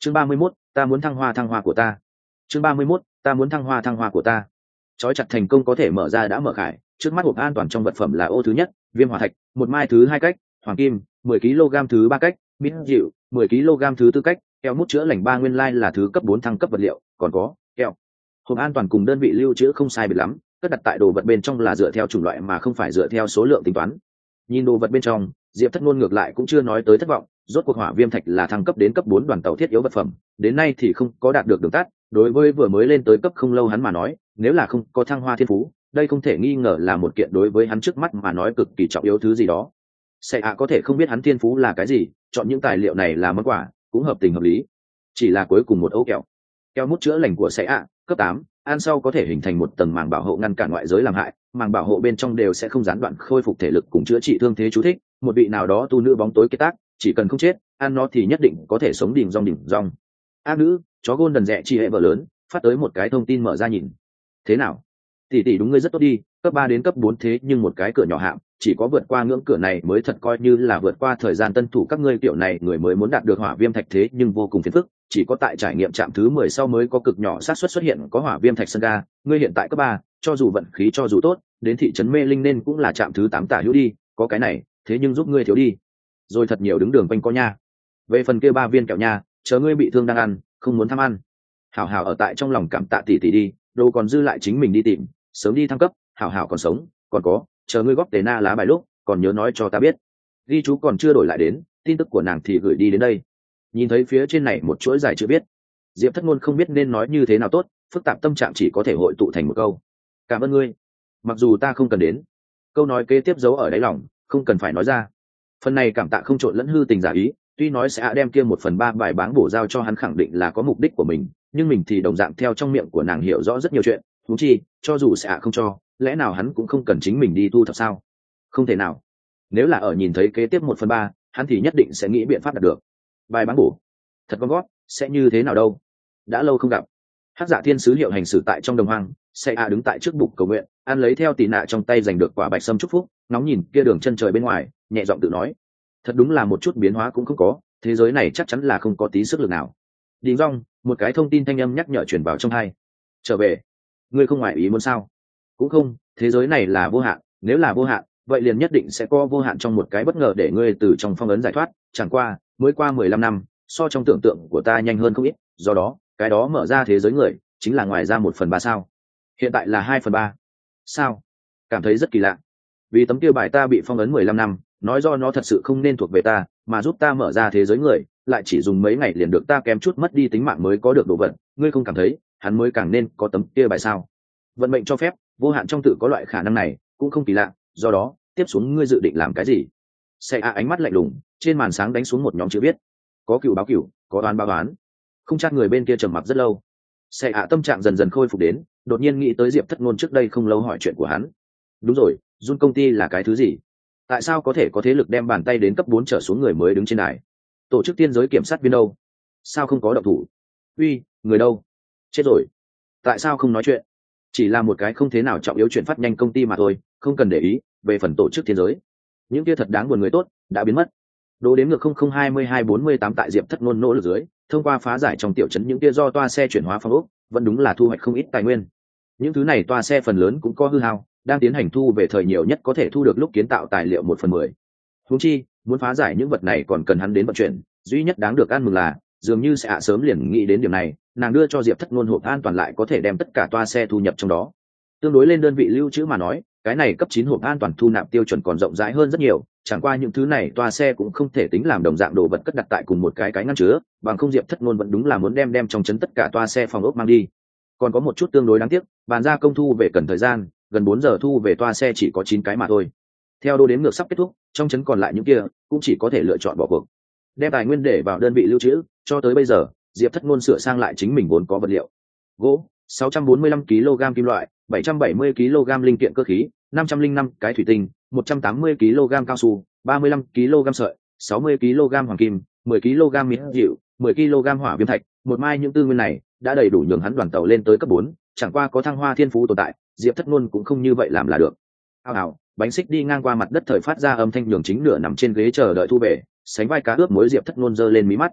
Chương 31, ta muốn thăng hoa của ta. Chương 31, ta muốn thăng hoa của ta. Chói chặt thành công có thể mở ra đã mở khải, trước mắt hộp an toàn trong vật phẩm là ô thứ nhất, viêm hỏa thạch, một mai thứ hai cách, hoàng kim, 10 kg thứ ba cách, mít dịu, 10 kg thứ tư cách, keo mút chữa lành 3 nguyên lai là thứ cấp 4 thăng cấp vật liệu, còn có keo. Hộp an toàn cùng đơn vị lưu trữ không sai biệt lắm, cất đặt tại đồ vật bên trong là dựa theo chủng loại mà không phải dựa theo số lượng tính toán. Nhìn đồ vật bên trong, Diệp Thất Nôn ngược lại cũng chưa nói tới thất vọng, rốt cuộc hỏa viêm thạch là thăng cấp đến cấp 4 đoàn tàu thiết yếu vật phẩm, đến nay thì không có đạt được đường tắt, đối với vừa mới lên tới cấp không lâu hắn mà nói, nếu là không có thăng hoa thiên phú, đây không thể nghi ngờ là một kiện đối với hắn trước mắt mà nói cực kỳ trọng yếu thứ gì đó. Sẽ có thể không biết hắn thiên phú là cái gì, chọn những tài liệu này là món quà, cũng hợp tình hợp lý. Chỉ là cuối cùng một ấu kẹo. Keo mút chữa lành của sẽ cấp 8, ăn sau có thể hình thành một tầng màng bảo hộ ngăn cản ngoại giới làm hại, màng bảo hộ bên trong đều sẽ không gián đoạn khôi phục thể lực cùng chữa trị thương thế. Chú thích: một vị nào đó tu nữ bóng tối kết tác, chỉ cần không chết, ăn nó thì nhất định có thể sống đỉnh rong. Ác nữ, chó gôn đần rẻ chi hệ vợ lớn, phát tới một cái thông tin mở ra nhìn. Thế nào? Tỷ đúng ngươi rất tốt đi, cấp 3 đến cấp 4 thế nhưng một cái cửa nhỏ hạm, chỉ có vượt qua ngưỡng cửa này mới thật coi như là vượt qua thời gian tân thủ các ngươi kiểu này người mới muốn đạt được hỏa viêm thạch thế nhưng vô cùng phiền phức, chỉ có tại trải nghiệm trạm thứ 10 sau mới có cực nhỏ xác suất xuất hiện có hỏa viêm thạch sân ga, ngươi hiện tại cấp 3, cho dù vận khí cho dù tốt, đến thị trấn Mê Linh nên cũng là trạm thứ 8 tả hữu đi, có cái này, thế nhưng giúp ngươi thiếu đi. Rồi thật nhiều đứng đường quanh co nha. Về phần kia 3 viên kẹo nha, chờ ngươi bị thương đang ăn, không muốn tham ăn. Hảo hảo ở tại trong lòng cảm tạ tỷ đi, đồ còn dư lại chính mình đi tìm, sớm đi thăng cấp, hảo hảo còn sống, còn có, chờ ngươi góp tế na lá bài lúc, còn nhớ nói cho ta biết. Ghi chú còn chưa đổi lại đến, tin tức của nàng thì gửi đi đến đây. Nhìn thấy phía trên này một chuỗi dài chữ biết, Diệp Thất Ngôn không biết nên nói như thế nào tốt, phức tạp tâm trạng chỉ có thể hội tụ thành một câu: cảm ơn ngươi, mặc dù ta không cần đến. Câu nói kế tiếp giấu ở đáy lòng, không cần phải nói ra. Phần này cảm tạ không trộn lẫn hư tình giả ý, tuy nói sẽ đem kia 1/3 bài báng bổ giao cho hắn khẳng định là có mục đích của mình, nhưng mình thì đồng dạng theo trong miệng của nàng hiểu rõ rất nhiều chuyện, huống chi, cho dù sẽ không cho, lẽ nào hắn cũng không cần chính mình đi thu thập sao? Không thể nào. Nếu là ở nhìn thấy kế tiếp 1/3, hắn thì nhất định sẽ nghĩ biện pháp đạt được. Bài bán bổ, thật con gót, sẽ như thế nào đâu? Đã lâu không gặp. Hắc Dạ Thiên sứ hiệu hành xử tại trong đồng hoang, sẽ đứng tại trước bục cầu nguyện, ăn lấy theo tỷ nạ trong tay giành được quả bạch sâm chúc phúc, ngóng nhìn kia đường chân trời bên ngoài, nhẹ giọng tự nói: thật đúng là một chút biến hóa cũng không có, thế giới này chắc chắn là không có tí sức lực nào. Đình rong, một cái thông tin thanh âm nhắc nhở truyền vào trong tai. Trở về, ngươi không ngoại ý muốn sao? Cũng không, thế giới này là vô hạn, nếu là vô hạn, vậy liền nhất định sẽ có vô hạn trong một cái bất ngờ để ngươi từ trong phong ấn giải thoát, chẳng qua, mới qua 15 năm, so trong tưởng tượng của ta nhanh hơn không ít, do đó, cái đó mở ra thế giới người, chính là ngoài ra 1/3 sao? Hiện tại là 2/3. Sao? Cảm thấy rất kỳ lạ. Vì tấm kia bài ta bị phong ấn 15 năm, nói do nó thật sự không nên thuộc về ta, mà giúp ta mở ra thế giới người, lại chỉ dùng mấy ngày liền được ta kém chút mất đi tính mạng mới có được đồ vật, ngươi không cảm thấy, hắn mới càng nên có tấm kia bài sao? Vận mệnh cho phép, vô hạn trong tự có loại khả năng này, cũng không kỳ lạ, do đó, tiếp xuống ngươi dự định làm cái gì? Xe ánh mắt lạnh lùng, trên màn sáng đánh xuống một nhóm chữ viết. Có cựu báo cựu, có đoán báo đoán. Không chắc người bên kia trầm mặc rất lâu. Xe tâm trạng dần dần khôi phục đến, đột nhiên nghĩ tới Diệp Thất Ngôn trước đây không lâu hỏi chuyện của hắn. Đúng rồi, Jun công ty là cái thứ gì? Tại sao có thể có thế lực đem bàn tay đến cấp 4 trở xuống người mới đứng trên đài? Tổ chức tiên giới kiểm sát viên đâu? Sao không có động thủ? Uy, người đâu? Chết rồi. Tại sao không nói chuyện? Chỉ là một cái không thế nào trọng yếu chuyện phát nhanh công ty mà thôi, không cần để ý. Về phần tổ chức thiên giới, những kia thật đáng buồn người tốt đã biến mất. Đố đến ngược 002248 tại Diệp Thất Ngôn nỗ lực dưới, thông qua phá giải trong tiểu trấn những kia do toa xe chuyển hóa phong ốc, vẫn đúng là thu hoạch không ít tài nguyên. Những thứ này toa xe phần lớn cũng có hư hao, đang tiến hành thu về thời nhiều nhất có thể thu được lúc kiến tạo tài liệu 1/10. Huống chi, muốn phá giải những vật này còn cần hắn đến vận chuyển, duy nhất đáng được ăn mừng là, dường như sẽ sớm liền nghĩ đến điểm này, nàng đưa cho Diệp Thất Ngôn hộp an toàn lại có thể đem tất cả toa xe thu nhập trong đó. Tương đối lên đơn vị lưu trữ mà nói, cái này cấp 9 hộp an toàn thu nạp tiêu chuẩn còn rộng rãi hơn rất nhiều, chẳng qua những thứ này toa xe cũng không thể tính làm đồng dạng đồ vật cất đặt tại cùng một cái ngăn chứa, bằng không Diệp Thất Ngôn vẫn đúng là muốn đem trong trấn tất cả toa xe phòng ốc mang đi. Còn có một chút tương đối đáng tiếc, bàn ra công thu về cần thời gian, gần 4 giờ thu về toa xe chỉ có 9 cái mà thôi. Theo đô đếm ngược sắp kết thúc, trong trấn còn lại những kia cũng chỉ có thể lựa chọn bỏ cuộc. Đem tài nguyên để vào đơn vị lưu trữ, cho tới bây giờ, Diệp Thất Ngôn sửa sang lại chính mình vốn có vật liệu. Gỗ, 645 kg kim loại, 770 kg linh kiện cơ khí, 505 cái thủy tinh, 180 kg cao su, 35 kg sợi, 60 kg hoàng kim, 10 kg mít dịu, 10 kg hỏa viêm thạch, một mai những tư nguyên này đã đầy đủ nhường hắn đoàn tàu lên tới cấp 4, chẳng qua có thăng hoa thiên phú tồn tại, Diệp Thất Ngôn cũng không như vậy làm là được. Ào, bánh xích đi ngang qua mặt đất thời phát ra âm thanh nhường chính nửa nằm trên ghế chờ đợi thu về, sánh vai cá ướp muối Diệp Thất Ngôn giơ lên mí mắt.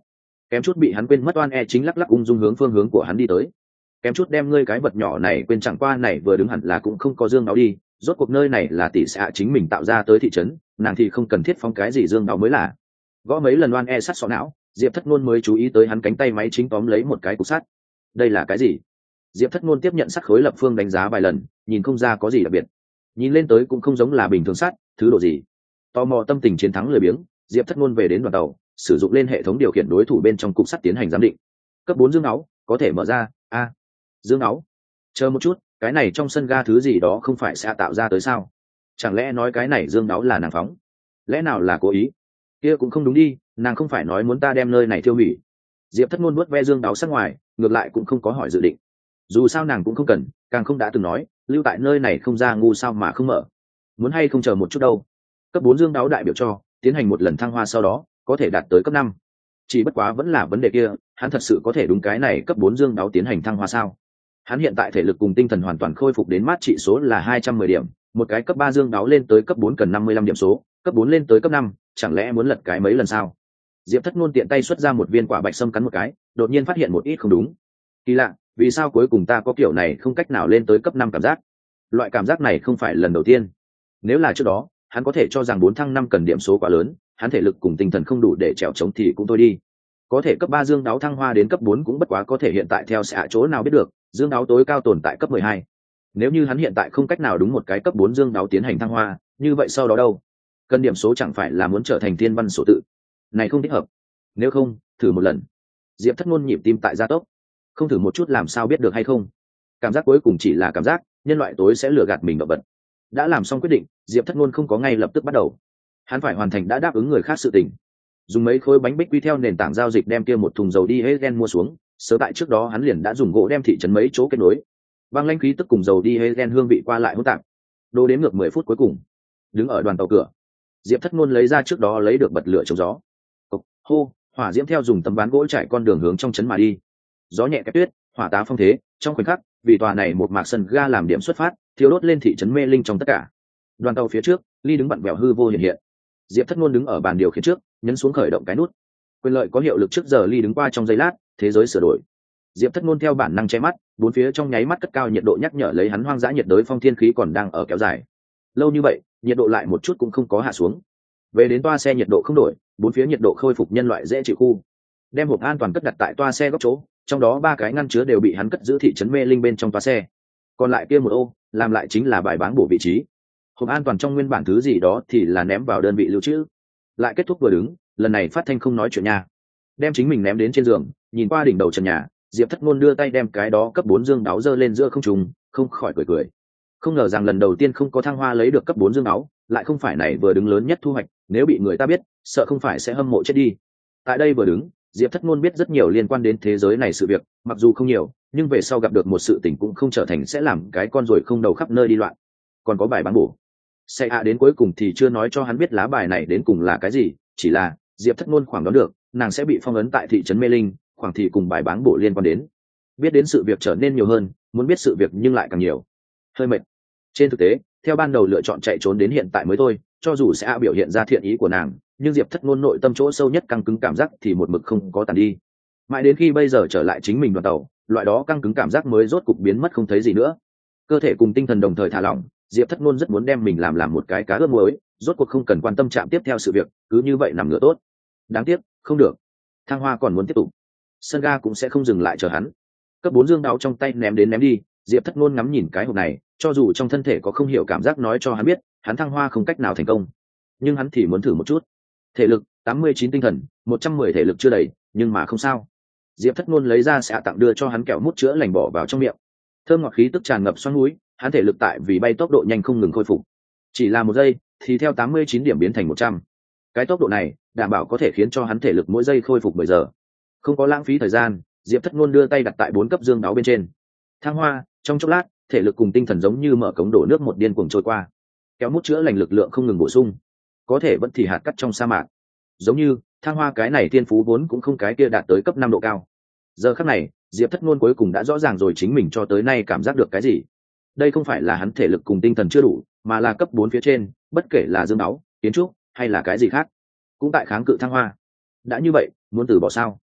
kém chút bị hắn quên mất. Oan chính lắc lắc ung dung hướng phương hướng của hắn đi tới, kém chút đem ngươi cái vật nhỏ này quên. Chẳng qua này vừa đứng hẳn là cũng không có dương đáo đi, rốt cuộc nơi này là tỷ xã chính mình tạo ra tới thị trấn, nàng thì không cần thiết phong cái gì dương đáo mới là. Gõ mấy lần Oan sắt sọ não, Diệp Thất Nôn mới chú ý tới hắn cánh tay máy chính tóm lấy một cái cục sắt. Đây là cái gì? Diệp Thất Nôn tiếp nhận sắt khối lập phương đánh giá vài lần, nhìn không ra có gì đặc biệt, nhìn lên tới cũng không giống là bình thường sắt, thứ độ gì. Tò mò tâm tình chiến thắng lười biếng, Diệp Thất Nôn về đến đoàn tàu, sử dụng lên hệ thống điều khiển đối thủ bên trong cục sắt tiến hành giám định. Cấp 4 dương áo có thể mở ra. Dương áo. Chờ một chút, cái này trong sân ga thứ gì đó không phải sẽ tạo ra tới sao? Chẳng lẽ nói cái này dương áo là nàng phóng? Lẽ nào là cố ý? Kia cũng không đúng đi, nàng không phải nói muốn ta đem nơi này tiêu hủy. Diệp Thất Nôn nuốt ve dương áo sát ngoài, ngược lại cũng không có hỏi dự định. Dù sao nàng cũng không cần, càng không đã từng nói lưu tại nơi này không ra ngu sao mà không mở. Muốn hay không chờ một chút đâu. Cấp 4 dương áo đại biểu cho tiến hành một lần thăng hoa sau đó có thể đạt tới cấp 5. Chỉ bất quá vẫn là vấn đề kia, hắn thật sự có thể đúng cái này cấp 4 dương áo tiến hành thăng hoa sao? Hắn hiện tại thể lực cùng tinh thần hoàn toàn khôi phục đến mát trị số là 210 điểm, một cái cấp 3 dương áo lên tới cấp 4 cần 55 điểm số, cấp 4 lên tới cấp 5, chẳng lẽ muốn lật cái mấy lần sao? Diệp Thất Nôn tiện tay xuất ra một viên quả bạch sâm cắn một cái, đột nhiên phát hiện một ít không đúng. Kỳ lạ, vì sao cuối cùng ta có kiểu này không cách nào lên tới cấp 5 cảm giác? Loại cảm giác này không phải lần đầu tiên. Nếu là trước đó, hắn có thể cho rằng 4 thăng 5 cần điểm số quá lớn, hắn thể lực cùng tinh thần không đủ để trèo chống thì cũng thôi đi. Có thể cấp 3 dương đáo thăng hoa đến cấp 4 cũng bất quá có thể hiện tại theo sẽ chỗ nào biết được, dương đáo tối cao tồn tại cấp 12. Nếu như hắn hiện tại không cách nào đúng một cái cấp 4 dương đáo tiến hành thăng hoa, như vậy sau đó đâu? Cần điểm số chẳng phải là muốn trở thành thiên văn số tự. Này không thích hợp. Nếu không, thử một lần. Diệp Thất Nôn nhịp tim tại gia tốc. Không thử một chút làm sao biết được hay không? Cảm giác cuối cùng chỉ là cảm giác, nhân loại tối sẽ lừa gạt mình động vật. Đã làm xong quyết định, Diệp Thất Nôn không có ngay lập tức bắt đầu. Hắn phải hoàn thành đã đáp ứng người khác sự tình. Dùng mấy khối bánh bích quy theo nền tảng giao dịch đem kia một thùng dầu đi hết gen mua xuống, sớm tại trước đó hắn liền đã dùng gỗ đem thị trấn mấy chỗ kết nối. Băng lãnh khí tức cùng dầu đi hết gen hương vị qua lại hỗn tạp. Đô đến ngược 10 phút cuối cùng, đứng ở đoàn tàu cửa, Diệp Thất Nôn lấy ra trước đó lấy được bật lửa chống gió. Cộc, hô, hỏa diễm theo dùng tấm ván gỗ trải con đường hướng trong trấn mà đi. Gió nhẹ kẹp tuyết, hỏa tá phong thế, trong khoảnh khắc, vì tòa này một mạc sân ga làm điểm xuất phát, thiêu đốt lên thị trấn mê linh trong tất cả. Đoàn tàu phía trước, Ly đứng bặn bèo hư vô hiện hiện. Diệp Thất Nôn đứng ở bàn điều khiển trước, nhấn xuống khởi động cái nút. Quyền lợi có hiệu lực trước giờ Ly đứng qua trong giây lát, thế giới sửa đổi. Diệp Thất Nôn theo bản năng che mắt, bốn phía trong nháy mắt cất cao nhiệt độ nhắc nhở lấy hắn hoang dã nhiệt đới phong thiên khí còn đang ở kéo dài. Lâu như vậy, nhiệt độ lại một chút cũng không có hạ xuống. Về đến toa xe nhiệt độ không đổi, bốn phía nhiệt độ khôi phục nhân loại dễ chịu khu. Đem hộp an toàn cất đặt tại toa xe góc chỗ, trong đó 3 cái ngăn chứa đều bị hắn cất giữ thị trấn mê linh bên trong toa xe. Còn lại kia một ô, làm lại chính là bài báng bổ vị trí. Hộp an toàn trong nguyên bản thứ gì đó thì là ném vào đơn vị lưu trữ. Lại kết thúc vừa đứng, lần này phát thanh không nói chuyện nha. Đem chính mình ném đến trên giường, nhìn qua đỉnh đầu trần nhà, Diệp Thất Nôn đưa tay đem cái đó cấp 4 dương đáo giơ lên giữa không trung, không khỏi cười cười. Không ngờ rằng lần đầu tiên không có thăng hoa lấy được cấp 4 dương đáo, lại không phải này vừa đứng lớn nhất thu hoạch, nếu bị người ta biết, sợ không phải sẽ hâm mộ chết đi. Tại đây vừa đứng, Diệp Thất Nôn biết rất nhiều liên quan đến thế giới này sự việc, mặc dù không nhiều, nhưng về sau gặp được một sự tình cũng không trở thành sẽ làm cái con ruồi không đầu khắp nơi đi loạn. Còn có bài bán bổ. Xe ạ đến cuối cùng thì chưa nói cho hắn biết lá bài này đến cùng là cái gì, chỉ là Diệp Thất Nôn khoảng đoán được, nàng sẽ bị phong ấn tại thị trấn Mê Linh, khoảng thì cùng bài bán bổ liên quan đến. Biết đến sự việc trở nên nhiều hơn, muốn biết sự việc nhưng lại càng nhiều. Hơi mệt. Trên thực tế, theo ban đầu lựa chọn chạy trốn đến hiện tại mới thôi, cho dù sẽ biểu hiện ra thiện ý của nàng, nhưng Diệp Thất Nôn nội tâm chỗ sâu nhất căng cứng cảm giác thì một mực không có tàn đi. Mãi đến khi bây giờ trở lại chính mình đoàn tàu, loại đó căng cứng cảm giác mới rốt cục biến mất không thấy gì nữa. Cơ thể cùng tinh thần đồng thời thả lỏng, Diệp Thất Nôn rất muốn đem mình làm một cái cá ướp muối, rốt cuộc không cần quan tâm chạm tiếp theo sự việc, cứ như vậy nằm ngửa tốt. Đáng tiếc, không được. Thăng hoa còn muốn tiếp tục. Sân ga cũng sẽ không dừng lại chờ hắn. Cấp 4 dương đáo trong tay ném đến ném đi, Diệp Thất Nôn ngắm nhìn cái hộp này, cho dù trong thân thể có không hiểu cảm giác nói cho hắn biết, hắn thăng hoa không cách nào thành công. Nhưng hắn thì muốn thử một chút. Thể lực 89 tinh thần, 110 thể lực chưa đầy, nhưng mà không sao. Diệp Thất Nôn lấy ra sẽ tặng đưa cho hắn kẹo mút chữa lành bỏ vào trong miệng. Thơm ngọt khí tức tràn ngập xoắn mũi, hắn thể lực tại vì bay tốc độ nhanh không ngừng khôi phục. Chỉ là 1 giây, thì theo 89 điểm biến thành 100. Cái tốc độ này, đảm bảo có thể khiến cho hắn thể lực mỗi giây khôi phục 10 giờ. Không có lãng phí thời gian, Diệp Thất Nôn đưa tay đặt tại 4 cấp dương đáo bên trên. Thăng hoa, trong chốc lát, thể lực cùng tinh thần giống như mở cống đổ nước một điên cuồng trôi qua. Kéo mút chữa lành lực lượng không ngừng bổ sung, có thể vẫn thì hạt cắt trong sa mạc. Giống như thăng hoa cái này tiên phú vốn cũng không cái kia đạt tới cấp 5 độ cao. Giờ khắc này, Diệp Thất Nôn cuối cùng đã rõ ràng rồi chính mình cho tới nay cảm giác được cái gì. Đây không phải là hắn thể lực cùng tinh thần chưa đủ, mà là cấp 4 phía trên, bất kể là dương máu, kiến trúc hay là cái gì khác, cũng tại kháng cự thăng hoa. Đã như vậy, muốn từ bỏ sao?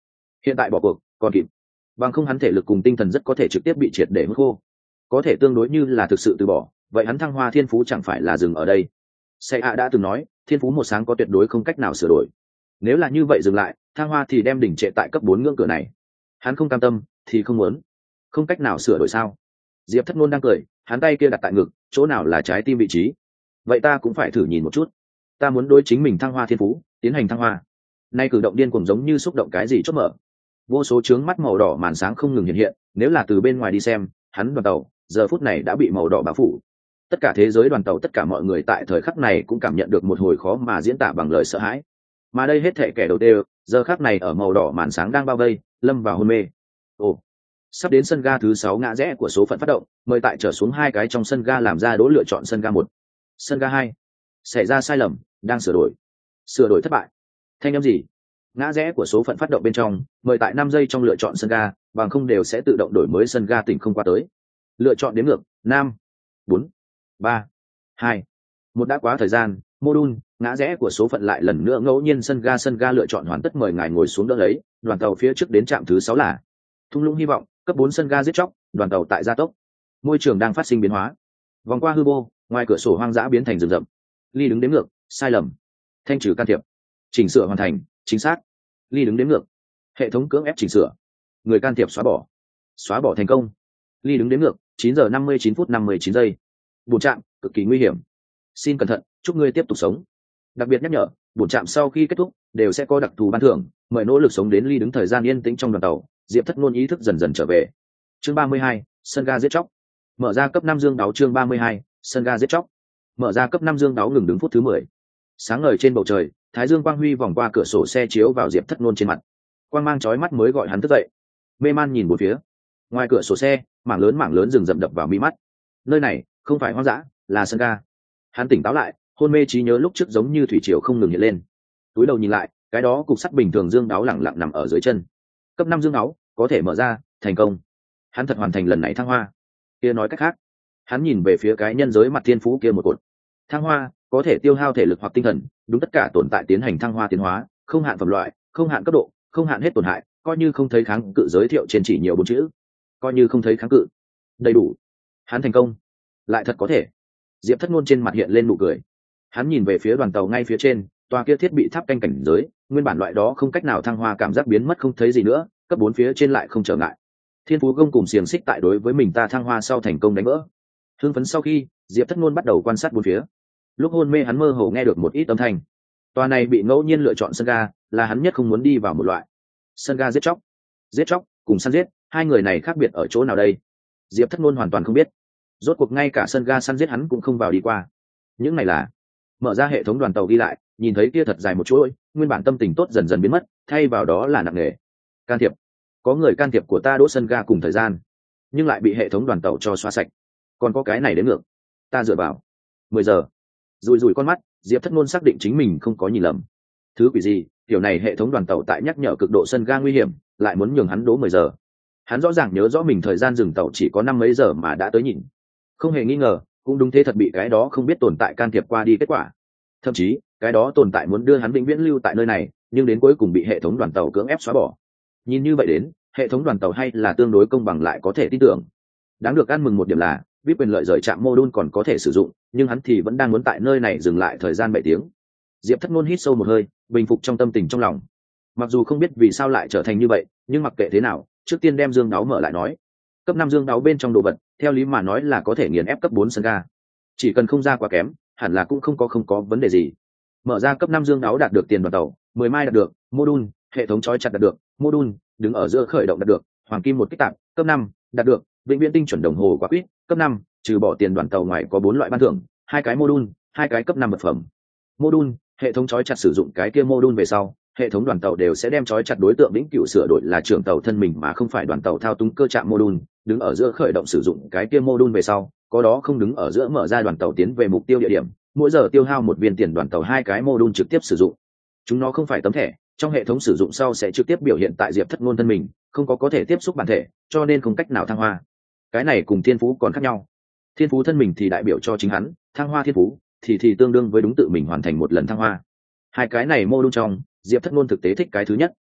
Hiện tại bỏ cuộc còn kịp, bằng không hắn thể lực cùng tinh thần rất có thể trực tiếp bị triệt để hút khô. Có thể tương đối như là thực sự từ bỏ, vậy hắn thăng hoa thiên phú chẳng phải là dừng ở đây. Sẽ đã từng nói thiên phú một sáng có tuyệt đối không cách nào sửa đổi, nếu là như vậy dừng lại thăng hoa thì đem đỉnh trệ tại cấp 4 ngưỡng cửa này. Hắn không cam tâm thì không muốn. Không cách nào sửa đổi sao? Diệp Thất Nôn đang cười, hắn tay kia đặt tại ngực, chỗ nào là trái tim vị trí. Vậy ta cũng phải thử nhìn một chút, ta muốn đối chính mình thăng hoa thiên phú tiến hành thăng hoa. Nay cử động điên cuồng giống như xúc động cái gì chốt mở, vô số trướng mắt màu đỏ màn sáng không ngừng hiện hiện. Nếu là từ bên ngoài đi xem, hắn đoàn tàu giờ phút này đã bị màu đỏ bao phủ. Tất cả thế giới đoàn tàu, tất cả mọi người tại thời khắc này cũng cảm nhận được một hồi khó mà diễn tả bằng lời sợ hãi. Mà đây hết thể kẻ đầu tiên giờ khắc này ở màu đỏ màn sáng đang bao vây, lâm vào hôn mê. Ồ, sắp đến sân ga thứ 6 ngã rẽ của số phận phát động, mời tại trở xuống 2 cái trong sân ga làm ra đỗ lựa chọn sân ga 1. Sân ga 2, xảy ra sai lầm, đang sửa đổi thất bại. Thanh âm gì? Ngã rẽ của số phận phát động bên trong, mời tại 5 giây trong lựa chọn sân ga, bằng không đều sẽ tự động đổi mới sân ga tỉnh không qua tới. Lựa chọn đếm ngược, 5, 4, 3, 2, 1. Đã quá thời gian. Module ngã rẽ của số phận lại lần nữa ngẫu nhiên sân ga lựa chọn hoàn tất, mời ngài ngồi xuống đỡ lấy. Đoàn tàu phía trước đến trạm thứ 6 là thung lũng hy vọng, cấp 4 sân ga giết chóc. Đoàn tàu tại gia tốc, môi trường đang phát sinh biến hóa. Vòng qua hư vô, ngoài cửa sổ hoang dã biến thành rừng rậm. Ly đứng đếm ngược, sai lầm, thanh trừ can thiệp, chỉnh sửa hoàn thành, chính xác. Ly đứng đếm ngược, hệ thống cưỡng ép chỉnh sửa, người can thiệp xóa bỏ thành công. Ly đứng đếm ngược, 9 giờ 59 phút 59 giây. Bùn trạm cực kỳ nguy hiểm, xin cẩn thận, chúc ngươi tiếp tục sống. Đặc biệt nhắc nhở, bùn trạm sau khi kết thúc đều sẽ có đặc thù ban thưởng, mời nỗ lực sống đến Ly đứng thời gian yên tĩnh trong đoàn tàu. Diệp Thất Nôn ý thức dần dần trở về. Chương 32, sân ga giết chóc. Mở ra cấp 5 dương đáo. Chương 32, sân ga giết chóc. Mở ra cấp 5 dương đáo. Ngừng đứng phút thứ 10. Sáng ngời trên bầu trời, thái dương quang huy vòng qua cửa sổ xe chiếu vào Diệp Thất Nôn trên mặt. Quang mang chói mắt mới gọi hắn thức dậy. Mê man nhìn bốn phía. Ngoài cửa sổ xe, mảng lớn rừng rậm đập vào mi mắt. Nơi này không phải hoang dã, là sân ga. Hắn tỉnh táo lại, hôn mê trí nhớ lúc trước giống như thủy triều không ngừng hiện lên. Túi đầu nhìn lại, cái đó cục sắt bình thường dương đáo lẳng lặng nằm ở dưới chân. Cấp 5 dương đáo có thể mở ra, thành công. Hắn thật hoàn thành lần này thăng hoa. Kia nói cách khác, hắn nhìn về phía cái nhân giới mặt thiên phú kia một cột. Thăng hoa có thể tiêu hao thể lực hoặc tinh thần, đúng tất cả tồn tại tiến hành thăng hoa tiến hóa, không hạn phẩm loại, không hạn cấp độ, không hạn hết tổn hại, coi như không thấy kháng cự, giới thiệu trên chỉ nhiều 4 chữ. Coi như không thấy kháng cự, đầy đủ. Hắn thành công, lại thật có thể. Diệp Thất Nôn trên mặt hiện lên nụ cười. Hắn nhìn về phía đoàn tàu ngay phía trên, tòa kia thiết bị tháp canh cảnh giới, nguyên bản loại đó không cách nào thăng hoa cảm giác biến mất không thấy gì nữa, cấp 4 phía trên lại không trở ngại. Thiên phú gông cùng xiềng xích tại đối với mình ta thăng hoa sau thành công đánh vỡ. Hưng phấn sau khi, Diệp Thất Nôn bắt đầu quan sát bốn phía. Lúc hôn mê hắn mơ hồ nghe được một ít âm thanh. Tòa này bị ngẫu nhiên lựa chọn sân ga, là hắn nhất không muốn đi vào một loại. Sân ga giết chóc cùng săn giết, hai người này khác biệt ở chỗ nào đây? Diệp Thất Nôn hoàn toàn không biết. Rốt cuộc ngay cả sân ga săn giết hắn cũng không vào đi qua. Những này là mở ra hệ thống đoàn tàu ghi lại, nhìn thấy kia thật dài một chuỗi, nguyên bản tâm tình tốt dần dần biến mất, thay vào đó là nặng nề. Can thiệp, có người can thiệp của ta đỗ sân ga cùng thời gian, nhưng lại bị hệ thống đoàn tàu cho xóa sạch. Còn có cái này đến ngược, ta dựa vào 10 giờ. Rùi con mắt, Diệp Thất Nôn xác định chính mình không có nhìn lầm. Thứ quỷ gì, kiểu này hệ thống đoàn tàu tại nhắc nhở cực độ sân ga nguy hiểm, lại muốn nhường hắn đỗ 10 giờ. Hắn rõ ràng nhớ rõ mình thời gian dừng tàu chỉ có 5 mấy giờ mà đã tới nhìn. Không hề nghi ngờ, cũng đúng thế thật bị cái đó không biết tồn tại can thiệp qua đi kết quả. Thậm chí, cái đó tồn tại muốn đưa hắn vĩnh viễn lưu tại nơi này, nhưng đến cuối cùng bị hệ thống đoàn tàu cưỡng ép xóa bỏ. Nhìn như vậy đến, hệ thống đoàn tàu hay là tương đối công bằng, lại có thể tin tưởng. Đáng được ăn mừng một điểm là, VIP quyền lợi rời trạm mô đun còn có thể sử dụng, nhưng hắn thì vẫn đang muốn tại nơi này dừng lại thời gian 7 tiếng. Diệp Thất Nôn hít sâu một hơi, bình phục trong tâm tình trong lòng. Mặc dù không biết vì sao lại trở thành như vậy, nhưng mặc kệ thế nào, trước tiên đem dương đáo mở lại nói. Cấp 5 dương đáo bên trong đồ vật, theo lý mà nói là có thể nghiền ép cấp 4 sân ga. Chỉ cần không ra quá kém, hẳn là cũng không có vấn đề gì. Mở ra cấp 5 dương đáo đạt được tiền đoàn tàu, 10 mai đạt được, module, hệ thống trói chặt đạt được, module, đứng ở giữa khởi động đạt được, hoàng kim một kích tạp, cấp 5, đạt được, vĩnh viễn tinh chuẩn đồng hồ quả quýt, cấp 5, trừ bỏ tiền đoàn tàu ngoài có 4 loại ban thưởng, 2 cái module, 2 cái cấp 5 vật phẩm. Module, hệ thống trói chặt sử dụng cái kia module về sau, hệ thống đoàn tàu đều sẽ đem trói chặt đối tượng vĩnh cửu sửa đổi là trưởng tàu thân mình mà không phải đoàn tàu thao túng cơ trạm module, đứng ở giữa khởi động sử dụng cái kia module về sau, có đó không đứng ở giữa mở ra đoàn tàu tiến về mục tiêu địa điểm, mỗi giờ tiêu hao 1 viên tiền đoàn tàu, 2 cái module trực tiếp sử dụng. Chúng nó không phải tấm thẻ, trong hệ thống sử dụng sau sẽ trực tiếp biểu hiện tại Diệp Thất Nôn thân mình, không có thể tiếp xúc bản thể, cho nên không cách nào thăng hoa. Cái này cùng thiên phú còn khác nhau. Thiên phú thân mình thì đại biểu cho chính hắn, thăng hoa thiên phú thì tương đương với đúng tự mình hoàn thành một lần thăng hoa. Hai cái này module trong, Diệp Thất Nôn thực tế thích cái thứ nhất.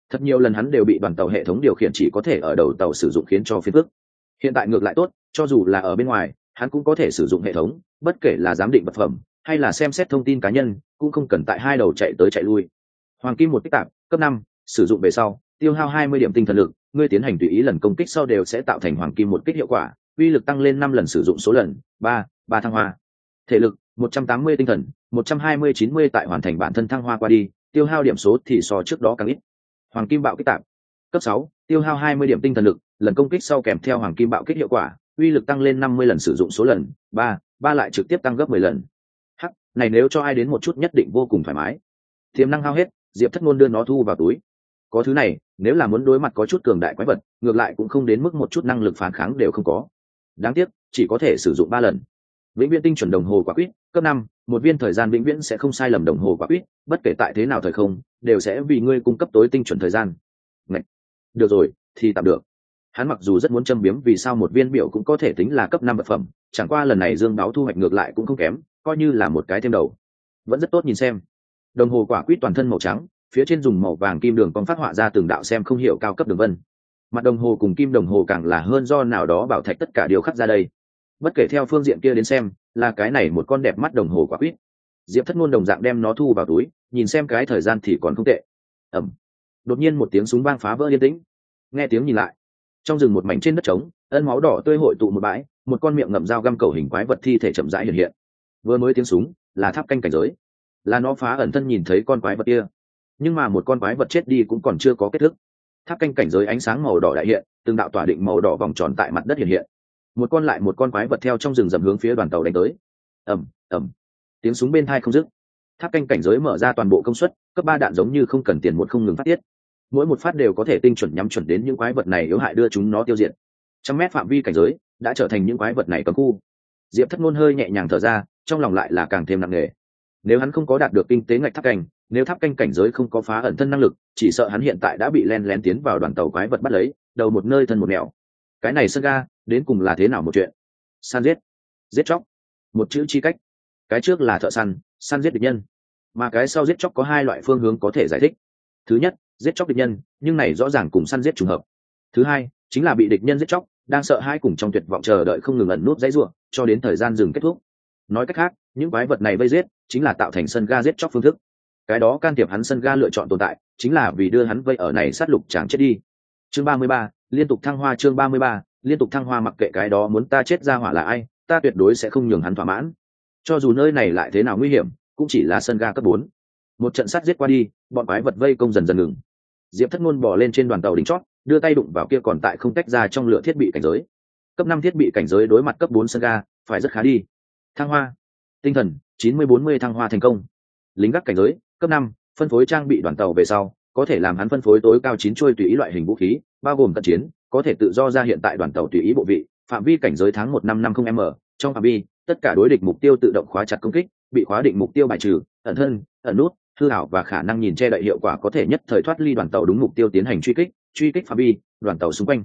Thật nhiều lần hắn đều bị đoàn tàu hệ thống điều khiển chỉ có thể ở đầu tàu sử dụng khiến cho phiền phức. Hiện tại ngược lại tốt, cho dù là ở bên ngoài hắn cũng có thể sử dụng hệ thống, bất kể là giám định vật phẩm hay là xem xét thông tin cá nhân cũng không cần tại hai đầu chạy tới chạy lui. Hoàng kim một kích tạp cấp 5, sử dụng về sau tiêu hao 20 điểm tinh thần lực, ngươi tiến hành tùy ý lần công kích sau đều sẽ tạo thành hoàng kim một kích hiệu quả, uy lực tăng lên 5 lần sử dụng số lần, 3 thăng hoa. Thể lực 180 tinh thần 120-90 tại hoàn thành bản thân thăng hoa qua đi, tiêu hao điểm số thì so trước đó càng ít. Hoàng kim bạo kích tạp cấp 6, tiêu hao 20 điểm tinh thần lực, lần công kích sau kèm theo hoàng kim bạo kích hiệu quả, uy lực tăng lên 50 lần sử dụng số lần, 3 lại trực tiếp tăng gấp 10 lần. Hắc, này nếu cho ai đến một chút nhất định vô cùng thoải mái. Tiềm năng hao hết, Diệp Thất Ngôn đưa nó thu vào túi. Có thứ này, nếu là muốn đối mặt có chút cường đại quái vật, ngược lại cũng không đến mức một chút năng lực phản kháng đều không có. Đáng tiếc, chỉ có thể sử dụng 3 lần. Vĩnh viễn tinh chuẩn đồng hồ quả quýt, cấp 5, một viên thời gian vĩnh viễn sẽ không sai lầm đồng hồ quả quýt, bất kể tại thế nào thời không, đều sẽ vì ngươi cung cấp tối tinh chuẩn thời gian. Ngậy. Được rồi, thì tạm được. Hắn mặc dù rất muốn châm biếm vì sao một viên biểu cũng có thể tính là cấp 5 vật phẩm, chẳng qua lần này Dương Đáo thu hoạch ngược lại cũng không kém, coi như là một cái thêm đầu. Vẫn rất tốt nhìn xem. Đồng hồ quả quýt toàn thân màu trắng, phía trên dùng màu vàng kim đường cong phát họa ra từng đạo xem không hiểu cao cấp đường vân. Mặt đồng hồ cùng kim đồng hồ càng là hơn do nào đó bảo thạch tất cả đều khắc ra đây. Bất kể theo phương diện kia đến xem, là cái này một con đẹp mắt đồng hồ quả quýt. Diệp Thất Ngôn đồng dạng đem nó thu vào túi, nhìn xem cái thời gian thì còn không tệ. Ầm. Đột nhiên một tiếng súng vang phá vỡ yên tĩnh. Nghe tiếng nhìn lại, trong rừng một mảnh trên đất trống, ân máu đỏ tươi hội tụ một bãi, một con miệng ngậm dao găm cầu hình quái vật thi thể chậm rãi hiện hiện. Vừa mới tiếng súng, là tháp canh cảnh giới, là nó phá ẩn thân nhìn thấy con quái vật kia. Nhưng mà một con quái vật chết đi cũng còn chưa có kết thúc. Tháp canh cảnh giới ánh sáng màu đỏ đại hiện, từng đạo tỏa định màu đỏ vòng tròn tại mặt đất hiện hiện. Một con lại một con quái vật theo trong rừng rậm hướng phía đoàn tàu đánh tới. Ầm ầm, tiếng súng bên tai không dứt. Tháp canh cảnh giới mở ra toàn bộ công suất, cấp 3 đạn giống như không cần tiền một không ngừng phát tiết. Mỗi một phát đều có thể tinh chuẩn nhắm chuẩn đến những quái vật này yếu hại đưa chúng nó tiêu diệt. Trăm mét phạm vi cảnh giới đã trở thành những quái vật này cấm khu. Diệp Thất Ngôn hơi nhẹ nhàng thở ra, trong lòng lại là càng thêm nặng nề. Nếu hắn không có đạt được kinh tế ngạch tháp canh, nếu tháp canh cảnh giới không có phá ẩn thân năng lực, chỉ sợ hắn hiện tại đã bị len lén tiến vào đoàn tàu quái vật bắt lấy, đầu một nơi thân một nẻo. Cái này sân ga, đến cùng là thế nào một chuyện? Săn giết, giết chóc, một chữ chi cách. Cái trước là thợ săn, săn giết địch nhân, mà cái sau giết chóc có hai loại phương hướng có thể giải thích. Thứ nhất, giết chóc địch nhân, nhưng này rõ ràng cùng săn giết trùng hợp. Thứ hai, chính là bị địch nhân giết chóc, đang sợ hãi cùng trong tuyệt vọng chờ đợi không ngừng ẩn nút dãy rủa, cho đến thời gian dừng kết thúc. Nói cách khác, những quái vật này vây giết, chính là tạo thành sân ga giết chóc phương thức. Cái đó can thiệp hắn sân ga lựa chọn tồn tại, chính là vì đưa hắn vây ở này sát lục chẳng chết đi. Chương 33, liên tục thăng hoa. Chương 33, liên tục thăng hoa. Mặc kệ cái đó muốn ta chết ra hỏa là ai, ta tuyệt đối sẽ không nhường hắn thỏa mãn. Cho dù nơi này lại thế nào nguy hiểm, cũng chỉ là sân ga cấp 4. Một trận sát giết qua đi, bọn quái vật vây công dần dần ngừng. Diệp Thất Ngôn bò lên trên đoàn tàu đỉnh chót, đưa tay đụng vào kia còn tại không tách ra trong lửa thiết bị cảnh giới. Cấp 5 thiết bị cảnh giới đối mặt cấp 4 sân ga, phải rất khá đi. Thăng hoa. Tinh thần 90-40 thăng hoa thành công. Lính gác cảnh giới, cấp 5, phân phối trang bị đoàn tàu về sau, có thể làm hắn phân phối tối cao 9 chuôi tùy ý loại hình vũ khí, bao gồm cận chiến, có thể tự do ra hiện tại đoàn tàu tùy ý bộ vị, phạm vi cảnh giới tháng 1 năm 50m, trong phạm vi, tất cả đối địch mục tiêu tự động khóa chặt công kích, bị khóa định mục tiêu bài trừ, ẩn thân, ẩn nút, hư ảo và khả năng nhìn che đậy hiệu quả có thể nhất thời thoát ly đoàn tàu đúng mục tiêu tiến hành truy kích phạm vi, đoàn tàu xung quanh.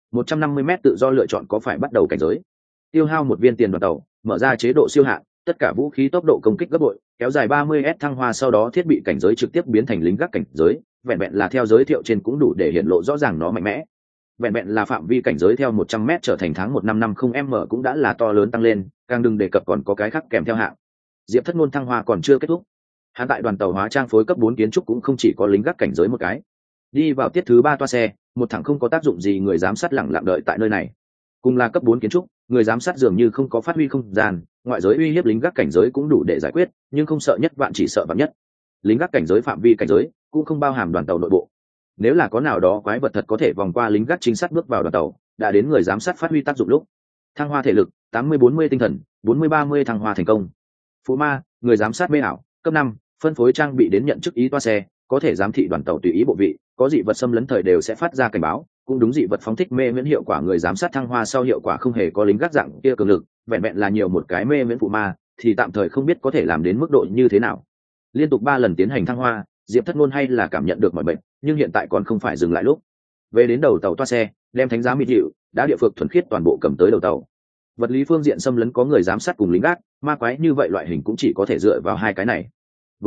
150m tự do lựa chọn có phải bắt đầu cảnh giới. Tiêu hao một viên tiền đoàn tàu, mở ra chế độ siêu hạn, tất cả vũ khí tốc độ công kích gấp bội, kéo dài 30s thăng hoa, sau đó thiết bị cảnh giới trực tiếp biến thành lính gác cảnh giới, vẹn vẹn là theo giới thiệu trên cũng đủ để hiện lộ rõ ràng nó mạnh mẽ. Vẹn vẹn là phạm vi cảnh giới theo 100m trở thành tháng 1 năm 50m cũng đã là to lớn tăng lên, càng đừng đề cập còn có cái khác kèm theo hạng. Diệp Thất Ngôn thăng hoa còn chưa kết thúc. Hắn tại đoàn tàu hóa trang phối cấp 4 kiến trúc cũng không chỉ có lính gác cảnh giới một cái. Đi vào tiết thứ 3 toa xe, một thằng không có tác dụng gì người giám sát lẳng lặng đợi tại nơi này. Cùng là cấp 4 kiến trúc, người giám sát dường như không có phát huy không gian, ngoại giới uy hiếp lính gác cảnh giới cũng đủ để giải quyết, nhưng không sợ nhất vạn chỉ sợ vạn nhất. Lính gác cảnh giới phạm vi cảnh giới cũng không bao hàm đoàn tàu nội bộ. Nếu là có nào đó quái vật thật có thể vòng qua lính gác chính sát bước vào đoàn tàu, đã đến người giám sát phát huy tác dụng lúc. Thăng hoa thể lực 80-40 tinh thần 40-30 thăng hoa thành công. Phù ma, người giám sát mê ảo, cấp 5, phân phối trang bị đến nhận chức ý toa xe, có thể giám thị đoàn tàu tùy ý bộ vị, có dị vật xâm lấn thời đều sẽ phát ra cảnh báo, cũng đúng dị vật phóng thích mê miễn hiệu quả người giám sát thăng hoa sau hiệu quả không hề có lính gác dạng kia cường lực, vẹn vẹn là nhiều một cái mê miễn phụ ma, thì tạm thời không biết có thể làm đến mức độ như thế nào. Liên tục 3 lần tiến hành thăng hoa, Diệp Thất Ngôn hay là cảm nhận được mọi bệnh, nhưng hiện tại còn không phải dừng lại lúc. Về đến đầu tàu toa xe, đem thánh giá mịt hiệu, đã địa phược thuần khiết toàn bộ cầm tới đầu tàu. Vật lý phương diện xâm lấn có người giám sát cùng lính gác, ma quái như vậy loại hình cũng chỉ có thể dựa vào hai cái này. Với lại,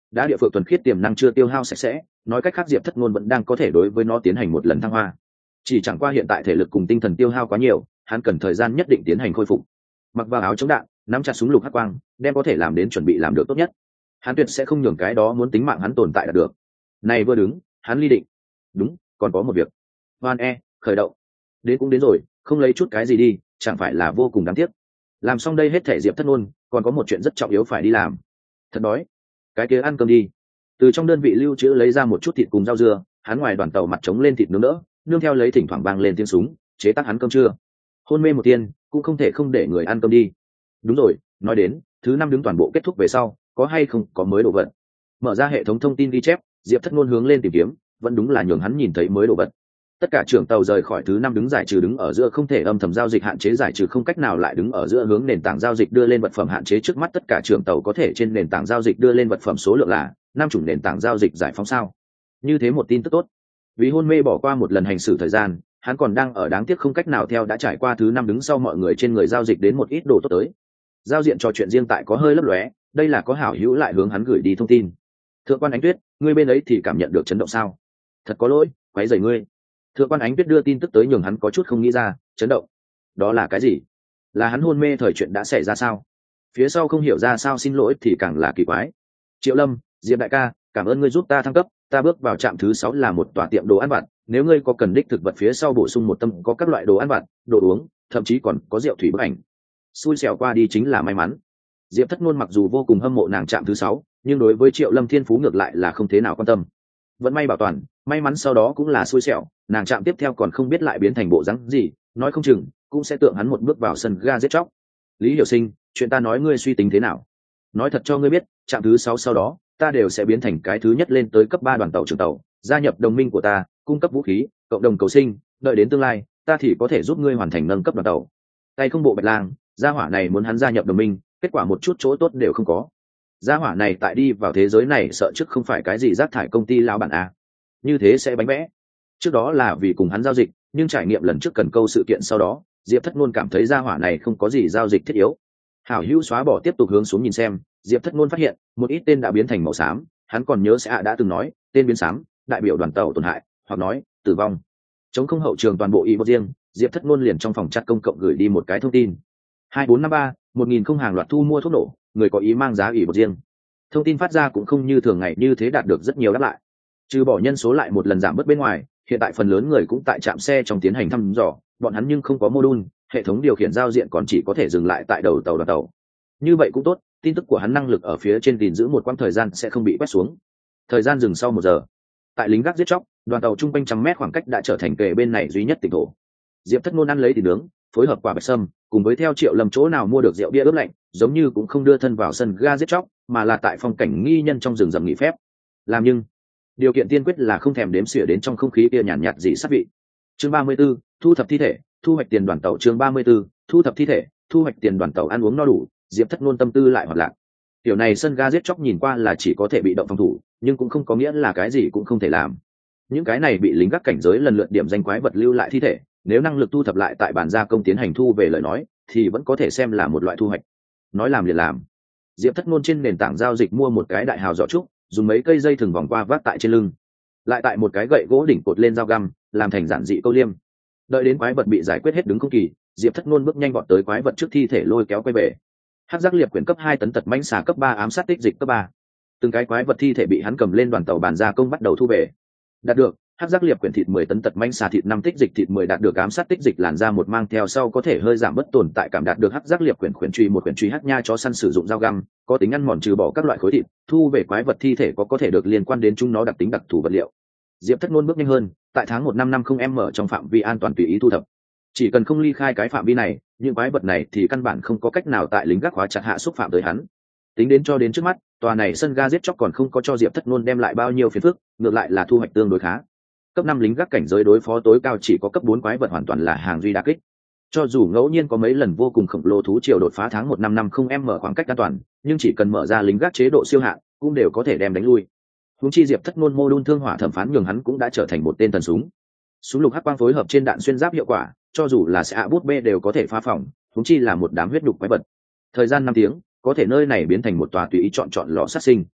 đã địa phượng thuần khiết tiềm năng chưa tiêu hao sạch sẽ, nói cách khác Diệp Thất Ngôn vẫn đang có thể đối với nó tiến hành một lần thăng hoa. Chỉ chẳng qua hiện tại thể lực cùng tinh thần tiêu hao quá nhiều, hắn cần thời gian nhất định tiến hành khôi phục. Mặc vào áo chống đạn, nắm chặt súng lục hắc quang, đem có thể làm đến chuẩn bị làm được tốt nhất. Hắn tuyệt sẽ không nhường cái đó muốn tính mạng hắn tồn tại được. Này vừa đứng, hắn ly định. Đúng, còn có một việc. Hoan khởi động. Đến cũng đến rồi, không lấy chút cái gì đi, chẳng phải là vô cùng đáng tiếc. Làm xong đây hết thể Diệp Thất Ngôn, còn có một chuyện rất trọng yếu phải đi làm. Thật đói. Cái kia ăn cơm đi. Từ trong đơn vị lưu trữ lấy ra một chút thịt cùng rau dưa, hắn ngoài đoàn tàu mặt trống lên thịt nướng đỡ, nương theo lấy thỉnh thoảng vang lên tiếng súng, chế tác hắn cơm trưa. Hôn mê một tiên, cũng không thể không để người ăn cơm đi. Đúng rồi, nói đến, thứ 5 đứng toàn bộ kết thúc về sau, có hay không có mới đồ vật. Mở ra hệ thống thông tin ghi chép, Diệp Thất Ngôn hướng lên tìm kiếm, vẫn đúng là nhường hắn nhìn thấy mới đồ vật. Tất cả trưởng tàu rời khỏi thứ 5 đứng giải trừ đứng ở giữa không thể âm thầm giao dịch hạn chế giải trừ không cách nào lại đứng ở giữa hướng nền tảng giao dịch đưa lên vật phẩm hạn chế trước mắt tất cả trưởng tàu có thể trên nền tảng giao dịch đưa lên vật phẩm số lượng là 5 chủng nền tảng giao dịch giải phóng sao. Như thế một tin tức tốt. Vì hôn mê bỏ qua một lần hành xử thời gian, hắn còn đang ở đáng tiếc không cách nào theo đã trải qua thứ 5 đứng sau mọi người trên người giao dịch đến một ít đồ tốt tới. Giao diện trò chuyện riêng tại có hơi lấp lóe, đây là có hảo hữu lại hướng hắn gửi đi thông tin. Thượng quan Ánh Tuyết, ngươi bên ấy thì cảm nhận được chấn động sao? Thật có lỗi, quấy rầy ngươi. Thượng quan Ánh Tuyết đưa tin tức tới nhường hắn có chút không nghĩ ra, chấn động. Đó là cái gì? Là hắn hôn mê thời chuyện đã xảy ra sao? Phía sau không hiểu ra sao xin lỗi thì càng là kỳ quái. Triệu Lâm, Diệp đại ca, cảm ơn ngươi giúp ta thăng cấp, ta bước vào trạm thứ 6 là một tòa tiệm đồ ăn vặt, nếu ngươi có cần đích thực vật phía sau bổ sung một tâm có các loại đồ ăn vặt, đồ uống, thậm chí còn có rượu thủy bức ảnh. Xui xẻo qua đi chính là may mắn. Diệp Thất Ngôn mặc dù vô cùng hâm mộ nàng trạm thứ 6, nhưng đối với Triệu Lâm thiên phú ngược lại là không thế nào quan tâm. Vẫn may bảo toàn, may mắn sau đó cũng là xui xẻo, nàng trạm tiếp theo còn không biết lại biến thành bộ dáng gì, nói không chừng cũng sẽ tượng hắn một bước vào sân ga giết chóc. Lý Hiểu Sinh, chuyện ta nói ngươi suy tính thế nào? Nói thật cho ngươi biết, trạm thứ 6 sau đó, ta đều sẽ biến thành cái thứ nhất lên tới cấp 3 đoàn tàu trưởng tàu, gia nhập đồng minh của ta, cung cấp vũ khí, cộng đồng cầu sinh, đợi đến tương lai, ta thì có thể giúp ngươi hoàn thành nâng cấp đoàn tàu. Tay không bộ Bạch Lang, gia hỏa này muốn hắn gia nhập đồng minh, kết quả một chút chỗ tốt đều không có. Gia hỏa này tại đi vào thế giới này sợ trước không phải cái gì rác thải công ty lão bản à. Như thế sẽ bánh vẽ. Trước đó là vì cùng hắn giao dịch, nhưng trải nghiệm lần trước cần câu sự kiện sau đó, Diệp Thất Ngôn cảm thấy gia hỏa này không có gì giao dịch thiết yếu. Hảo hữu xóa bỏ tiếp tục hướng xuống nhìn xem, Diệp Thất Ngôn phát hiện, một ít tên đã biến thành màu xám, hắn còn nhớ sẽ đã từng nói, tên biến xám, đại biểu đoàn tàu tổn hại, hoặc nói, tử vong. Chống không hậu trường toàn bộ y một riêng, Diệp Thất Ngôn liền trong phòng chat công cộng gửi đi một cái thông tin. 2453, 1000 không hàng loạt thu mua thuốc nổ, người có ý mang giá ủy một riêng. Thông tin phát ra cũng không như thường ngày như thế đạt được rất nhiều đáp lại. Trừ bỏ nhân số lại một lần giảm bớt bên ngoài, hiện tại phần lớn người cũng tại trạm xe trong tiến hành thăm dò, bọn hắn nhưng không có module, hệ thống điều khiển giao diện còn chỉ có thể dừng lại tại đầu tàu đoàn tàu. Như vậy cũng tốt, tin tức của hắn năng lực ở phía trên gìn giữ một quãng thời gian sẽ không bị quét xuống. Thời gian dừng sau 1 giờ. Tại lính gác giết chóc, đoàn tàu trung quanh trăm mét khoảng cách đã trở thành kề bên này duy nhất tỉnh thổ. Diệp Thất Ngôn ăn lấy thịt nướng, phối hợp quả bạch sâm, cùng với theo Triệu Lâm chỗ nào mua được rượu bia ướp lạnh, giống như cũng không đưa thân vào sân ga giết chóc, mà là tại phong cảnh nghi nhân trong rừng rậm nghỉ phép. Làm nhưng điều kiện tiên quyết là không thèm đếm xỉa đến trong không khí kia nhàn nhạt gì sát vị. Chương 34, thu thập thi thể, thu hoạch tiền đoàn tàu. Chương 34, thu thập thi thể, thu hoạch tiền đoàn tàu. Ăn uống no đủ, Diệp Thất Ngôn tâm tư lại hoạt lạc. Tiểu này sân ga giết chóc nhìn qua là chỉ có thể bị động phòng thủ, nhưng cũng không có nghĩa là cái gì cũng không thể làm. Những cái này bị lính gác cảnh giới lần lượt điểm danh quái vật lưu lại thi thể, nếu năng lực thu thập lại tại bản gia công tiến hành thu về lời nói, thì vẫn có thể xem là một loại thu hoạch. Nói làm liền làm. Diệp Thất Ngôn trên nền tảng giao dịch mua một cái đại hào giỏ trúc, dùng mấy cây dây thừng vòng qua vác tại trên lưng, lại tại một cái gậy gỗ đỉnh cột lên dao găm, làm thành giản dị câu liêm. Đợi đến quái vật bị giải quyết hết đứng không kỳ, Diệp Thất Ngôn bước nhanh vọt tới quái vật trước thi thể lôi kéo quay về. Hắc giác liệp quyển cấp 2 tấn tật mãnh xà cấp 3 ám sát tích dịch cấp 3. Từng cái quái vật thi thể bị hắn cầm lên đoàn tàu bàn gia công bắt đầu thu về. Đạt được hắc giác liệp quyển thịt 10 tấn tật mãnh xà thịt 5 tích dịch thịt 10 đạt được ám sát tích dịch làn da một mang theo sau có thể hơi giảm bất tồn tại cảm đạt được hắc giác liệp quyển quyển truy một quyển truy hắc nha chó săn sử dụng dao găm, có tính ăn mòn trừ bỏ các loại khối thịt, thu về quái vật thi thể có thể được liên quan đến chúng nó đặc tính đặc thù vật liệu. Diệp Thất Ngôn bước nhanh hơn, tại tháng 1550m trong phạm vi an toàn tùy ý thu thập. Chỉ cần không ly khai cái phạm vi này, những quái vật này thì căn bản không có cách nào tại lính gác khóa chặt hạ xúc phạm tới hắn. Tính đến cho đến trước mắt, tòa này sân ga giết chóc còn không có cho Diệp Thất Ngôn đem lại bao nhiêu phiền phức, ngược lại là thu hoạch tương đối khá. Cấp 5 lính gác cảnh giới đối phó tối cao chỉ có cấp 4 quái vật hoàn toàn là hàng duy đả kích. Cho dù ngẫu nhiên có mấy lần vô cùng khổng lồ thú triều đột phá tháng 1550m khoảng cách an toàn, nhưng chỉ cần mở ra lính gác chế độ siêu hạn, cũng đều có thể đem đánh lui. Huống chi Diệp Thất Ngôn mô đun thương hỏa thẩm phán nhường hắn cũng đã trở thành một tên thần súng. Súng lục hắc quang phối hợp trên đạn xuyên giáp hiệu quả, cho dù là xạ bút bê đều có thể phá phỏng, huống chi là một đám huyết nhục quái vật. Thời gian 5 tiếng, có thể nơi này biến thành một tòa tùy ý chọn lò sát sinh.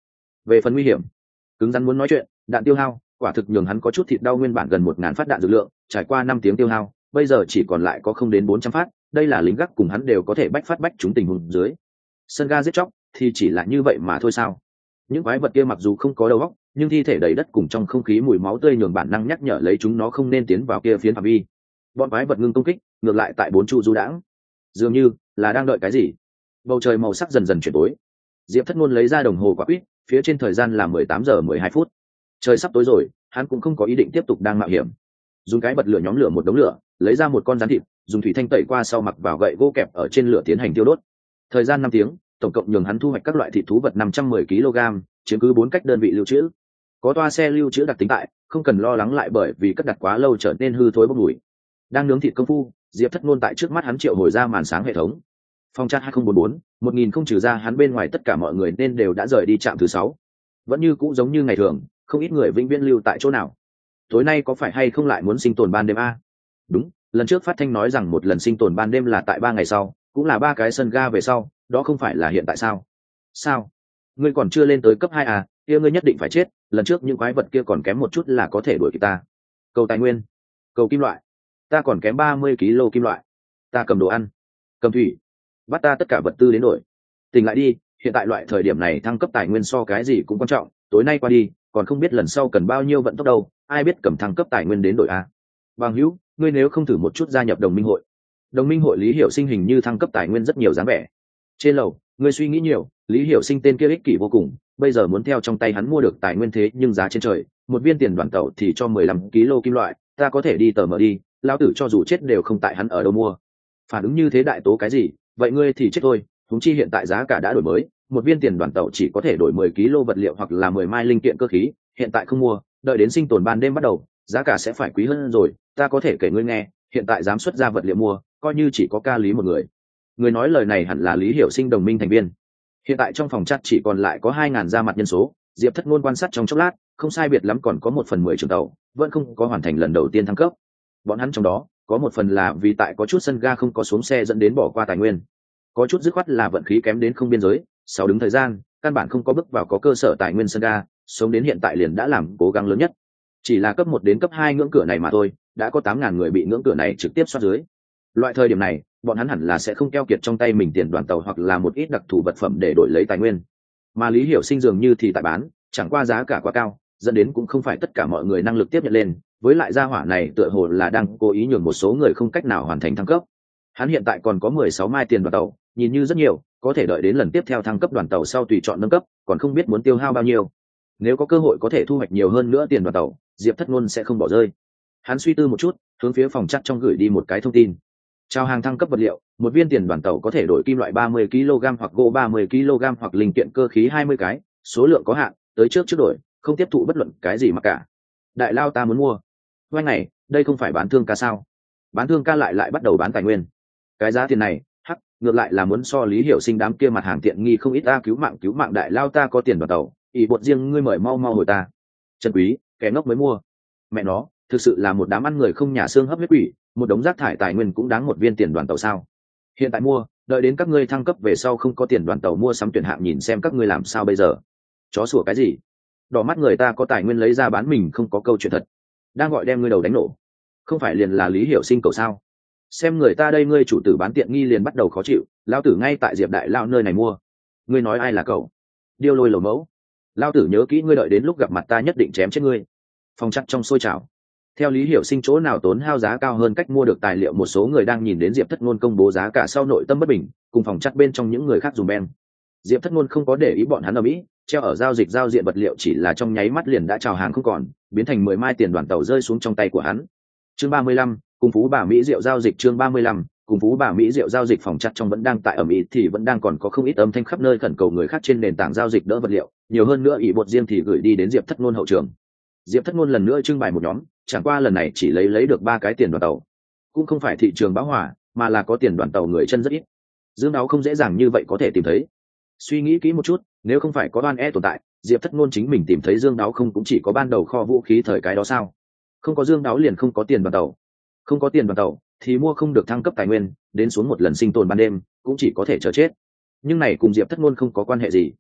Về phần nguy hiểm, cứng rắn muốn nói chuyện, đạn tiêu hao quả thực nhường hắn có chút thịt đau. Nguyên bản gần 1000 phát đạn dược lượng, trải qua 5 tiếng tiêu hao, bây giờ chỉ còn lại có không đến 400 phát. Đây là lính gác cùng hắn đều có thể bách phát bách trúng tình huống dưới. Sân ga giết chóc thì chỉ là như vậy mà thôi sao? Những quái vật kia mặc dù không có đầu óc, nhưng thi thể đầy đất cùng trong không khí mùi máu tươi nhường bản năng nhắc nhở lấy chúng nó không nên tiến vào kia phiến phạm vi. Bọn quái vật ngưng công kích, ngược lại tại bốn chu du đãng, dường như là đang đợi cái gì. Bầu trời màu sắc dần dần chuyển tối. Diệp Thất Ngôn lấy ra đồng hồ quả quýt, phía trên thời gian là 18 giờ 12 phút. Trời sắp tối rồi, hắn cũng không có ý định tiếp tục đang mạo hiểm. Dùng cái bật lửa nhóm lửa một đống lửa, lấy ra một con rắn thịt, dùng thủy thanh tẩy qua sau mặc vào gậy gỗ kẹp ở trên lửa tiến hành tiêu đốt. Thời gian 5 tiếng, tổng cộng nhường hắn thu hoạch các loại thịt thú vật 510 kg, chiếm cứ 4 cách đơn vị lưu trữ. Có toa xe lưu trữ đặc tính tại, không cần lo lắng lại bởi vì cất đặt quá lâu trở nên hư thối bốc mùi. Đang nướng thịt công phu, Diệp Thất Ngôn tại trước mắt hắn triệu hồi ra màn sáng hệ thống. Phòng chat 2044, 1000 không trừ ra hắn bên ngoài tất cả mọi người nên đều đã rời đi trạm thứ 6. Vẫn như cũ giống như ngày thường, không ít người vĩnh viễn lưu tại chỗ nào. Tối nay có phải hay không lại muốn sinh tồn ban đêm a? Đúng, lần trước phát thanh nói rằng một lần sinh tồn ban đêm là tại 3 ngày sau, cũng là 3 cái sân ga về sau, đó không phải là hiện tại sao? Sao? Ngươi còn chưa lên tới cấp 2 à? Kia ngươi nhất định phải chết, lần trước những quái vật kia còn kém một chút là có thể đuổi kịp ta. Cầu tài nguyên, cầu kim loại. Ta còn kém 30 kg kim loại. Ta cầm đồ ăn, cầm thủy, bắt ta tất cả vật tư đến đổi. Tỉnh lại đi, hiện tại loại thời điểm này thăng cấp tài nguyên so cái gì cũng quan trọng, tối nay qua đi, còn không biết lần sau cần bao nhiêu vận tốc đâu, ai biết cầm thăng cấp tài nguyên đến đổi a. Bằng hữu, ngươi nếu không thử một chút gia nhập đồng minh hội. Đồng minh hội Lý Hiểu Sinh hình như thăng cấp tài nguyên rất nhiều dáng vẻ. Trên lầu, ngươi suy nghĩ nhiều, Lý Hiểu Sinh tên kia ích kỷ vô cùng, bây giờ muốn theo trong tay hắn mua được tài nguyên thế nhưng giá trên trời, một viên tiền đoàn tàu thì cho 15 kg kim loại, ta có thể đi tờ mở đi, lão tử cho dù chết đều không tại hắn ở đâu mua. Phản ứng như thế đại tố cái gì, vậy ngươi thì chết thôi, huống chi hiện tại giá cả đã đổi mới, một viên tiền đoàn tàu chỉ có thể đổi 10 kg vật liệu hoặc là 10 mai linh kiện cơ khí, hiện tại không mua, đợi đến sinh tồn ban đêm bắt đầu, giá cả sẽ phải quý hơn rồi, ta có thể kể ngươi nghe, hiện tại dám xuất ra vật liệu mua, coi như chỉ có ca Lý một người. Người nói lời này hẳn là Lý Hiểu Sinh đồng minh thành viên. Hiện tại trong phòng chat chỉ còn lại có 2000 ra mặt nhân số, Diệp Thất Ngôn quan sát trong chốc lát, không sai biệt lắm còn có 1/10 trường tàu, vẫn không có hoàn thành lần đầu tiên thăng cấp. Bọn hắn trong đó, có một phần là vì tại có chút sân ga không có xuống xe dẫn đến bỏ qua tài nguyên. Có chút dứt khoát là vận khí kém đến không biên giới, sau đứng thời gian, căn bản không có bước vào có cơ sở tài nguyên sân ga, sống đến hiện tại liền đã làm cố gắng lớn nhất. Chỉ là cấp 1 đến cấp 2 ngưỡng cửa này mà thôi, đã có 8000 người bị ngưỡng cửa này trực tiếp xoát dưới. Loại thời điểm này, bọn hắn hẳn là sẽ không keo kiệt trong tay mình tiền đoàn tàu hoặc là một ít đặc thù vật phẩm để đổi lấy tài nguyên. Mà Lý Hiểu Sinh dường như thì tại bán, chẳng qua giá cả quá cao, dẫn đến cũng không phải tất cả mọi người năng lực tiếp nhận lên, với lại gia hỏa này tựa hồ là đang cố ý nhường một số người không cách nào hoàn thành thăng cấp. Hắn hiện tại còn có 16 mai tiền đoàn tàu, nhìn như rất nhiều, có thể đợi đến lần tiếp theo thăng cấp đoàn tàu sau tùy chọn nâng cấp, còn không biết muốn tiêu hao bao nhiêu. Nếu có cơ hội có thể thu hoạch nhiều hơn nữa tiền đoàn tàu, Diệp Thất Ngôn sẽ không bỏ rơi. Hắn suy tư một chút, hướng phía phòng chat trong gửi đi một cái thông tin. Chào hàng thăng cấp vật liệu, một viên tiền đoàn tàu có thể đổi kim loại 30 kg hoặc gỗ 30 kg hoặc linh kiện cơ khí 20 cái, số lượng có hạn, tới trước đổi, không tiếp thụ bất luận cái gì mà cả. Đại lao ta muốn mua. Ngoài này, đây không phải bán thương ca sao? Bán thương ca lại bắt đầu bán tài nguyên. Cái giá tiền này, hắc, ngược lại là muốn so Lý Hiểu Sinh đám kia mặt hàng tiện nghi không ít. Ta cứu mạng đại lao ta có tiền đoàn tàu, ỷ bột riêng ngươi mời mau hồi ta. Trần quý, kẻ ngốc mới mua. Mẹ nó, thực sự là một đám ăn người không nhà xương hấp huyết quỷ, một đống rác thải tài nguyên cũng đáng một viên tiền đoàn tàu sao? Hiện tại mua, đợi đến các ngươi thăng cấp về sau không có tiền đoàn tàu mua sắm tuyển hạng nhìn xem các ngươi làm sao bây giờ. Chó sủa cái gì? Đỏ mắt người ta có tài nguyên lấy ra bán mình không có câu chuyện thật. Đang gọi đem ngươi đầu đánh nổ. Không phải liền là Lý Hiểu Sinh cầu sao? Xem người ta đây ngươi chủ tử bán tiện nghi liền bắt đầu khó chịu, lao tử ngay tại Diệp đại lao nơi này mua. Ngươi nói ai là cậu? Điêu lôi lầu mẫu. Lao tử nhớ kỹ ngươi đợi đến lúc gặp mặt ta nhất định chém chết ngươi. Phòng chắc trong sôi trào. Theo Lý Hiểu Sinh chỗ nào tốn hao giá cao hơn cách mua được tài liệu, một số người đang nhìn đến Diệp Thất Ngôn công bố giá cả sau nội tâm bất bình, cùng phòng chắc bên trong những người khác dùng beng. Diệp Thất Ngôn không có để ý bọn hắn ở Mỹ, treo ở giao dịch giao diện vật liệu chỉ là trong nháy mắt liền đã chào hàng không còn, biến thành 10 mai tiền đoàn tàu rơi xuống trong tay của hắn. Chương 35, cùng phú bà Mỹ rượu giao dịch. Chương 35, cùng phú bà Mỹ rượu giao dịch. Phòng chắc trong vẫn đang tại ở Mỹ thì vẫn đang còn có không ít âm thanh khắp nơi khẩn cầu người khác trên nền tảng giao dịch đỡ vật liệu, nhiều hơn nữa ỷ bột riêng thì gửi đi đến Diệp Thất Ngôn hậu trường. Diệp Thất Ngôn lần nữa trưng bày một nhóm, chẳng qua lần này chỉ lấy được 3 cái tiền đoàn tàu. Cũng không phải thị trường bão hòa, mà là có tiền đoàn tàu người chân rất ít. Dương Đáo không dễ dàng như vậy có thể tìm thấy. Suy nghĩ kỹ một chút, nếu không phải có Đoan E tồn tại, Diệp Thất Ngôn chính mình tìm thấy Dương Đáo không cũng chỉ có ban đầu kho vũ khí thời cái đó sao? Không có Dương Đáo liền không có tiền đoàn tàu. Không có tiền đoàn tàu thì mua không được thăng cấp tài nguyên, đến xuống một lần sinh tồn ban đêm, cũng chỉ có thể chờ chết. Nhưng này cùng Diệp Thất Ngôn không có quan hệ gì.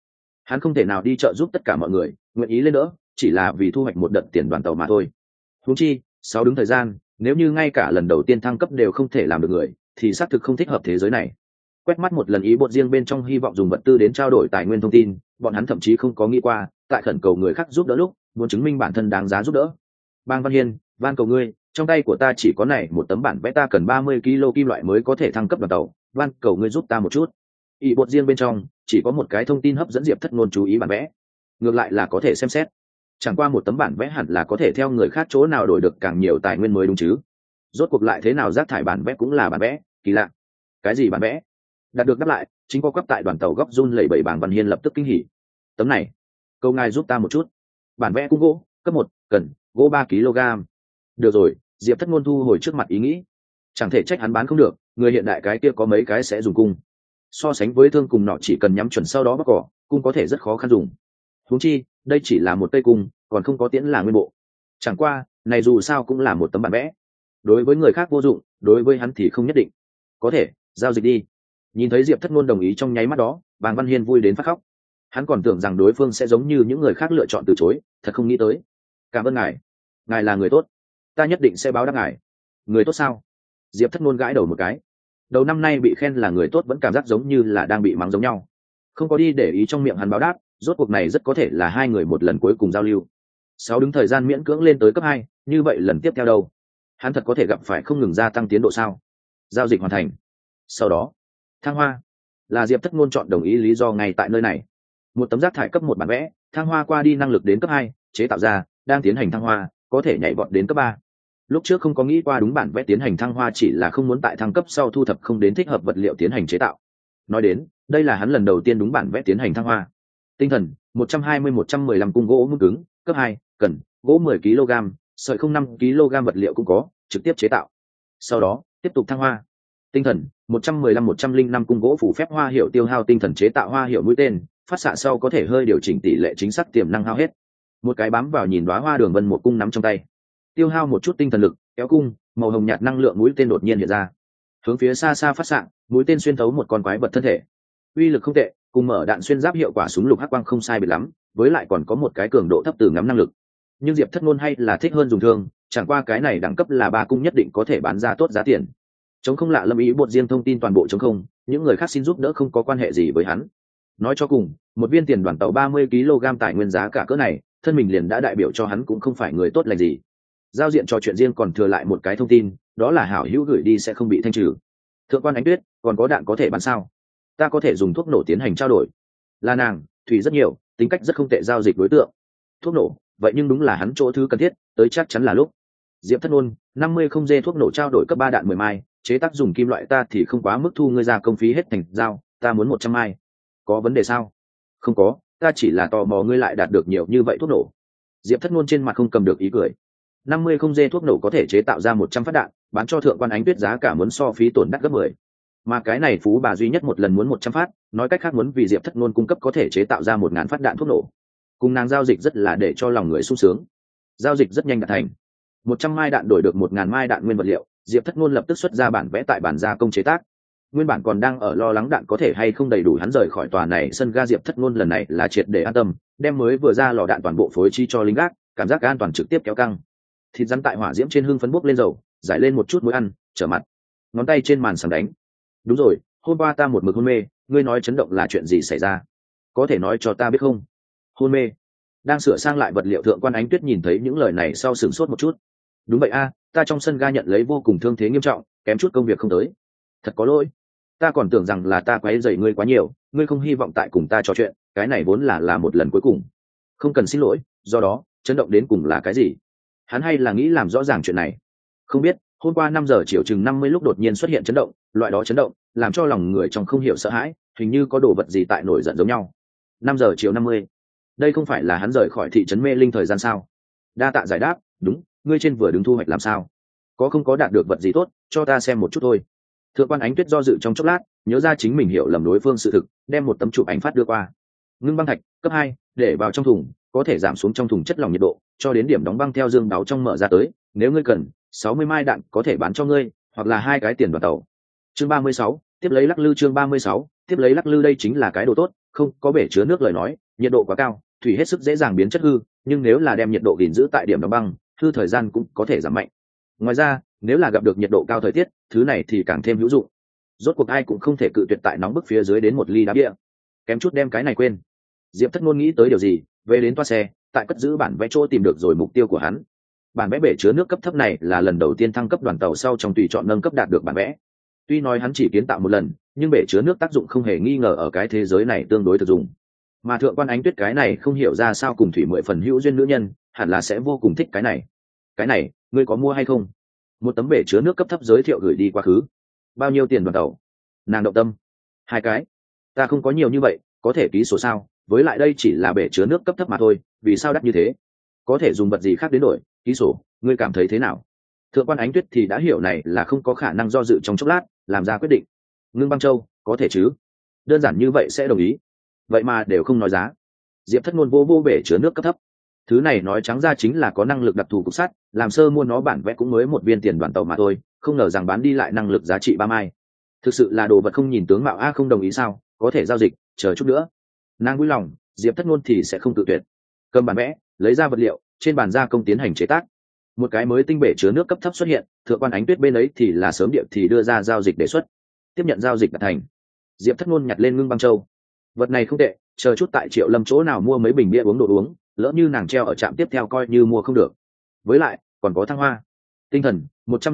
hắn không thể nào đi trợ giúp tất cả mọi người nguyện ý lên đỡ, chỉ là vì thu hoạch một đợt tiền đoàn tàu mà thôi. Huống chi 6 đứng thời gian, nếu như ngay cả lần đầu tiên thăng cấp đều không thể làm được người thì xác thực không thích hợp thế giới này. Quét mắt một lần ý bột riêng bên trong hy vọng dùng vật tư đến trao đổi tài nguyên thông tin, bọn hắn thậm chí không có nghĩ qua tại khẩn cầu người khác giúp đỡ lúc muốn chứng minh bản thân đáng giá giúp đỡ. Bang Văn Hiên, van cầu ngươi, trong tay của ta chỉ có này một tấm bản vẽ, ta cần 30 kg kim loại mới có thể thăng cấp đoàn tàu, van cầu ngươi giúp ta một chút. Ý bột riêng bên trong chỉ có một cái thông tin hấp dẫn Diệp Thất Ngôn chú ý bản vẽ, ngược lại là có thể xem xét. Chẳng qua một tấm bản vẽ hẳn là có thể theo người khác chỗ nào đổi được càng nhiều tài nguyên mới đúng chứ. Rốt cuộc lại thế nào rác thải bản vẽ cũng là bản vẽ, kỳ lạ. Cái gì bản vẽ? Đạt được đáp lại, chính có quắp tại đoàn tàu góc run lẩy bẩy Bàng Văn Hiên lập tức kinh hỉ. Tấm này, câu ngài giúp ta một chút. Bản vẽ cung gỗ, cấp 1, cần gỗ 3 kg. Được rồi, Diệp Thất Ngôn thu hồi trước mặt ý nghĩ. Chẳng thể trách hắn bán không được, người hiện đại cái kia có mấy cái sẽ dùng cung. So sánh với thương cùng nọ chỉ cần nhắm chuẩn sau đó bắt cỏ, cung có thể rất khó khăn dùng. Huống chi, đây chỉ là một cây cung, còn không có tiễn là nguyên bộ. Chẳng qua, này dù sao cũng là một tấm bản vẽ. Đối với người khác vô dụng, đối với hắn thì không nhất định. Có thể, giao dịch đi. Nhìn thấy Diệp Thất Ngôn đồng ý trong nháy mắt đó, Bàng Văn Hiên vui đến phát khóc. Hắn còn tưởng rằng đối phương sẽ giống như những người khác lựa chọn từ chối, thật không nghĩ tới. Cảm ơn ngài, ngài là người tốt, ta nhất định sẽ báo đáp ngài. Người tốt sao? Diệp Thất Ngôn gãi đầu một cái. Đầu năm nay bị khen là người tốt vẫn cảm giác giống như là đang bị mắng giống nhau. Không có đi để ý trong miệng hắn báo đáp, rốt cuộc này rất có thể là hai người một lần cuối cùng giao lưu. 6 đứng thời gian miễn cưỡng lên tới cấp 2, như vậy lần tiếp theo đâu? Hắn thật có thể gặp phải không ngừng gia tăng tiến độ sao? Giao dịch hoàn thành. Sau đó, thăng hoa. Là Diệp Thất Ngôn chọn đồng ý lý do ngay tại nơi này. Một tấm rác thải cấp 1 bản vẽ, thăng hoa qua đi năng lực đến cấp 2, chế tạo ra, đang tiến hành thăng hoa, có thể nhảy vọt đến cấp 3. Lúc trước không có nghĩ qua đúng bản vẽ tiến hành thăng hoa chỉ là không muốn tại thăng cấp sau thu thập không đến thích hợp vật liệu tiến hành chế tạo. Nói đến, đây là hắn lần đầu tiên đúng bản vẽ tiến hành thăng hoa. Tinh thần 120-115 cung gỗ mức cứng, cấp 2, cần gỗ 10 kg, sợi không 5 kg vật liệu cũng có, trực tiếp chế tạo. Sau đó, tiếp tục thăng hoa. Tinh thần 115-105 cung gỗ phủ phép hoa hiệu tiêu hao tinh thần chế tạo hoa hiệu mũi tên, phát xạ sau có thể hơi điều chỉnh tỷ lệ chính xác tiềm năng hao hết. Một cái bám vào nhìn đóa hoa đường vân một cung nắm trong tay. Tiêu hao một chút tinh thần lực, kéo cung, màu hồng nhạt năng lượng mũi tên đột nhiên hiện ra. Hướng phía xa xa phát xạ, mũi tên xuyên thấu một con quái vật thân thể. Uy lực không tệ, cùng mở đạn xuyên giáp hiệu quả súng lục hắc quang không sai biệt lắm, với lại còn có một cái cường độ thấp từ ngắm năng lực. Nhưng Diệp Thất Ngôn hay là thích hơn dùng thương, chẳng qua cái này đẳng cấp là 3 cung nhất định có thể bán ra tốt giá tiền. Chống không lạ lâm ý bột riêng thông tin toàn bộ chống không, những người khác xin giúp đỡ không có quan hệ gì với hắn. Nói cho cùng, một viên tiền đoàn tàu 30 kg tài nguyên giá cả cỡ này, thân mình liền đã đại biểu cho hắn cũng không phải người tốt lành gì. Giao diện trò chuyện riêng còn thừa lại một cái thông tin, đó là hảo hữu gửi đi sẽ không bị thanh trừ. Thượng quan Ánh Tuyết, còn có đạn có thể bán sao? Ta có thể dùng thuốc nổ tiến hành trao đổi. Là nàng, thủy rất nhiều, tính cách rất không tệ, giao dịch đối tượng. Thuốc nổ, vậy nhưng đúng là hắn chỗ thứ cần thiết, tới chắc chắn là lúc. Diệp Thất Ngôn, 50 không dê thuốc nổ trao đổi cấp 3 đạn 10 mai, chế tác dùng kim loại ta thì không quá mức thu ngươi ra công phí hết thành giao, ta muốn 100 mai. Có vấn đề sao? Không có, ta chỉ là tò mò ngươi lại đạt được nhiều như vậy thuốc nổ. Diệp Thất Ngôn trên mặt không cầm được ý cười. 50 không dê thuốc nổ có thể chế tạo ra 100 phát đạn, bán cho Thượng quan Ánh Tuyết giá cả muốn so phí tổn đắt gấp 10. Mà cái này phú bà duy nhất một lần muốn 100 phát, nói cách khác muốn vì Diệp Thất Ngôn cung cấp có thể chế tạo ra 1000 phát đạn thuốc nổ. Cùng nàng giao dịch rất là để cho lòng người sung sướng. Giao dịch rất nhanh đạt thành. 100 mai đạn đổi được 1000 mai đạn nguyên vật liệu, Diệp Thất Ngôn lập tức xuất ra bản vẽ tại bản gia công chế tác. Nguyên bản còn đang ở lo lắng đạn có thể hay không đầy đủ hắn rời khỏi tòa này sân ga, Diệp Thất Ngôn lần này là triệt để an tâm, đem mới vừa ra lò đạn toàn bộ phối chi cho lính gác, cảm giác an toàn trực tiếp kéo căng. Thịt rắn tại hỏa diễm trên hương phấn bốc lên dầu, giải lên một chút muối ăn, trở mặt. Ngón tay trên màn sàng đánh. Đúng rồi, hôm qua ta một mực hôn mê, ngươi nói chấn động là chuyện gì xảy ra? Có thể nói cho ta biết không? Hôn mê. Đang sửa sang lại vật liệu Thượng quan Ánh Tuyết nhìn thấy những lời này sau sửng sốt một chút. Đúng vậy a, ta trong sân ga nhận lấy vô cùng thương thế nghiêm trọng, kém chút công việc không tới. Thật có lỗi. Ta còn tưởng rằng là ta quấy rầy ngươi quá nhiều, ngươi không hy vọng tại cùng ta trò chuyện, cái này vốn là một lần cuối cùng. Không cần xin lỗi, do đó, chấn động đến cùng là cái gì? Hắn hay là nghĩ làm rõ ràng chuyện này? Không biết, hôm qua 5 giờ chiều chừng 50 lúc đột nhiên xuất hiện chấn động, loại đó chấn động làm cho lòng người trong không hiểu sợ hãi, hình như có đồ vật gì tại nổi giận giống nhau. 5 giờ chiều 50. Đây không phải là hắn rời khỏi thị trấn Mê Linh thời gian sao? Đa tạ giải đáp, đúng, ngươi trên vừa đứng thu hoạch làm sao? Có không có đạt được vật gì tốt, cho ta xem một chút thôi. Thượng quan Ánh Tuyết do dự trong chốc lát, nhớ ra chính mình hiểu lầm đối phương sự thực, đem một tấm chụp ảnh phát đưa qua. Ngưng băng thạch, cấp 2, để vào trong thùng, có thể giảm xuống trong thùng chất lỏng nhiệt độ, cho đến điểm đóng băng theo dương đáo trong mở ra tới, nếu ngươi cần, 60 mai đạn có thể bán cho ngươi, hoặc là 2 cái tiền đoàn tàu. Chương 36, tiếp lấy lắc lư chương 36, tiếp lấy lắc lư đây chính là cái đồ tốt, không có bể chứa nước lời nói, nhiệt độ quá cao thủy hết sức dễ dàng biến chất hư, nhưng nếu là đem nhiệt độ gìn giữ tại điểm đóng băng, hư thời gian cũng có thể giảm mạnh. Ngoài ra, nếu là gặp được nhiệt độ cao thời tiết, thứ này thì càng thêm hữu dụng. Rốt cuộc ai cũng không thể cự tuyệt tại nóng bức phía dưới đến một ly đá bia. Kém chút đem cái này quên. Diệp Thất Nôn nghĩ tới điều gì, về đến toa xe, tại cất giữ bản vẽ chỗ tìm được rồi mục tiêu của hắn. Bản vẽ bể chứa nước cấp thấp này là lần đầu tiên thăng cấp đoàn tàu sau trong tùy chọn nâng cấp đạt được bản vẽ. Tuy nói hắn chỉ kiến tạo một lần, nhưng bể chứa nước tác dụng không hề nghi ngờ ở cái thế giới này tương đối thực dụng. Mà Thượng quan Ánh Tuyết cái này không hiểu ra sao cùng thủy 10 phần hữu duyên nữ nhân, hẳn là sẽ vô cùng thích cái này. Cái này, ngươi có mua hay không? Một tấm bể chứa nước cấp thấp giới thiệu gửi đi quá khứ. Bao nhiêu tiền đoàn tàu? Nàng động tâm. 2 cái. Ta không có nhiều như vậy, có thể ký sổ sao? Với lại đây chỉ là bể chứa nước cấp thấp mà thôi, vì sao đắt như thế? Có thể dùng vật gì khác đến đổi, ký sổ, ngươi cảm thấy thế nào? Thượng quan Ánh Tuyết thì đã hiểu này là không có khả năng do dự trong chốc lát, làm ra quyết định. Ngưng Băng Châu, có thể chứ? Đơn giản như vậy sẽ đồng ý. Vậy mà đều không nói giá. Diệp Thất Nôn vô bể chứa nước cấp thấp. Thứ này nói trắng ra chính là có năng lực đặc thù cục sắt, làm sơ mua nó bản vẽ cũng mới 1 viên tiền đoàn tàu mà thôi, không ngờ rằng bán đi lại năng lực giá trị 3 mai. Thực sự là đồ vật không nhìn tướng mạo a, không đồng ý sao? Có thể giao dịch, chờ chút nữa. Nàng vui lòng, Diệp Thất Nôn thì sẽ không tự tuyệt. Cầm bản vẽ, lấy ra vật liệu, trên bàn gia công tiến hành chế tác. Một cái mới tinh bể chứa nước cấp thấp xuất hiện, Thượng quan Ánh Tuyết bên ấy thì là sớm điệp thì đưa ra giao dịch đề xuất. Tiếp nhận giao dịch đạt thành. Diệp Thất Nôn nhặt lên Ngưng Băng Châu. Vật này không tệ, chờ chút tại Triệu Lâm chỗ nào mua mấy bình bia uống đồ uống, lỡ như nàng treo ở trạm tiếp theo coi như mua không được. Với lại còn có thăng hoa tinh thần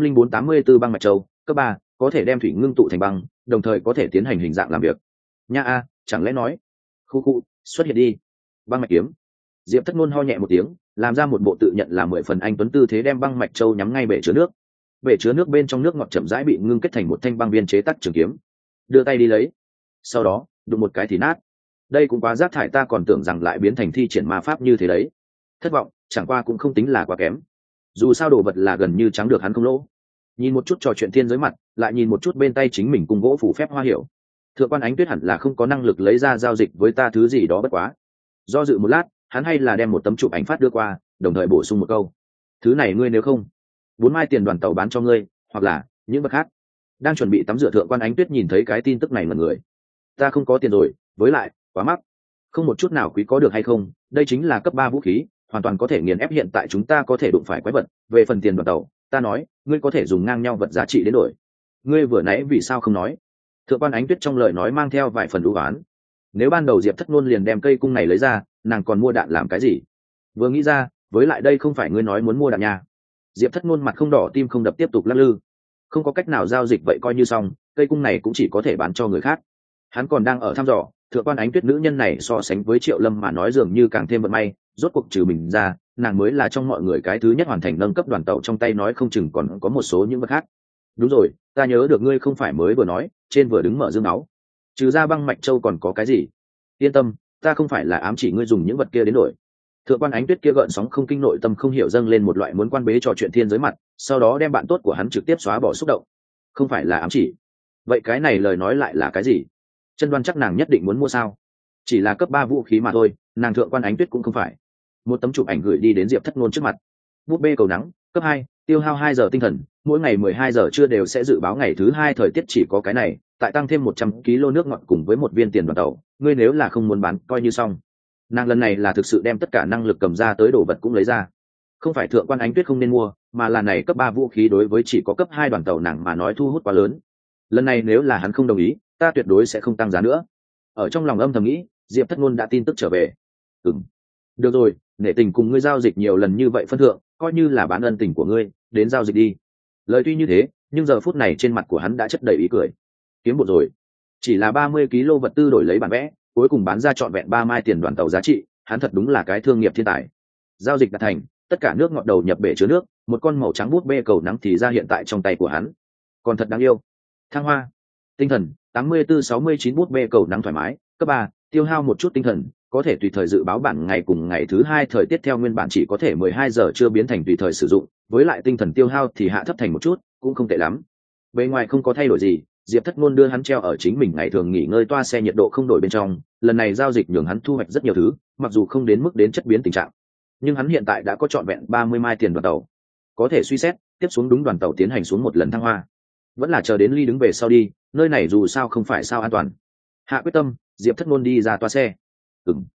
10484 băng mạch châu cấp 3, có thể đem thủy ngưng tụ thành băng, đồng thời có thể tiến hành hình dạng làm việc. Nha a, chẳng lẽ nói khu xuất hiện đi. Băng mạch kiếm. Diệp Thất Nôn ho nhẹ một tiếng, làm ra một bộ tự nhận là 10 phần anh tuấn tư thế, đem băng mạch châu nhắm ngay bể chứa nước. Bể chứa nước bên trong nước ngọt chậm rãi bị ngưng kết thành một thanh băng viên chế tác trường kiếm. Đưa tay đi lấy, sau đó đụng một cái thì nát. Đây cũng quá rác thải, ta còn tưởng rằng lại biến thành thi triển ma pháp như thế đấy. Thất vọng, chẳng qua cũng không tính là quá kém. Dù sao đồ vật là gần như trắng được hắn không lỗ. Nhìn một chút trò chuyện thiên giới mặt, lại nhìn một chút bên tay chính mình cùng gỗ phủ phép hoa hiểu. Thượng quan Ánh Tuyết hẳn là không có năng lực lấy ra giao dịch với ta thứ gì đó bất quá. Do dự một lát, hắn hay là đem một tấm chụp ảnh phát đưa qua, đồng thời bổ sung một câu: thứ này ngươi nếu không, 4 mai tiền đoàn tàu bán cho ngươi, hoặc là những vật khác. Đang chuẩn bị tắm rửa Thượng quan Ánh Tuyết nhìn thấy cái tin tức này mà người: ta không có tiền rồi, với lại quá mắc, không một chút nào quý, có được hay không? Đây chính là cấp 3 vũ khí, hoàn toàn có thể nghiền ép hiện tại chúng ta có thể đụng phải quái vật. Về phần tiền đoàn tàu, ta nói ngươi có thể dùng ngang nhau vật giá trị đến đổi. Ngươi vừa nãy vì sao không nói? Thượng quan Ánh Tuyết trong lời nói mang theo vài phần ưu oán. Nếu ban đầu Diệp Thất Nôn liền đem cây cung này lấy ra, nàng còn mua đạn làm cái gì? Vừa nghĩ ra, với lại đây không phải ngươi nói muốn mua đạn nha. Diệp Thất Nôn mặt không đỏ tim không đập tiếp tục lắc lư. Không có cách nào giao dịch vậy coi như xong, cây cung này cũng chỉ có thể bán cho người khác. Hắn còn đang ở thăm dò, Thượng quan Ánh Tuyết nữ nhân này so sánh với Triệu Lâm mà nói dường như càng thêm vận may, rốt cuộc trừ mình ra, nàng mới là trong mọi người cái thứ nhất hoàn thành nâng cấp đoàn tàu, trong tay nói không chừng còn có một số những vật khác. Đúng rồi, ta nhớ được ngươi không phải mới vừa nói, trên vừa đứng mở dương áo. Trừ ra băng mạch châu còn có cái gì? Yên tâm, ta không phải là ám chỉ ngươi dùng những vật kia đến đổi. Thượng quan Ánh Tuyết kia gợn sóng không kinh, nội tâm không hiểu dâng lên một loại muốn quan bế trò chuyện thiên giới mặt, sau đó đem bạn tốt của hắn trực tiếp xóa bỏ xúc động. Không phải là ám chỉ? Vậy cái này lời nói lại là cái gì? Chân Đoan chắc nàng nhất định muốn mua sao? Chỉ là cấp 3 vũ khí mà thôi, nàng Thượng quan Ánh Tuyết cũng không phải. Một tấm chụp ảnh gửi đi đến Diệp Thất Nôn trước mặt. Búp bê cầu nắng, cấp 2, tiêu hao 2 giờ tinh thần, mỗi ngày 12 giờ trưa đều sẽ dự báo ngày thứ 2 thời tiết chỉ có cái này, tại tăng thêm 100 kg nước ngọt cùng với 1 viên tiền đoàn tàu, ngươi nếu là không muốn bán coi như xong. Nàng lần này là thực sự đem tất cả năng lực cầm ra tới đồ vật cũng lấy ra. Không phải Thượng quan Ánh Tuyết không nên mua, mà là này cấp 3 vũ khí đối với chỉ có cấp 2 đoàn tàu nàng mà nói thu hút quá lớn. Lần này nếu là hắn không đồng ý, ta tuyệt đối sẽ không tăng giá nữa. Ở trong lòng âm thầm nghĩ, Diệp Thất Nôn đã tin tức trở về. Được rồi, nể tình cùng ngươi giao dịch nhiều lần như vậy phân thượng, coi như là bán ân tình của ngươi, đến giao dịch đi. Lời tuy như thế, nhưng giờ phút này trên mặt của hắn đã chất đầy ý cười. Kiếm bộ rồi, chỉ là 30 kg vật tư đổi lấy bản vẽ, cuối cùng bán ra trọn vẹn 3 mai tiền đoàn tàu giá trị, hắn thật đúng là cái thương nghiệp thiên tài. Giao dịch đạt thành, tất cả nước ngọt đầu nhập bể chứa nước, một con màu trắng bút bê cầu nắng thì ra hiện tại trong tay của hắn. Còn thật đáng yêu. Thăng hoa tinh thần 8469 bút bê cầu nắng thoải mái, cấp 3, tiêu hao một chút tinh thần, có thể tùy thời dự báo bản ngày cùng ngày thứ 2 thời tiết, theo nguyên bản chỉ có thể 12 giờ chưa biến thành tùy thời sử dụng, với lại tinh thần tiêu hao thì hạ thấp thành một chút, cũng không tệ lắm. Bề ngoài không có thay đổi gì, Diệp Thất Nôn đưa hắn treo ở chính mình ngày thường nghỉ ngơi toa xe nhiệt độ không đổi bên trong, lần này giao dịch nhường hắn thu hoạch rất nhiều thứ, mặc dù không đến mức đến chất biến tình trạng, nhưng hắn hiện tại đã có trọn vẹn 30 mai tiền đoàn tàu, có thể suy xét tiếp xuống đúng đoàn tàu tiến hành xuống một lần thăng hoa. Vẫn là chờ đến ly đứng về sau đi, nơi này dù sao không phải sao an toàn. Hạ quyết tâm, Diệp Thất Nôn đi ra toa xe.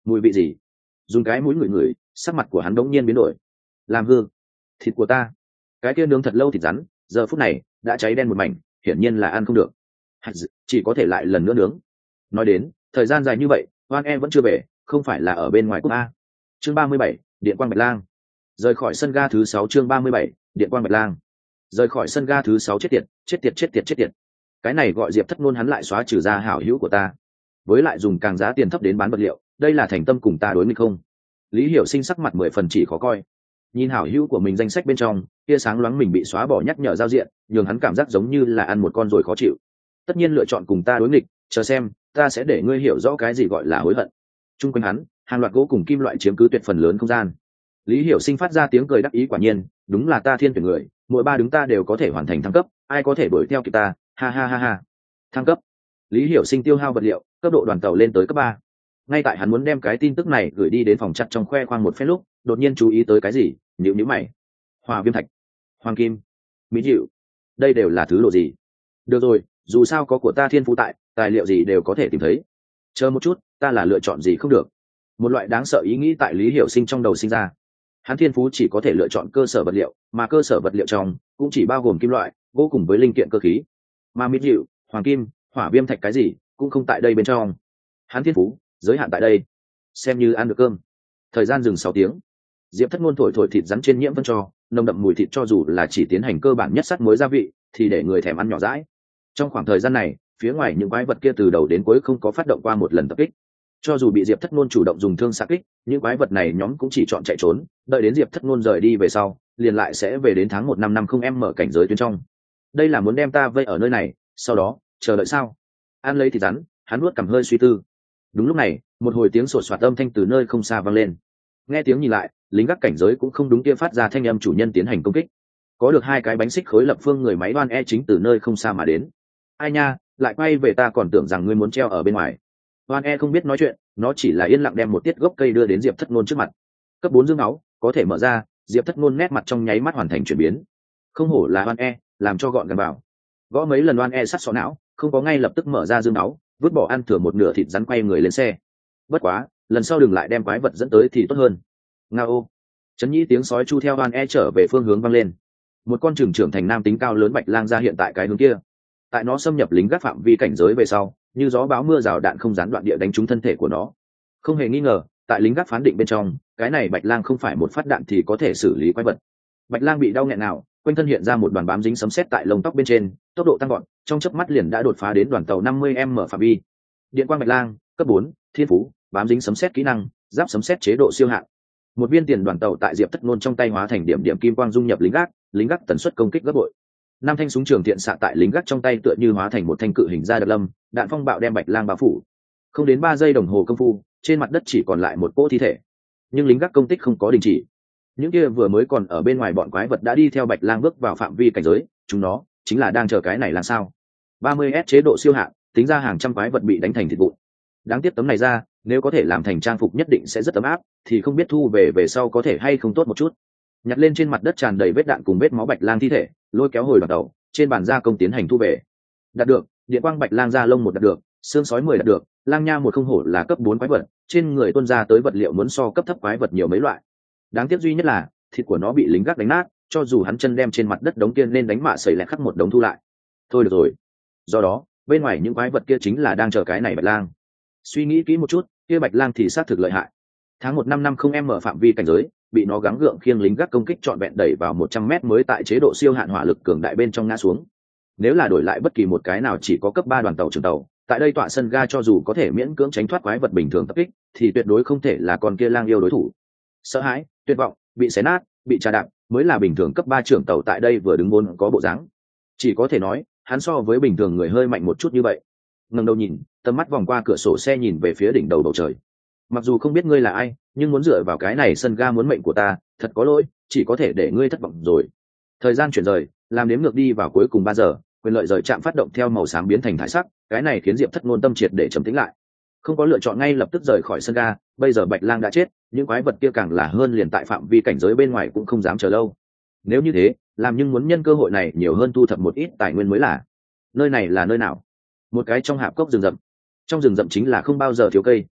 Mùi vị gì? Dùng cái mũi ngửi ngửi, sắc mặt của hắn đống nhiên biến đổi. Làm hư thịt của ta. Cái kia nướng thật lâu thịt rắn giờ phút này đã cháy đen một mảnh, hiển nhiên là ăn không được. Chỉ có thể lại lần nữa nướng. Nói đến thời gian dài như vậy Hoan em vẫn chưa về, không phải là ở bên ngoài cúp a. Chương 37, điện quang bạch lang. Rời khỏi sân ga thứ 6. Chương 37, điện quang bạch lang. Rời khỏi sân ga thứ 6. Chết tiệt, chết tiệt, chết tiệt, chết tiệt. Cái này gọi Diệp Thất Nôn hắn lại xóa trừ ra hảo hữu của ta, với lại dùng càng giá tiền thấp đến bán vật liệu, đây là thành tâm cùng ta đối nghịch không? Lý Hiểu Sinh sắc mặt 10 phần chỉ khó coi. Nhìn hảo hữu của mình danh sách bên trong kia sáng loáng mình bị xóa bỏ nhắc nhở giao diện, nhường hắn cảm giác giống như là ăn một con rồi khó chịu. Tất nhiên lựa chọn cùng ta đối nghịch, chờ xem ta sẽ để ngươi hiểu rõ cái gì gọi là hối hận. Trung quanh hắn hàng loạt gỗ cùng kim loại chiếm cứ tuyệt phần lớn không gian. Lý Hiểu Sinh phát ra tiếng cười đắc ý, quả nhiên đúng là ta thiên tuyển người, mỗi ba đứng ta đều có thể hoàn thành thăng cấp, ai có thể đuổi theo kịp ta, ha ha ha ha. Thăng cấp. Lý Hiểu Sinh tiêu hao vật liệu, cấp độ đoàn tàu lên tới cấp 3. Ngay tại hắn muốn đem cái tin tức này gửi đi đến phòng chặt trong khoe khoang một phen lúc, đột nhiên chú ý tới cái gì, nhíu mày. Hỏa viêm thạch, hoàng kim, mỹ dịu, đây đều là thứ đồ gì? Được rồi, dù sao có của ta thiên phú tại, tài liệu gì đều có thể tìm thấy. Chờ một chút, ta là lựa chọn gì không được? Một loại đáng sợ ý nghĩ tại Lý Hiểu Sinh trong đầu sinh ra. Hắn thiên phú chỉ có thể lựa chọn cơ sở vật liệu, mà cơ sở vật liệu trong cũng chỉ bao gồm kim loại, gỗ cùng với linh kiện cơ khí. Mà mỹ dịu, hoàng kim, hỏa viêm thạch cái gì cũng không tại đây bên trong. Hắn thiên phú giới hạn tại đây, xem như ăn được cơm. Thời gian dừng 6 tiếng. Diệp Thất Ngôn thổi thịt rắn trên nhiễm phân cho nồng đậm mùi thịt, cho dù là chỉ tiến hành cơ bản nhất sắt muối gia vị thì để người thèm ăn nhỏ dãi. Trong khoảng thời gian này phía ngoài những quái vật kia từ đầu đến cuối không có phát động qua một lần tập kích. Cho dù bị Diệp Thất Ngôn chủ động dùng thương xạ kích, những quái vật này nhóm cũng chỉ chọn chạy trốn, đợi đến Diệp Thất Ngôn rời đi về sau liền lại sẽ về đến tháng 1 năm 50 mở cảnh giới tuyến trong. Đây là muốn đem ta vây ở nơi này, sau đó chờ đợi sao? Ăn lấy thịt rắn, hắn nuốt cằm hơi suy tư. Đúng lúc này một hồi tiếng sột soạt âm thanh từ nơi không xa vang lên. Nghe tiếng nhìn lại, lính gác cảnh giới cũng không đúng kia phát ra thanh âm chủ nhân tiến hành công kích. Có được 2 cái bánh xích khối lập phương người máy Đoan E chính từ nơi không xa mà đến. Ai nha, lại quay về, ta còn tưởng rằng ngươi muốn treo ở bên ngoài. Đoan E không biết nói chuyện, nó chỉ là yên lặng đem một tiết gốc cây đưa đến Diệp Thất Ngôn trước mặt. Cấp 4 dương máu có thể mở ra. Diệp Thất Ngôn nét mặt trong nháy mắt hoàn thành chuyển biến. Không hổ là Đoan E, làm cho gọn gàng vào. Gõ mấy lần Đoan E sắt sọ não, không có ngay lập tức mở ra dương máu, vứt bỏ ăn thừa một nửa thịt rắn, quay người lên xe. Bất quá lần sau đừng lại đem quái vật dẫn tới thì tốt hơn. Ngao. Chấn nhĩ tiếng sói chu theo Đoan E trở về phương hướng vang lên. Một con trưởng thành nam tính cao lớn bạch lang ra hiện tại cái hướng kia. Tại nó xâm nhập lính gác phạm vi cảnh giới về sau, như gió bão mưa rào đạn không gián đoạn địa đánh trúng thân thể của nó. Không hề nghi ngờ, tại lính gác phán định bên trong, cái này bạch lang không phải một phát đạn thì có thể xử lý quái vật. Bạch lang bị đau nghẹn nào, quanh thân hiện ra một đoàn bám dính sấm sét tại lông tóc bên trên, tốc độ tăng gọn, trong chớp mắt liền đã đột phá đến đoàn tàu 50m phạm vi. Điện quang bạch lang, cấp 4, thiên phú, bám dính sấm sét kỹ năng, giáp sấm sét chế độ siêu hạn. Một viên tiền đoàn tàu tại Diệp Thất Ngôn trong tay hóa thành điểm kim quang dung nhập lính gác tần suất công kích gấp bội. 5 thanh súng trường tiện xạ tại lính gác trong tay tựa như hóa thành một thanh cự hình ra đặc lâm, đạn phong bạo đem bạch lang bao phủ. Không đến 3 giây đồng hồ công phu, trên mặt đất chỉ còn lại một cỗ thi thể. Nhưng lính gác công kích không có đình chỉ. Những kia vừa mới còn ở bên ngoài bọn quái vật đã đi theo bạch lang bước vào phạm vi cảnh giới, chúng nó chính là đang chờ cái này làm sao. 30S chế độ siêu hạn, tính ra hàng trăm quái vật bị đánh thành thịt vụn. Đáng tiếc tấm này ra, nếu có thể làm thành trang phục nhất định sẽ rất ấm áp, thì không biết thu về sau có thể hay không tốt một chút. Nhặt lên trên mặt đất tràn đầy vết đạn cùng vết máu bạch lang thi thể, lôi kéo hồi đoàn tàu, trên bàn gia công tiến hành thu về. Đạt được, điện quang bạch lang da lông 1 đạt được, xương sói 10 đạt được, lang nha 1 không hổ là cấp 4 quái vật, trên người tuôn ra tới vật liệu muốn so cấp thấp quái vật nhiều mấy loại. Đáng tiếc duy nhất là thịt của nó bị lính gác đánh nát, cho dù hắn chân đem trên mặt đất đống kia nên đánh mạ sẩy lẹt khắc một đống thu lại. Thôi được rồi. Do đó, bên ngoài những quái vật kia chính là đang chờ cái này bạch lang. Suy nghĩ kỹ một chút, kia bạch lang thì xác thực lợi hại. Tháng 1 năm 50m ở phạm vi cảnh giới, bị nó gắng gượng khiêng lính gác công kích trọn vẹn đẩy vào 100m mới tại chế độ siêu hạn hỏa lực cường đại bên trong ngã xuống. Nếu là đổi lại bất kỳ một cái nào chỉ có cấp 3 đoàn tàu trường tàu, tại đây tọa sân ga cho dù có thể miễn cưỡng tránh thoát quái vật bình thường tập kích, thì tuyệt đối không thể là con kia lang yêu đối thủ. Sợ hãi, tuyệt vọng, bị xé nát, bị trà đạp, mới là bình thường cấp 3 trưởng tàu tại đây vừa đứng vốn có bộ dáng. Chỉ có thể nói, hắn so với bình thường người hơi mạnh một chút như vậy. Ngẩng đầu nhìn, tầm mắt vòng qua cửa sổ xe nhìn về phía đỉnh đầu bầu trời. Mặc dù không biết ngươi là ai, nhưng muốn dựa vào cái này sân ga muốn mệnh của ta, thật có lỗi, chỉ có thể để ngươi thất vọng rồi. Thời gian chuyển rời, làm đếm ngược đi vào cuối cùng 3 giờ, quyền lợi rời chạm phát động theo màu xám biến thành thải sắc, cái này khiến Diệp Thất Ngôn tâm triệt để trầm tĩnh lại. Không có lựa chọn ngay lập tức rời khỏi sân ga, bây giờ bạch lang đã chết, những quái vật kia càng là hơn liền tại phạm vi cảnh giới bên ngoài cũng không dám chờ lâu. Nếu như thế, làm nhưng muốn nhân cơ hội này nhiều hơn thu thập một ít tài nguyên mới là. Nơi này là nơi nào? Một cái trong hạp cốc rừng rậm. Trong rừng rậm chính là không bao giờ thiếu cây.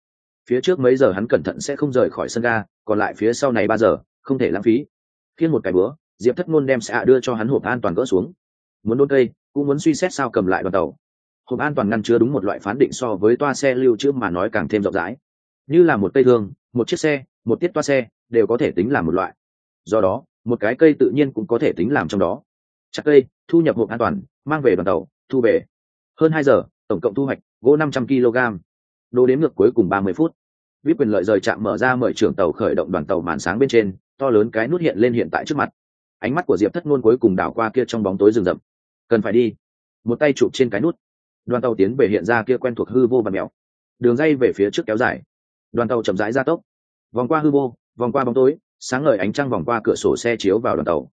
Phía trước mấy giờ hắn cẩn thận sẽ không rời khỏi sân ga, còn lại phía sau này 3 giờ không thể lãng phí. Khiêng một cái bữa, Diệp Thất Nôn đem xạ đưa cho hắn hộp an toàn gỡ xuống. Muốn đôn cây, cũng muốn suy xét sao cầm lại đoàn tàu. Hộp an toàn ngăn chứa đúng một loại phán định so với toa xe lưu trữ mà nói càng thêm rộng rãi. Như là một cây thương, một chiếc xe, một tiết toa xe đều có thể tính làm một loại. Do đó, một cái cây tự nhiên cũng có thể tính làm trong đó. Chặt cây, thu nhập hộp an toàn, mang về đoàn tàu, thu về. Hơn 2 giờ, tổng cộng thu hoạch gỗ 500 kg. Đồ đếm ngược cuối cùng 30 phút. Vip quyền lợi rời trạm mở ra, mời trưởng tàu khởi động đoàn tàu màn sáng bên trên, to lớn cái nút hiện lên hiện tại trước mặt. Ánh mắt của Diệp Thất Nôn cuối cùng đảo qua kia trong bóng tối rừng rậm. Cần phải đi. Một tay chụp trên cái nút. Đoàn tàu tiến về hiện ra kia quen thuộc hư vô và mèo. Đường dây về phía trước kéo dài. Đoàn tàu chậm rãi gia tốc. Vòng qua hư vô, vòng qua bóng tối, sáng ngời ánh trăng vòng qua cửa sổ xe chiếu vào đoàn tàu.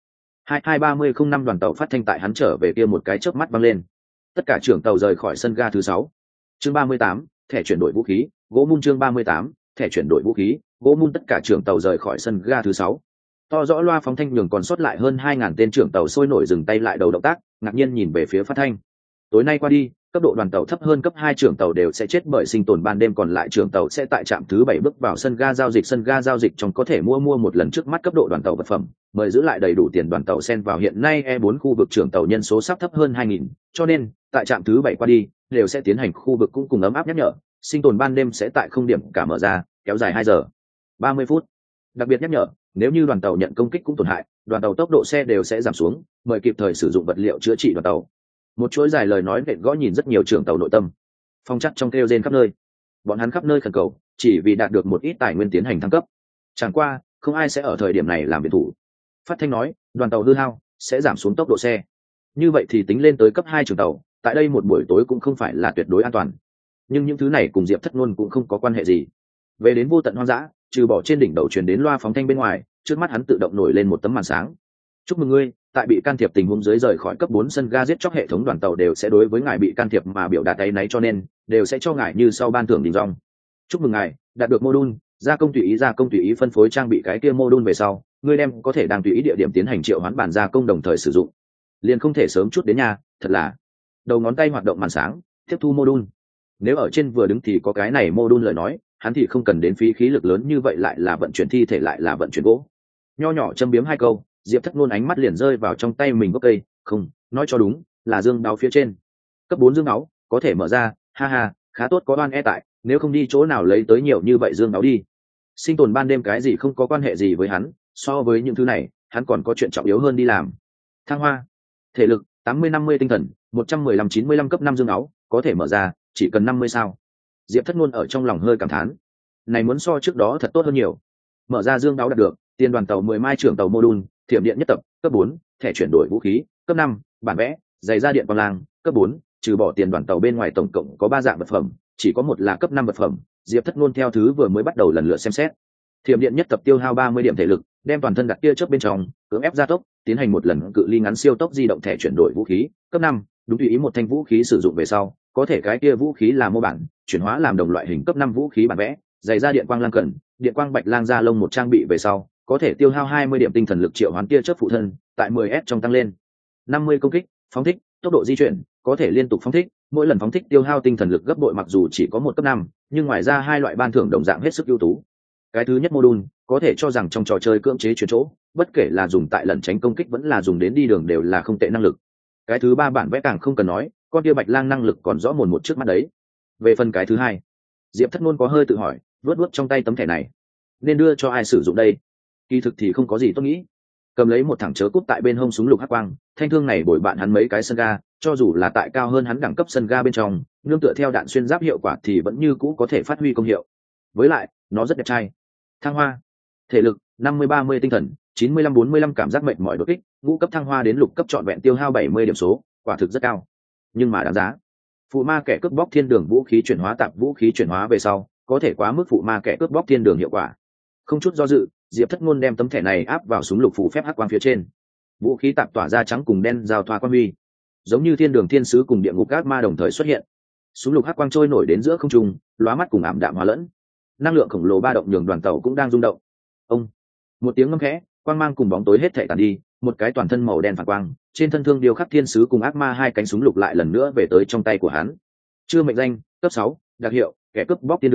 22:30:05 đoàn tàu phát thanh tại hắn trở về kia một cái chớp mắt văng lên. Tất cả trưởng tàu rời khỏi sân ga thứ 6. Chương 38, thẻ chuyển đổi vũ khí, gỗ mun. Chương 38, thẻ chuyển đổi vũ khí, gỗ mun. Tất cả trưởng tàu rời khỏi sân ga thứ 6. To rõ loa phóng thanh nhường còn sót lại hơn 2.000 tên trưởng tàu sôi nổi dừng tay lại đầu động tác, ngạc nhiên nhìn về phía phát thanh. Tối nay qua đi, cấp độ đoàn tàu thấp hơn cấp 2 trưởng tàu đều sẽ chết bởi sinh tồn ban đêm, còn lại trưởng tàu sẽ tại trạm thứ 7 bước vào sân ga giao dịch. Sân ga giao dịch trong có thể mua một lần trước mắt cấp độ đoàn tàu vật phẩm, mời giữ lại đầy đủ tiền đoàn tàu xen vào. Hiện nay E4 khu vực trưởng tàu nhân số sắp thấp hơn 2.000, cho nên tại trạm thứ 7 qua đi đều sẽ tiến hành khu vực cũng cùng ấm áp nhắc nhở. Sinh tồn ban đêm sẽ tại không điểm cả mở ra, kéo dài 2 giờ 30 phút. Đặc biệt nhắc nhở, nếu như đoàn tàu nhận công kích cũng tổn hại, đoàn tàu tốc độ xe đều sẽ giảm xuống, mời kịp thời sử dụng vật liệu chữa trị đoàn tàu. Một chuỗi dài lời nói nện gõ nhìn rất nhiều trưởng tàu nội tâm. Phong chắc trong kêu rên khắp nơi, bọn hắn khắp nơi khẩn cầu, chỉ vì đạt được một ít tài nguyên tiến hành thăng cấp. Chẳng qua, không ai sẽ ở thời điểm này làm việc thủ. Phát thanh nói, đoàn tàu hư hao sẽ giảm xuống tốc độ xe. Như vậy thì tính lên tới cấp 2 trưởng tàu, tại đây một buổi tối cũng không phải là tuyệt đối an toàn. Nhưng những thứ này cùng Diệp Thất Nôn cũng không có quan hệ gì. Về đến vô tận hoang dã, trừ bỏ trên đỉnh đầu truyền đến loa phóng thanh bên ngoài, trước mắt hắn tự động nổi lên một tấm màn sáng. Chúc mừng ngươi, tại bị can thiệp tình huống dưới rời khỏi cấp 4 sân ga giết chóc, hệ thống đoàn tàu đều sẽ đối với ngài bị can thiệp mà biểu đạt áy náy, cho nên đều sẽ cho ngài như sau ban thưởng đình rong. Chúc mừng ngài đạt được module gia công tùy ý phân phối trang bị. Cái kia module về sau, ngươi đem có thể đang tùy ý địa điểm tiến hành triệu hoán bản gia công đồng thời sử dụng. Liền không thể sớm chút đến nhà, thật là. Đầu ngón tay hoạt động màn sáng, tiếp thu module. Nếu ở trên vừa đứng thì có cái này module lời nói, hắn thì không cần đến phí khí lực lớn như vậy, lại là vận chuyển thi thể lại là vận chuyển gỗ. Nho nhỏ châm biếm 2 câu, Diệp Thất Nôn ánh mắt liền rơi vào trong tay mình gốc cây, không, nói cho đúng, là dương đáo phía trên. Cấp 4 dương đáo, có thể mở ra, ha ha, khá tốt, có oan e tại, nếu không đi chỗ nào lấy tới nhiều như vậy dương đáo đi. Sinh tồn ban đêm cái gì không có quan hệ gì với hắn, so với những thứ này, hắn còn có chuyện trọng yếu hơn đi làm. Thăng hoa, thể lực 80-50, tinh thần 115-95, cấp 5 dương đáo, có thể mở ra, chỉ cần 50 sao. Diệp Thất Nôn ở trong lòng hơi cảm thán, này muốn so trước đó thật tốt hơn nhiều. Mở ra dương đáo đạt được tiền đoàn tàu 10 mai trưởng tàu module, thiểm điện nhất tập, cấp 4, thẻ chuyển đổi vũ khí, cấp 5, bản vẽ, giày da điện quang lang, cấp 4, trừ bỏ tiền đoàn tàu bên ngoài tổng cộng có 3 dạng vật phẩm, chỉ có một là cấp 5 vật phẩm. Diệp Thất Nôn theo thứ vừa mới bắt đầu lần lượt xem xét. Thiểm điện nhất tập tiêu hao 30 điểm thể lực, đem toàn thân đặt tia chớp bên trong, cưỡng ép gia tốc, tiến hành một lần cự ly ngắn siêu tốc di động. Thẻ chuyển đổi vũ khí, cấp 5, đúng tùy ý một thanh vũ khí sử dụng về sau, có thể cái kia vũ khí là mô bản, chuyển hóa làm đồng loại hình. Cấp 5 vũ khí bản vẽ, giày da điện quang lang cần, điện quang bạch lang da lông một trang bị về sau, có thể tiêu hao 20 điểm tinh thần lực, triệu hoán tia chớp phụ thân, tại 10S trong tăng lên 50 công kích, phóng thích, tốc độ di chuyển, có thể liên tục phóng thích, mỗi lần phóng thích tiêu hao tinh thần lực gấp bội. Mặc dù chỉ có một cấp 5, nhưng ngoài ra 2 loại ban thưởng đồng dạng hết sức ưu tú. Cái thứ nhất module, có thể cho rằng trong trò chơi cưỡng chế chuyển chỗ, bất kể là dùng tại lẩn tránh công kích vẫn là dùng đến đi đường đều là không tệ năng lực. Cái thứ 3 bản vẽ càng không cần nói, con tia bạch lang năng lực còn rõ mồn một trước mắt đấy. Về phần cái thứ 2, Diệp Thất Nôn có hơi tự hỏi, vuốt trong tay tấm thẻ này, nên đưa cho ai sử dụng đây? Kỳ thực thì không có gì tốt nghĩ, cầm lấy một thẳng chớ cúp tại bên hông súng lục hắc quang, thanh thương này bồi bạn hắn mấy cái sân ga, cho dù là tại cao hơn hắn đẳng cấp sân ga bên trong, nương tựa theo đạn xuyên giáp hiệu quả thì vẫn như cũ có thể phát huy công hiệu. Với lại nó rất đẹp trai. Thăng hoa, thể lực 50-30, tinh thần 95-45, cảm giác mệt mỏi đột kích, ngũ cấp thăng hoa đến lục cấp trọn vẹn tiêu hao 70 điểm số, quả thực rất cao, nhưng mà đáng giá. Phụ ma kẻ cướp bóc thiên đường vũ khí chuyển hóa, tạp vũ khí chuyển hóa về sau, có thể quá mức phụ ma kẻ cướp bóc thiên đường hiệu quả. Không chút do dự, Diệp Thất Nôn đem tấm thẻ này áp vào súng lục phù phép hắc quang phía trên. Vũ khí tạp tỏa ra trắng cùng đen giao thoa quang huy, giống như thiên đường thiên sứ cùng địa ngục ác ma đồng thời xuất hiện. Súng lục hắc quang trôi nổi đến giữa không trung, lóa mắt cùng ảm đạm hòa lẫn. Năng lượng khổng lồ ba động nhường đoàn tàu cũng đang rung động. Ông, một tiếng ngâm khẽ, quang mang cùng bóng tối hết thảy tàn đi, một cái toàn thân màu đen phản quang, trên thân thương điêu khắc thiên sứ cùng ác ma 2 cánh súng lục lại lần nữa về tới trong tay của hắn. Chưa mệnh danh, cấp 6, đặc hiệu, kẻ cướp bóc thiên đường,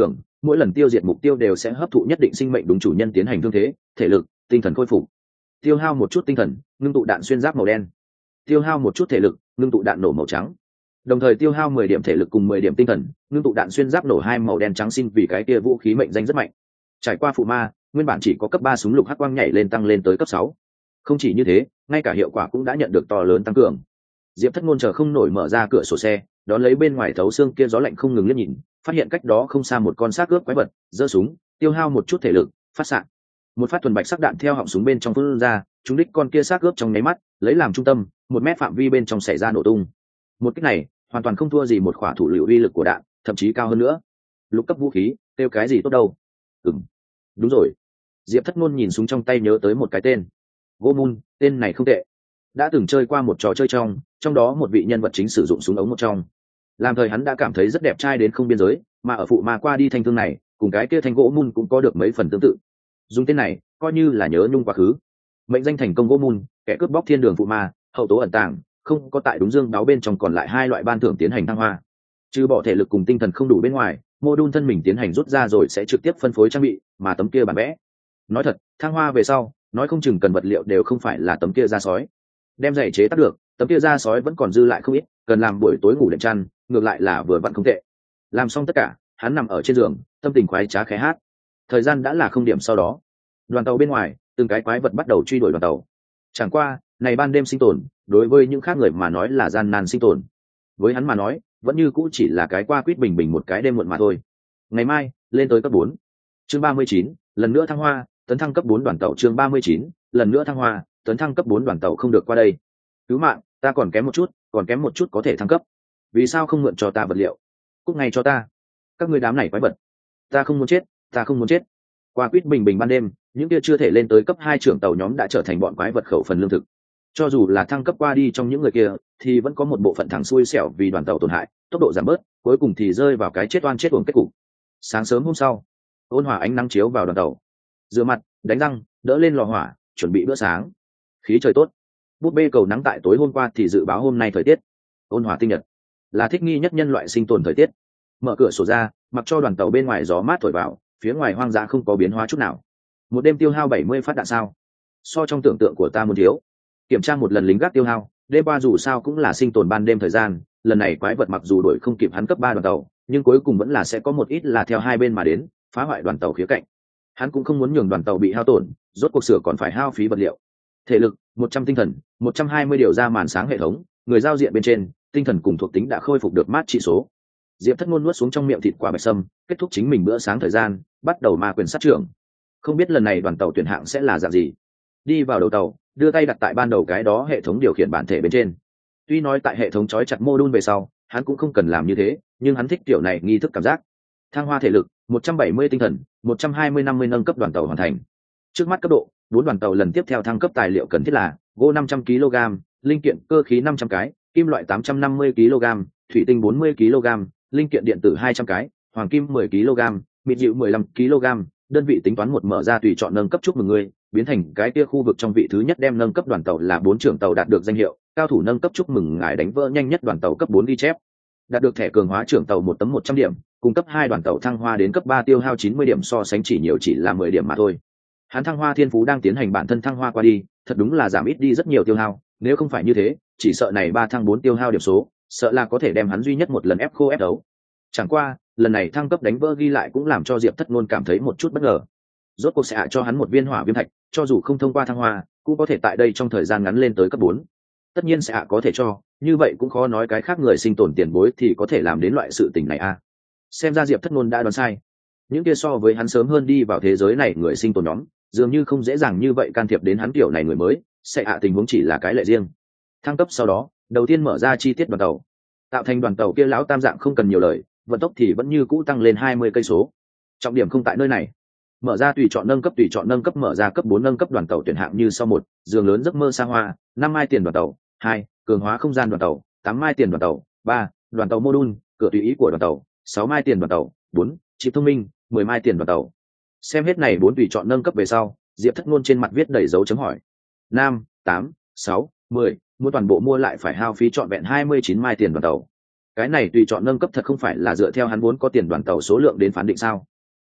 mỗi lần tiêu diệt mục tiêu đều sẽ hấp thụ nhất định sinh mệnh đúng chủ nhân tiến hành thương thế, thể lực, tinh thần khôi phục. Tiêu hao một chút tinh thần, ngưng tụ đạn xuyên giáp màu đen. Tiêu hao một chút thể lực, ngưng tụ đạn nổ màu trắng. Đồng thời tiêu hao 10 điểm thể lực cùng 10 điểm tinh thần, ngưng tụ đạn xuyên giáp nổ hai màu đen trắng xin vì cái kia vũ khí mệnh danh rất mạnh. Trải qua phụ ma, nguyên bản chỉ có cấp 3 súng lục hắc quang nhảy lên tăng lên tới cấp 6. Không chỉ như thế, ngay cả hiệu quả cũng đã nhận được to lớn tăng cường. Diệp Thất Ngôn chờ không nổi mở ra cửa sổ xe, đón lấy bên ngoài thấu xương kia gió lạnh không ngừng liếc nhìn, phát hiện cách đó không xa một con xác cướp quái vật, giơ súng, tiêu hao một chút thể lực, phát xạ. Một phát thuần bạch sắc đạn theo họng súng bên trong phun ra, trúng đích con kia xác cướp trong nháy mắt, lấy làm trung tâm, 1 mét phạm vi bên trong xảy ra nổ tung. Một kích này, hoàn toàn không thua gì một quả thủ liệu uy lực của đạn, thậm chí cao hơn nữa. Lục cấp vũ khí, tiêu cái gì tốt đâu? Đúng rồi. Diệp Thất Ngôn nhìn súng trong tay nhớ tới một cái tên. Gomun, tên này không tệ. Đã từng chơi qua một trò chơi trong đó một vị nhân vật chính sử dụng súng ống một trong. Làm thời hắn đã cảm thấy rất đẹp trai đến không biên giới, mà ở phụ ma qua đi thanh thương này, cùng cái kia thanh gỗ mun cũng có được mấy phần tương tự. Dùng tên này, coi như là nhớ nhung quá khứ. Mệnh danh thành công gỗ mun, kẻ cướp bóc thiên đường phụ ma, hậu tố ẩn tàng, không có tại đúng dương đáo bên trong còn lại 2 loại ban thưởng tiến hành thăng hoa. Trừ bỏ thể lực cùng tinh thần không đủ bên ngoài, mô đun thân mình tiến hành rút ra rồi sẽ trực tiếp phân phối trang bị, mà tấm kia bản vẽ. Nói thật, thăng hoa về sau, nói không chừng cần vật liệu đều không phải là tấm kia da sói. Đem giày chế tác được, tấm kia da sói vẫn còn dư lại không ít, cần làm buổi tối ngủ đệm chăn, ngược lại là vừa vặn không tệ. Làm xong tất cả, hắn nằm ở trên giường, tâm tình khoái trá khẽ hát. Thời gian đã là không điểm sau đó. Đoàn tàu bên ngoài, từng cái quái vật bắt đầu truy đuổi đoàn tàu. Chẳng qua, này ban đêm sinh tồn, đối với những khác người mà nói là gian nan sinh tồn. Với hắn mà nói, vẫn như cũ chỉ là cái qua quýt bình bình một cái đêm muộn mà thôi. Ngày mai, lên tới cấp 4. Chương 39, lần nữa thăng hoa, tấn thăng cấp 4 đoàn tàu. Chương 39, lần nữa thăng hoa, tấn thăng cấp 4 đoàn tàu không được qua đây. Cứu mạng, ta còn kém một chút có thể thăng cấp. Vì sao không mượn cho ta vật liệu? Cút ngay cho ta. Các ngươi đám này quái vật. Ta không muốn chết. Qua quýt bình bình ban đêm, những kia chưa thể lên tới cấp 2 trưởng tàu nhóm đã trở thành bọn quái vật khẩu phần lương thực. Cho dù là thăng cấp qua đi trong những người kia, thì vẫn có một bộ phận thẳng xui xẻo vì đoàn tàu tổn hại, tốc độ giảm bớt, cuối cùng thì rơi vào cái chết oan chết uổng kết cục. Sáng sớm hôm sau, ôn hòa ánh nắng chiếu vào đoàn tàu. Rửa mặt, đánh răng, đỡ lên lò hỏa, chuẩn bị bữa sáng. Khí trời tốt. Búp bê cầu nắng tại tối hôm qua thì dự báo hôm nay thời tiết ôn hòa tinh nhật, là thích nghi nhất nhân loại sinh tồn thời tiết. Mở cửa sổ ra, mặc cho đoàn tàu bên ngoài gió mát thổi vào, phía ngoài hoang dã không có biến hóa chút nào. Một đêm tiêu hao 70 phát đạn sao? So trong tưởng tượng của ta muốn thiếu. Kiểm tra một lần lính gác tiêu hao, đêm qua dù sao cũng là sinh tồn ban đêm thời gian, lần này quái vật mặc dù đuổi không kịp hắn cấp 3 đoàn tàu, nhưng cuối cùng vẫn là sẽ có một ít là theo hai bên mà đến, phá hoại đoàn tàu khía cạnh. Hắn cũng không muốn nhường đoàn tàu bị hao tổn, rốt cuộc sửa còn phải hao phí vật liệu. Thể lực 100 tinh thần 120 điều ra màn sáng hệ thống, người giao diện bên trên tinh thần cùng thuộc tính đã khôi phục được mát trị số. Diệp Thất Ngôn nuốt xuống trong miệng thịt quả bạch sâm, kết thúc chính mình bữa sáng thời gian, bắt đầu ma quyền sát trưởng. Không biết lần này đoàn tàu tuyển hạng sẽ là dạng gì. Đi vào đầu tàu, đưa tay đặt tại ban đầu cái đó hệ thống điều khiển bản thể bên trên. Tuy nói tại hệ thống trói chặt mô đun về sau, hắn cũng không cần làm như thế, nhưng hắn thích kiểu này nghi thức cảm giác. Thăng hoa thể lực 170 tinh thần 120-50 nâng cấp đoàn tàu hoàn thành. Trước mắt cấp độ 4 đoàn tàu lần tiếp theo thăng cấp tài liệu cần thiết là gỗ 500 kg, linh kiện cơ khí 500 cái, kim loại 850 kg, thủy tinh 40 kg, linh kiện điện tử 200 cái, hoàng kim 10 kg, mịt dịu 15 kg. Đơn vị tính toán một mở ra tùy chọn nâng cấp, chúc mừng người biến thành cái kia khu vực trong vị thứ nhất đem nâng cấp đoàn tàu là 4 trưởng tàu đạt được danh hiệu cao thủ nâng cấp, chúc mừng ngài đánh vỡ nhanh nhất đoàn tàu cấp 4 ghi chép. Đạt được thẻ cường hóa trưởng tàu 1 tấm 100 điểm, cung cấp 2 đoàn tàu thăng hoa đến cấp 3 tiêu hao 90 điểm, so sánh chỉ nhiều chỉ là 10 điểm mà thôi. Hắn thăng hoa thiên phú đang tiến hành bản thân thăng hoa qua đi, thật đúng là giảm ít đi rất nhiều tiêu hao, nếu không phải như thế, chỉ sợ này 3 thăng 4 tiêu hao điểm số, sợ là có thể đem hắn duy nhất một lần ép khô ép đấu. Chẳng qua, lần này thăng cấp đánh vỡ ghi lại cũng làm cho Diệp Thất Ngôn cảm thấy một chút bất ngờ. Rốt cuộc sẽ hạ cho hắn một viên hỏa viêm thạch, cho dù không thông qua thăng hoa, cũng có thể tại đây trong thời gian ngắn lên tới cấp 4. Tất nhiên sẽ hạ có thể cho, như vậy cũng khó nói cái khác người sinh tồn tiền bối thì có thể làm đến loại sự tình này a. Xem ra Diệp Thất Ngôn đã đoán sai. Những kia so với hắn sớm hơn đi vào thế giới này người sinh tồn nhóm, dường như không dễ dàng như vậy can thiệp đến hắn kiểu này người mới, sẽ hạ tình huống chỉ là cái lệ riêng. Thăng cấp sau đó, đầu tiên mở ra chi tiết đoàn tàu. Tạo thành đoàn tàu kia lão tam dạng không cần nhiều lời, vận tốc thì vẫn như cũ tăng lên 20 cây số. Trọng điểm không tại nơi này. Mở ra tùy chọn nâng cấp, mở ra cấp 4 nâng cấp đoàn tàu tuyển hạng như sau: 1, giường lớn giấc mơ xa hoa, 5 mai tiền đoàn tàu; 2, cường hóa không gian đoàn tàu, 8 mai tiền đoàn tàu; 3, đoàn tàu mô đun, cửa tùy ý của đoàn tàu, 6 mai tiền đoàn tàu; 4, chip thông minh, 10 mai tiền đoàn tàu. Xem hết này 4 tùy chọn nâng cấp về sau, Diệp Thất Ngôn trên mặt viết đầy dấu chấm hỏi. 5, 8, 6, 10, mua toàn bộ mua lại phải hao phí trọn vẹn 29 mai tiền đoàn tàu. Cái này tùy chọn nâng cấp thật không phải là dựa theo hắn vốn có tiền đoàn tàu số lượng đến phán định sao?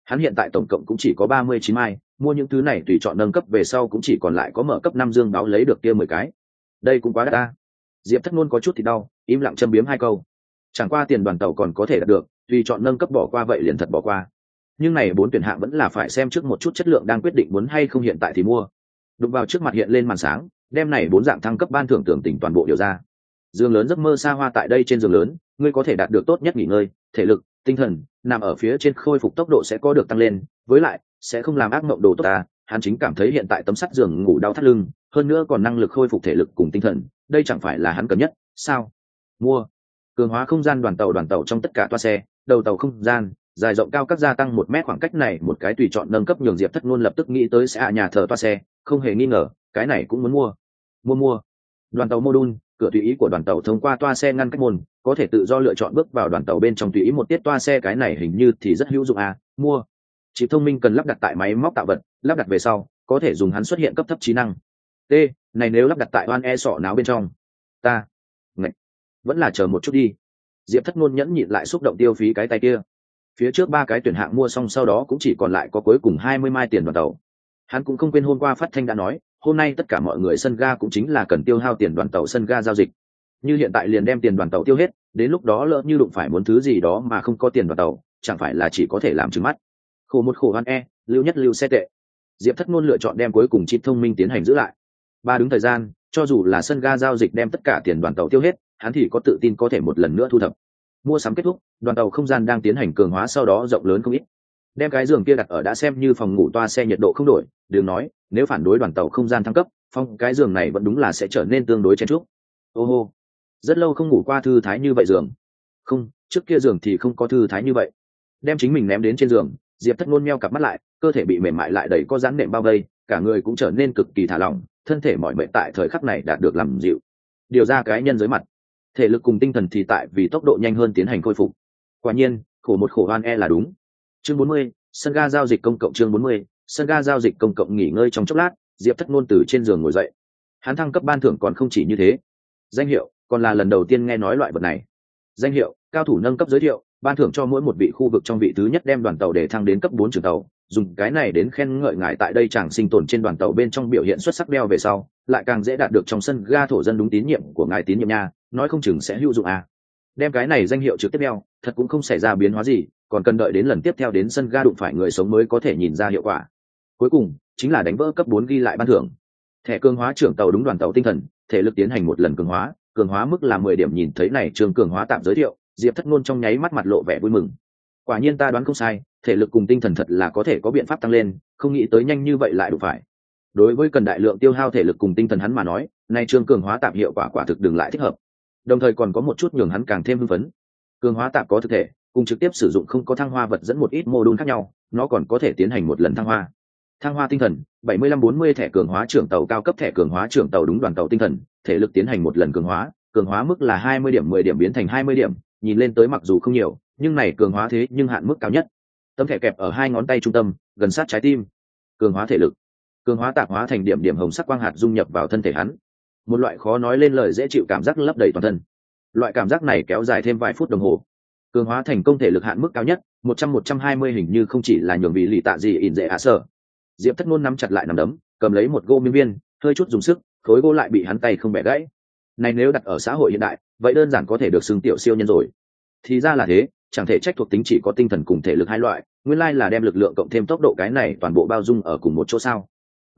Hắn hiện tại tổng cộng cũng chỉ có 39 mai, mua những thứ này tùy chọn nâng cấp về sau cũng chỉ còn lại có mở cấp 5 dương báo lấy được kia 10 cái. Đây cũng quá đắt ta. Diệp Thất Nôn có chút thì đau, im lặng châm biếm hai câu. Chẳng qua tiền đoàn tàu còn có thể đạt được, tùy chọn nâng cấp bỏ qua vậy liền thật bỏ qua. Nhưng này 4 tuyển hạng vẫn là phải xem trước một chút chất lượng đang quyết định muốn hay không hiện tại thì mua. Đụng vào trước mặt hiện lên màn sáng, đem này 4 dạng thăng cấp ban thưởng tưởng tỉnh toàn bộ điều ra. Giường lớn giấc mơ xa hoa tại đây trên giường lớn, ngươi có thể đạt được tốt nhất nghỉ ngơi, thể lực, tinh thần, nằm ở phía trên khôi phục tốc độ sẽ có được tăng lên, với lại sẽ không làm ác mộng đồ tốt ta. Hắn chính cảm thấy hiện tại tấm sắt giường ngủ đau thắt lưng, hơn nữa còn năng lực khôi phục thể lực cùng tinh thần, đây chẳng phải là hắn cần nhất, sao? Mua. Cường hóa không gian đoàn tàu trong tất cả toa xe, đầu tàu không gian, dài rộng cao các gia tăng 1 mét khoảng cách này, một cái tùy chọn nâng cấp nhường Diệp Thất Nôn lập tức nghĩ tới sẽ nhà thờ toa xe, không hề nghi ngờ, cái này cũng muốn mua. Mua. Đoàn tàu module, cửa tùy ý của đoàn tàu thông qua toa xe ngăn cách môn, có thể tự do lựa chọn bước vào đoàn tàu bên trong tùy ý một tiết toa xe, cái này hình như thì rất hữu dụng à, mua. Chip thông minh cần lắp đặt tại máy móc tạo vật, lắp đặt về sau, có thể dùng hắn xuất hiện cấp thấp trí năng. T, này nếu lắp đặt tại oan e sọ não bên trong. Ta, ngạch, vẫn là chờ một chút đi. Diệp Thất Nôn nhẫn nhịn lại xúc động tiêu phí cái tay kia. Phía trước 3 cái tuyển hạng mua xong sau đó cũng chỉ còn lại có cuối cùng 20 mai tiền đoàn tàu. Hắn cũng không quên hôm qua phát thanh đã nói, hôm nay tất cả mọi người sân ga cũng chính là cần tiêu hao tiền đoàn tàu sân ga giao dịch. Như hiện tại liền đem tiền đoàn tàu tiêu hết, đến lúc đó lỡ như đụng phải muốn thứ gì đó mà không có tiền đoàn tàu, chẳng phải là chỉ có thể làm trừng mắt. Khổ một khổ hoan e, lưu nhất lưu xe tệ. Diệp Thất Nôn lựa chọn đem cuối cùng chip thông minh tiến hành giữ lại. 3 đứng thời gian, cho dù là sân ga giao dịch đem tất cả tiền đoàn tàu tiêu hết, hắn thì có tự tin có thể một lần nữa thu thập. Mua sắm kết thúc, đoàn tàu không gian đang tiến hành cường hóa sau đó rộng lớn không ít. Đem cái giường kia đặt ở đã xem như phòng ngủ toa xe nhiệt độ không đổi, đừng nói, nếu phản đối đoàn tàu không gian thăng cấp, phong cái giường này vẫn đúng là sẽ trở nên tương đối chen chúc. Ô hô, rất lâu không ngủ qua thư thái như vậy giường. Không, trước kia giường thì không có thư thái như vậy. Đem chính mình ném đến trên giường, Diệp Thất Nôn meo cặp mắt lại, cơ thể bị mềm mại lại đầy có dáng nệm bao vây, cả người cũng trở nên cực kỳ thả lỏng, thân thể mỏi mệt tại thời khắc này đạt được làm dịu. Điều ra cái nhân giới mặt, thể lực cùng tinh thần thì tại vì tốc độ nhanh hơn tiến hành khôi phục. Quả nhiên, khổ một khổ oan e là đúng. Chương 40, sân ga giao dịch công cộng. Chương 40, sân ga giao dịch công cộng. Nghỉ ngơi trong chốc lát, Diệp Thất Nôn từ trên giường ngồi dậy. Hắn thăng cấp ban thưởng còn không chỉ như thế, danh hiệu còn là lần đầu tiên nghe nói loại vật này. Danh hiệu cao thủ nâng cấp giới thiệu, ban thưởng cho mỗi một vị khu vực trong vị thứ nhất đem đoàn tàu để thăng đến cấp 4 trưởng tàu, dùng cái này đến khen ngợi ngài tại đây chàng sinh tồn trên đoàn tàu bên trong biểu hiện xuất sắc, đeo về sau lại càng dễ đạt được trong sân ga thổ dân đúng tín nhiệm của ngài, tín nhiệm nha, nói không chừng sẽ hữu dụng à. Đem cái này danh hiệu trực tiếp đeo, thật cũng không xảy ra biến hóa gì, còn cần đợi đến lần tiếp theo đến sân ga đụng phải người sống mới có thể nhìn ra hiệu quả. Cuối cùng chính là đánh vỡ cấp 4 ghi lại ban thưởng. Thẻ cường hóa trưởng tàu đúng đoàn tàu tinh thần, thể lực tiến hành một lần cường hóa mức là 10 điểm. Nhìn thấy này trường cường hóa tạm giới thiệu, Diệp Thất Nôn trong nháy mắt mặt lộ vẻ vui mừng. Quả nhiên ta đoán không sai, thể lực cùng tinh thần thật là có thể có biện pháp tăng lên, không nghĩ tới nhanh như vậy lại đụng phải. Đối với cần đại lượng tiêu hao thể lực cùng tinh thần hắn mà nói, này trường cường hóa tạm hiệu quả quả thực đừng lại thích hợp. Đồng thời còn có một chút nhường hắn càng thêm hưng phấn. Cường hóa tạm có thực thể, cùng trực tiếp sử dụng không có thăng hoa vật dẫn một ít mô-đun khác nhau, nó còn có thể tiến hành một lần thăng hoa. Thăng hoa tinh thần, 75-40 thẻ cường hóa trưởng tàu cao cấp, thẻ cường hóa trưởng tàu đúng đoàn tàu tinh thần, thể lực tiến hành một lần cường hóa mức là 20 điểm, 10 điểm biến thành 20 điểm, nhìn lên tới mặc dù không nhiều, nhưng này cường hóa thế nhưng hạn mức cao nhất. Tấm thẻ kẹp ở 2 ngón tay trung tâm, gần sát trái tim. Cường hóa thể lực, cường hóa tạp hóa thành điểm điểm hồng sắc quang hạt dung nhập vào thân thể hắn. Một loại khó nói lên lời dễ chịu cảm giác lấp đầy toàn thân. Loại cảm giác này kéo dài thêm vài phút đồng hồ. Cường hóa thành công, thể lực hạn mức cao nhất 100-120, hình như không chỉ là nhường vị lì tạ gì ỉn dễ ạ sợ. Diệp Thất Nôn nắm chặt lại nắm đấm, cầm lấy một gô miếng viên, hơi chút dùng sức, khối gỗ lại bị hắn tay không bẻ gãy. Này nếu đặt ở xã hội hiện đại, vậy đơn giản có thể được xưng tiểu siêu nhân rồi. Thì ra là thế, chẳng thể trách thuộc tính chỉ có tinh thần cùng thể lực hai loại, nguyên lai là đem lực lượng cộng thêm tốc độ cái này toàn bộ bao dung ở cùng một chỗ sao?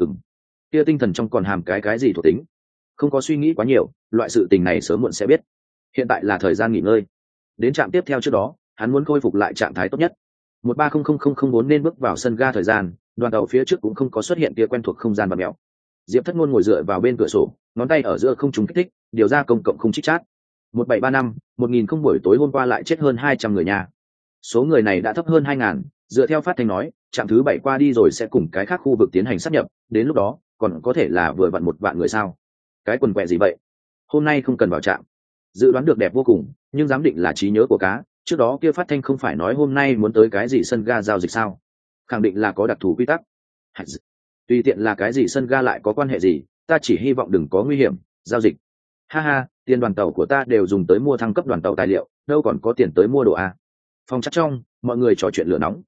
Kia tinh thần trong còn hàm cái gì thuộc tính? Không có suy nghĩ quá nhiều, loại sự tình này sớm muộn sẽ biết. Hiện tại là thời gian nghỉ ngơi. Đến trạm tiếp theo trước đó, hắn muốn khôi phục lại trạng thái tốt nhất. 130004 nên bước vào sân ga thời gian, đoàn tàu phía trước cũng không có xuất hiện kia quen thuộc không gian bạt mèo. Diệp Thất Nôn ngồi dựa vào bên cửa sổ, ngón tay ở giữa không trùng kích thích, điều ra công cộng không chích chát. 1735, 1000 không, buổi tối hôm qua lại chết hơn 200 người nhà. Số người này đã thấp hơn 2000, dựa theo phát thanh nói, trạm thứ 7 qua đi rồi sẽ cùng cái khác khu vực tiến hành sáp nhập, đến lúc đó, còn có thể là vừa vặn 1 vạn người sao? Cái quần quẹ gì vậy? Hôm nay không cần vào trạm. Dự đoán được đẹp vô cùng, nhưng giám định là trí nhớ của cá, trước đó kia phát thanh không phải nói hôm nay muốn tới cái gì sân ga giao dịch sao? Khẳng định là có đặc thù quy tắc. Tùy tiện là cái gì sân ga lại có quan hệ gì, ta chỉ hy vọng đừng có nguy hiểm, giao dịch. Ha ha, tiền đoàn tàu của ta đều dùng tới mua thăng cấp đoàn tàu tài liệu, đâu còn có tiền tới mua đồ a. Phòng chắc trong, mọi người trò chuyện lửa nóng.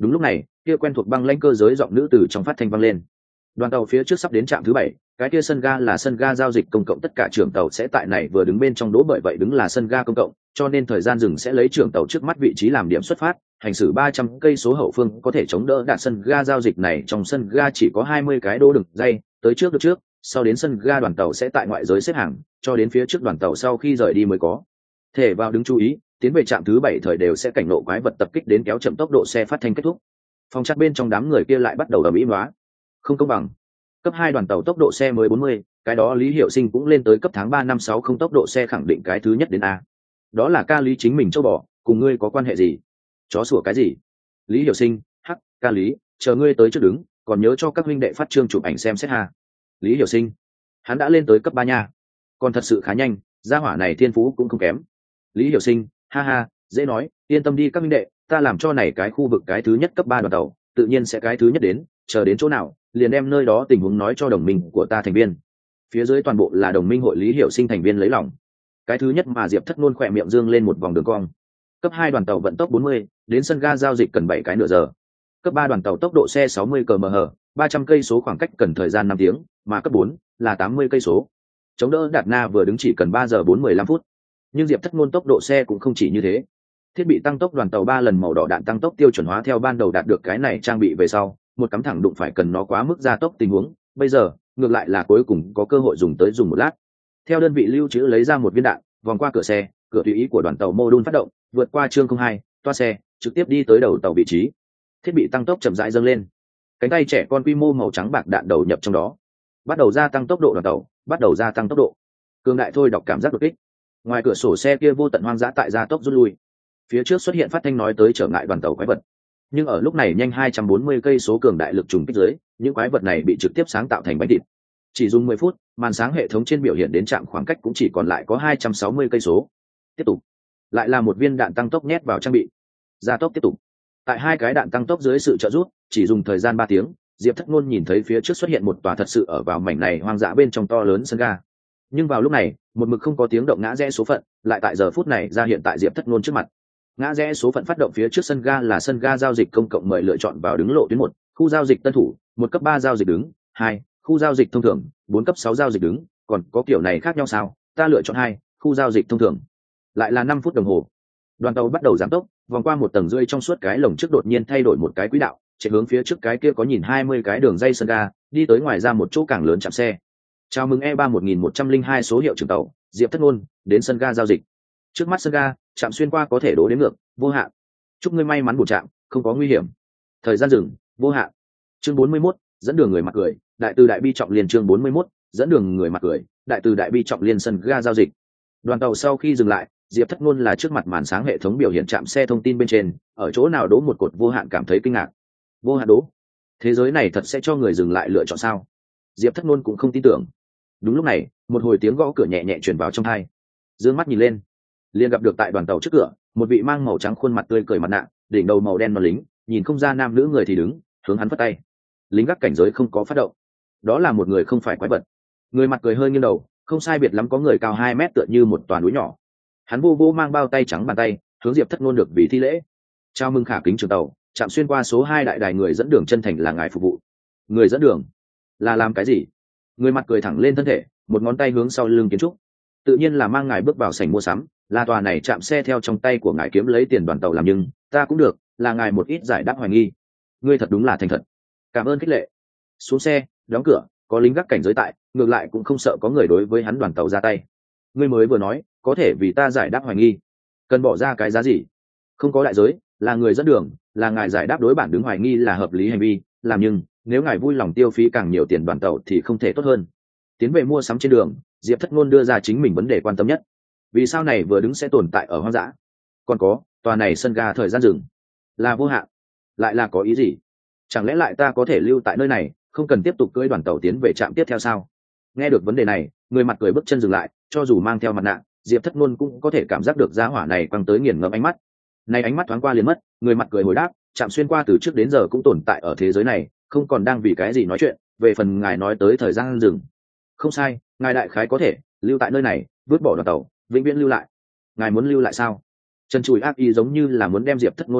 Đúng lúc này, kia quen thuộc băng lãnh cơ giới giọng nữ từ trong phát thanh vang lên. Đoàn tàu phía trước sắp đến trạm thứ 7, cái kia sân ga là sân ga giao dịch công cộng, tất cả trưởng tàu sẽ tại này vừa đứng bên trong đỗ, bởi vậy đứng là sân ga công cộng, cho nên thời gian dừng sẽ lấy trưởng tàu trước mắt vị trí làm điểm xuất phát, hành xử 300 cây số hậu phương có thể chống đỡ đạt sân ga giao dịch này. Trong sân ga chỉ có 20 cái đỗ đường dây, tới trước được trước, sau đến sân ga đoàn tàu sẽ tại ngoại giới xếp hàng, cho đến phía trước đoàn tàu sau khi rời đi mới có thể vào đứng. Chú ý, tiến về trạm thứ 7 thời đều sẽ cảnh nộ quái vật tập kích đến kéo chậm tốc độ xe phát thanh kết thúc. Phòng chắc bên trong đám người kia lại bắt đầu ầm ĩ hóa. Không công bằng. Cấp 2 đoàn tàu tốc độ xe mới 40, cái đó Lý Hiểu Sinh cũng lên tới cấp tháng 3 năm 60 tốc độ xe khẳng định cái thứ nhất đến a. Đó là ca Lý chính mình châu bò, cùng ngươi có quan hệ gì? Chó sủa cái gì? Lý Hiểu Sinh, hắc, ca Lý, chờ ngươi tới trước đứng, còn nhớ cho các huynh đệ phát trương chụp ảnh xem xét ha. Lý Hiểu Sinh, hắn đã lên tới cấp 3 nha. Còn thật sự khá nhanh, gia hỏa này thiên phú cũng không kém. Lý Hiểu Sinh, ha ha, dễ nói, yên tâm đi các huynh đệ, ta làm cho này cái khu vực cái thứ nhất cấp 3 đoàn tàu, tự nhiên sẽ cái thứ nhất đến, chờ đến chỗ nào, liền đem nơi đó tình huống nói cho đồng minh của ta thành viên. Phía dưới toàn bộ là đồng minh hội Lý Hiểu Sinh thành viên lấy lòng. Cái thứ nhất mà Diệp Thất Nôn khỏe miệng dương lên một vòng đường cong. Cấp 2 đoàn tàu vận tốc 40, đến sân ga giao dịch cần 7 cái nửa giờ. Cấp 3 đoàn tàu tốc độ xe 60 km/h, 300 cây số khoảng cách cần thời gian 5 tiếng, mà cấp 4 là 80 cây số. Chống đỡ Đạt Na vừa đứng chỉ cần 3 giờ 45 phút. Nhưng Diệp Thất Nôn tốc độ xe cũng không chỉ như thế. Thiết bị tăng tốc đoàn tàu 3 lần màu đỏ đạn tăng tốc tiêu chuẩn hóa theo ban đầu đạt được cái này trang bị về sau, một cắm thẳng đụng phải cần nó quá mức gia tốc tình huống, bây giờ ngược lại là cuối cùng có cơ hội dùng một lát. Theo đơn vị lưu trữ lấy ra một viên đạn, vòng qua cửa xe, cửa tùy ý của đoàn tàu mô đun phát động, vượt qua chương 02, toa xe, trực tiếp đi tới đầu tàu vị trí. Thiết bị tăng tốc chậm rãi dâng lên, cánh tay trẻ con quy mô màu trắng bạc đạn đầu nhập trong đó, bắt đầu gia tăng tốc độ đoàn tàu, bắt đầu gia tăng tốc độ. Cường đại thôi đọc cảm giác đột kích. Ngoài cửa sổ xe kia vô tận hoang dã tại gia tốc rút lui. Phía trước xuất hiện phát thanh nói tới trở ngại đoàn tàu quái vật. Nhưng ở lúc này nhanh 240 cây số cường đại lực trùng kích dưới, những quái vật này bị trực tiếp sáng tạo thành bánh thịt. Chỉ dùng 10 phút, màn sáng hệ thống trên biểu hiện đến trạm khoảng cách cũng chỉ còn lại có 260 cây số. Tiếp tục, lại là một viên đạn tăng tốc nhét vào trang bị. Gia tốc tiếp tục. Tại hai cái đạn tăng tốc dưới sự trợ giúp, chỉ dùng thời gian 3 tiếng, Diệp Thất Nôn nhìn thấy phía trước xuất hiện một tòa thật sự ở vào mảnh này hoang dã bên trong to lớn sân ga. Nhưng vào lúc này, một mực không có tiếng động ngã rẽ số phận, lại tại giờ phút này ra hiện tại Diệp Thất Nôn trước mặt. Ngã rẽ số phận phát động phía trước sân ga là sân ga giao dịch công cộng, mời lựa chọn vào đứng lộ tuyến 1, khu giao dịch tân thủ, 1 cấp 3 giao dịch đứng, 2, khu giao dịch thông thường, 4 cấp 6 giao dịch đứng, còn có kiểu này khác nhau sao? Ta lựa chọn 2, khu giao dịch thông thường. Lại là 5 phút đồng hồ. Đoàn tàu bắt đầu giảm tốc, vòng qua một tầng rưỡi trong suốt cái lồng trước đột nhiên thay đổi một cái quỹ đạo, chạy hướng phía trước cái kia có nhìn 20 cái đường dây sân ga, đi tới ngoài ra một chỗ càng lớn chạm xe. Chào mừng E31102 số hiệu trưởng tàu, Diệp Thất Nôn, đến sân ga giao dịch. Trước mắt sân ga, chạm xuyên qua có thể đố đến ngược, vô hạn. Chúc ngươi may mắn bổ chạm, không có nguy hiểm. Thời gian dừng, vô hạn. Chương 41, dẫn đường người mặt cười, đại từ đại bi trọng liên. Chương 41, dẫn đường người mặt cười, đại từ đại bi trọng liên. Sân ga giao dịch. Đoàn tàu sau khi dừng lại, Diệp Thất Nôn là trước mặt màn sáng hệ thống biểu hiện chạm xe thông tin bên trên, ở chỗ nào đố một cột vô hạn cảm thấy kinh ngạc. Vô hạn đố? Thế giới này thật sẽ cho người dừng lại lựa chọn sao? Diệp Thất Nôn cũng không tin tưởng. Đúng lúc này, một hồi tiếng gõ cửa nhẹ nhẹ truyền vào trong tai. Dương mắt nhìn lên, liền gặp được tại đoàn tàu trước cửa, một vị mang màu trắng khuôn mặt tươi cười mặt nạ, đỉnh đầu màu đen mà lính, nhìn không ra nam nữ người thì đứng, hướng hắn phất tay. Lính gác cảnh giới không có phát động. Đó là một người không phải quái vật. Người mặt cười hơi nghiêng đầu, không sai biệt lắm có người cao 2 mét tựa như một tòa núi nhỏ. Hắn vô vô mang bao tay trắng bàn tay, hướng Diệp Thất Nôn được vì thi lễ. Chào mừng khả kính trưởng tàu, chạm xuyên qua số 2 đại đài, người dẫn đường chân thành là ngài phục vụ. Người dẫn đường là làm cái gì? Người mặt cười thẳng lên thân thể, một ngón tay hướng sau lưng kiến trúc. Tự nhiên là mang ngài bước vào sảnh mua sắm, là tòa này chạm xe theo trong tay của ngài kiếm lấy tiền đoàn tàu làm, nhưng ta cũng được, là ngài một ít giải đáp hoài nghi. Ngươi thật đúng là thành thật. Cảm ơn khích lệ. Xuống xe, đóng cửa, có lính gác cảnh giới tại, ngược lại cũng không sợ có người đối với hắn đoàn tàu ra tay. Ngươi mới vừa nói, có thể vì ta giải đáp hoài nghi. Cần bỏ ra cái giá gì? Không có đại giới, là người dẫn đường, là ngài giải đáp đối bản đứng hoài nghi là hợp lý hành vi, làm, nhưng nếu ngài vui lòng tiêu phí càng nhiều tiền đoàn tàu thì không thể tốt hơn. Tiến về mua sắm trên đường, Diệp Thất Nôn đưa ra chính mình vấn đề quan tâm nhất. Vì sao này vừa đứng sẽ tồn tại ở hoang dã? Còn có, tòa này sân ga thời gian dừng là vô hạn, lại là có ý gì? Chẳng lẽ lại ta có thể lưu tại nơi này, không cần tiếp tục cưỡi đoàn tàu tiến về trạm tiếp theo sao? Nghe được vấn đề này, người mặt cười bước chân dừng lại, cho dù mang theo mặt nạ, Diệp Thất Nôn cũng có thể cảm giác được giá hỏa này quăng tới nghiền ngẫm ánh mắt. Này ánh mắt thoáng qua liền mất, người mặt cười hồi đáp, trạm xuyên qua từ trước đến giờ cũng tồn tại ở thế giới này, không còn đang vì cái gì nói chuyện. Về phần ngài nói tới thời gian dừng, không sai, ngài đại khái có thể lưu tại nơi này, vứt bỏ đoàn tàu, vĩnh viễn lưu lại. Ngài muốn lưu lại sao? Trần Trùi ác ý giống như là muốn đem Diệp Thất Nôn thôn phệ,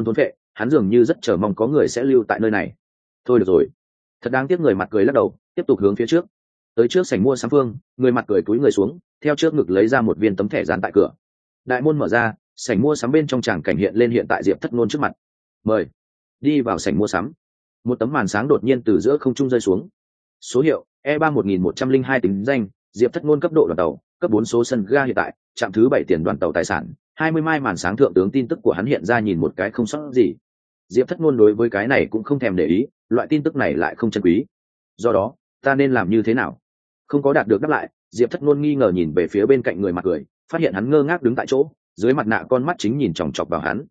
hắn dường như rất chờ mong có người sẽ lưu tại nơi này. Thôi được rồi. Thật đáng tiếc, người mặt cười lắc đầu, tiếp tục hướng phía trước. Tới trước sảnh mua sắm phương, người mặt cười cúi người xuống, theo trước ngực lấy ra một viên tấm thẻ dán tại cửa. Đại môn mở ra, sảnh mua sắm bên trong tràng cảnh hiện lên hiện tại Diệp Thất Nôn trước mặt. Mời đi vào sảnh mua sắm. Một tấm màn sáng đột nhiên từ giữa không trung rơi xuống. Số hiệu E31102 tính danh Diệp Thất Nôn, cấp độ đoàn tàu cấp 4, số sân ga hiện tại trạm thứ 7 tiền đoàn tàu tài sản 20 mai. Màn sáng thượng tướng tin tức của hắn hiện ra, nhìn một cái không sót gì. Diệp Thất Nôn đối với cái này cũng không thèm để ý, loại tin tức này lại không chân quý. Do đó ta nên làm như thế nào? Không có đạt được đáp lại, Diệp Thất Nôn nghi ngờ nhìn về phía bên cạnh người mặt cười, phát hiện hắn ngơ ngác đứng tại chỗ, dưới mặt nạ con mắt chính nhìn chòng chọc vào hắn.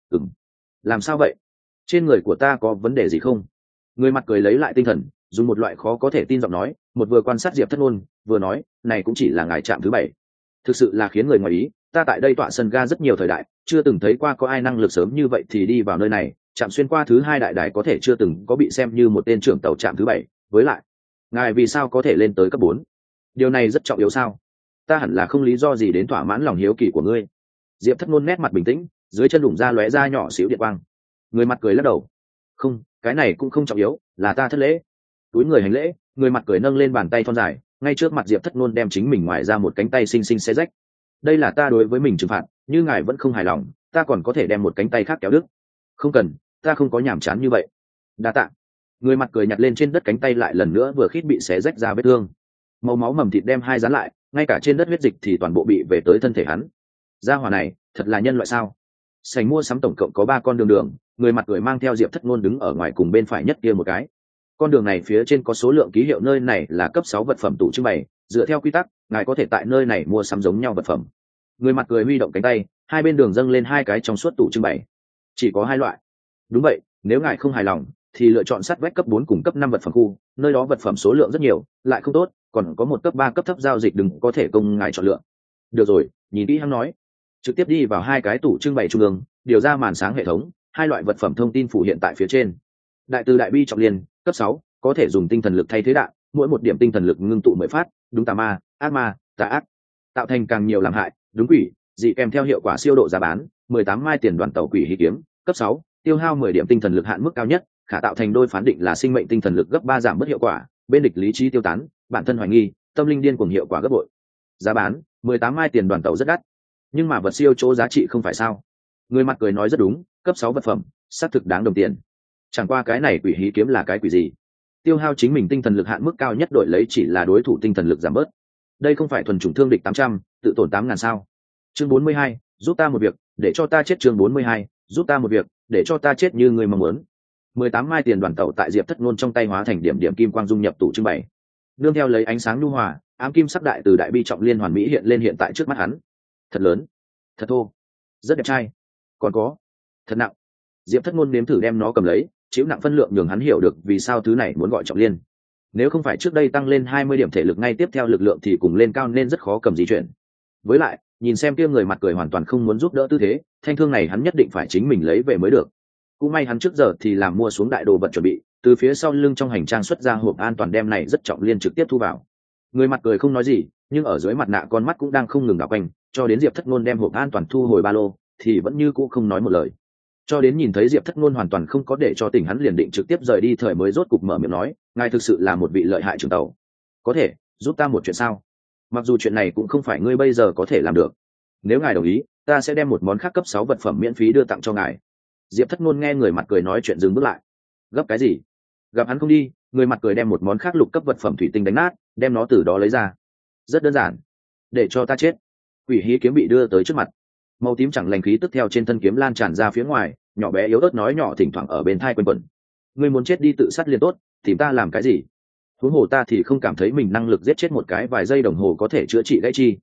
Làm sao vậy? Trên người của ta có vấn đề gì không? Người mặt cười lấy lại tinh thần, dùng một loại khó có thể tin giọng nói, một vừa quan sát Diệp Thất Nôn, vừa nói, này cũng chỉ là ngài trạm thứ 7. Thực sự là khiến người ngoài ý, ta tại đây tọa sân ga rất nhiều thời đại, chưa từng thấy qua có ai năng lực sớm như vậy thì đi vào nơi này. Trạm xuyên qua thứ 2 đại đài có thể chưa từng có bị xem như một tên trưởng tàu trạm thứ 7, với lại ngài vì sao có thể lên tới cấp 4? Điều này rất trọng yếu sao? Ta hẳn là không lý do gì đến thỏa mãn lòng hiếu kỳ của ngươi. Diệp Thất Nôn nét mặt bình tĩnh, dưới chân đủng ra lóe ra nhỏ xíu điện quang. Người mặt cười lắc đầu, không, cái này cũng không trọng yếu, là ta thất lễ. Túi người hành lễ, người mặt cười nâng lên bàn tay thon dài, ngay trước mặt Diệp Thất Nôn đem chính mình ngoài ra một cánh tay xinh xinh xé rách. Đây là ta đối với mình trừng phạt, như ngài vẫn không hài lòng, ta còn có thể đem một cánh tay khác kéo đứt. Không cần, ta không có nhàm chán như vậy. Đa tạ. Người mặt cười nhặt lên trên đất cánh tay lại lần nữa vừa khít bị xé rách ra vết thương. Màu máu mầm thịt đem hai dán lại, ngay cả trên đất huyết dịch thì toàn bộ bị về tới thân thể hắn. Gia hỏa này thật là nhân loại sao? Sảnh mua sắm tổng cộng có 3 con đường, người mặt cười mang theo Diệp Thất Nôn đứng ở ngoài cùng bên phải nhất kia một cái. Con đường này phía trên có số lượng ký hiệu, nơi này là cấp 6 vật phẩm tủ trưng bày, dựa theo quy tắc ngài có thể tại nơi này mua sắm giống nhau vật phẩm. Người mặt cười huy động cánh tay, hai bên đường dâng lên 2 cái trong suốt tủ trưng bày. Chỉ có 2 loại. Đúng vậy, nếu ngài không hài lòng thì lựa chọn sát vách cấp 4 cùng cấp 5 vật phẩm khu, nơi đó vật phẩm số lượng rất nhiều, lại không tốt, còn có một cấp 3 cấp thấp giao dịch đừng có thể供ngài chọn lựa. Được rồi, nhìn kỹ hắn nói. Trực tiếp đi vào 2 cái tủ trưng bày trung ương, điều ra màn sáng hệ thống, 2 loại vật phẩm thông tin phủ hiện tại phía trên. Đại từ đại bi trọng liên, cấp 6, có thể dùng tinh thần lực thay thế đạn, mỗi một điểm tinh thần lực ngưng tụ 10 phát, đúng tà ma, ác ma, tà ác, tạo thành càng nhiều làm hại, đúng quỷ, dị kèm theo hiệu quả siêu độ giá bán, 18 mai tiền đoàn tàu quỷ hí kiếm, cấp 6, tiêu hao 10 điểm tinh thần lực hạn mức cao nhất, khả tạo thành đôi phán định là sinh mệnh tinh thần lực gấp 3 giảm bất hiệu quả, bên địch lý trí tiêu tán, bản thân hoài nghi, tâm linh điên cuồng hiệu quả gấp bội. Giá bán 18 mai tiền đoàn tàu rất đắt, nhưng mà vật siêu chỗ giá trị không phải sao? Người mặt cười nói rất đúng, cấp 6 vật phẩm xác thực đáng đồng tiền. Chẳng qua cái này quỷ hí kiếm là cái quỷ gì? Tiêu hao chính mình tinh thần lực hạn mức cao nhất đổi lấy chỉ là đối thủ tinh thần lực giảm bớt. Đây không phải thuần chủng thương địch 800, tự tổn 8.000 sao? Chương 42, giúp ta một việc, để cho ta chết. Chương 42, giúp ta một việc, để cho ta chết như người mong muốn. 18 mai tiền đoàn tàu tại Diệp Thất Nôn trong tay hóa thành điểm điểm kim quang dung nhập tủ trưng bày. Nương theo lấy ánh sáng nhu hòa, ám kim sắc đại từ đại bi trọng liên hoàn mỹ hiện lên hiện tại trước mắt hắn. Thật lớn, thật thô, rất đẹp trai, còn có thật nặng. Diệp Thất Nôn nếm thử đem nó cầm lấy, chịu nặng phân lượng nhường hắn hiểu được vì sao thứ này muốn gọi trọng liên. Nếu không phải trước đây tăng lên 20 điểm thể lực, ngay tiếp theo lực lượng thì cùng lên cao nên rất khó cầm di chuyển. Với lại, nhìn xem kia người mặt cười hoàn toàn không muốn giúp đỡ tư thế, thanh thương này hắn nhất định phải chính mình lấy về mới được. Cũng may hắn trước giờ thì làm mua xuống đại đồ vật chuẩn bị, từ phía sau lưng trong hành trang xuất ra hộp an toàn đem này rất trọng liên trực tiếp thu vào. Người mặt cười không nói gì, nhưng ở dưới mặt nạ con mắt cũng đang không ngừng đảo quanh, cho đến Diệp Thất Nôn đem hộp an toàn thu hồi ba lô thì vẫn như cũ không nói một lời. Cho đến nhìn thấy Diệp Thất Nôn hoàn toàn không có để cho tỉnh, hắn liền định trực tiếp rời đi thời mới rốt cục mở miệng nói, ngài thực sự là một vị lợi hại trưởng tàu, có thể giúp ta một chuyện sao? Mặc dù chuyện này cũng không phải ngươi bây giờ có thể làm được, nếu ngài đồng ý ta sẽ đem một món khác cấp 6 vật phẩm miễn phí đưa tặng cho ngài. Diệp Thất Nôn nghe người mặt cười nói chuyện dừng bước lại. Gấp cái gì? Gặp hắn không đi, người mặt cười đem một món khác lục cấp vật phẩm thủy tinh đánh nát, đem nó từ đó lấy ra. Rất đơn giản, để cho ta chết. Quỷ hí kiếm bị đưa tới trước mặt, màu tím chẳng lành khí tức theo trên thân kiếm lan tràn ra phía ngoài, nhỏ bé yếu ớt nói nhỏ thỉnh thoảng ở bên thai quanh quẩn. Ngươi muốn chết đi tự sát liền tốt, tìm ta làm cái gì? Huống hồ ta thì không cảm thấy mình năng lực giết chết một cái vài giây đồng hồ có thể chữa trị gãy chi.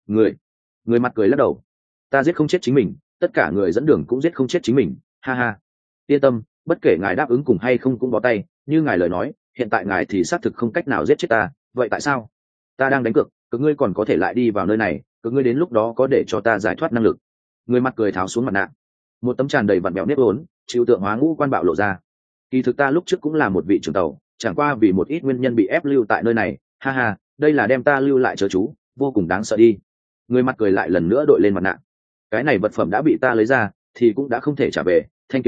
Người mặt cười lắc đầu. Ta giết không chết chính mình, tất cả người dẫn đường cũng giết không chết chính mình, ha ha. Yên tâm, bất kể ngài đáp ứng cùng hay không cũng bó tay, như ngài lời nói, hiện tại ngài thì xác thực không cách nào giết chết ta, vậy tại sao? Ta đang đánh cược, ngươi còn có thể lại đi vào nơi này, ngươi đến lúc đó có để cho ta giải thoát năng lực. Người mặt cười tháo xuống mặt nạ, một tấm tràn đầy vặn vẹo nếp vốn, chịu tượng hóa ngũ quan bạo lộ ra. Kỳ thực ta lúc trước cũng là một vị trưởng tàu, chẳng qua vì một ít nguyên nhân bị ép lưu tại nơi này, ha ha, đây là đem ta lưu lại chớ chú, vô cùng đáng sợ đi. Người mặt cười lại lần nữa đội lên mặt nạ. Cái này vật phẩm đã bị ta lấy ra thì cũng đã không thể trả về, thanh kiếm này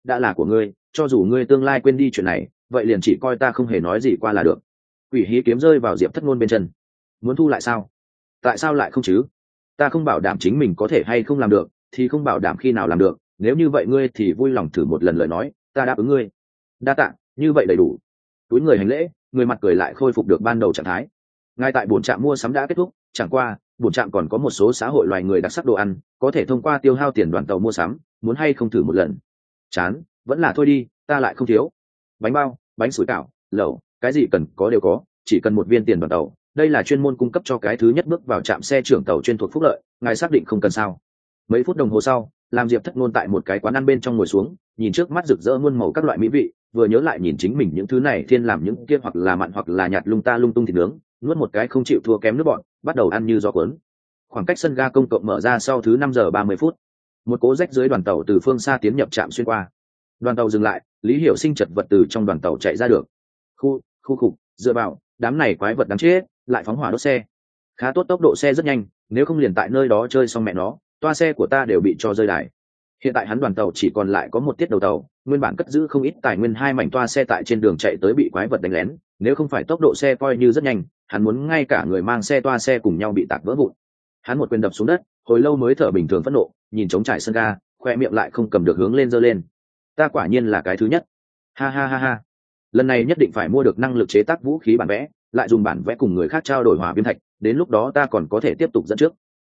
đã là của ngươi, cho dù ngươi tương lai quên đi chuyện này, vậy liền chỉ coi ta không hề nói gì qua là được. Quỷ hí kiếm rơi vào Diệp Thất Nôn bên chân. Muốn thu lại sao? Tại sao lại không chứ? Ta không bảo đảm chính mình có thể hay không làm được, thì không bảo đảm khi nào làm được, nếu như vậy ngươi thì vui lòng thử một lần lời nói, ta đáp ứng ngươi. Đa tạ, như vậy đầy đủ. Túi người hành lễ, người mặt cười lại khôi phục được ban đầu trạng thái. Ngay tại bổn trạm mua sắm đã kết thúc, chẳng qua bổn trạm còn có một số xã hội loài người đặc sắc đồ ăn, có thể thông qua tiêu hao tiền đoàn tàu mua sắm, muốn hay không thử một lần? Chán, vẫn là thôi đi, ta lại không thiếu. Bánh bao, bánh sủi cảo, lẩu, cái gì cần có đều có, chỉ cần một viên tiền đoàn tàu. Đây là chuyên môn cung cấp cho cái thứ nhất bước vào trạm xe trưởng tàu chuyên thuộc phúc lợi, ngài xác định không cần sao? Mấy phút đồng hồ sau, làm Diệp Thất Nôn tại một cái quán ăn bên trong ngồi xuống, nhìn trước mắt rực rỡ muôn màu các loại mỹ vị, vừa nhớ lại nhìn chính mình những thứ này thiên làm những kia hoặc là mặn hoặc là nhạt lung ta lung tung thịt nướng, nuốt một cái không chịu thua kém nước bọn, bắt đầu ăn như gió cuốn. Khoảng cách sân ga công cộng mở ra sau thứ 5 giờ 30 phút, một cố rách dưới đoàn tàu từ phương xa tiến nhập trạm xuyên qua. Đoàn tàu dừng lại, Lý Hiểu Sinh chật vật từ trong đoàn tàu chạy ra được. Khu khục, dựa vào, đám này quái vật đáng chết, lại phóng hỏa đốt xe. Khá tốt, tốc độ xe rất nhanh, nếu không liền tại nơi đó chơi xong mẹ nó, toa xe của ta đều bị cho rơi đài. Hiện tại hắn đoàn tàu chỉ còn lại có một tiết đầu tàu, nguyên bản cất giữ không ít tài nguyên, hai mảnh toa xe tại trên đường chạy tới bị quái vật đánh lén, nếu không phải tốc độ xe coi như rất nhanh, hắn muốn ngay cả người mang xe toa xe cùng nhau bị tạc vỡ vụn. Hắn một quyền đập xuống đất, hồi lâu mới thở bình thường phẫn nộ, nhìn trống trải sân ga, khoe miệng lại không cầm được hướng lên giơ lên. Ta quả nhiên là cái thứ nhất. Ha ha ha ha. Lần này nhất định phải mua được năng lực chế tác vũ khí bản vẽ, lại dùng bản vẽ cùng người khác trao đổi hỏa viêm thạch, đến lúc đó ta còn có thể tiếp tục dẫn trước.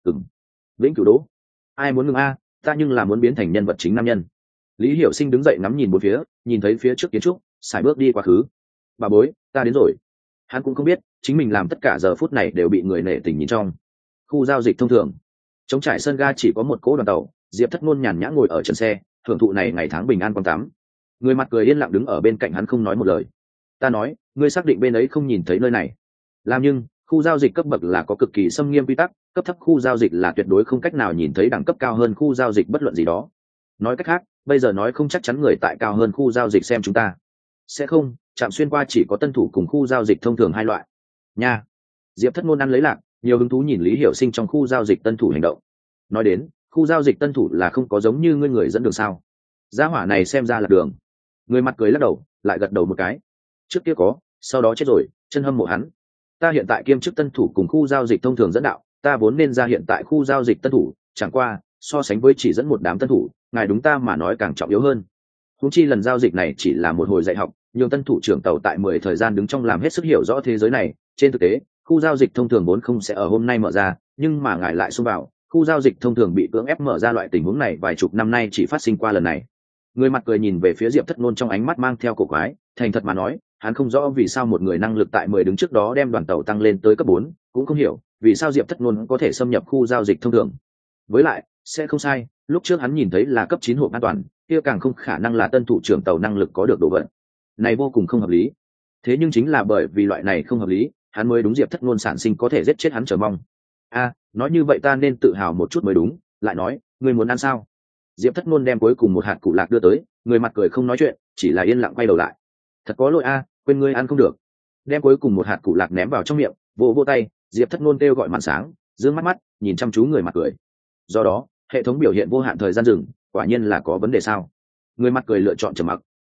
Vĩnh cửu đố. Ai muốn ngừng a, ta nhưng là muốn biến thành nhân vật chính nam nhân. Lý Hiểu Sinh đứng dậy ngắm nhìn bốn phía, nhìn thấy phía trước kiến trúc, sải bước đi quá khứ. Bà bối, ta đến rồi. Hắn cũng không biết chính mình làm tất cả giờ phút này đều bị người nể tình nhìn trong. Khu giao dịch thông thường, trống trải sân ga chỉ có một cỗ đoàn tàu, Diệp Thất Nôn nhàn nhã ngồi ở chân xe, hưởng thụ này ngày tháng bình an quang tắm. Người mặt cười yên lặng đứng ở bên cạnh hắn không nói một lời. Ta nói, ngươi xác định bên ấy không nhìn thấy nơi này? Làm nhưng khu giao dịch cấp bậc là có cực kỳ xâm nghiêm quy tắc, cấp thấp khu giao dịch là tuyệt đối không cách nào nhìn thấy đẳng cấp cao hơn khu giao dịch bất luận gì đó. Nói cách khác, bây giờ nói không chắc chắn người tại cao hơn khu giao dịch xem chúng ta. Sẽ không, trạm xuyên qua chỉ có tân thủ cùng khu giao dịch thông thường hai loại. Nha. Diệp Thất Nôn ăn lấy lạc, nhiều hứng thú nhìn Lý Hiểu Sinh trong khu giao dịch tân thủ hành động. Nói đến, khu giao dịch tân thủ là không có giống như ngươi người dẫn đường sao? Gia hỏa này xem ra là đường. Người mặt cười lắc đầu, lại gật đầu một cái. Trước kia có, sau đó chết rồi, chân hâm mộ hắn. Ta hiện tại kiêm chức tân thủ cùng khu giao dịch thông thường dẫn đạo, ta vốn nên ra hiện tại khu giao dịch tân thủ, chẳng qua so sánh với chỉ dẫn một đám tân thủ, ngài đúng ta mà nói càng trọng yếu hơn. Huống chi lần giao dịch này chỉ là một hồi dạy học, nhường tân thủ trưởng tàu tại 10 thời gian đứng trong làm hết sức hiểu rõ thế giới này. Trên thực tế, khu giao dịch thông thường vốn không sẽ ở hôm nay mở ra, nhưng mà ngài lại xông vào, khu giao dịch thông thường bị cưỡng ép mở ra, loại tình huống này vài chục năm nay chỉ phát sinh qua lần này. Người mặt cười nhìn về phía Diệp Thất Nôn trong ánh mắt mang theo cổ quái, thành thật mà nói, hắn không rõ vì sao một người năng lực tại 10 đứng trước đó đem đoàn tàu tăng lên tới cấp 4, cũng không hiểu vì sao Diệp Thất Nôn có thể xâm nhập khu giao dịch thông thường. Với lại, sẽ không sai, lúc trước hắn nhìn thấy là cấp 9 hộp an toàn, kia càng không khả năng là tân thủ trưởng tàu năng lực có được đồ vật. Này vô cùng không hợp lý. Thế nhưng chính là bởi vì loại này không hợp lý, hắn mới đúng Diệp Thất Nôn sản sinh có thể giết chết hắn chờ mong. Nói như vậy ta nên tự hào một chút mới đúng, lại nói, ngươi muốn ăn sao? Diệp Thất Nôn đem cuối cùng một hạt củ lạc đưa tới, người mặt cười không nói chuyện, chỉ là yên lặng quay đầu lại. Thật có lỗi quên ngươi ăn không được. Đem cuối cùng một hạt củ lạc ném vào trong miệng, vỗ tay, Diệp Thất Nôn kêu gọi màn sáng, dương mắt nhìn chăm chú người mặt cười. Do đó, hệ thống biểu hiện vô hạn thời gian dừng, quả nhiên là có vấn đề sao? Người mặt cười lựa chọn trầm mặc.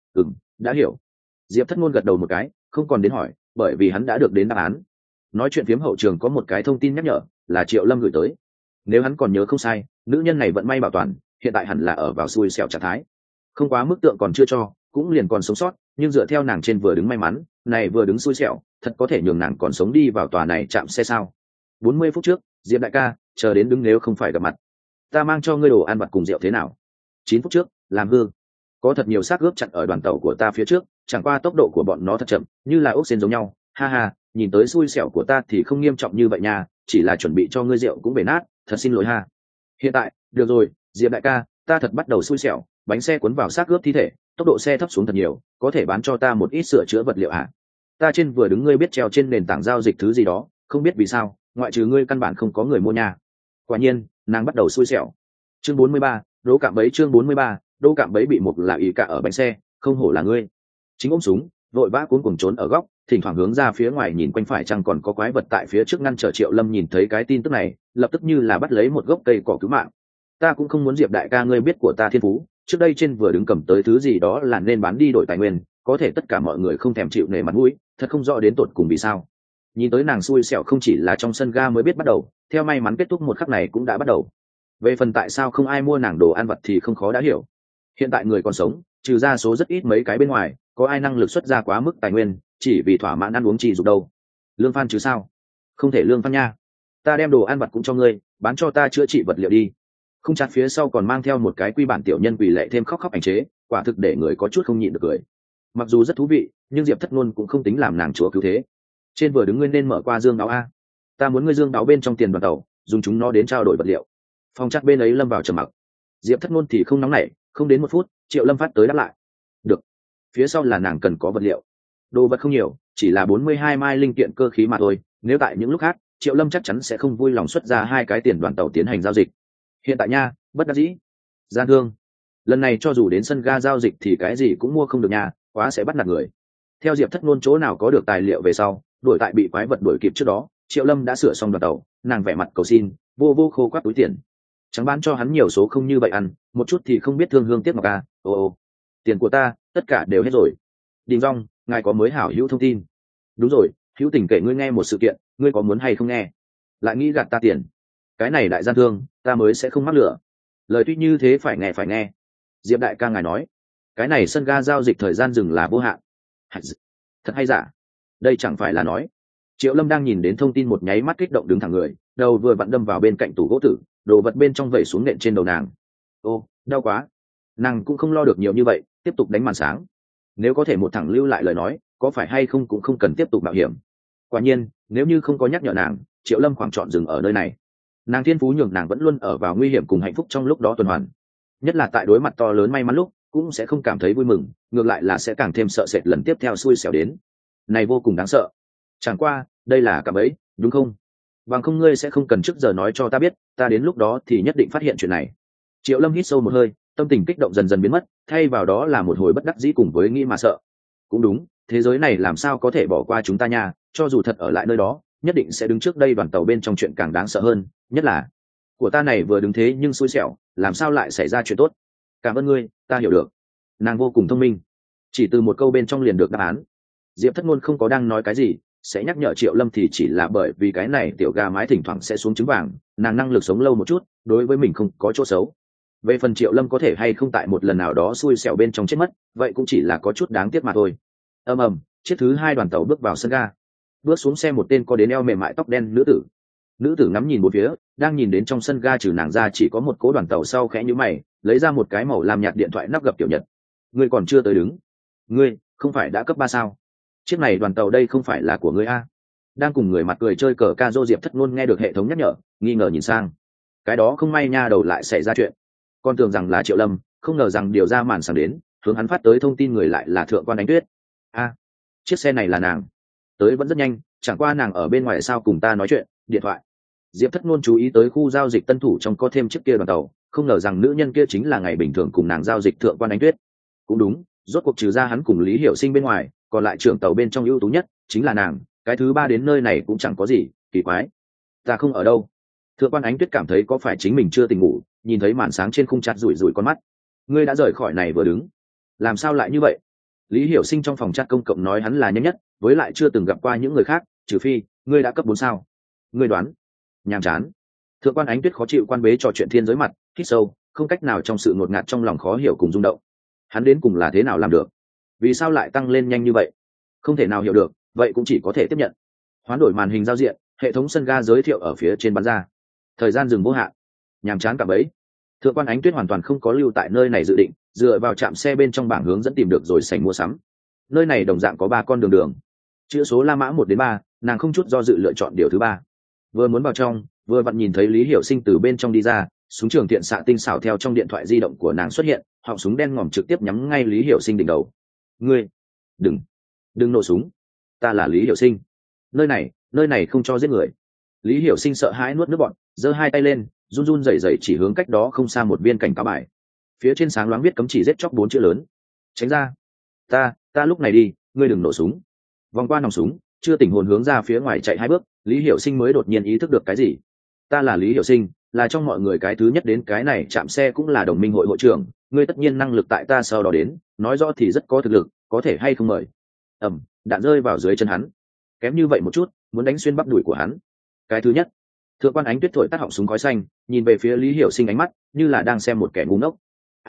Đã hiểu. Diệp Thất Nôn gật đầu một cái, không còn đến hỏi, bởi vì hắn đã được đến đáp án. Nói chuyện phiếm hậu trường có một cái thông tin nhắc nhở, là Triệu Lâm gửi tới. Nếu hắn còn nhớ không sai, nữ nhân này vận may bảo toàn, hiện tại hẳn là ở vào xui xẻo trạng thái. Không quá mức tượng còn chưa cho, cũng liền còn sống sót, nhưng dựa theo nàng trên vừa đứng may mắn, này vừa đứng xui xẻo, thật có thể nhường nàng còn sống đi vào tòa này chạm xe sao? 40 phút trước, Diệp đại ca, chờ đến đứng nếu không phải gặp mặt, ta mang cho ngươi đồ ăn vặt cùng rượu thế nào? 9 phút trước, làm hư. Có thật nhiều xác ướp chặn ở đoàn tàu của ta phía trước, chẳng qua tốc độ của bọn nó thật chậm, như là ốc sên giống nhau. Ha ha, nhìn tới xui xẻo của ta thì không nghiêm trọng như vậy nha, chỉ là chuẩn bị cho ngươi rượu cũng bể nát, thật xin lỗi ha. Hiện tại, được rồi, Diệp đại ca, ta thật bắt đầu xui xẻo, bánh xe cuốn vào xác ướp thi thể, tốc độ xe thấp xuống thật nhiều, có thể bán cho ta một ít sửa chữa vật liệu hả? Ta trên vừa đứng ngươi biết treo trên nền tảng giao dịch thứ gì đó, không biết vì sao, ngoại trừ ngươi căn bản không có người mua nhà. Quả nhiên, nàng bắt đầu xui xẻo. Chương 43, đố cạm bẫy. Chương 43, đố cạm bẫy bị một là ý cả ở bánh xe, không hổ là ngươi. Chính ôm súng, vội vã cuống cuồng trốn ở góc, thỉnh thoảng hướng ra phía ngoài nhìn quanh phải chăng còn có quái vật tại phía trước ngăn trở. Triệu Lâm nhìn thấy cái tin tức này, lập tức như là bắt lấy một gốc cây cỏ cứu mạng. Ta cũng không muốn Diệp đại ca ngươi biết của ta thiên phú, trước đây trên vừa đứng cầm tới thứ gì đó là nên bán đi đổi tài nguyên, có thể tất cả mọi người không thèm chịu nể mặt mũi, thật không rõ đến tột cùng vì sao. Nhìn tới nàng xui xẻo không chỉ là trong sân ga mới biết bắt đầu, theo may mắn kết thúc một khắc này cũng đã bắt đầu. Về phần tại sao không ai mua nàng đồ ăn vặt thì không khó đã hiểu. Hiện tại người còn sống, trừ ra số rất ít mấy cái bên ngoài, có ai năng lực xuất ra quá mức tài nguyên chỉ vì thỏa mãn ăn uống chỉ dục đâu. Lương Phan chứ sao? Không thể lương Phan nha. Ta đem đồ ăn vặt cũng cho ngươi, bán cho ta chữa trị vật liệu đi. Không chặt phía sau còn mang theo một cái quy bản tiểu nhân quỷ lệ thêm khóc khóc ảnh chế, quả thực để người có chút không nhịn được cười. Mặc dù rất thú vị, nhưng Diệp Thất Nôn cũng không tính làm nàng chúa cứu thế. Trên vừa đứng ngươi nên mở qua dương đáo a. Ta muốn ngươi dương đáo bên trong tiền đoàn tàu, dùng chúng nó đến trao đổi vật liệu. Phong chắc bên ấy lâm vào trầm mặc. Diệp Thất Nôn thì không nóng nảy, không đến 1 phút, Triệu Lâm phát tới đáp lại. Được. Phía sau là nàng cần có vật liệu. Đồ vật không nhiều, chỉ là 42 mai linh kiện cơ khí mà thôi. Nếu tại những lúc khác, Triệu Lâm chắc chắn sẽ không vui lòng xuất ra 2 cái tiền đoàn tàu tiến hành giao dịch. Hiện tại nha, bất đắc dĩ. Gian thương. Lần này cho dù đến sân ga giao dịch thì cái gì cũng mua không được nha, quá sẽ bắt nạt người. Theo Diệp Thất Nôn chỗ nào có được tài liệu về sau, đuổi tại bị quái vật đuổi kịp trước đó, Triệu Lâm đã sửa xong đoàn tàu, nàng vẻ mặt cầu xin, vô khô quắt túi tiền. Chẳng bán cho hắn nhiều số không như vậy ăn, một chút thì không biết thương hương tiếc ngọc à, ô, tiền của ta, tất cả đều hết rồi. Đình Dung, ngài có mới hảo hữu thông tin. Đúng rồi, hữu tình kể ngươi nghe một sự kiện, ngươi có muốn hay không nghe? Lại nghĩ gạt ta tiền. Cái này đại gian thương, ta mới sẽ không mắc lửa. Lời tuy như thế phải nghe. Diệp đại ca ngài nói, cái này sân ga giao dịch thời gian dừng là vô hạn. Thật hay giả? Đây chẳng phải là nói. Triệu Lâm đang nhìn đến thông tin một nháy mắt kích động đứng thẳng người, đầu vừa vặn đâm vào bên cạnh tủ gỗ tử, đồ vật bên trong vẩy xuống nện trên đầu nàng. Ô, đau quá. Nàng cũng không lo được nhiều như vậy, tiếp tục đánh màn sáng. Nếu có thể một thằng lưu lại lời nói, có phải hay không cũng không cần tiếp tục mạo hiểm. Quả nhiên, nếu như không có nhắc nhở nàng, Triệu Lâm khoảng chọn dừng ở nơi này. Nàng thiên phú nhường nàng vẫn luôn ở vào nguy hiểm cùng hạnh phúc trong lúc đó tuần hoàn. Nhất là tại đối mặt to lớn may mắn lúc, cũng sẽ không cảm thấy vui mừng, ngược lại là sẽ càng thêm sợ sệt lần tiếp theo xui xẻo đến. Này vô cùng đáng sợ. Chẳng qua, đây là cạm bẫy, đúng không? Bằng không ngươi sẽ không cần trước giờ nói cho ta biết, ta đến lúc đó thì nhất định phát hiện chuyện này. Triệu Lâm hít sâu một hơi, tâm tình kích động dần dần biến mất, thay vào đó là một hồi bất đắc dĩ cùng với nghĩ mà sợ. Cũng đúng, thế giới này làm sao có thể bỏ qua chúng ta nha, cho dù thật ở lại nơi đó, nhất định sẽ đứng trước đây đoàn tàu bên trong chuyện càng đáng sợ hơn, nhất là của ta này vừa đứng thế nhưng xui xẻo, làm sao lại xảy ra chuyện tốt. Cảm ơn ngươi, ta hiểu được. Nàng vô cùng thông minh, chỉ từ một câu bên trong liền được đáp án. Diệp Thất Ngôn không có đang nói cái gì, sẽ nhắc nhở Triệu Lâm thì chỉ là bởi vì cái này tiểu gà mái thỉnh thoảng sẽ xuống trứng vàng, nàng năng lực sống lâu một chút, đối với mình không có chỗ xấu. Về phần Triệu Lâm có thể hay không tại một lần nào đó xui xẻo bên trong chết mất, vậy cũng chỉ là có chút đáng tiếc mà thôi. Chiếc thứ 2 đoàn tàu bước vào sân ga. Bước xuống xe một tên có đến eo mềm mại tóc đen nữ tử. Nữ tử ngắm nhìn một phía, đang nhìn đến trong sân ga trừ nàng ra chỉ có một cố đoàn tàu sau khẽ nhíu mày, lấy ra một cái màu lam nhạt điện thoại nắp gập tiểu nhật. Ngươi còn chưa tới đứng. Ngươi, không phải đã cấp 3 sao? Chiếc này đoàn tàu đây không phải là của ngươi a? Đang cùng người mặt cười chơi cờ ca dô Diệp Thất Ngôn nghe được hệ thống nhắc nhở, nghi ngờ nhìn sang. Cái đó không may nha đầu lại xảy ra chuyện. Con tưởng rằng là Triệu Lâm, không ngờ rằng điều ra màn sáng đến, hướng hắn phát tới thông tin người lại là Thượng quan Ánh Tuyết. Chiếc xe này là nàng. Tới vẫn rất nhanh, chẳng qua nàng ở bên ngoài sao cùng ta nói chuyện, điện thoại. Diệp Thất Ngôn chú ý tới khu giao dịch Tân Thủ trong có thêm chiếc kia đoàn tàu, không ngờ rằng nữ nhân kia chính là ngày bình thường cùng nàng giao dịch Thượng quan Ánh Tuyết. Cũng đúng, rốt cuộc trừ ra hắn cùng Lý Hiểu Sinh bên ngoài, còn lại trưởng tàu bên trong ưu tú nhất chính là nàng, cái thứ 3 đến nơi này cũng chẳng có gì kỳ quái. Ta không ở đâu. Thượng quan Ánh Tuyết cảm thấy có phải chính mình chưa tỉnh ngủ, nhìn thấy màn sáng trên khung chat rủi rủi con mắt. Ngươi đã rời khỏi này vừa đứng, làm sao lại như vậy? Lý Hiểu Sinh trong phòng chat công cộng nói hắn là nhanh nhất, với lại chưa từng gặp qua những người khác, trừ phi ngươi đã cấp 4 sao. Ngươi đoán? Nhàm chán. Thượng quan Ánh Tuyết khó chịu quan bế trò chuyện thiên giới mặt, hít sâu, không cách nào trong sự ngột ngạt trong lòng khó hiểu cùng rung động. Hắn đến cùng là thế nào làm được? Vì sao lại tăng lên nhanh như vậy? Không thể nào hiểu được, vậy cũng chỉ có thể tiếp nhận. Hoán đổi màn hình giao diện, hệ thống sân ga giới thiệu ở phía trên bắn ra. Thời gian dừng vô hạn. Nhàm chán cả bấy. Thượng quan Ánh Tuyết hoàn toàn không có lưu tại nơi này dự định, dựa vào trạm xe bên trong bảng hướng dẫn tìm được rồi sảnh mua sắm. Nơi này đồng dạng có 3 con đường, chữ số La Mã 1 đến 3, nàng không chút do dự lựa chọn điều thứ 3. Vừa muốn vào trong, vừa vặn nhìn thấy Lý Hiểu Sinh từ bên trong đi ra, súng trường tiện xạ tinh xảo theo trong điện thoại di động của nàng xuất hiện, họng súng đen ngòm trực tiếp nhắm ngay Lý Hiểu Sinh đỉnh đầu. Ngươi, đừng nổ súng, ta là Lý Hiểu Sinh. Nơi này không cho giết người. Lý Hiểu Sinh sợ hãi nuốt nước bọt, giơ 2 tay lên, run run rẩy rẩy chỉ hướng cách đó không xa một viên cảnh cáo bài. Phía trên sáng loáng viết cấm chỉ giết chóc 4 chữ lớn. Tránh ra. Ta lúc này đi, ngươi đừng nổ súng. Vòng qua nòng súng, chưa tỉnh hồn hướng ra phía ngoài chạy 2 bước, Lý Hiểu Sinh mới đột nhiên ý thức được cái gì. Ta là Lý Hiểu Sinh, là trong mọi người cái thứ nhất đến cái này chạm xe cũng là đồng minh hội hội trưởng, ngươi tất nhiên năng lực tại ta sau đó đến, nói rõ thì rất có thực lực, có thể hay không mời. Đạn rơi vào dưới chân hắn, kém như vậy một chút muốn đánh xuyên bắp đùi của hắn. Cái thứ nhất, thượng quan ánh tuyết thổi tắt họng súng khói xanh, nhìn về phía Lý Hiểu Sinh, ánh mắt như là đang xem một kẻ ngu ngốc.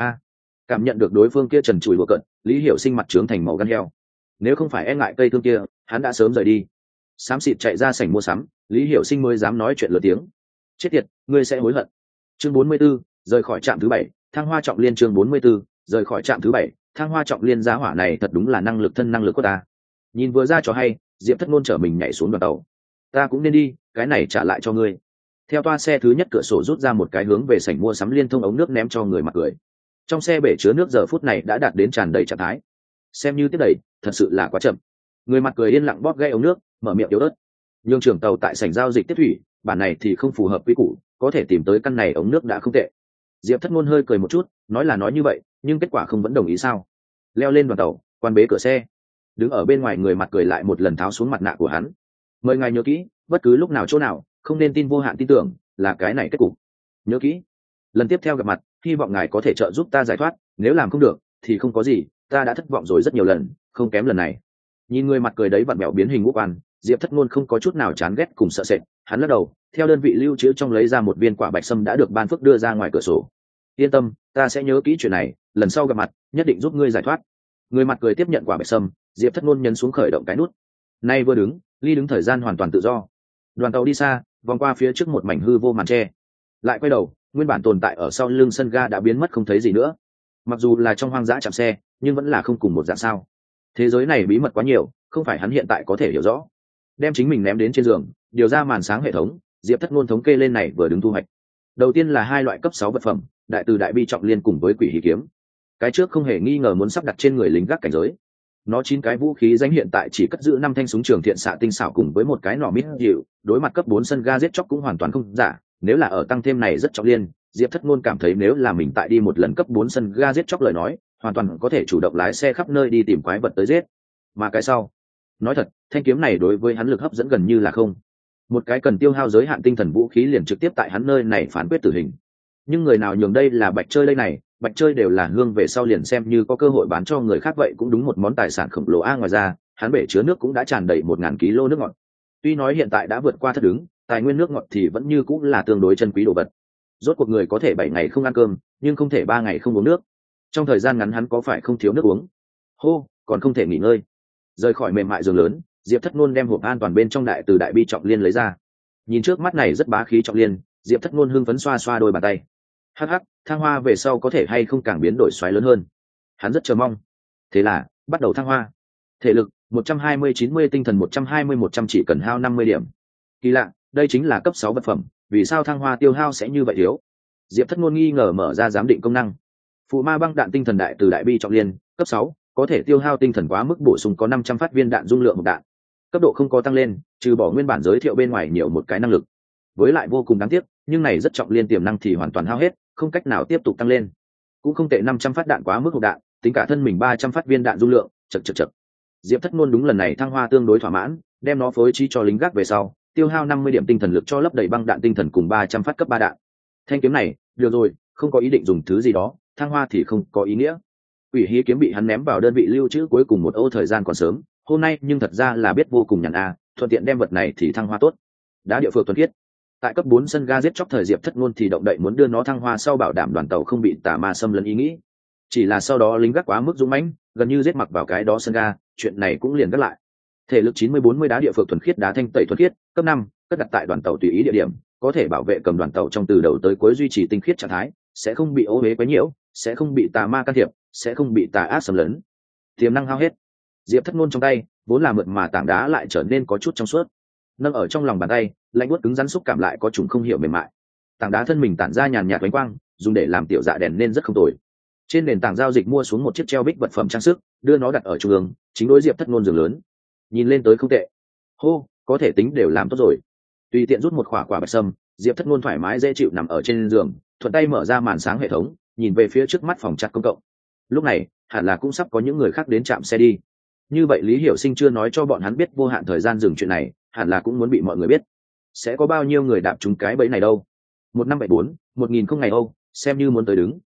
Cảm nhận được đối phương kia trần trụi đùa cận, Lý Hiểu Sinh mặt trướng thành màu gan heo. Nếu không phải e ngại cây thương kia, hắn đã sớm rời đi. Xám xịt chạy ra sảnh mua sắm, Lý Hiểu Sinh mới dám nói chuyện lớn tiếng. Chết tiệt, ngươi sẽ hối hận. Chương 44, rời khỏi trạm thứ 7, Thăng Hoa Trọng Liên. Chương 44, rời khỏi trạm thứ 7, Thăng Hoa Trọng Liên. Giá hỏa này thật đúng là năng lực thân năng lực của ta. Nhìn vừa ra cho hay, Diệp Thất Nôn trở mình nhảy xuống đoàn tàu. Ta cũng nên đi, cái này trả lại cho ngươi. Theo toa xe thứ nhất cửa sổ rút ra một cái hướng về sảnh mua sắm liên thông ống nước ném cho người mặc cười. Trong xe bể chứa nước giờ phút này đã đạt đến tràn đầy trạng thái, xem như tiếp đẩy thật sự là quá chậm. Người mặt cười yên lặng bóp gây ống nước, mở miệng yếu ớt. Nhường trưởng tàu tại sảnh giao dịch tiếp thủy, bản này thì không phù hợp quy củ, có thể tìm tới căn này ống nước đã không tệ. Diệp Thất Nôn hơi cười một chút, nói là nói như vậy, nhưng kết quả không vẫn đồng ý sao? Leo lên đoàn tàu, quan bế cửa xe. Đứng ở bên ngoài người mặt cười lại một lần tháo xuống mặt nạ của hắn. Mời ngài nhớ kỹ, bất cứ lúc nào chỗ nào, không nên tin vô hạn tin tưởng, là cái này kết cục. Nhớ kỹ, lần tiếp theo gặp mặt, hy vọng ngài có thể trợ giúp ta giải thoát, nếu làm không được thì không có gì, ta đã thất vọng rồi rất nhiều lần, không kém lần này. Nhìn người mặt cười đấy vặn vẹo biến hình ngũ quan, Diệp Thất Nôn không có chút nào chán ghét cùng sợ sệt, hắn lắc đầu, theo đơn vị lưu trữ trong lấy ra một viên quả bạch sâm đã được ban phước đưa ra ngoài cửa sổ. Yên tâm, ta sẽ nhớ kỹ chuyện này, lần sau gặp mặt nhất định giúp ngươi giải thoát. Người mặt cười tiếp nhận quả bạch sâm, Diệp Thất Nôn nhấn xuống khởi động cái nút. Nay vừa đứng, ly đứng thời gian hoàn toàn tự do. Đoàn tàu đi xa, vòng qua phía trước một mảnh hư vô màn tre, lại quay đầu, nguyên bản tồn tại ở sau lưng sân ga đã biến mất không thấy gì nữa. Mặc dù là trong hoang dã chạm xe, nhưng vẫn là không cùng một dạng sao. Thế giới này bí mật quá nhiều, không phải hắn hiện tại có thể hiểu rõ. Đem chính mình ném đến trên giường, điều ra màn sáng hệ thống, Diệp Thất Nôn thống kê lên này vừa đứng thu hoạch. Đầu tiên là 2 loại cấp 6 vật phẩm, đại từ đại bi trọng liên cùng với quỷ hí kiếm. Cái trước không hề nghi ngờ muốn sắp đặt trên người lính gác cảnh giới. Nó 9 cái vũ khí danh hiện tại chỉ cất giữ 5 thanh súng trường thiện xạ tinh xảo cùng với một cái nỏ mít dịu, đối mặt cấp 4 sân ga giết chóc cũng hoàn toàn không giả. Nếu là ở tăng thêm này rất trọng liên, Diệp Thất Nôn cảm thấy nếu là mình tại đi một lần cấp 4 sân ga giết chóc lời nói, hoàn toàn có thể chủ động lái xe khắp nơi đi tìm quái vật tới giết. Mà cái sau, nói thật, thanh kiếm này đối với hắn lực hấp dẫn gần như là không. Một cái cần tiêu hao giới hạn tinh thần vũ khí liền trực tiếp tại hắn nơi này phán quyết tử hình. Nhưng người nào nhường đây là bạch chơi đây này, bạch chơi đều là hương về sau liền xem như có cơ hội bán cho người khác vậy cũng đúng một món tài sản khổng lồ a. Ngoài ra, hắn bể chứa nước cũng đã tràn đầy 1000 kg nước ngọt. Tuy nói hiện tại đã vượt qua thất đứng, tài nguyên nước ngọt thì vẫn như cũng là tương đối chân quý đồ vật. Rốt cuộc người có thể 7 ngày không ăn cơm, nhưng không thể 3 ngày không uống nước. Trong thời gian ngắn hắn có phải không thiếu nước uống? Hô, còn không thể nghỉ ngơi. Rời khỏi mềm mại giường lớn, Diệp Thất Nôn đem hộp an toàn bên trong đại từ đại bi trọng liên lấy ra. Nhìn trước mắt này rất bá khí trọng liên, Diệp Thất Nôn hưng phấn xoa xoa đôi bàn tay. Hắc hắc, thăng hoa về sau có thể hay không càng biến đổi xoáy lớn hơn. Hắn rất chờ mong. Thế là, bắt đầu thăng hoa. Thể lực 120-90, tinh thần 120-100, chỉ cần hao 50 điểm. Kỳ lạ, đây chính là cấp 6 vật phẩm, vì sao thăng hoa tiêu hao sẽ như vậy thiếu? Diệp Thất Nôn nghi ngờ mở ra giám định công năng. Phụ ma băng đạn tinh thần đại từ đại bi trọng liên, cấp 6, có thể tiêu hao tinh thần quá mức bổ sung có 500 phát viên đạn dung lượng một đạn. Cấp độ không có tăng lên, trừ bỏ nguyên bản giới thiệu bên ngoài nhiều một cái năng lực. Với lại vô cùng đáng tiếc, nhưng này rất trọng liên tiềm năng thì hoàn toàn hao hết, không cách nào tiếp tục tăng lên. Cũng không tệ, 500 phát đạn quá mức một đạn, tính cả thân mình 300 phát viên đạn dung lượng, chậc. Diệp Thất Nôn đúng lần này thăng hoa tương đối thỏa mãn, đem nó phối trí cho lính gác về sau, tiêu hao 50 điểm tinh thần lực cho lấp đầy băng đạn tinh thần cùng 300 phát cấp 3 đạn. Thanh kiếm này, được rồi, không có ý định dùng thứ gì đó, thăng hoa thì không có ý nghĩa. Quỷ hí kiếm bị hắn ném vào đơn vị lưu trữ cuối cùng một ô thời gian còn sớm, hôm nay nhưng thật ra là biết vô cùng nhàn thuận tiện đem vật này thì thăng hoa tốt. Đá địa phược thuần khiết. Tại cấp 4 sân ga giết chóc thời Diệp Thất Nôn thì động đậy muốn đưa nó thăng hoa sau bảo đảm đoàn tàu không bị tà ma xâm lấn ý nghĩ. Chỉ là sau đó lính gác quá mức dũng mãnh, gần như giết mặc vào cái đó sân ga, chuyện này cũng liền gác lại. Thể lực 90-40, đá địa phược thuần khiết, đá thanh tẩy thuần khiết, cấp 5, cất đặt tại đoàn tàu tùy ý địa điểm, có thể bảo vệ cầm đoàn tàu trong từ đầu tới cuối duy trì tinh khiết trạng thái, sẽ không bị ô uế quấy nhiễu, sẽ không bị tà ma can thiệp, sẽ không bị tà ác xâm lấn. Tiềm năng hao hết. Diệp Thất Nôn trong tay vốn là mượt mà tảng đá lại trở nên có chút trong suốt, nâng ở trong lòng bàn tay, lạnh buốt cứng rắn xúc cảm lại có trùng không hiểu mềm mại. Tảng đá thân mình tản ra nhàn nhạt ánh quang, dùng để làm tiểu dạ đèn nên rất không tồi. Trên nền tảng giao dịch mua xuống một chiếc treo bích vật phẩm trang sức, đưa nó đặt ở trung ương, chính đối Diệp Thất Nôn giường lớn. Nhìn lên tới không tệ. Hô, có thể tính đều làm tốt rồi. Tùy tiện rút một quả bạch sâm, Diệp Thất Nôn thoải mái dễ chịu nằm ở trên giường, thuận tay mở ra màn sáng hệ thống, nhìn về phía trước mắt phòng chặt công cộng. Lúc này, hẳn là cũng sắp có những người khác đến trạm xe đi. Như vậy Lý Hiểu Sinh chưa nói cho bọn hắn biết vô hạn thời gian dừng chuyện này, hẳn là cũng muốn bị mọi người biết. Sẽ có bao nhiêu người đạp trúng cái bẫy này đâu? 1574, 1000 không ngày Âu, xem như muốn tới đứng,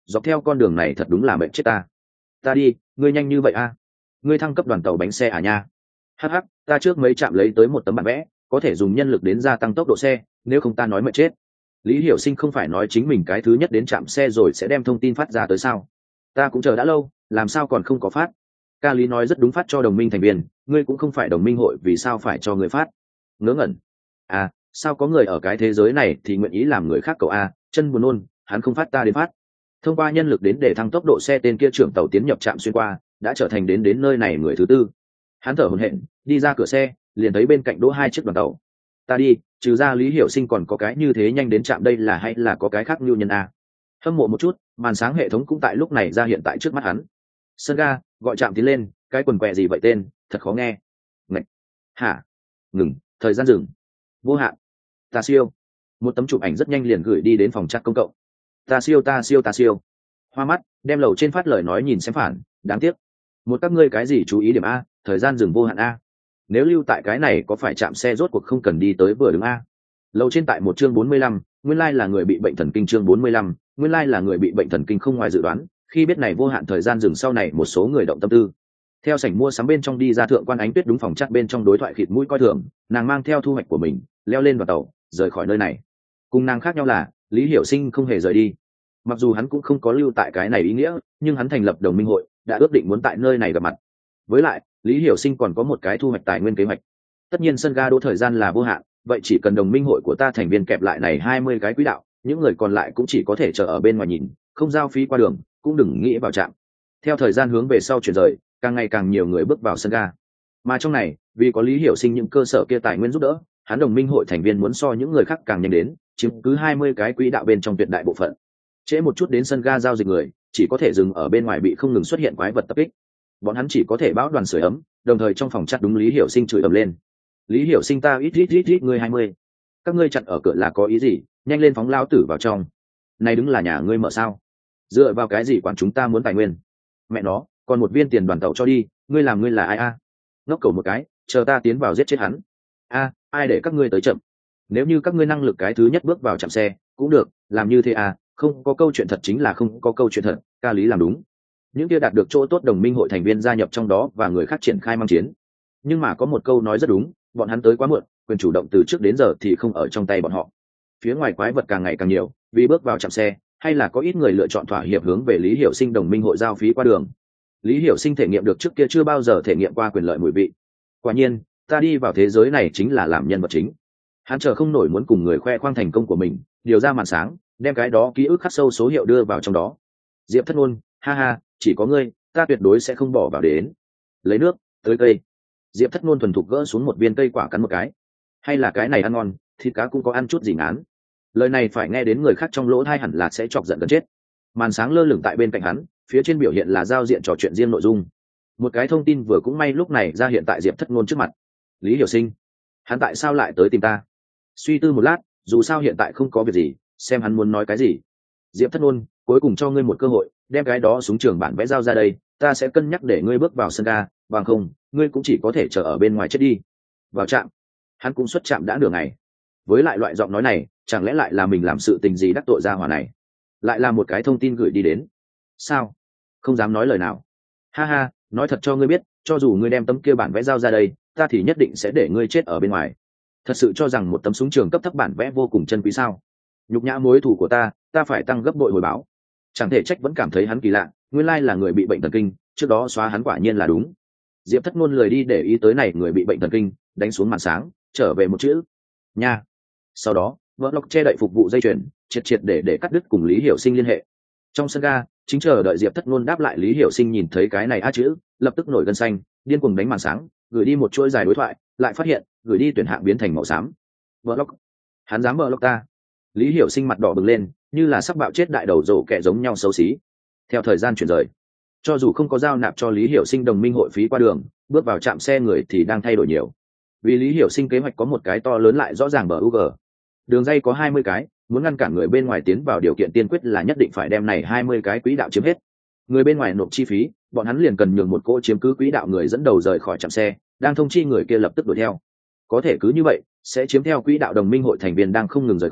dọc theo con đường này thật đúng là mệnh chết ta. Ta đi, ngươi nhanh như vậy a? Ngươi thăng cấp đoàn tàu bánh xe à nha? Hh, ta trước mấy trạm lấy tới một tấm bản vẽ, có thể dùng nhân lực đến gia tăng tốc độ xe, nếu không ta nói mệt chết. Lý Hiểu Sinh không phải nói chính mình cái thứ nhất đến trạm xe rồi sẽ đem thông tin phát ra tới sao? Ta cũng chờ đã lâu, làm sao còn không có phát? Ca Lý nói rất đúng, phát cho đồng minh thành viên, ngươi cũng không phải đồng minh hội, vì sao phải cho người phát? Ngớ ngẩn. À, sao có người ở cái thế giới này thì nguyện ý làm người khác cậu a, chân buồn nôn, hắn không phát ta đến phát. Thông qua nhân lực đến để thăng tốc độ xe, tên kia trưởng tàu tiến nhập trạm xuyên qua, đã trở thành đến nơi này người thứ tư. Hắn thở hổn hển, đi ra cửa xe, liền thấy bên cạnh đỗ hai chiếc đoàn tàu. Ta đi, trừ ra Lý Hiểu Sinh còn có cái như thế nhanh đến trạm, đây là hay là có cái khác nhu nhân a? Hâm mộ một chút, màn sáng hệ thống cũng tại lúc này ra hiện tại trước mắt hắn. Sân ga, gọi trạm tiến lên, cái quần què gì vậy tên, thật khó nghe. Ngạch. Hả? Ngừng, thời gian dừng. Vô hạn. Ta siêu. Một tấm chụp ảnh rất nhanh liền gửi đi đến phòng chat công cộng. Ta siêu ta siêu ta siêu. Hoa mắt, đem lầu trên phát lời nói nhìn xem phản, đáng tiếc. Một các ngươi cái gì chú ý điểm a, thời gian dừng vô hạn a. Nếu lưu tại cái này có phải chạm xe rốt cuộc không cần đi tới vừa đứng a. Lầu trên tại một chương 45, nguyên lai là người bị bệnh thần kinh, chương 45, nguyên lai là người bị bệnh thần kinh không ngoài dự đoán, khi biết này vô hạn thời gian dừng sau này một số người động tâm tư. Theo sảnh mua sắm bên trong đi ra Thượng Quan Ánh Tuyết đúng phòng chat bên trong đối thoại khịt mũi coi thường, nàng mang theo thu hoạch của mình, leo lên vào tàu, rời khỏi nơi này. Cùng nàng khác nhau là, Lý Hiểu Sinh không hề rời đi. Mặc dù hắn cũng không có lưu tại cái này ý nghĩa, nhưng hắn thành lập đồng minh hội, đã ước định muốn tại nơi này gặp mặt. Với lại, Lý Hiểu Sinh còn có một cái thu hoạch tài nguyên kế hoạch. Tất nhiên sân ga đỗ thời gian là vô hạn, vậy chỉ cần đồng minh hội của ta thành viên kẹp lại này 20 cái quỹ đạo, những người còn lại cũng chỉ có thể chờ ở bên ngoài nhìn, không giao phí qua đường, cũng đừng nghĩ vào trạm. Theo thời gian hướng về sau chuyển rời, càng ngày càng nhiều người bước vào sân ga. Mà trong này, vì có Lý Hiểu Sinh những cơ sở kia tài nguyên giúp đỡ, hắn đồng minh hội thành viên muốn so những người khác càng nhanh đến, chiếm cứ 20 cái quỹ đạo bên trong tuyệt đại bộ phận. Trễ một chút đến sân ga giao dịch người, chỉ có thể dừng ở bên ngoài bị không ngừng xuất hiện quái vật tập kích. Bọn hắn chỉ có thể báo đoàn sưởi ấm, đồng thời trong phòng chat đúng Lý Hiểu Sinh chửi ầm lên. Lý Hiểu Sinh ta ít ngươi 20. Các ngươi chặn ở cửa là có ý gì, nhanh lên phóng lao tử vào trong. Này đứng là nhà ngươi mở sao? Dựa vào cái gì quản chúng ta muốn tài nguyên? Mẹ nó, còn một viên tiền đoàn tàu cho đi, ngươi làm ngươi là ai a? Ngốc cầu một cái, chờ ta tiến vào giết chết hắn. A, ai để các ngươi tới chậm? Nếu như các ngươi năng lực cái thứ nhất bước vào chạm xe, cũng được, làm như thế à, không có câu chuyện thật chính là không có câu chuyện thật, Ca Lý làm đúng. Những kia đạt được chỗ tốt đồng minh hội thành viên gia nhập trong đó và người khác triển khai mang chiến. Nhưng mà có một câu nói rất đúng, bọn hắn tới quá muộn, quyền chủ động từ trước đến giờ thì không ở trong tay bọn họ. Phía ngoài quái vật càng ngày càng nhiều, vì bước vào chạm xe, hay là có ít người lựa chọn thỏa hiệp hướng về Lý Hiểu Sinh đồng minh hội giao phí qua đường. Lý Hiểu Sinh thể nghiệm được trước kia chưa bao giờ thể nghiệm qua quyền lợi mùi vị. Quả nhiên, ta đi vào thế giới này chính là làm nhân vật chính. Hắn chờ không nổi muốn cùng người khoe khoang thành công của mình, điều ra màn sáng, đem cái đó ký ức khắc sâu số hiệu đưa vào trong đó. Diệp Thất Nôn, ha ha, chỉ có ngươi, ta tuyệt đối sẽ không bỏ vào đến. Lấy nước, tới cây. Diệp Thất Nôn thuần thục gỡ xuống một viên cây quả cắn một cái. Hay là cái này ăn ngon, thịt cá cũng có ăn chút gì ngán. Lời này phải nghe đến người khác trong lỗ tai hẳn là sẽ chọc giận gần chết. Màn sáng lơ lửng tại bên cạnh hắn, phía trên biểu hiện là giao diện trò chuyện riêng nội dung. Một cái thông tin vừa cũng may lúc này ra hiện tại Diệp Thất Nôn trước mặt. Lý Hiểu Sinh, hắn tại sao lại tới tìm ta? Suy tư một lát, dù sao hiện tại không có việc gì, xem hắn muốn nói cái gì. Diệp Thất Nôn, cuối cùng cho ngươi một cơ hội, đem cái đó súng trường bản vẽ giao ra đây, ta sẽ cân nhắc để ngươi bước vào sân ga, bằng không, ngươi cũng chỉ có thể chờ ở bên ngoài chết đi. Vào trạm. Hắn cũng xuất trạm đã nửa ngày. Với lại loại giọng nói này, chẳng lẽ lại là mình làm sự tình gì đắc tội ra hỏa này? Lại là một cái thông tin gửi đi đến. Sao? Không dám nói lời nào. Ha ha, nói thật cho ngươi biết, cho dù ngươi đem tấm kia bản vẽ giao ra đây, ta thì nhất định sẽ để ngươi chết ở bên ngoài. Thật sự cho rằng một tấm súng trường cấp thấp bản vẽ vô cùng chân quý sao? Nhục nhã mối thù của ta phải tăng gấp bội hồi báo. Chẳng thể trách vẫn cảm thấy hắn kỳ lạ, nguyên lai là người bị bệnh thần kinh, trước đó xóa hắn quả nhiên là đúng. Diệp Thất Nôn lười đi để ý tới này người bị bệnh thần kinh, đánh xuống màn sáng, trở về một chữ nha. Sau đó vlog che đậy phục vụ dây chuyền, triệt để cắt đứt cùng Lý Hiểu Sinh liên hệ. Trong sân ga, chính chờ đợi Diệp Thất Nôn đáp lại, Lý Hiểu Sinh nhìn thấy cái này a chữ, lập tức nổi gân xanh, điên cuồng đánh màn sáng, gửi đi một chuỗi dài đối thoại, lại phát hiện gửi đi tuyển hạng biến thành màu xám. Vlog, hắn dám vlog ta? Lý Hiểu Sinh mặt đỏ bừng lên, như là sắp bạo chết đại đầu rổ kẻ giống nhau xấu xí. Theo thời gian chuyển rời, cho dù không có giao nạp cho Lý Hiểu Sinh đồng minh hội phí qua đường, bước vào trạm xe người thì đang thay đổi nhiều. Vì Lý Hiểu Sinh kế hoạch có một cái to lớn lại rõ ràng bờ UG. Đường dây có 20 cái, muốn ngăn cản người bên ngoài tiến vào, điều kiện tiên quyết là nhất định phải đem này 20 cái quỹ đạo chiếm hết. Người bên ngoài nộp chi phí, bọn hắn liền cần nhường một cỗ chiếm cứ quỹ đạo người dẫn đầu rời khỏi trạm xe, đang thông chi người kia lập tức đuổi theo. Có thể cứ như vậy, sẽ chiếm theo quỹ đạo đồng minh hội thành viên đang không ngừng rời khỏi,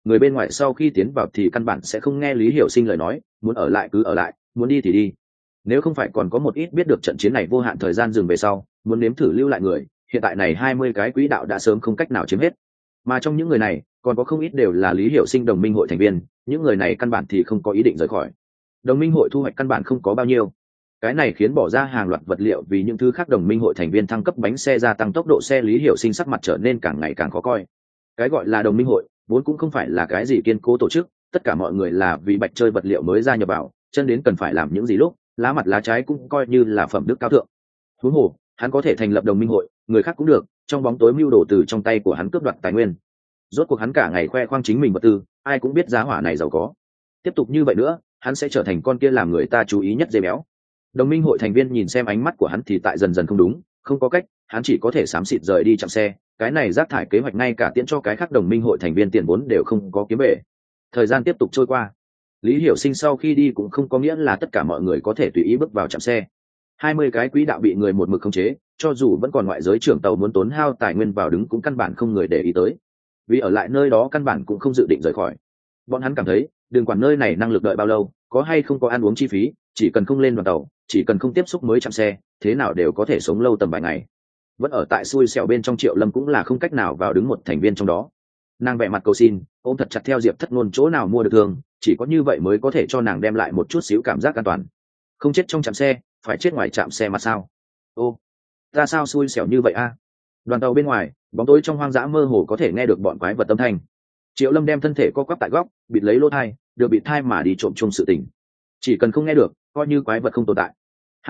người bên ngoài sau khi tiến vào thì căn bản sẽ không nghe Lý Hiểu Sinh lời nói, muốn ở lại cứ ở lại, muốn đi thì đi. Nếu không phải còn có một ít biết được trận chiến này vô hạn thời gian dừng về sau, muốn nếm thử lưu lại người, hiện tại này 20 cái quỹ đạo đã sớm không cách nào chiếm hết. Mà trong những người này, còn có không ít đều là Lý Hiểu Sinh đồng minh hội thành viên, những người này căn bản thì không có ý định rời khỏi. Đồng minh hội thu hoạch căn bản không có bao nhiêu. Cái này khiến bỏ ra hàng loạt vật liệu vì những thứ khác đồng minh hội thành viên thăng cấp bánh xe gia tăng tốc độ xe. Lý Hiểu Sinh sắc mặt trở nên càng ngày càng khó coi. Cái gọi là đồng minh hội vốn cũng không phải là cái gì kiên cố tổ chức, tất cả mọi người là vì bạch chơi vật liệu mới gia nhập vào, chân đến cần phải làm những gì lúc lá mặt lá trái cũng coi như là phẩm đức cao thượng. Huống hồ hắn có thể thành lập đồng minh hội, người khác cũng được, trong bóng tối mưu đồ từ trong tay của hắn cướp đoạt tài nguyên. Rốt cuộc hắn cả ngày khoe khoang chính mình vật tư, ai cũng biết giá hỏa này giàu có. Tiếp tục như vậy nữa, hắn sẽ trở thành con kia làm người ta chú ý nhất dê béo. Đồng minh hội thành viên nhìn xem ánh mắt của hắn thì tại dần dần không đúng, không có cách, hắn chỉ có thể xám xịt rời đi chặn xe. Cái này rác thải kế hoạch ngay cả tiễn cho cái khác đồng minh hội thành viên tiền vốn đều không có kiếm về. Thời gian tiếp tục trôi qua, Lý Hiểu Sinh sau khi đi cũng không có nghĩa là tất cả mọi người có thể tùy ý bước vào chặn xe. 20 cái quỹ đạo bị người một mực khống chế, cho dù vẫn còn ngoại giới trưởng tàu muốn tốn hao tài nguyên vào đứng cũng căn bản không người để ý tới, vì ở lại nơi đó căn bản cũng không dự định rời khỏi. Bọn hắn cảm thấy đừng quản nơi này năng lực đợi bao lâu, có hay không có ăn uống chi phí, chỉ cần không lên đoàn tàu, chỉ cần không tiếp xúc mới chạm xe, thế nào đều có thể sống lâu tầm vài ngày. Vẫn ở tại xui xẻo bên trong Triệu Lâm cũng là không cách nào vào đứng một thành viên trong đó. Nàng vẻ mặt cầu xin, ôm thật chặt theo Diệp Thất Nôn chỗ nào mua được thường, chỉ có như vậy mới có thể cho nàng đem lại một chút xíu cảm giác an toàn. Không chết trong trạm xe, phải chết ngoài trạm xe mà sao? Ô, ta sao xui xẻo như vậy a? Đoàn tàu bên ngoài, bóng tối trong hoang dã mơ hồ có thể nghe được bọn quái vật âm thanh. Triệu Lâm đem thân thể co quắp tại góc, bịt lấy lỗ thai, được bịt thai mà đi trộm chung sự tình. Chỉ cần không nghe được, coi như quái vật không tồn tại.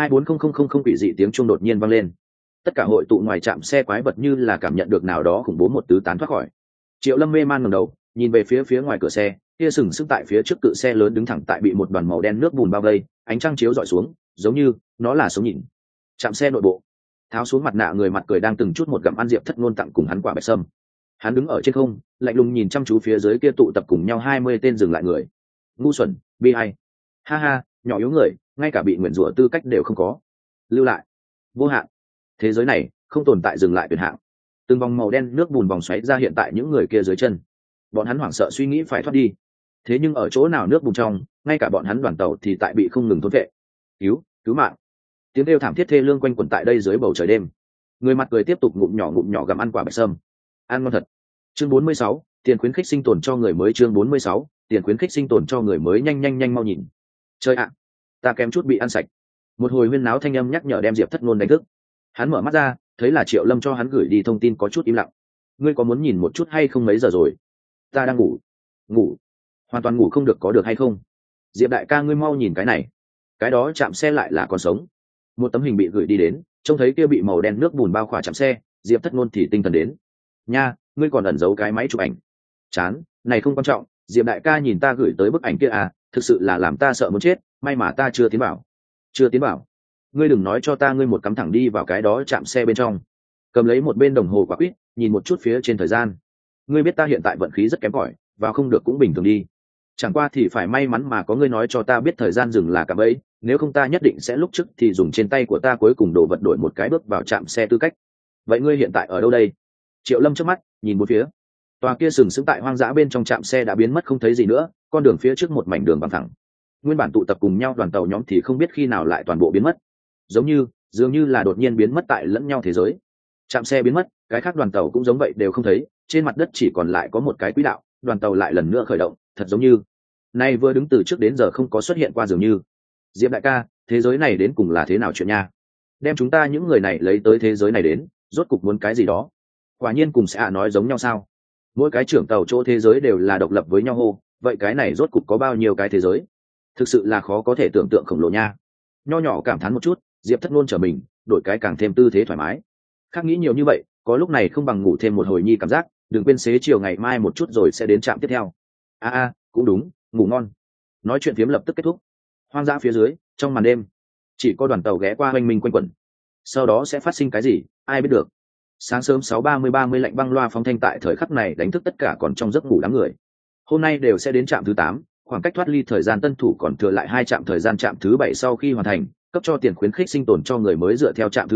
24000 quỷ dị tiếng chuông đột nhiên vang lên. Tất cả hội tụ ngoài trạm xe quái vật như là cảm nhận được nào đó khủng bố một tứ tán thoát khỏi. Triệu Lâm mê man ngẩng đầu, nhìn về phía ngoài cửa xe, kia sừng sững tại phía trước cự xe lớn đứng thẳng tại bị một đoàn màu đen nước bùn bao vây, ánh trăng chiếu rọi xuống, giống như nó là sống nhìn. Trạm xe nội bộ, tháo xuống mặt nạ người mặt cười đang từng chút một gặm ăn Diệp Thất Nôn tặng cùng hắn quả bạch sâm. Hắn đứng ở trên không, lạnh lùng nhìn chăm chú phía dưới kia tụ tập cùng nhau 20 tên dừng lại người. Ngu xuẩn, bi ai. Ha ha, nhỏ yếu người, ngay cả bị nguyền rủa tư cách đều không có. Lưu lại. Vô hạn. Thế giới này không tồn tại dừng lại tuyệt hạng. Từng vòng màu đen nước bùn vòng xoáy ra hiện tại những người kia dưới chân. Bọn hắn hoảng sợ suy nghĩ phải thoát đi. Thế nhưng ở chỗ nào nước bùn trong, ngay cả bọn hắn đoàn tàu thì tại bị không ngừng thôn vệ. Cứu mạng. Tiếng kêu thảm thiết thê lương quanh quẩn tại đây dưới bầu trời đêm. Người mặt cười tiếp tục ngụm nhỏ gặm ăn quả bạch sâm. Ăn ngon thật. Chương 46, tiền khuyến khích sinh tồn cho người mới. Chương 46, tiền khuyến khích sinh tồn cho người mới. Nhanh mau nhìn. Trời ạ, ta kém chút bị ăn sạch. Một hồi huyên náo thanh âm nhắc nhở đem Diệp Thất Nôn đánh thức. Hắn mở mắt ra, thấy là Triệu Lâm cho hắn gửi đi thông tin có chút im lặng. Ngươi có muốn nhìn một chút hay không? Mấy giờ rồi? Ta đang ngủ. Hoàn toàn ngủ không được, có được hay không? Diệp đại ca, ngươi mau nhìn cái này. Cái đó chạm xe lại là còn sống. Một tấm hình bị gửi đi đến, trông thấy kia bị màu đen nước bùn bao khỏa chạm xe, Diệp Thất Nôn thì tinh thần đến. Nha, ngươi còn ẩn giấu cái máy chụp ảnh. Chán, này không quan trọng, Diệp đại ca nhìn ta gửi tới bức ảnh kia à, thực sự là làm ta sợ muốn chết, may mà ta chưa tiến bảo. Ngươi đừng nói cho ta ngươi một cắm thẳng đi vào cái đó chạm xe bên trong. Cầm lấy một bên đồng hồ quả quýt, nhìn một chút phía trên thời gian. Ngươi biết ta hiện tại vận khí rất kém cỏi, vào không được cũng bình thường đi. Chẳng qua thì phải may mắn mà có ngươi nói cho ta biết thời gian dừng là cả bẫy, nếu không ta nhất định sẽ lúc trước thì dùng trên tay của ta cuối cùng đồ vật đổi một cái bước vào trạm xe tư cách. Vậy ngươi hiện tại ở đâu đây? Triệu Lâm trước mắt nhìn một phía, tòa kia sừng sững tại hoang dã bên trong trạm xe đã biến mất không thấy gì nữa, con đường phía trước một mảnh đường bằng thẳng. Nguyên bản tụ tập cùng nhau đoàn tàu nhóm thì không biết khi nào lại toàn bộ biến mất, dường như là đột nhiên biến mất tại lẫn nhau thế giới. Trạm xe biến mất, cái khác đoàn tàu cũng giống vậy đều không thấy, trên mặt đất chỉ còn lại có một cái quỹ đạo, đoàn tàu lại lần nữa khởi động, thật giống như nay vừa đứng từ trước đến giờ không có xuất hiện qua dường như. Diệp đại ca, thế giới này đến cùng là thế nào chuyện nha? Đem chúng ta những người này lấy tới thế giới này đến, rốt cục muốn cái gì đó? Quả nhiên cùng sẽ nói giống nhau sao? Mỗi cái trưởng tàu chỗ thế giới đều là độc lập với nhau hô, vậy cái này rốt cục có bao nhiêu cái thế giới? Thực sự là khó có thể tưởng tượng khổng lồ nha. Nho nhỏ cảm thán một chút, Diệp Thất Nôn trở mình, đổi cái càng thêm tư thế thoải mái. Khác nghĩ nhiều như vậy, có lúc này không bằng ngủ thêm một hồi nhi cảm giác, đừng quên xế chiều ngày mai một chút rồi sẽ đến trạm tiếp theo. Cũng đúng, ngủ ngon. Nói chuyện phiếm lập tức kết thúc. Hoang dã phía dưới, trong màn đêm, chỉ có đoàn tàu ghé qua hoành minh quanh quẩn. Sau đó sẽ phát sinh cái gì, ai biết được. Sáng sớm 6:30 lạnh băng loa phóng thanh tại thời khắc này đánh thức tất cả còn trong giấc ngủ đám người. Hôm nay đều sẽ đến trạm thứ 8, khoảng cách thoát ly thời gian tân thủ còn thừa lại 2 trạm thời gian. Trạm thứ 7 sau khi hoàn thành, cấp cho tiền khuyến khích sinh tồn cho người mới dựa theo trạm thứ 7,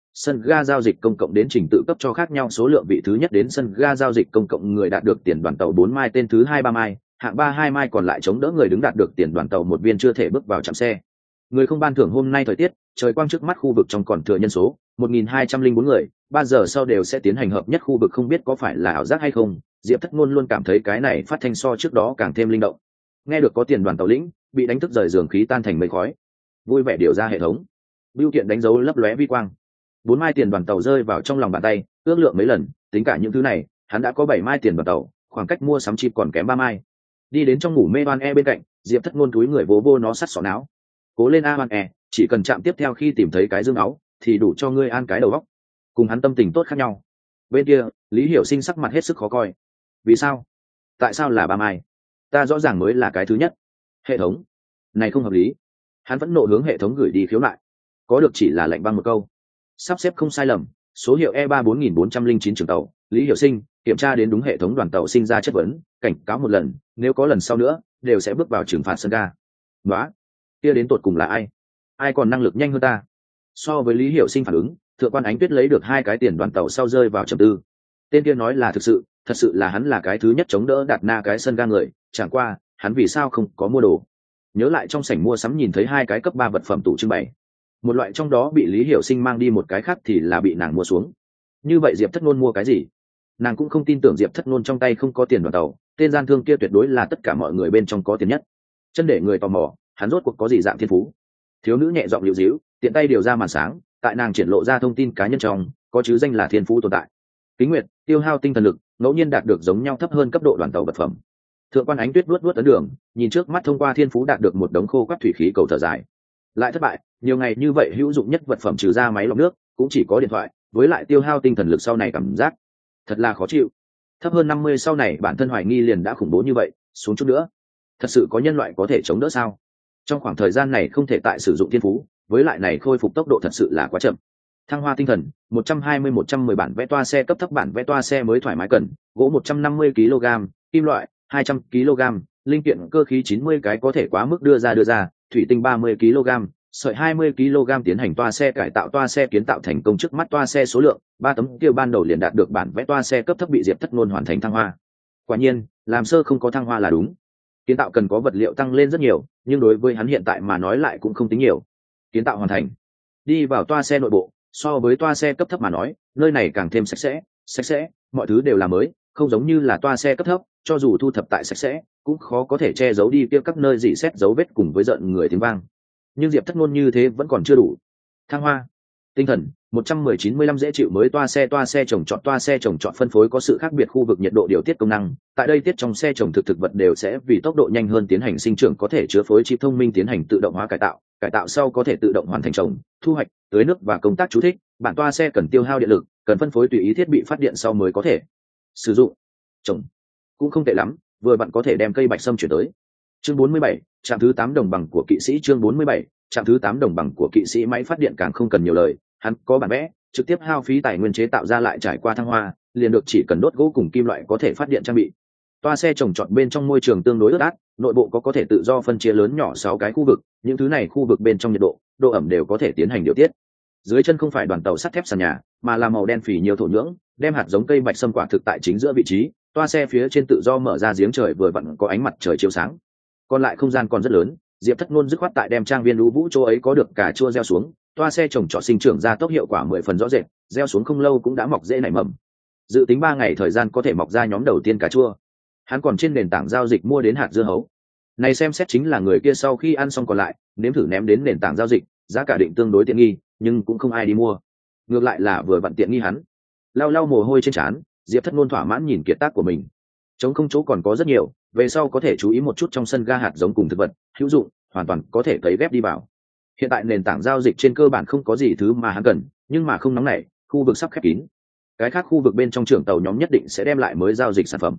sân ga giao dịch công cộng đến trình tự cấp cho khác nhau số lượng vị thứ nhất đến sân ga giao dịch công cộng người đạt được tiền đoàn tàu 4 mai, tên thứ hai 3 mai, hạng 3 2 mai, còn lại chống đỡ người đứng đạt được tiền đoàn tàu 1 viên chưa thể bước vào trạm xe. Người không ban thưởng hôm nay thời tiết, trời quang trước mắt khu vực trong còn thừa nhân số 1204 người, 3 giờ sau đều sẽ tiến hành hợp nhất khu vực, không biết có phải là ảo giác hay không, Diệp Thất Ngôn luôn cảm thấy cái này phát thanh so trước đó càng thêm linh động. Nghe được có tiền đoàn tàu lĩnh, bị đánh thức rời giường khí tan thành mây khói. Vui vẻ điều ra hệ thống. Bưu kiện đánh dấu lấp lóe vi quang. 4 mai tiền đoàn tàu rơi vào trong lòng bàn tay, ước lượng mấy lần, tính cả những thứ này, hắn đã có 7 mai tiền đoàn tàu, khoảng cách mua sắm chip còn kém 3 mai. Đi đến trong ngủ mê Oan E bên cạnh, Diệp Thất Ngôn túi người vỗ vô nó sắt sọ não. Cố lên a Oan E, chỉ cần chạm tiếp theo khi tìm thấy cái dương áo, thì đủ cho ngươi an cái đầu óc. Cùng hắn tâm tình tốt khác nhau. Bên kia, Lý Hiểu Sinh sắc mặt hết sức khó coi. Vì sao? Tại sao là 3 mai? Ta rõ ràng mới là cái thứ nhất. Hệ thống, này không hợp lý. Hắn vẫn nộ hướng hệ thống gửi đi khiếu nại. Có được chỉ là lệnh băng một câu. Sắp xếp không sai lầm, số hiệu E34409 trường tàu, Lý Hiểu Sinh, kiểm tra đến đúng hệ thống đoàn tàu sinh ra chất vấn, cảnh cáo một lần, nếu có lần sau nữa, đều sẽ bước vào trừng phạt sân ga. Nóa, kia đến tột cùng là ai? Ai còn năng lực nhanh hơn ta? So với Lý Hiểu Sinh phản ứng, Thượng quan Ánh Tuyết lấy được 2 cái tiền đoàn tàu sau rơi vào trầm tư. Tên kia nói là thực sự, thật sự là hắn là cái thứ nhất chống đỡ Đạt Na cái sân ga người, chẳng qua, hắn vì sao không có mua đồ? Nhớ lại trong sảnh mua sắm nhìn thấy 2 cái cấp 3 vật phẩm tủ trưng bày. Một loại trong đó bị Lý Hiểu Sinh mang đi, một cái khác thì là bị nàng mua xuống. Như vậy Diệp Thất Nôn mua cái gì? Nàng cũng không tin tưởng Diệp Thất Nôn trong tay không có tiền đoàn tàu, tên gian thương kia tuyệt đối là tất cả mọi người bên trong có tiền nhất. Chân để người tò mò, hắn rốt cuộc có gì dạng thiên phú? Thiếu nữ nhẹ giọng liễu díu, tiện tay điều ra màn sáng, tại nàng triển lộ ra thông tin cá nhân trong, có chứ danh là thiên phú tồn tại. Kính nguyệt, tiêu hao tinh thần lực, ngẫu nhiên đạt được giống nhau thấp hơn cấp độ đoàn tàu vật phẩm. Thượng quan Ánh Tuyết vuốt ấn đường, nhìn trước mắt thông qua thiên phú đạt được một đống khô quắt thủy khí cầu thở dài. Lại thất bại, nhiều ngày như vậy hữu dụng nhất vật phẩm trừ ra máy lọc nước, cũng chỉ có điện thoại, với lại tiêu hao tinh thần lực sau này cảm giác thật là khó chịu. Thấp hơn 50 sau này bản thân hoài nghi liền đã khủng bố như vậy, xuống chút nữa, thật sự có nhân loại có thể chống đỡ sao? Trong khoảng thời gian này không thể tại sử dụng thiên phú, với lại này khôi phục tốc độ thật sự là quá chậm. Thăng hoa tinh thần 120-110 bản vẽ toa xe cấp thấp, bản vẽ toa xe mới thoải mái cần, gỗ 150 kg, kim loại 200 kg, linh kiện cơ khí 90 cái có thể quá mức đưa ra, thủy tinh 30 kg, sợi 20 kg, tiến hành toa xe cải tạo, toa xe kiến tạo thành công, trước mắt toa xe số lượng 3 tấm tiêu ban đầu liền đạt được bản vẽ toa xe cấp thấp, bị Diệp Thất Nôn hoàn thành thăng hoa. Quả nhiên, làm sơ không có thăng hoa là đúng. Kiến tạo cần có vật liệu tăng lên rất nhiều, nhưng đối với hắn hiện tại mà nói lại cũng không tính nhiều. Kiến tạo hoàn thành. Đi vào toa xe nội bộ, so với toa xe cấp thấp mà nói, nơi này càng thêm sạch sẽ, mọi thứ đều là mới, không giống như là toa xe cấp thấp, cho dù thu thập tại sạch sẽ, cũng khó có thể che giấu đi kia các nơi rỉ sét dấu vết cùng với giận người tiếng vang. Nhưng Diệp Thất Nôn như thế vẫn còn chưa đủ. Thăng hoa tinh thần 110-95 dễ chịu, mới toa xe trồng trọt phân phối có sự khác biệt, khu vực nhiệt độ điều tiết công năng, tại đây tiết trong xe trồng thực vật đều sẽ vì tốc độ nhanh hơn tiến hành sinh trưởng, có thể chứa phối chip thông minh tiến hành tự động hóa cải tạo sau có thể tự động hoàn thành trồng, thu hoạch, tưới nước và công tác chú thích. Bản toa xe cần tiêu hao điện lực, cần phân phối tùy ý thiết bị phát điện sau mới có thể sử dụng. Trồng cũng không tệ lắm, vừa bạn có thể đem cây bạch sâm chuyển tới. Chương 47, trạm thứ 8 đồng bằng của kỵ sĩ. Chương 47, trạm thứ 8 đồng bằng của kỵ sĩ. Máy phát điện càng không cần nhiều lời, hắn có bản vẽ, trực tiếp hao phí tài nguyên chế tạo ra, lại trải qua thăng hoa, liền được chỉ cần đốt gỗ cùng kim loại có thể phát điện trang bị. Toa xe trồng trọt bên trong môi trường tương đối ướt át, nội bộ có thể tự do phân chia lớn nhỏ 6 cái khu vực, những thứ này khu vực bên trong nhiệt độ, độ ẩm đều có thể tiến hành điều tiết. Dưới chân không phải đoàn tàu sắt thép sàn nhà, mà là màu đen phì nhiều thổ nhưỡng, đem hạt giống cây bạch sâm quả thực tại chính giữa vị trí. Toa xe phía trên tự do mở ra giếng trời, vừa vặn có ánh mặt trời chiếu sáng. Còn lại không gian còn rất lớn, Diệp Thất Nôn dứt khoát tại đem trang viên lũ vũ chỗ ấy có được cà chua gieo xuống. Toa xe trồng trọt sinh trưởng ra tốc hiệu quả 10 phần rõ rệt, gieo xuống không lâu cũng đã mọc rễ nảy mầm. Dự tính 3 ngày thời gian có thể mọc ra nhóm đầu tiên cà chua. Hắn còn trên nền tảng giao dịch mua đến hạt dưa hấu. Này xem xét chính là người kia sau khi ăn xong còn lại, nếm thử ném đến nền tảng giao dịch, giá cả định tương đối tiện nghi, nhưng cũng không ai đi mua. Ngược lại là vừa vặn tiện nghi hắn. Lau mồ hôi trên trán, Diệp Thất Nôn thỏa mãn nhìn kiệt tác của mình. Trống không chỗ còn có rất nhiều, về sau có thể chú ý một chút trong sân ga hạt giống cùng thực vật hữu dụng, hoàn toàn có thể cấy ghép đi vào. Hiện tại nền tảng giao dịch trên cơ bản không có gì thứ mà hắn cần, nhưng mà không nóng nảy, khu vực sắp khép kín. Cái khác khu vực bên trong trưởng tàu nhóm nhất định sẽ đem lại mới giao dịch sản phẩm.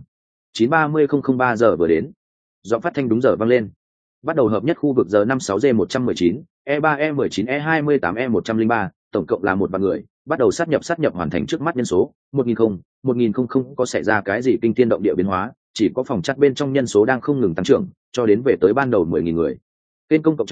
9:30:03 giờ vừa đến, giọng phát thanh đúng giờ vang lên. Bắt đầu hợp nhất khu vực giờ 56G119, E3E19, E28, E103, tổng cộng là 1 vạn người, bắt đầu sát nhập hoàn thành. Trước mắt nhân số 1000 không có xảy ra cái gì kinh thiên động địa biến hóa, chỉ có phòng chat bên trong nhân số đang không ngừng tăng trưởng, cho đến về tới ban đầu 10.000 người. Kênh công cộng trong,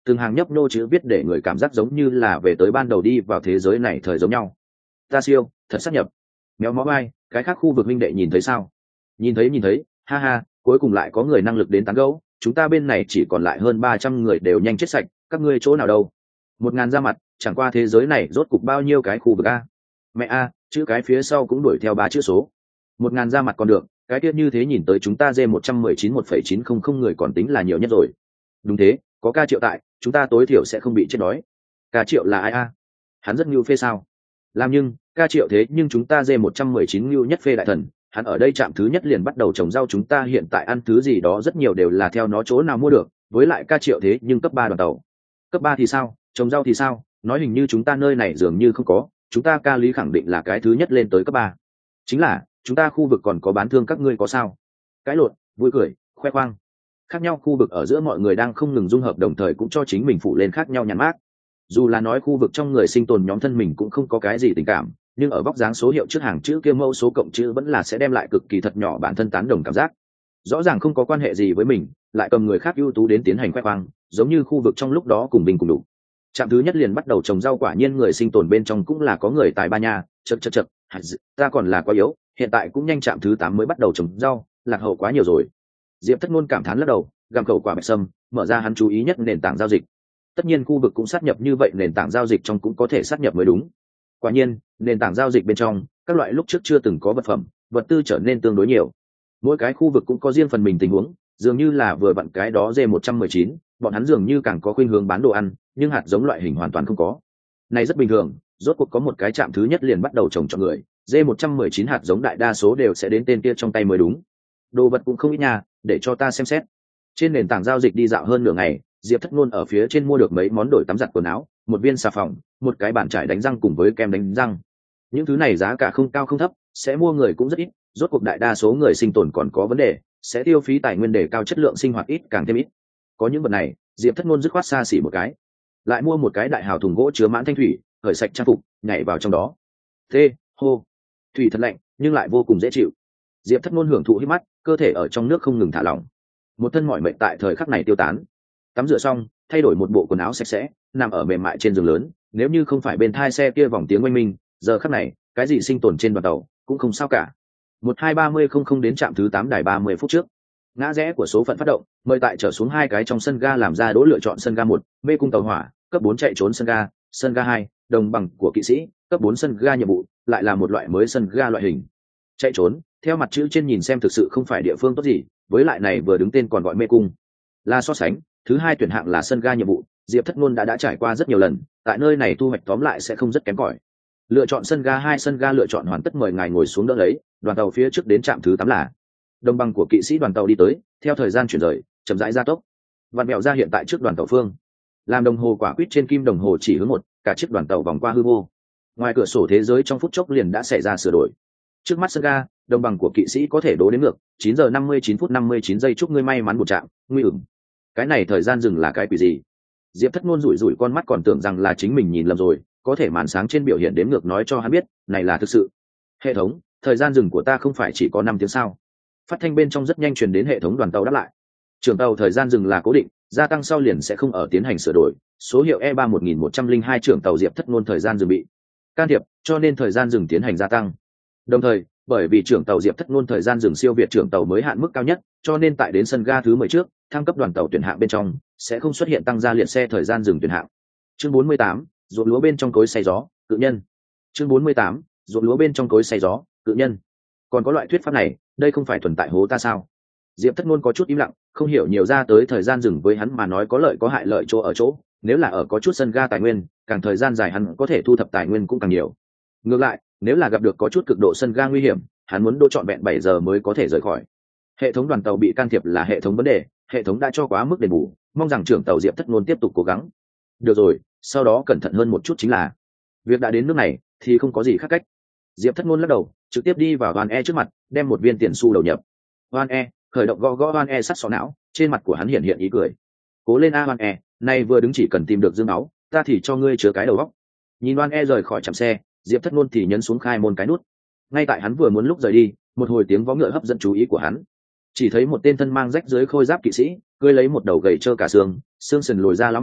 từng hàng nhấp nô chữ viết để người cảm giác giống như là về tới ban đầu đi vào thế giới này thời giống nhau. Ta siêu thật sắp nhập. Méo mó vai, cái khác khu vực minh đệ nhìn thấy sao? Nhìn thấy, ha ha, cuối cùng lại có người năng lực đến tán gẫu, chúng ta bên này chỉ còn lại hơn 300 người đều nhanh chết sạch, các ngươi chỗ nào đâu? 1000 ra mặt, chẳng qua thế giới này rốt cục bao nhiêu cái khu vực a? Mẹ a, chữ cái phía sau cũng đuổi theo 3 chữ số. 1000 ra mặt còn được, cái tiết như thế nhìn tới chúng ta D119 1,900 người còn tính là nhiều nhất rồi. Đúng thế, có ca Triệu tại, chúng ta tối thiểu sẽ không bị chết đói. Ca Triệu là ai a? Hắn rất nhu phê sao? Làm nhưng, ca Triệu thế nhưng chúng ta D119 nhu nhất phê đại thần, hắn ở đây trạm thứ nhất liền bắt đầu trồng rau, chúng ta hiện tại ăn thứ gì đó rất nhiều đều là theo nó chỗ nào mua được, với lại ca Triệu thế nhưng cấp 3 đoàn tàu. Cấp 3 thì sao, trồng rau thì sao, nói hình như chúng ta nơi này dường như không có, chúng ta ca Lý khẳng định là cái thứ nhất lên tới cấp 3. Chính là, chúng ta khu vực còn có bán thương các ngươi có sao? Cái lộn, vui cười, khoe khoang. Khác nhau khu vực ở giữa mọi người đang không ngừng dung hợp, đồng thời cũng cho chính mình phụ lên khác nhau nhãn mác. Dù là nói khu vực trong người sinh tồn nhóm thân mình cũng không có cái gì tình cảm, nhưng ở vóc dáng số hiệu trước hàng chữ kia mẫu số cộng chữ vẫn là sẽ đem lại cực kỳ thật nhỏ bản thân tán đồng cảm giác. Rõ ràng không có quan hệ gì với mình, lại cầm người khác ưu tú đến tiến hành khoe khoang, giống như khu vực trong lúc đó cùng mình cùng đủ. Trạm thứ nhất liền bắt đầu trồng rau, quả nhiên người sinh tồn bên trong cũng là có người tài ba nha, chật, ta còn là quá yếu, hiện tại cũng nhanh trạm thứ 8 mới bắt đầu trồng rau, lạc hậu quá nhiều rồi. Diệp Thất Ngôn cảm thán lắc đầu, gặm khẩu quả bạch sâm, mở ra hắn chú ý nhất nền tảng giao dịch. Tất nhiên khu vực cũng sát nhập như vậy, nền tảng giao dịch trong cũng có thể sát nhập mới đúng. Quả nhiên, nền tảng giao dịch bên trong, các loại lúc trước chưa từng có vật phẩm, vật tư trở nên tương đối nhiều. Mỗi cái khu vực cũng có riêng phần mình tình huống, dường như là vừa vặn cái đó D119, bọn hắn dường như càng có khuynh hướng bán đồ ăn, nhưng hạt giống loại hình hoàn toàn không có. Này rất bình thường, rốt cuộc có một cái trạm thứ nhất liền bắt đầu trồng cho người, D119 hạt giống đại đa số đều sẽ đến tên kia trong tay mới đúng. Đồ vật cũng không ít nha, để cho ta xem xét. Trên nền tảng giao dịch đi dạo hơn nửa ngày, Diệp Thất Ngôn ở phía trên mua được mấy món đổi tắm giặt quần áo, một viên xà phòng, một cái bàn chải đánh răng cùng với kem đánh răng. Những thứ này giá cả không cao không thấp, sẽ mua người cũng rất ít, rốt cuộc đại đa số người sinh tồn còn có vấn đề, sẽ tiêu phí tài nguyên để cao chất lượng sinh hoạt ít càng thêm ít. Có những vật này, Diệp Thất Ngôn dứt khoát xa xỉ một cái, lại mua một cái đại hào thùng gỗ chứa mãn thanh thủy, cởi sạch trang phục, nhảy vào trong đó. Hô, thủy thật lạnh, nhưng lại vô cùng dễ chịu. Diệp Thất Ngôn hưởng thụ hít mắt, cơ thể ở trong nước không ngừng thả lỏng, một thân mỏi mệt tại thời khắc này tiêu tán. Tắm rửa xong, thay đổi một bộ quần áo sạch sẽ, nằm ở mềm mại trên giường lớn, nếu như không phải bên thai xe kia vòng tiếng oanh minh, giờ khắc này, cái gì sinh tồn trên đoàn tàu cũng không sao cả. 12:30 đến trạm thứ 8 đài 30 phút trước. Ngã rẽ của số phận phát động, mời tại trở xuống 2 cái trong sân ga làm ra đỗ lựa chọn. Sân ga 1, mê cung tàu hỏa, cấp 4 chạy trốn sân ga 2, đồng bằng của kỵ sĩ, cấp 4 sân ga nhiệm vụ, lại là một loại mới sân ga loại hình. Chạy trốn, theo mặt chữ trên nhìn xem thực sự không phải địa phương tốt gì, với lại này vừa đứng tên còn gọi mê cung. Là so sánh, thứ hai tuyển hạng là sân ga nhiệm vụ, Diệp Thất Ngôn đã trải qua rất nhiều lần, tại nơi này thu hoạch tóm lại sẽ không rất kém cỏi. Lựa chọn sân ga 2, sân ga lựa chọn hoàn tất, mời ngài ngồi xuống đỡ lấy, đoàn tàu phía trước đến trạm thứ 8 là đồng bằng của kỵ sĩ. Đoàn tàu đi tới, theo thời gian chuyển rời, chậm rãi gia tốc. Vặn mèo ra hiện tại trước đoàn tàu phương. Làm đồng hồ quả quýt trên kim đồng hồ chỉ hướng một, cả chiếc đoàn tàu vòng qua hư vô. Ngoài cửa sổ thế giới trong phút chốc liền đã xảy ra sửa đổi. Trước mắt sân ga, đồng bằng của kỵ sĩ có thể đố đến ngược, 9 giờ 59 phút 59 giây, chúc ngươi may mắn một trạm, nguy ửng. Cái này thời gian dừng là cái quỷ gì? Diệp Thất Ngôn rủi con mắt còn tưởng rằng là chính mình nhìn lầm rồi, có thể màn sáng trên biểu hiện đếm ngược nói cho hắn biết, này là thực sự. Hệ thống, thời gian dừng của ta không phải chỉ có 5 tiếng sao? Phát thanh bên trong rất nhanh truyền đến hệ thống đoàn tàu đáp lại. Trường tàu thời gian dừng là cố định, gia tăng sau liền sẽ không ở tiến hành sửa đổi. Số hiệu E31102 trưởng tàu Diệp Thất Ngôn thời gian dừng bị can thiệp, cho nên thời gian dừng tiến hành gia tăng. Đồng thời, bởi vì trưởng tàu Diệp Thất Ngôn thời gian dừng siêu việt trưởng tàu mới hạn mức cao nhất, cho nên tại đến sân ga thứ 10 trước, thăng cấp đoàn tàu tuyển hạng bên trong sẽ không xuất hiện tăng gia liệt xe thời gian dừng tuyển hạng. Chương 48, ruộng lúa bên trong cối xay gió, cự nhân. Chương 48, ruộng lúa bên trong cối xay gió, cự nhân. Còn có loại thuyết pháp này, đây không phải thuần tại hố ta sao? Diệp Thất Ngôn có chút im lặng, không hiểu nhiều ra tới thời gian dừng với hắn mà nói có lợi có hại, lợi chỗ ở chỗ, nếu là ở có chút sân ga tài nguyên, càng thời gian dài hắn có thể thu thập tài nguyên cũng càng nhiều. Ngược lại, nếu là gặp được có chút cực độ sân ga nguy hiểm, hắn muốn đỗ trọn vẹn 7 giờ mới có thể rời khỏi. Hệ thống đoàn tàu bị can thiệp là hệ thống vấn đề, hệ thống đã cho quá mức đền bù, mong rằng trưởng tàu Diệp Thất Ngôn tiếp tục cố gắng. Được rồi, sau đó cẩn thận hơn một chút chính là. Việc đã đến nước này thì không có gì khác cách. Diệp Thất Ngôn lắc đầu, trực tiếp đi vào Hoan E trước mặt, đem một viên tiền xu đầu nhập. Hoan E, khởi động gõ Hoan E sắt sọ não, trên mặt của hắn hiện hiện ý cười. Cố lên a Hoan E, nay vừa đứng chỉ cần tìm được dương máu, ta thì cho ngươi chứa cái đầu óc. Nhìn Hoan E rời khỏi trạm xe, Diệp Thất Ngôn thì nhấn xuống khai môn cái nút. Ngay tại hắn vừa muốn lúc rời đi, một hồi tiếng vó ngựa hấp dẫn chú ý của hắn. Chỉ thấy một tên thân mang rách dưới khôi giáp kỵ sĩ, cưỡi lấy một đầu gầy trơ cả xương sườn lồi ra láo mã,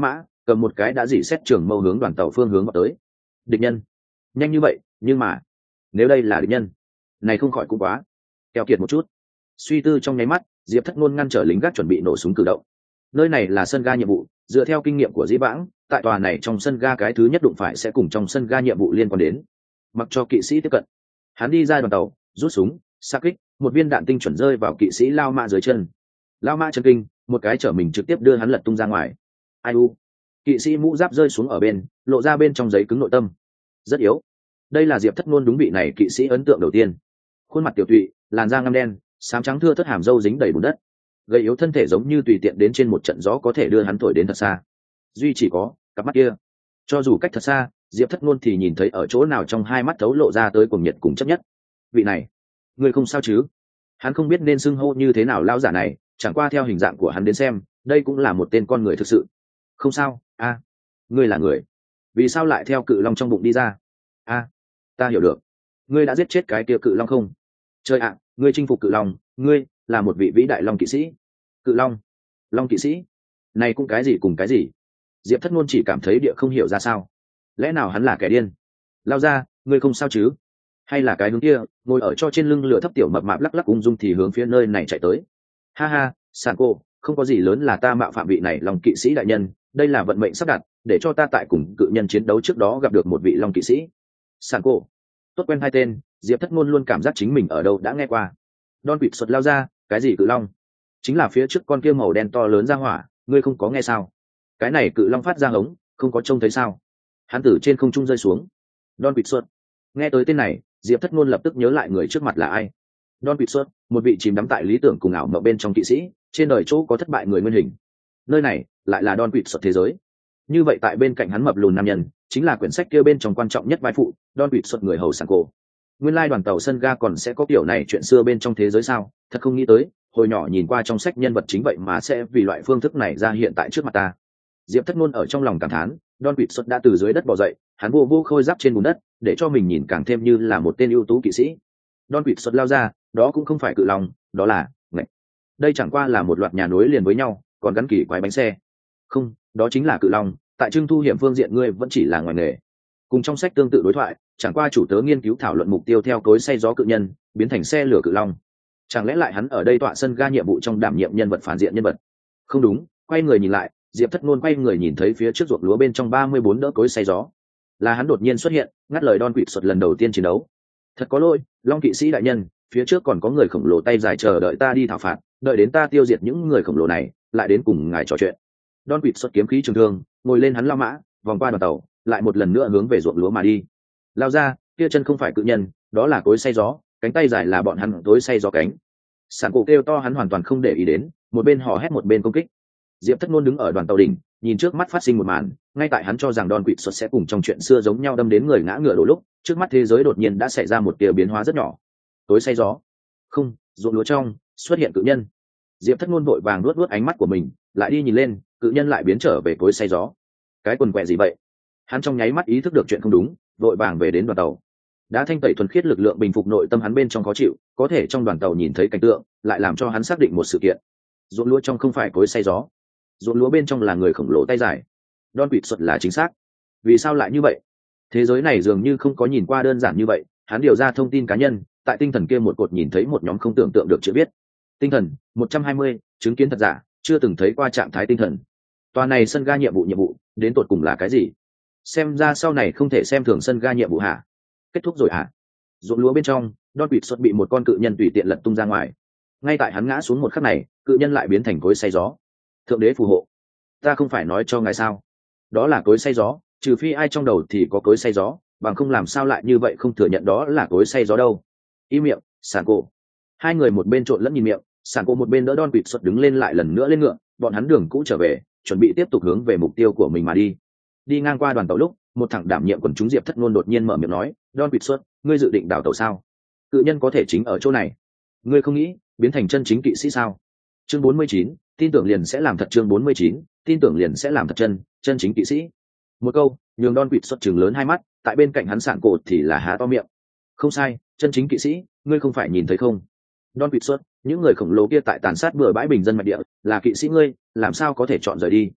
cầm một cái đã dỉ xét trường mâu hướng đoàn tàu phương hướng vào tới. Địch nhân nhanh như vậy, nhưng mà nếu đây là địch nhân này không khỏi cũng quá keo kiệt một chút. Suy tư trong nháy mắt, Diệp Thất Nôn ngăn trở lính gác chuẩn bị nổ súng cử động. Nơi này là sân ga nhiệm vụ, dựa theo kinh nghiệm của Dĩ Vãng, tại tòa này trong sân ga cái thứ nhất đụng phải sẽ cùng trong sân ga nhiệm vụ liên quan đến. Mặc cho kỵ sĩ tiếp cận, hắn đi ra đoàn tàu, rút súng, xa kích, một viên đạn tinh chuẩn rơi vào kỵ sĩ Lao Mã dưới chân. Lao Mã chân kinh, một cái trở mình trực tiếp đưa hắn lật tung ra ngoài. Ai u, kỵ sĩ mũ giáp rơi xuống ở bên, lộ ra bên trong giấy cứng nội tâm. Rất yếu. Đây là Diệp Thất Nôn đúng vị này kỵ sĩ ấn tượng đầu tiên. Khuôn mặt tiểu tụy, làn da ngăm đen, xám trắng thưa thớt hàm râu dính đầy bùn đất, gầy yếu thân thể giống như tùy tiện đến trên một trận gió có thể đưa hắn thổi đến thật xa. Duy chỉ có cặp mắt kia, cho dù cách thật xa, Diệp Thất Nôn thì nhìn thấy ở chỗ nào trong hai mắt thấu lộ ra tới cuồng nhiệt cùng chấp nhất. Vị này, người không sao chứ? Hắn không biết nên xưng hô như thế nào lão giả này, chẳng qua theo hình dạng của hắn đến xem, đây cũng là một tên con người thực sự. Không sao, a, ngươi là người, vì sao lại theo cự long trong bụng đi ra? A, ta hiểu được, ngươi đã giết chết cái kia cự long không? Trời ạ, ngươi chinh phục cự long, ngươi là một vị vĩ đại long kỵ sĩ. Cự long, long kỵ sĩ, này cũng cái gì cùng cái gì? Diệp Thất Nôn chỉ cảm thấy địa không hiểu ra sao. Lẽ nào hắn là kẻ điên? Lao ra, ngươi không sao chứ? Hay là cái hướng kia ngồi ở cho trên lưng lửa thấp tiểu mập mạp lắc lắc ung dung thì hướng phía nơi này chạy tới? Ha ha, Sàn cô, không có gì lớn là ta mạo phạm vị này long kỵ sĩ đại nhân, đây là vận mệnh sắp đặt, để cho ta tại cùng cự nhân chiến đấu trước đó gặp được một vị long kỵ sĩ. Sàn cô, tốt quen hai tên, Diệp Thất Nôn luôn cảm giác chính mình ở đâu đã nghe qua. Don quỵt xuất lao ra, cái gì cự long? Chính là phía trước con kia màu đen to lớn ra hỏa, ngươi không có nghe sao? Cái này cự long phát ra hống, không có trông thấy sao? Hắn từ trên không trung rơi xuống. Don quỵt xuất. Nghe tới tên này, Diệp Thất Nôn lập tức nhớ lại người trước mặt là ai. Don quỵt xuất, một vị chìm đắm tại lý tưởng cùng ảo mộng bên trong kỵ sĩ, trên đời chỗ có thất bại người nguyên hình. Nơi này lại là Don quỵt xuất thế giới. Như vậy tại bên cạnh hắn mập lùn nam nhân, chính là quyển sách kia bên trong quan trọng nhất vai phụ, Don quỵt xuất người hầu sảng cổ. Nguyên lai đoàn tàu sân ga còn sẽ có kiểu này chuyện xưa bên trong thế giới sao? Thật không nghĩ tới, hồi nhỏ nhìn qua trong sách nhân vật chính vậy mà sẽ vì loại phương thức này ra hiện tại trước mặt ta. Diệp Thất Nôn ở trong lòng cảm thán, Don quỵt xuất đã từ dưới đất bò dậy, hắn vô vô khôi giáp trên bùn đất, để cho mình nhìn càng thêm như là một tên ưu tú kỵ sĩ. Don quỵt xuất lao ra, đó cũng không phải cự long, đó là ngạch. Đây chẳng qua là một loạt nhà nối liền với nhau, còn gắn kỳ quái bánh xe. Không, đó chính là cự long. Tại Trưng Thu Hiểm phương diện ngươi vẫn chỉ là ngoài nghề. Cùng trong sách tương tự đối thoại, chẳng qua chủ tớ nghiên cứu thảo luận mục tiêu theo cối xay gió cự nhân biến thành xe lửa cự long. Chẳng lẽ lại hắn ở đây tọa sân ga nhiệm vụ trong đảm nhiệm nhân vật phản diện nhân vật? Không đúng, quay người nhìn lại, Diệp Thất Nôn quay người nhìn thấy phía trước ruộng lúa bên trong 34 đỡ cối xay gió, là hắn đột nhiên xuất hiện, ngắt lời Don quỵt xuất lần đầu tiên chiến đấu. Thật có lỗi, long kỵ sĩ đại nhân, phía trước còn có người khổng lồ tay dài chờ đợi ta đi thảo phạt, đợi đến ta tiêu diệt những người khổng lồ này, lại đến cùng ngài trò chuyện. Don quỵt xuất kiếm khí trường thương, ngồi lên hắn lao mã, vòng qua đoàn tàu, lại một lần nữa hướng về ruộng lúa mà đi. Lao ra, kia chân không phải cự nhân, đó là cối xay gió, cánh tay dài là bọn hắn cối xay gió cánh. Sản cổ kêu to hắn hoàn toàn không để ý đến, một bên hò hét một bên công kích. Diệp Thất Nôn đứng ở đoàn tàu đỉnh, nhìn trước mắt phát sinh một màn, ngay tại hắn cho rằng Don quỵt xuất sẽ cùng trong chuyện xưa giống nhau đâm đến người ngã ngựa đổ lúc, trước mắt thế giới đột nhiên đã xảy ra một tia biến hóa rất nhỏ. Cối xay gió, không, ruộng lúa trong xuất hiện cự nhân. Diệp Thất Nôn vội vàng nuốt nuốt ánh mắt của mình, lại đi nhìn lên, cự nhân lại biến trở về cối xay gió. Cái quần quẹ gì vậy? Hắn trong nháy mắt ý thức được chuyện không đúng, vội vàng về đến đoàn tàu. Đã thanh tẩy thuần khiết lực lượng bình phục nội tâm hắn bên trong khó chịu, có thể trong đoàn tàu nhìn thấy cảnh tượng, lại làm cho hắn xác định một sự kiện. Ruộng lúa trong không phải cối xay gió, ruộng lúa bên trong là người khổng lồ tay dài. Don quỵt xuất là chính xác. Vì sao lại như vậy? Thế giới này dường như không có nhìn qua đơn giản như vậy. Hắn điều ra thông tin cá nhân, tại tinh thần kia một cột nhìn thấy một nhóm không tưởng tượng được chữ viết. Tinh thần 120, chứng kiến thật giả, chưa từng thấy qua trạng thái tinh thần. Tòa này sân ga nhiệm vụ đến tột cùng là cái gì? Xem ra sau này không thể xem thường sân ga nhiệm vụ hả? Kết thúc rồi hả? Ruộng lúa bên trong, Don quỵt xuất bị một con cự nhân tùy tiện lật tung ra ngoài. Ngay tại hắn ngã xuống một khắc này, cự nhân lại biến thành cối xay gió. Thượng đế phù hộ, ta không phải nói cho ngài sao? Đó là cối xay gió, trừ phi ai trong đầu thì có cối xay gió, bằng không làm sao lại như vậy không thừa nhận đó là cối xay gió đâu. Im miệng, Sản cổ. Hai người một bên trộn lẫn nhìn miệng, Sản cổ một bên đỡ Don quỵt xuất đứng lên lại lần nữa lên ngựa, bọn hắn đường cũ trở về, chuẩn bị tiếp tục hướng về mục tiêu của mình mà đi. Đi ngang qua đoàn tàu lúc, một thằng đảm nhiệm quần chúng Diệp Thất Nôn đột nhiên mở miệng nói, Don quỵt xuất, ngươi dự định đào tàu sao? Cự nhân có thể chính ở chỗ này, ngươi không nghĩ biến thành chân chính kỵ sĩ sao? Chương 49, tin tưởng liền sẽ làm thật. Chương 49, tin tưởng liền sẽ làm thật. Chân chính kỵ sĩ. Một câu nhường Don quỵt xuất trừng lớn hai mắt, tại bên cạnh hắn Sản cổ thì là há to miệng. Không sai, chân chính kỵ sĩ, ngươi không phải nhìn thấy không? Don quỵt xuất, những người khổng lồ kia tại tàn sát bừa bãi bình dân mạch địa, là kỵ sĩ ngươi, làm sao có thể chọn rời đi?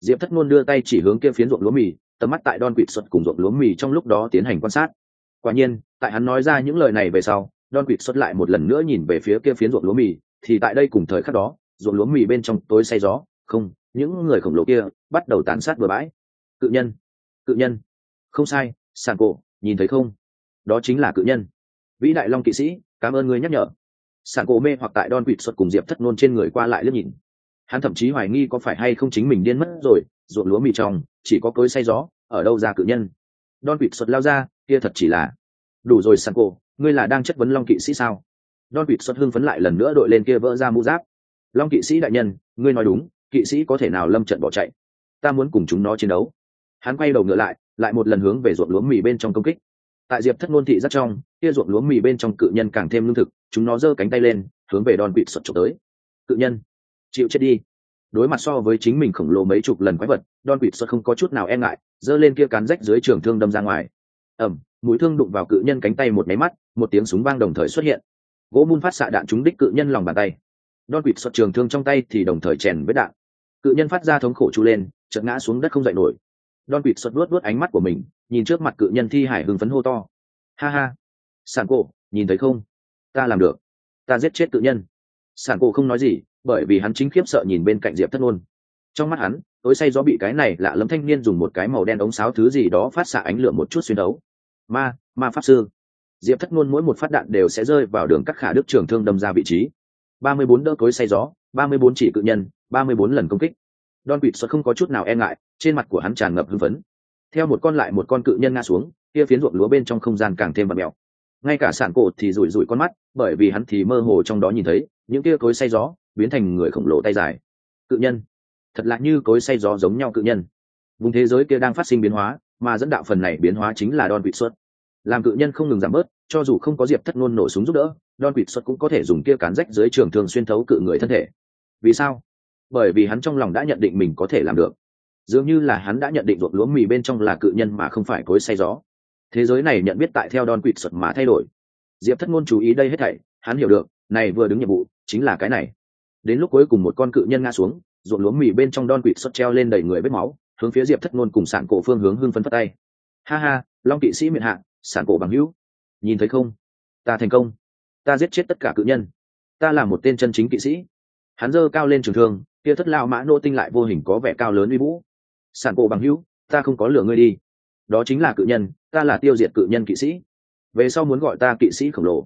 Diệp Thất Nôn đưa tay chỉ hướng kia phiến ruộng lúa mì, tầm mắt tại Don Quỵt Xuất cùng ruộng lúa mì trong lúc đó tiến hành quan sát. Quả nhiên, tại hắn nói ra những lời này về sau, Don Quỵt Xuất lại một lần nữa nhìn về phía kia phiến ruộng lúa mì, thì tại đây cùng thời khắc đó, ruộng lúa mì bên trong tối say gió, không, những người khổng lồ kia bắt đầu tàn sát bừa bãi. Cự nhân, cự nhân, không sai, Sàn Cổ, nhìn thấy không? Đó chính là cự nhân. Vĩ đại Long kỵ sĩ, cảm ơn ngươi nhắc nhở. Sàn Cổ mê hoặc tại Don Quỵt Xuất cùng Diệp Thất Nôn trên người qua lại liếc nhìn. Hắn thậm chí hoài nghi có phải hay không chính mình điên mất rồi, ruộng lúa mì trong chỉ có cối say gió, ở đâu ra cự nhân? Don Quỵt Xuất lao ra, kia thật chỉ là đủ rồi. Sàn Cổ, ngươi là đang chất vấn Long kỵ sĩ sao? Don Quỵt Xuất hưng phấn lại lần nữa đội lên kia vỡ ra mũ giáp. Long kỵ sĩ đại nhân, ngươi nói đúng, kỵ sĩ có thể nào lâm trận bỏ chạy? Ta muốn cùng chúng nó chiến đấu. Hắn quay đầu ngựa lại một lần hướng về ruộng lúa mì bên trong công kích. Tại Diệp Thất Nôn thị rất trong, kia ruộng lúa mì bên trong cự nhân càng thêm lương thực, chúng nó giơ cánh tay lên, hướng về Don Quỵt Xuất chụp tới. Cự nhân, chịu chết đi. Đối mặt so với chính mình khổng lồ mấy chục lần quái vật, Don Quỵt Xuất không có chút nào e ngại, giơ lên kia cán rách dưới trường thương đâm ra ngoài. Mũi thương đụng vào cự nhân cánh tay một máy mắt, một tiếng súng vang đồng thời xuất hiện. Gỗ mun phát xạ đạn trúng đích cự nhân lòng bàn tay. Don Quỵt Xuất trường thương trong tay thì đồng thời chèn với đạn. Cự nhân phát ra thống khổ chu lên, chợt ngã xuống đất không dậy nổi. Don Quỵt Xuất vuốt ánh mắt của mình, nhìn trước mặt cự nhân thi hải hưng phấn hô to: ha ha, Sàn Cổ, nhìn thấy không? Ta làm được, ta giết chết cự nhân. Sàn Cổ không nói gì, bởi vì hắn chính khiếp sợ nhìn bên cạnh Diệp Thất Nôn. Trong mắt hắn, tối say gió bị cái này lạ lẫm thanh niên dùng một cái màu đen ống sáo thứ gì đó phát xạ ánh lửa một chút xuyên đấu. Ma pháp sư. Diệp Thất Nôn mỗi một phát đạn đều sẽ rơi vào đường cắt khả đức trường thương đâm ra vị trí. 34 đỡ cối say gió, 34 chỉ cự nhân, 34 lần công kích. Don Quỵt Xuất không có chút nào e ngại, trên mặt của hắn tràn ngập hưng phấn. Theo một con lại một con cự nhân ngã xuống, kia phiến ruộng lúa bên trong không gian càng thêm vặn mèo. Ngay cả Sàn Cổ thì rủi rủi con mắt, bởi vì hắn thì mơ hồ trong đó nhìn thấy những kia cối say gió biến thành người khổng lồ tay dài. Cự nhân, thật lạ, như cối say gió giống nhau cự nhân. Vùng thế giới kia đang phát sinh biến hóa, mà dẫn đạo phần này biến hóa chính là Don Quỵt Xuất. Làm cự nhân không ngừng giảm bớt, cho dù không có Diệp Thất Nôn nổ súng giúp đỡ, Don Quỵt Xuất cũng có thể dùng kia cán rách dưới trường thương xuyên thấu cự người thân thể. Vì sao? Bởi vì hắn trong lòng đã nhận định mình có thể làm được. Dường như là hắn đã nhận định ruộng lúa mì bên trong là cự nhân mà không phải cối say gió. Thế giới này nhận biết tại theo Don Quỵt Xuất mà thay đổi. Diệp Thất Nôn chú ý đây hết thảy, hắn hiểu được, này vừa đứng nhiệm vụ chính là cái này. Đến lúc cuối cùng một con cự nhân ngã xuống, ruộng lúa mì bên trong Don Quỵt Xuất treo lên đầy người vết máu, hướng phía Diệp Thất Nôn cùng Sàn Cổ phương hướng hưng phấn phất tay. Ha ha, Long kỵ sĩ miện hạ, Sàn Cổ bằng hữu, nhìn thấy không? Ta thành công, ta giết chết tất cả cự nhân, ta là một tên chân chính kỵ sĩ. Hắn giơ cao lên trường thương, kia thất lao mã nô tinh lại vô hình có vẻ cao lớn uy vũ. Sàn Cổ bằng hữu, ta không có lừa ngươi đi. Đó chính là cự nhân, ta là tiêu diệt cự nhân kỵ sĩ. Về sau muốn gọi ta kỵ sĩ khổng lồ.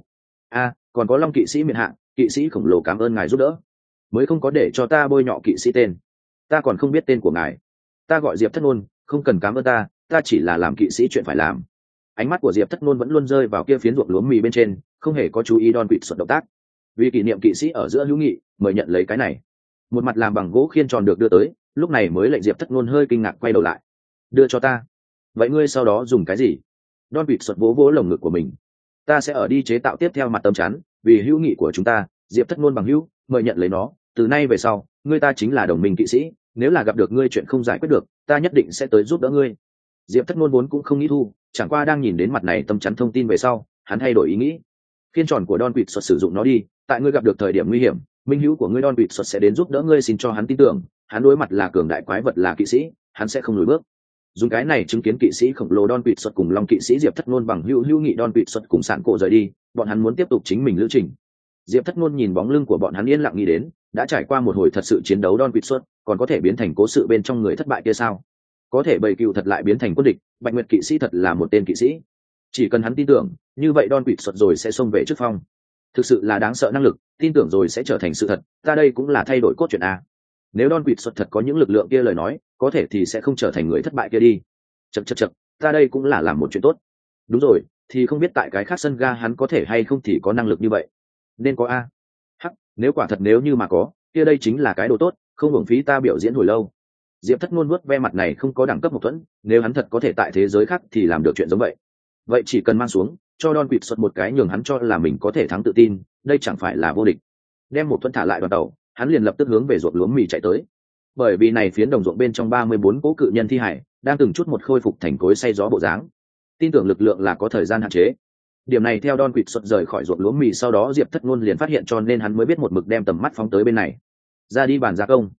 Còn có Long kỵ sĩ miện hạ, kỵ sĩ khổng lồ cảm ơn ngài giúp đỡ, mới không có để cho ta bôi nhọ kỵ sĩ tên. Ta còn không biết tên của ngài. Ta gọi Diệp Thất Nôn, không cần cảm ơn ta chỉ là làm kỵ sĩ chuyện phải làm. Ánh mắt của Diệp Thất Nôn vẫn luôn rơi vào kia phiến ruộng lúa mì bên trên, không hề có chú ý Don Quỵt Xuất động tác. Vì kỷ niệm kỵ sĩ ở giữa hữu nghị, mời nhận lấy cái này. Một mặt làm bằng gỗ khiên tròn được đưa tới, lúc này mới lệnh Diệp Thất Nôn hơi kinh ngạc quay đầu lại. Đưa cho ta. Vậy ngươi sau đó dùng cái gì? Don Quỵt Xuất vỗ vỗ lồng ngực của mình. Ta sẽ ở đi chế tạo tiếp theo mặt tấm chắn, vì hữu nghị của chúng ta. Diệp Thất Nôn bằng hữu, mời nhận lấy nó. Từ nay về sau, ngươi ta chính là đồng minh kỵ sĩ. Nếu là gặp được ngươi chuyện không giải quyết được, ta nhất định sẽ tới giúp đỡ ngươi. Diệp Thất Nôn vốn cũng không nghĩ thu, chẳng qua đang nhìn đến mặt này tấm chắn thông tin về sau, hắn thay đổi ý nghĩ. Khiên tròn của Don Quỵt Xuất sử dụng nó đi, tại ngươi gặp được thời điểm nguy hiểm, minh hữu của ngươi Don Quỵt Xuất sẽ đến giúp đỡ ngươi, xin cho hắn tin tưởng, hắn đối mặt là cường đại quái vật là kỵ sĩ, hắn sẽ không lùi bước. Dùng cái này chứng kiến kỵ sĩ khổng lồ Don Quỵt Xuất cùng Long kỵ sĩ Diệp Thất Nôn bằng hữu nghị Don Quỵt Xuất cùng Sàn Cổ rời đi, bọn hắn muốn tiếp tục chính mình lữ trình. Diệp Thất Nôn nhìn bóng lưng của bọn hắn yên lặng nghĩ đến, đã trải qua một hồi thật sự chiến đấu Don Quỵt Xuất, còn có thể biến thành cố sự bên trong người thất bại kia sao? Có thể bầy cừu thật lại biến thành quân địch, Bạch Nguyệt kỵ sĩ thật là một tên kỵ sĩ. Chỉ cần hắn tin tưởng, như vậy Don Quỵt Xuất rồi sẽ xông về trước phong. Thực sự là đáng sợ năng lực, tin tưởng rồi sẽ trở thành sự thật, ta đây cũng là thay đổi cốt truyện a. Nếu Don Quỵt Xuất thật có những lực lượng kia lời nói, có thể thì sẽ không trở thành người thất bại kia đi. Chậc, ta đây cũng là làm một chuyện tốt. Đúng rồi, thì không biết tại cái khác sân ga hắn có thể hay không thì có năng lực như vậy. Nên có a. Nếu quả thật nếu như mà có, kia đây chính là cái đồ tốt, không hưởng phí ta biểu diễn hồi lâu. Diệp Thất Nôn vuốt ve mặt này không có đẳng cấp một thuẫn, nếu hắn thật có thể tại thế giới khác thì làm được chuyện giống vậy chỉ cần mang xuống, cho Don Quỵt Xuất một cái nhường hắn cho là mình có thể thắng tự tin, đây chẳng phải là vô địch. Đem một thuẫn thả lại đoàn tàu, hắn liền lập tức hướng về ruộng lúa mì chạy tới. Bởi vì này phiến đồng ruộng bên trong 34 cố cự nhân thi hải đang từng chút một khôi phục thành cối xay gió bộ dáng. Tin tưởng lực lượng là có thời gian hạn chế. Điểm này theo Don Quỵt Xuất rời khỏi ruộng lúa mì sau đó Diệp Thất Nôn liền phát hiện, cho nên hắn mới biết một mực đem tầm mắt phóng tới bên này. Ra đi bàn gia công.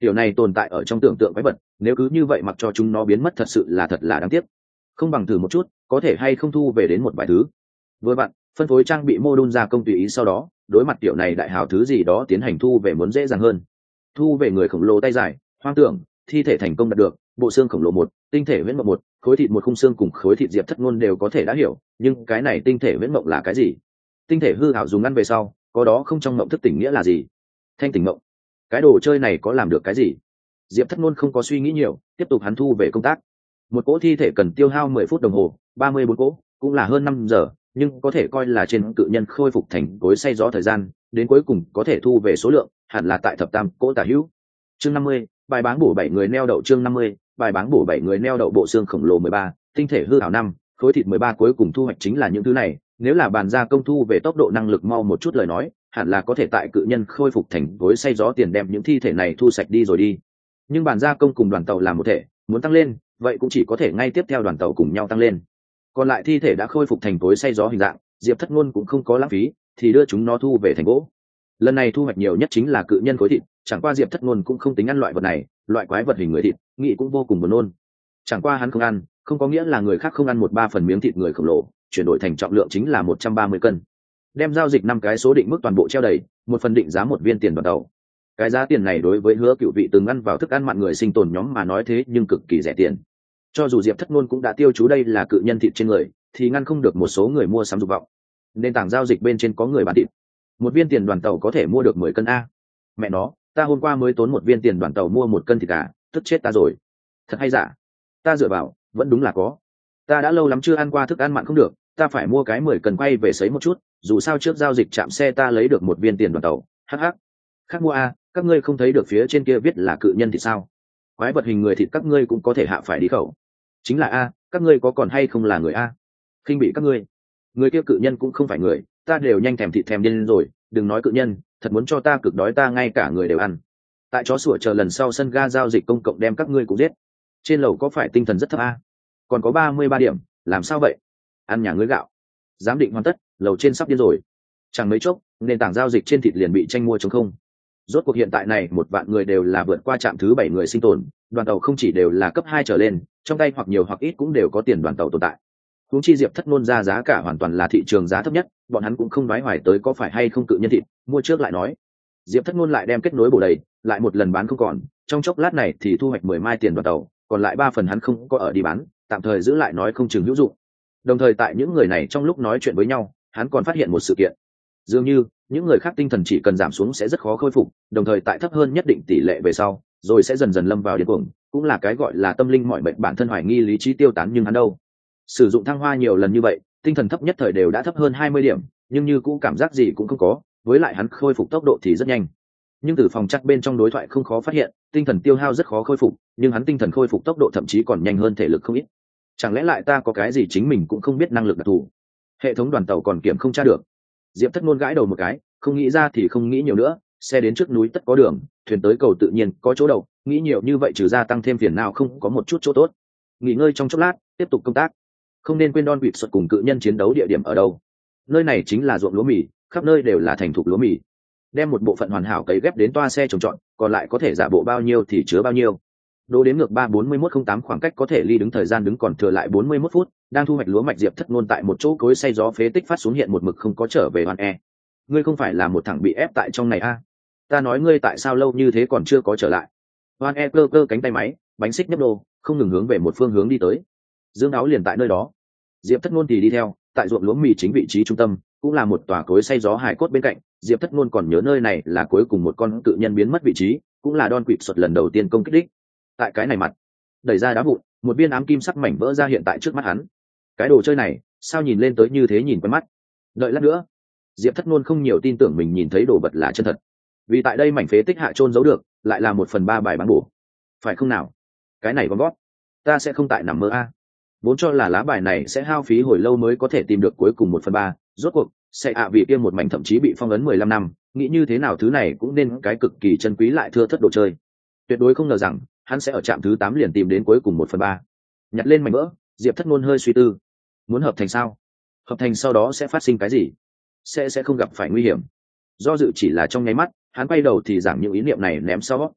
Điều này tồn tại ở trong tưởng tượng quái vật, nếu cứ như vậy mặc cho chúng nó biến mất thật là đáng tiếc. Không bằng thử một chút, có thể hay không thu về đến một vài thứ. Với bạn, phân phối trang bị mô đun gia công tùy ý, sau đó đối mặt tiểu này đại hào thứ gì đó tiến hành thu về muốn dễ dàng hơn. Thu về người khổng lồ tay dài, hoang tưởng, thi thể thành công đạt được, bộ xương khổng lồ một, tinh thể huyễn mộng một, khối thịt một, khung xương cùng khối thịt Diệp Thất Ngôn đều có thể đã hiểu, nhưng cái này tinh thể huyễn mộng là cái gì? Tinh thể hư ảo dùng ăn về sau, có đó không trong mộng thức tỉnh nghĩa là gì? Thanh tỉnh mộng, cái đồ chơi này có làm được cái gì? Diệp Thất Ngôn không có suy nghĩ nhiều, tiếp tục hắn thu về công tác. Một cỗ thi thể cần tiêu hao 10 phút đồng hồ, 34 cỗ, cũng là hơn 5 giờ, nhưng có thể coi là trên cự nhân khôi phục thành cối xay gió thời gian, đến cuối cùng có thể thu về số lượng, hẳn là tại thập tam cỗ tả hữu. Chương 50, bài báng bổ 7 người neo đậu. Chương 50, bài báng bổ 7 người neo đậu. Bộ xương khổng lồ 13, tinh thể hư ảo 5, khối thịt 13, cuối cùng thu hoạch chính là những thứ này. Nếu là bàn gia công thu về tốc độ năng lực mau một chút lời nói, hẳn là có thể tại cự nhân khôi phục thành cối xay gió tiền đem những thi thể này thu sạch đi rồi đi. Nhưng bàn gia công cùng đoàn tàu làm một thể, muốn tăng lên, vậy cũng chỉ có thể ngay tiếp theo đoàn tàu cùng nhau tăng lên. Còn lại thi thể đã khôi phục thành cối xay gió hình dạng, Diệp Thất Ngôn cũng không có lãng phí, thì đưa chúng nó thu về thành gỗ. Lần này thu hoạch nhiều nhất chính là cự nhân khối thịt, chẳng qua Diệp Thất Ngôn cũng không tính ăn loại vật này, loại quái vật hình người thịt, nghĩ cũng vô cùng buồn nôn. Chẳng qua hắn không ăn, không có nghĩa là người khác không ăn 1/3 phần miếng thịt người khổng lồ, chuyển đổi thành trọng lượng chính là 130 cân. Đem giao dịch 5 cái số định mức toàn bộ treo đầy, một phần định giá 1 viên tiền đoàn tàu. Cái giá tiền này đối với Hứa Cựu Vị từng ăn vào thức ăn mặn người sinh tồn nhóm mà nói thế nhưng cực kỳ rẻ tiền. Cho dù Diệp Thất Ngôn cũng đã tiêu chú đây là cự nhân thịt trên người, thì ngăn không được một số người mua sắm dục vọng. Nền tảng giao dịch bên trên có người bán thịt. Một viên tiền đoàn tàu có thể mua được 10 cân a. Mẹ nó, ta hôm qua mới tốn một viên tiền đoàn tàu mua 1 cân thịt gà, tức chết ta rồi. Thật hay giả? Ta dựa vào, vẫn đúng là có. Ta đã lâu lắm chưa ăn qua thức ăn mặn không được, ta phải mua cái 10 cân quay về sấy một chút, dù sao trước giao dịch chạm xe ta lấy được 1 viên tiền đoàn tàu. Hắc hắc. Khác mua a, các ngươi không thấy được phía trên kia viết là cự nhân thịt sao? Quái vật hình người thịt các ngươi cũng có thể hạ phải đi khẩu. Chính là a, các ngươi có còn hay không là người a? Khinh bị các ngươi. Người kia cự nhân cũng không phải người, ta đều nhanh thèm thịt thèm điên rồi, đừng nói cự nhân, thật muốn cho ta cực đói ta ngay cả người đều ăn. Tại chó sủa chờ lần sau sân ga giao dịch công cộng đem các ngươi cũng giết. Trên lầu có phải tinh thần rất thấp a? Còn có 33 điểm, làm sao vậy? Ăn nhà ngươi gạo. Giám định hoàn tất, lầu trên sắp điên rồi. Chẳng mấy chốc, nền tảng giao dịch trên thịt liền bị tranh mua trống không. Rốt cuộc hiện tại này 1 vạn người đều là vượt qua trạm thứ 7 người sinh tồn, đoàn tàu không chỉ đều là cấp 2 trở lên, trong tay hoặc nhiều hoặc ít cũng đều có tiền đoàn tàu tồn tại. Huống chi Diệp Thất Ngôn ra giá cả hoàn toàn là thị trường giá thấp nhất, bọn hắn cũng không đoái hoài tới có phải hay không cự nhân thịt, mua trước lại nói. Diệp Thất Ngôn lại đem kết nối bổ đầy, lại một lần bán không còn, trong chốc lát này thì thu hoạch 10 mai tiền đoàn tàu, còn lại 3 phần hắn không có ở đi bán, tạm thời giữ lại nói không chừng hữu dụng. Đồng thời tại những người này trong lúc nói chuyện với nhau, hắn còn phát hiện một sự kiện. Dường như những người khác tinh thần chỉ cần giảm xuống sẽ rất khó khôi phục, đồng thời tại thấp hơn nhất định tỷ lệ về sau, rồi sẽ dần dần lâm vào điên cuồng, cũng là cái gọi là tâm linh mọi bệnh bản thân hoài nghi lý trí tiêu tán. Nhưng hắn đâu, sử dụng thăng hoa nhiều lần như vậy, tinh thần thấp nhất thời đều đã thấp hơn 20 điểm, nhưng như cũng cảm giác gì cũng không có, với lại hắn khôi phục tốc độ thì rất nhanh. Nhưng từ phòng chắc bên trong đối thoại không khó phát hiện, tinh thần tiêu hao rất khó khôi phục, nhưng hắn tinh thần khôi phục tốc độ thậm chí còn nhanh hơn thể lực không ít. Chẳng lẽ lại ta có cái gì chính mình cũng không biết năng lực đặc thù? Hệ thống đoàn tàu còn kiểm không tra được. Diệp Thất Ngôn gãi đầu một cái, không nghĩ ra thì không nghĩ nhiều nữa, xe đến trước núi tất có đường, thuyền tới cầu tự nhiên có chỗ đậu, nghĩ nhiều như vậy trừ ra tăng thêm phiền nào không có một chút chỗ tốt. Nghỉ ngơi trong chốc lát, tiếp tục công tác. Không nên quên Don Quỵt xuất cùng cự nhân chiến đấu địa điểm ở đâu. Nơi này chính là ruộng lúa mì, khắp nơi đều là thành thục lúa mì. Đem một bộ phận hoàn hảo cấy ghép đến toa xe trồng trọt, còn lại có thể giả bộ bao nhiêu thì chứa bao nhiêu. Đố đếm ngược 3:41:08 khoảng cách có thể ly đứng thời gian đứng còn thừa lại 41 phút, đang thu hoạch lúa mạch. Diệp Thất Ngôn tại một chỗ cối xay gió phế tích phát xuống hiện một mực không có trở về Hoan E. Ngươi không phải là một thằng bị ép tại trong này a? Ta nói ngươi tại sao lâu như thế còn chưa có trở lại? Hoan E cơ cơ cánh tay máy, bánh xích nhấp đô, không ngừng hướng về một phương hướng đi tới. Dương Áo liền tại nơi đó. Diệp Thất Ngôn thì đi theo, tại ruộng lúa mì chính vị trí trung tâm, cũng là một tòa cối xay gió hài cốt bên cạnh. Diệp Thất Ngôn còn nhớ nơi này là cuối cùng một con cự nhân biến mất vị trí, cũng là Don Quỵt xuất lần đầu tiên công kích đích. Tại cái này mặt, đẩy ra đá vụn, một viên ám kim sắc mảnh vỡ ra hiện tại trước mắt hắn. Cái đồ chơi này, sao nhìn lên tới như thế nhìn quen mắt. Đợi lát nữa, Diệp Thất Ngôn không nhiều tin tưởng mình nhìn thấy đồ vật là chân thật, vì tại đây mảnh phế tích hạ chôn giấu được, lại là 1/3 bài bán bổ. Phải không nào? Cái này con gót, ta sẽ không tại nằm mơ a. Vốn cho là lá bài này sẽ hao phí hồi lâu mới có thể tìm được cuối cùng 1/3, rốt cuộc sẽ vì kia một mảnh thậm chí bị phong ấn 15 năm, nghĩ như thế nào thứ này cũng nên cái cực kỳ chân quý lại thưa thất đồ chơi. Tuyệt đối không ngờ rằng hắn sẽ ở trạm thứ 8 liền tìm đến cuối cùng 1/3. Nhặt lên mảnh vỡ, Diệp Thất Ngôn hơi suy tư. Muốn hợp thành sao? Hợp thành sau đó sẽ phát sinh cái gì? Sẽ không gặp phải nguy hiểm. Do dự chỉ là trong nháy mắt, hắn quay đầu thì giảm những ý niệm này ném sau.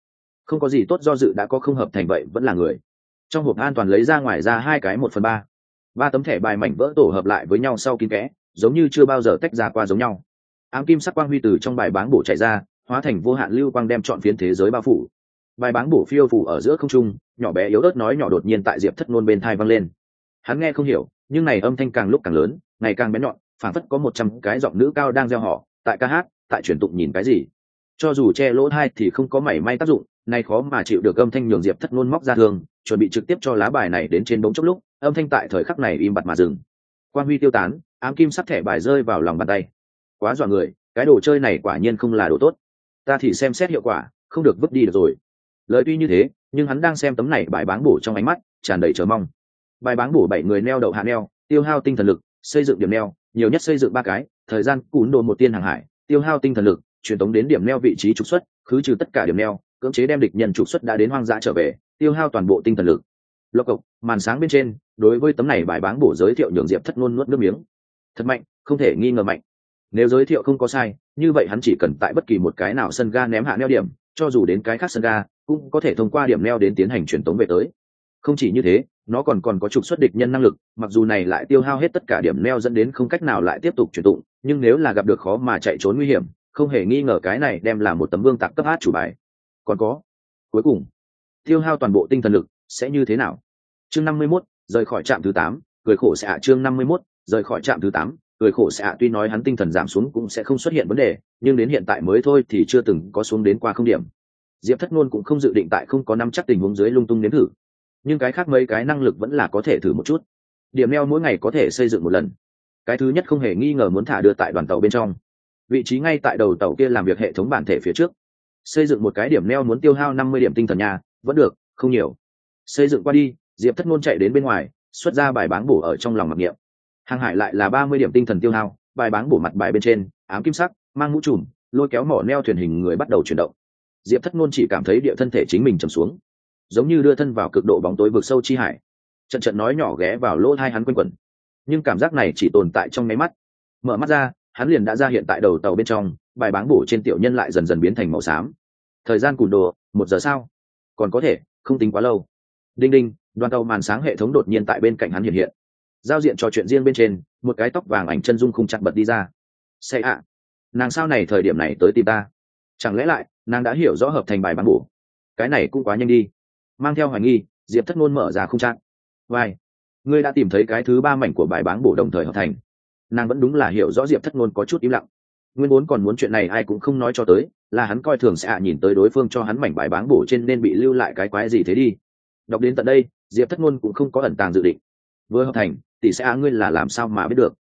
Không có gì tốt do dự, đã có không hợp thành vậy vẫn là người. Trong hộp an toàn lấy ra ngoài ra 2 cái 1/3. 3 tấm thẻ bài mảnh vỡ tổ hợp lại với nhau sau kín kẽ, giống như chưa bao giờ tách ra qua giống nhau. Ám kim sắc quang huy từ trong bài báng bổ chạy ra, hóa thành vô hạn lưu quang đem trọn phiến thế giới bao phủ. Bài báng bổ phiêu phủ ở giữa không trung, nhỏ bé yếu ớt nói nhỏ đột nhiên tại Diệp Thất Nôn bên tai vang lên. Hắn nghe không hiểu, nhưng này âm thanh càng lúc càng lớn, ngày càng bén nhọn, phảng phất có 100 cái giọng nữ cao đang reo hò, tại ca hát, tại truyền tụng nhìn cái gì. Cho dù che lỗ tai thì không có mảy may tác dụng, này khó mà chịu được âm thanh nhường Diệp Thất Nôn móc ra thường, chuẩn bị trực tiếp cho lá bài này đến trên bóng chốc lúc, âm thanh tại thời khắc này im bặt mà dừng. Quang huy tiêu tán, ám kim sắc thẻ bài rơi vào lòng bàn tay. Quá dọa người, cái đồ chơi này quả nhiên không là đồ tốt. Ta thì xem xét hiệu quả, không được vứt đi được rồi. Lời tuy như thế, nhưng hắn đang xem tấm này bài báng bổ trong ánh mắt tràn đầy chờ mong. Bài báng bổ 7 người neo đậu hạ neo, tiêu hao tinh thần lực, xây dựng điểm neo, nhiều nhất xây dựng 3 cái, thời gian cún đồ 1 tiên hàng hải, tiêu hao tinh thần lực, truyền tống đến điểm neo vị trí trục xuất, khứ trừ tất cả điểm neo, cưỡng chế đem địch nhân trục xuất đã đến hoang dã trở về, tiêu hao toàn bộ tinh thần lực. Lộc cộc, màn sáng bên trên, đối với tấm này bài báng bổ giới thiệu nhường Diệp Thất Nôn nuốt nước miếng. Thật mạnh, không thể nghi ngờ mạnh. Nếu giới thiệu không có sai, như vậy hắn chỉ cần tại bất kỳ một cái nào sân ga ném hạ neo điểm, cho dù đến cái khác sân ga, cũng có thể thông qua điểm neo đến tiến hành truyền tống về tới. Không chỉ như thế, nó còn có trục xuất địch nhân năng lực, mặc dù này lại tiêu hao hết tất cả điểm neo dẫn đến không cách nào lại tiếp tục truyền tụng, nhưng nếu là gặp được khó mà chạy trốn nguy hiểm, không hề nghi ngờ cái này đem là một tấm vương tặc cấp át chủ bài. Còn có, cuối cùng, tiêu hao toàn bộ tinh thần lực sẽ như thế nào? Chương 51, rời khỏi trạm thứ 8, cười khổ sẽ chương 51, rời khỏi trạm thứ 8, cười khổ sẽ tuy nói hắn tinh thần giảm xuống cũng sẽ không xuất hiện vấn đề, nhưng đến hiện tại mới thôi thì chưa từng có xuống đến qua không điểm. Diệp Thất Nôn cũng không dự định tại không có nắm chắc tình huống dưới lung tung nếm thử, nhưng cái khác mấy cái năng lực vẫn là có thể thử một chút. Điểm neo mỗi ngày có thể xây dựng một lần. Cái thứ nhất không hề nghi ngờ muốn thả đưa tại đoàn tàu bên trong, vị trí ngay tại đầu tàu kia làm việc hệ thống bản thể phía trước. Xây dựng một cái điểm neo muốn tiêu hao 50 điểm tinh thần nha, vẫn được, không nhiều. Xây dựng qua đi, Diệp Thất Nôn chạy đến bên ngoài, xuất ra bài báng bổ ở trong lòng mặc niệm. Hàng hải lại là 30 điểm tinh thần tiêu hao, bài báng bổ mặt bài bên trên, ám kim sắc, mang mũ trùm, lôi kéo mỏ neo thuyền hình người bắt đầu chuyển động. Diệp Thất Nôn chỉ cảm thấy địa thân thể chính mình trầm xuống, giống như đưa thân vào cực độ bóng tối vực sâu chi hải. Trận trận nói nhỏ ghé vào lỗ tai hắn quanh quẩn, nhưng cảm giác này chỉ tồn tại trong mấy mắt. Mở mắt ra, hắn liền đã ra hiện tại đầu tàu bên trong, bài báng bổ trên tiểu nhân lại dần dần biến thành màu xám. Thời gian cùn đồ, 1 giờ sao? Còn có thể, không tính quá lâu. Đinh đinh, đoàn tàu màn sáng hệ thống đột nhiên tại bên cạnh hắn hiện hiện. Giao diện trò chuyện riêng bên trên, một cái tóc vàng ảnh chân dung khung chặt bật đi ra. Say ạ, nàng sao này thời điểm này tới tìm ta? Chẳng lẽ lại nàng đã hiểu rõ hợp thành bài báng bổ? Cái này cũng quá nhanh đi. Mang theo hoài nghi, Diệp Thất Nôn mở ra khung chặt. Vai, ngươi đã tìm thấy cái thứ 3 mảnh của bài báng bổ đồng thời hợp thành. Nàng vẫn đúng là hiểu rõ. Diệp Thất Nôn có chút im lặng. Nguyên vốn còn muốn chuyện này ai cũng không nói cho tới, là hắn coi thường sẽ nhìn tới đối phương cho hắn mảnh bài báng bổ trên nên bị lưu lại cái quái gì thế đi. Đọc đến tận đây, Diệp Thất Nôn cũng không có ẩn tàng dự định. Vừa hợp thành, tỷ sẽ ngươi là làm sao mà biết được?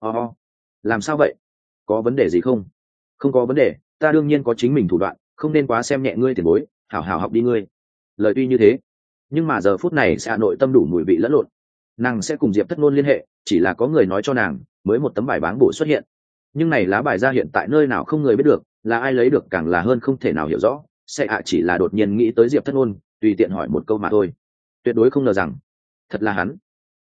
Làm sao vậy? Có vấn đề gì không? Không có vấn đề, ta đương nhiên có chính mình thủ đoạn, không nên quá xem nhẹ ngươi tiền bối, hảo hảo học đi ngươi. Lời tuy như thế, nhưng mà giờ phút này sẽ nội tâm đủ mùi vị lẫn lộn. Nàng sẽ cùng Diệp Thất Nôn liên hệ, chỉ là có người nói cho nàng, mới một tấm bài báng bổ xuất hiện. Nhưng này lá bài ra hiện tại nơi nào không người biết được, là ai lấy được càng là hơn không thể nào hiểu rõ. Sẽ chỉ là đột nhiên nghĩ tới Diệp Thất Nôn, tùy tiện hỏi một câu mà thôi. Tuyệt đối không ngờ rằng, thật là hắn.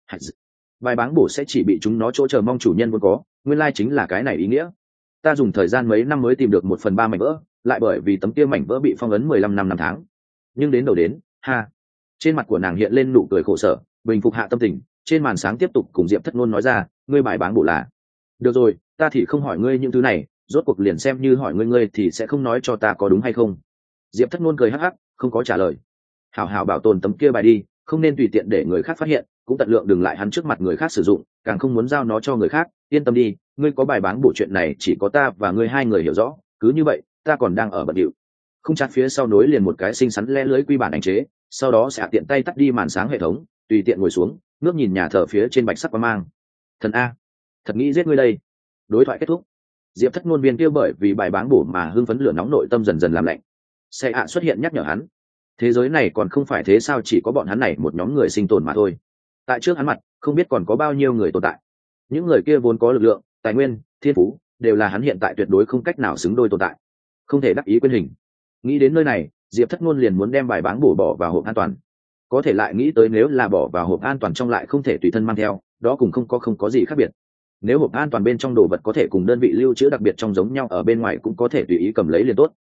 Bài báng bổ sẽ chỉ bị chúng nó chỗ chờ mong chủ nhân muốn có, nguyên lai chính là cái này ý nghĩa. Ta dùng thời gian mấy năm mới tìm được 1/3 mảnh vỡ, lại bởi vì tấm kia mảnh vỡ bị phong ấn 15 năm 5 tháng. Nhưng đến đầu đến, ha. Trên mặt của nàng hiện lên nụ cười khổ sở, bình phục hạ tâm tình, trên màn sáng tiếp tục cùng Diệp Thất Nôn nói ra, ngươi bài báng bổ là. Được rồi, ta thì không hỏi ngươi những thứ này, rốt cuộc liền xem như hỏi ngươi thì sẽ không nói cho ta có đúng hay không. Diệp Thất Nôn cười hắc hắc, không có trả lời. Hảo hảo bảo tồn tấm kia bài đi, không nên tùy tiện để người khác phát hiện, cũng tận lượng đừng lại hắn trước mặt người khác sử dụng, càng không muốn giao nó cho người khác. Yên tâm đi, ngươi có bài báng bổ chuyện này chỉ có ta và ngươi 2 người hiểu rõ, cứ như vậy, ta còn đang ở bận điệu. Không chặt phía sau nối liền một cái xinh xắn le lưới quy bản ảnh chế, sau đó sẽ tiện tay tắt đi màn sáng hệ thống, tùy tiện ngồi xuống, ngước nhìn nhà thờ phía trên bạch sắc quang mang. Thần a, thật nghĩ giết ngươi đây. Đối thoại kết thúc, Diệp Thất Nôn viên kia bởi vì bài báng bổ mà hưng phấn lửa nóng nội tâm dần dần làm lạnh. Xe ạ xuất hiện nhắc nhở hắn, thế giới này còn không phải thế sao, chỉ có bọn hắn này một nhóm người sinh tồn mà thôi. Tại trước hắn mặt, không biết còn có bao nhiêu người tồn tại. Những người kia vốn có lực lượng, tài nguyên, thiên phú, đều là hắn hiện tại tuyệt đối không cách nào xứng đôi tồn tại. Không thể đắc ý quên hình. Nghĩ đến nơi này, Diệp Thất Nôn liền muốn đem bài báng bổ bỏ vào hộp an toàn. Có thể lại nghĩ tới nếu là bỏ vào hộp an toàn trong lại không thể tùy thân mang theo, đó cũng không có gì khác biệt. Nếu hộp an toàn bên trong đồ vật có thể cùng đơn vị lưu trữ đặc biệt trong giống nhau, ở bên ngoài cũng có thể tùy ý cầm lấy liền tốt.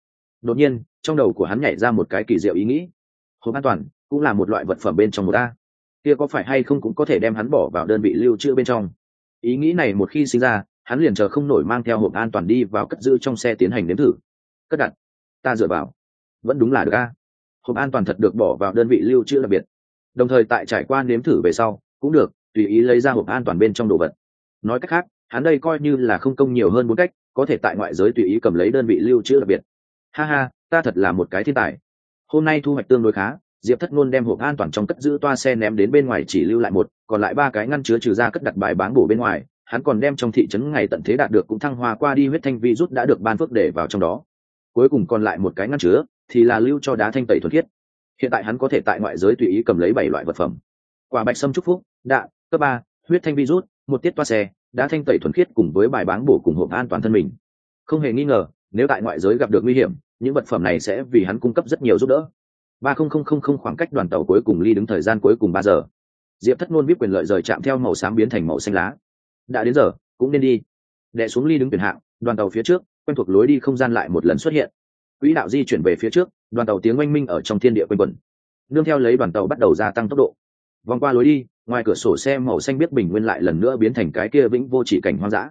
Đột nhiên trong đầu của hắn nhảy ra một cái kỳ diệu ý nghĩ. Hộp an toàn cũng là một loại vật phẩm bên trong một a, kia có phải hay không cũng có thể đem hắn bỏ vào đơn vị lưu trữ bên trong. Ý nghĩ này một khi sinh ra, hắn liền chờ không nổi mang theo hộp an toàn đi vào cất giữ trong xe tiến hành nếm thử. Cất đặt, ta dựa vào, vẫn đúng là được a. Hộp an toàn thật được bỏ vào đơn vị lưu trữ đặc biệt. Đồng thời tại trải qua nếm thử về sau cũng được tùy ý lấy ra hộp an toàn bên trong đồ vật. Nói cách khác, hắn đây coi như là không công nhiều hơn 4 cách, có thể tại ngoại giới tùy ý cầm lấy đơn vị lưu trữ đặc biệt. Ha ha, ta thật là một cái thiên tài. Hôm nay thu hoạch tương đối khá, Diệp Thất Nôn đem hộp an toàn trong cất giữ toa xe ném đến bên ngoài, chỉ lưu lại một, còn lại 3 cái ngăn chứa trừ ra cất đặt bài báng bổ bên ngoài, hắn còn đem trong thị trấn ngày tận thế đạt được cũng thăng hoa qua đi huyết thanh vi rút đã được ban phước để vào trong đó. Cuối cùng còn lại một cái ngăn chứa thì là lưu cho đá thanh tẩy thuần khiết. Hiện tại hắn có thể tại ngoại giới tùy ý cầm lấy 7 loại vật phẩm: quả bạch sâm chúc phúc, đạn cấp 3, huyết thanh virus, một tiết toa xe, đá thanh tẩy thuần khiết cùng với bài báng bổ cùng hộp an toàn thân mình. Không hề nghi ngờ, nếu tại ngoại giới gặp được nguy hiểm, những vật phẩm này sẽ vì hắn cung cấp rất nhiều giúp đỡ. 3000 khoảng cách đoàn tàu cuối cùng ly đứng thời gian cuối cùng 3 giờ. Diệp Thất Nôn vip quyền lợi rời chạm theo màu xám biến thành màu xanh lá. Đã đến giờ, cũng nên đi. Đè xuống ly đứng tuyển hạng, đoàn tàu phía trước, quen thuộc lối đi không gian lại một lần xuất hiện. Quỹ đạo di chuyển về phía trước, đoàn tàu tiếng oanh minh ở trong thiên địa quanh quẩn. Nương theo lấy đoàn tàu bắt đầu gia tăng tốc độ. Vòng qua lối đi, ngoài cửa sổ xe màu xanh biếc bình nguyên lại lần nữa biến thành cái kia vĩnh vô chỉ cảnh hoang dã.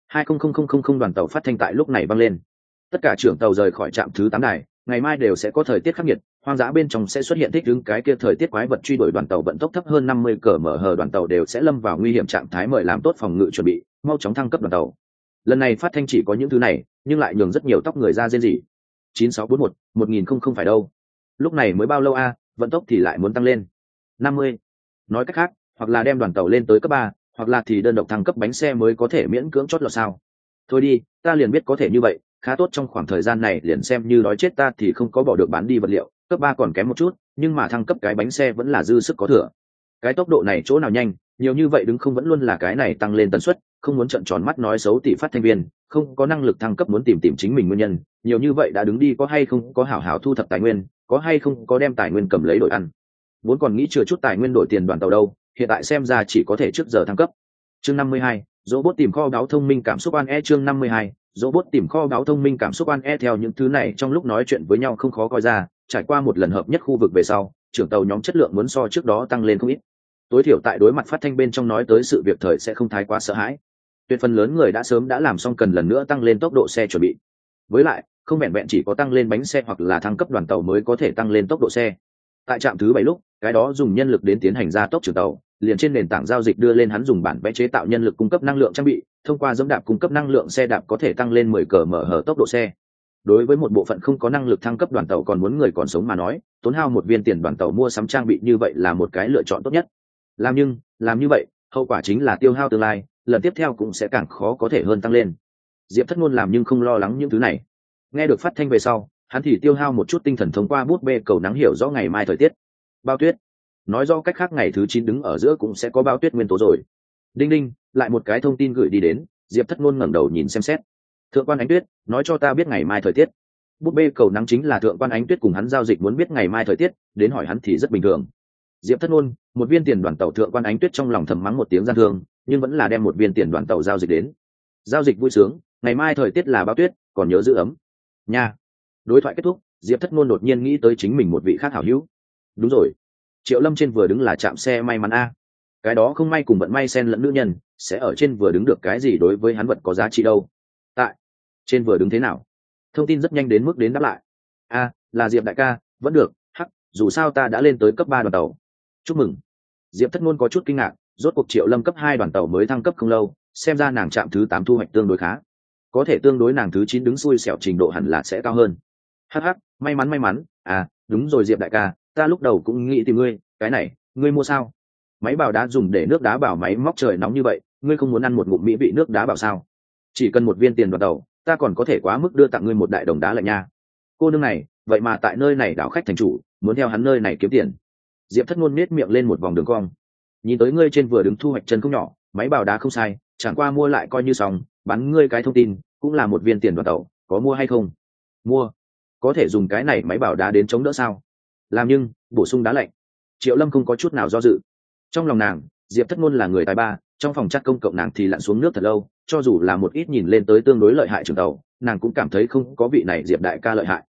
200000 đoàn tàu phát thanh tại lúc này vang lên. Tất cả trưởng tàu rời khỏi trạm thứ 8 đài, ngày mai đều sẽ có thời tiết khắc nghiệt, hoang dã bên trong sẽ xuất hiện thích ứng cái kia thời tiết quái vật truy đuổi đoàn tàu vận tốc thấp hơn 50 km/h, đoàn tàu đều sẽ lâm vào nguy hiểm trạng thái, mời làm tốt phòng ngự chuẩn bị, mau chóng thăng cấp đoàn tàu. Lần này phát thanh chỉ có những thứ này, nhưng lại nhường rất nhiều tóc người ra rên rỉ. 9641, 1000 không phải đâu. Lúc này mới bao lâu a, vận tốc thì lại muốn tăng lên 50. Nói cách khác, hoặc là đem đoàn tàu lên tới cấp 3, hoặc là thì đơn độc thăng cấp bánh xe mới có thể miễn cưỡng chót lọt sao. Thôi đi, ta liền biết có thể như vậy, khá tốt, trong khoảng thời gian này liền xem như đói chết ta thì không có bỏ được bán đi vật liệu, cấp 3 còn kém một chút, nhưng mà thăng cấp cái bánh xe vẫn là dư sức có thừa. Cái tốc độ này chỗ nào nhanh, nhiều như vậy đứng không vẫn luôn là cái này tăng lên tần suất, không muốn trợn tròn mắt nói xấu tỷ phát thanh viên, không có năng lực thăng cấp muốn tìm chính mình nguyên nhân, nhiều như vậy đã đứng đi có hay không có hảo hảo thu thập tài nguyên, có hay không có đem tài nguyên cầm lấy đổi ăn. Vốn còn nghĩ chừa chút tài nguyên đổi tiền đoàn tàu đâu, hiện tại xem ra chỉ có thể trước giờ thăng cấp. Chương 52, robot tìm kho báu thông minh cảm xúc an e. Chương 52, robot tìm kho báu thông minh cảm xúc an e. Theo những thứ này trong lúc nói chuyện với nhau không khó coi ra, trải qua một lần hợp nhất khu vực về sau, trưởng tàu nhóm chất lượng muốn so trước đó tăng lên không ít. Tối thiểu tại đối mặt phát thanh bên trong nói tới sự việc thời sẽ không thái quá sợ hãi. Tuyệt phần lớn người đã sớm đã làm xong cần lần nữa tăng lên tốc độ xe chuẩn bị. Với lại, không vẹn vẹn chỉ có tăng lên bánh xe hoặc là thăng cấp đoàn tàu mới có thể tăng lên tốc độ xe. Tại trạm thứ 7 lúc, cái đó dùng nhân lực đến tiến hành gia tốc trưởng tàu, liền trên nền tảng giao dịch đưa lên hắn dùng bản vẽ chế tạo nhân lực cung cấp năng lượng trang bị, thông qua dẫm đạp cung cấp năng lượng xe đạp có thể tăng lên 10 km/h tốc độ xe. Đối với một bộ phận không có năng lực thăng cấp đoàn tàu còn muốn người còn sống mà nói, tốn hao một viên tiền đoàn tàu mua sắm trang bị như vậy là một cái lựa chọn tốt nhất. Làm như vậy, hậu quả chính là tiêu hao tương lai, lần tiếp theo cũng sẽ càng khó có thể hơn tăng lên. Diệp Thất Nôn làm nhưng không lo lắng những thứ này. Nghe được phát thanh về sau, hắn thì tiêu hao một chút tinh thần thông qua bút bê cầu nắng hiểu rõ ngày mai thời tiết. Bao tuyết. Nói rõ cách khác ngày thứ 9 đứng ở giữa cũng sẽ có bao tuyết nguyên tố rồi. Đinh đinh, lại một cái thông tin gửi đi đến, Diệp Thất Nôn ngẩng đầu nhìn xem xét. Thượng quan Ánh Tuyết, nói cho ta biết ngày mai thời tiết. Bút bê cầu nắng chính là Thượng quan Ánh Tuyết cùng hắn giao dịch muốn biết ngày mai thời tiết, đến hỏi hắn thì rất bình thường. Diệp Thất Nôn, một viên tiền đoàn tàu Thượng quan Ánh Tuyết trong lòng thầm mắng một tiếng gian thương, nhưng vẫn là đem một viên tiền đoàn tàu giao dịch đến. Giao dịch vui sướng, ngày mai thời tiết là bao tuyết, còn nhớ giữ ấm. Nha. Đối thoại kết thúc, Diệp Thất Nôn đột nhiên nghĩ tới chính mình một vị khác hảo hữu. Đúng rồi, Triệu Lâm trên vừa đứng là trạm xe may mắn a. Cái đó không may cùng vận may xen lẫn nữ nhân, sẽ ở trên vừa đứng được cái gì đối với hắn vật có giá trị đâu. Tại trên vừa đứng thế nào? Thông tin rất nhanh đến mức đến đáp lại. A, là Diệp đại ca, vẫn được, hắc, dù sao ta đã lên tới cấp 3 đoàn tàu. Chúc mừng. Diệp Thất Nôn có chút kinh ngạc, rốt cuộc Triệu Lâm cấp 2 đoàn tàu mới thăng cấp không lâu, xem ra nàng trạm thứ 8 thu hoạch tương đối khá. Có thể tương đối nàng thứ 9 đứng xui xẻo trình độ hẳn là sẽ cao hơn. Hắc hắc, may mắn. À, đúng rồi Diệp đại ca, ta lúc đầu cũng nghĩ tìm ngươi, cái này, ngươi mua sao? Máy bảo đá dùng để nước đá bảo máy móc trời nóng như vậy, ngươi không muốn ăn một ngụm mỹ vị nước đá bảo sao? Chỉ cần một viên tiền đoàn tàu, ta còn có thể quá mức đưa tặng ngươi một đại đồng đá lạnh nha. Cô nương này, vậy mà tại nơi này đảo khách thành chủ, muốn theo hắn nơi này kiếm tiền. Diệp Thất Nôn nết miệng lên một vòng đường cong. Nhìn tới ngươi trên vừa đứng thu hoạch chân không nhỏ, máy bảo đá không sai, chẳng qua mua lại coi như xong, bắn ngươi cái thông tin, cũng là một viên tiền đoàn tàu, có mua hay không? Mua. Có thể dùng cái này máy bảo đá đến chống đỡ sao? Làm nhưng bổ sung đá lạnh. Triệu Lâm không có chút nào do dự. Trong lòng nàng, Diệp Thất Nôn là người tài ba, trong phòng chắc công cộng nàng thì lặn xuống nước thật lâu, cho dù là một ít nhìn lên tới tương đối lợi hại trường tàu, nàng cũng cảm thấy không có vị này Diệp đại ca lợi hại.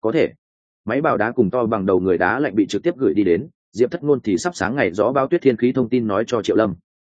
có thể. Máy bào đá cùng to bằng đầu người đá lạnh bị trực tiếp gửi đi đến, Diệp Thất Ngôn thì sắp sáng ngày gió báo tuyết thiên khí thông tin nói cho Triệu Lâm.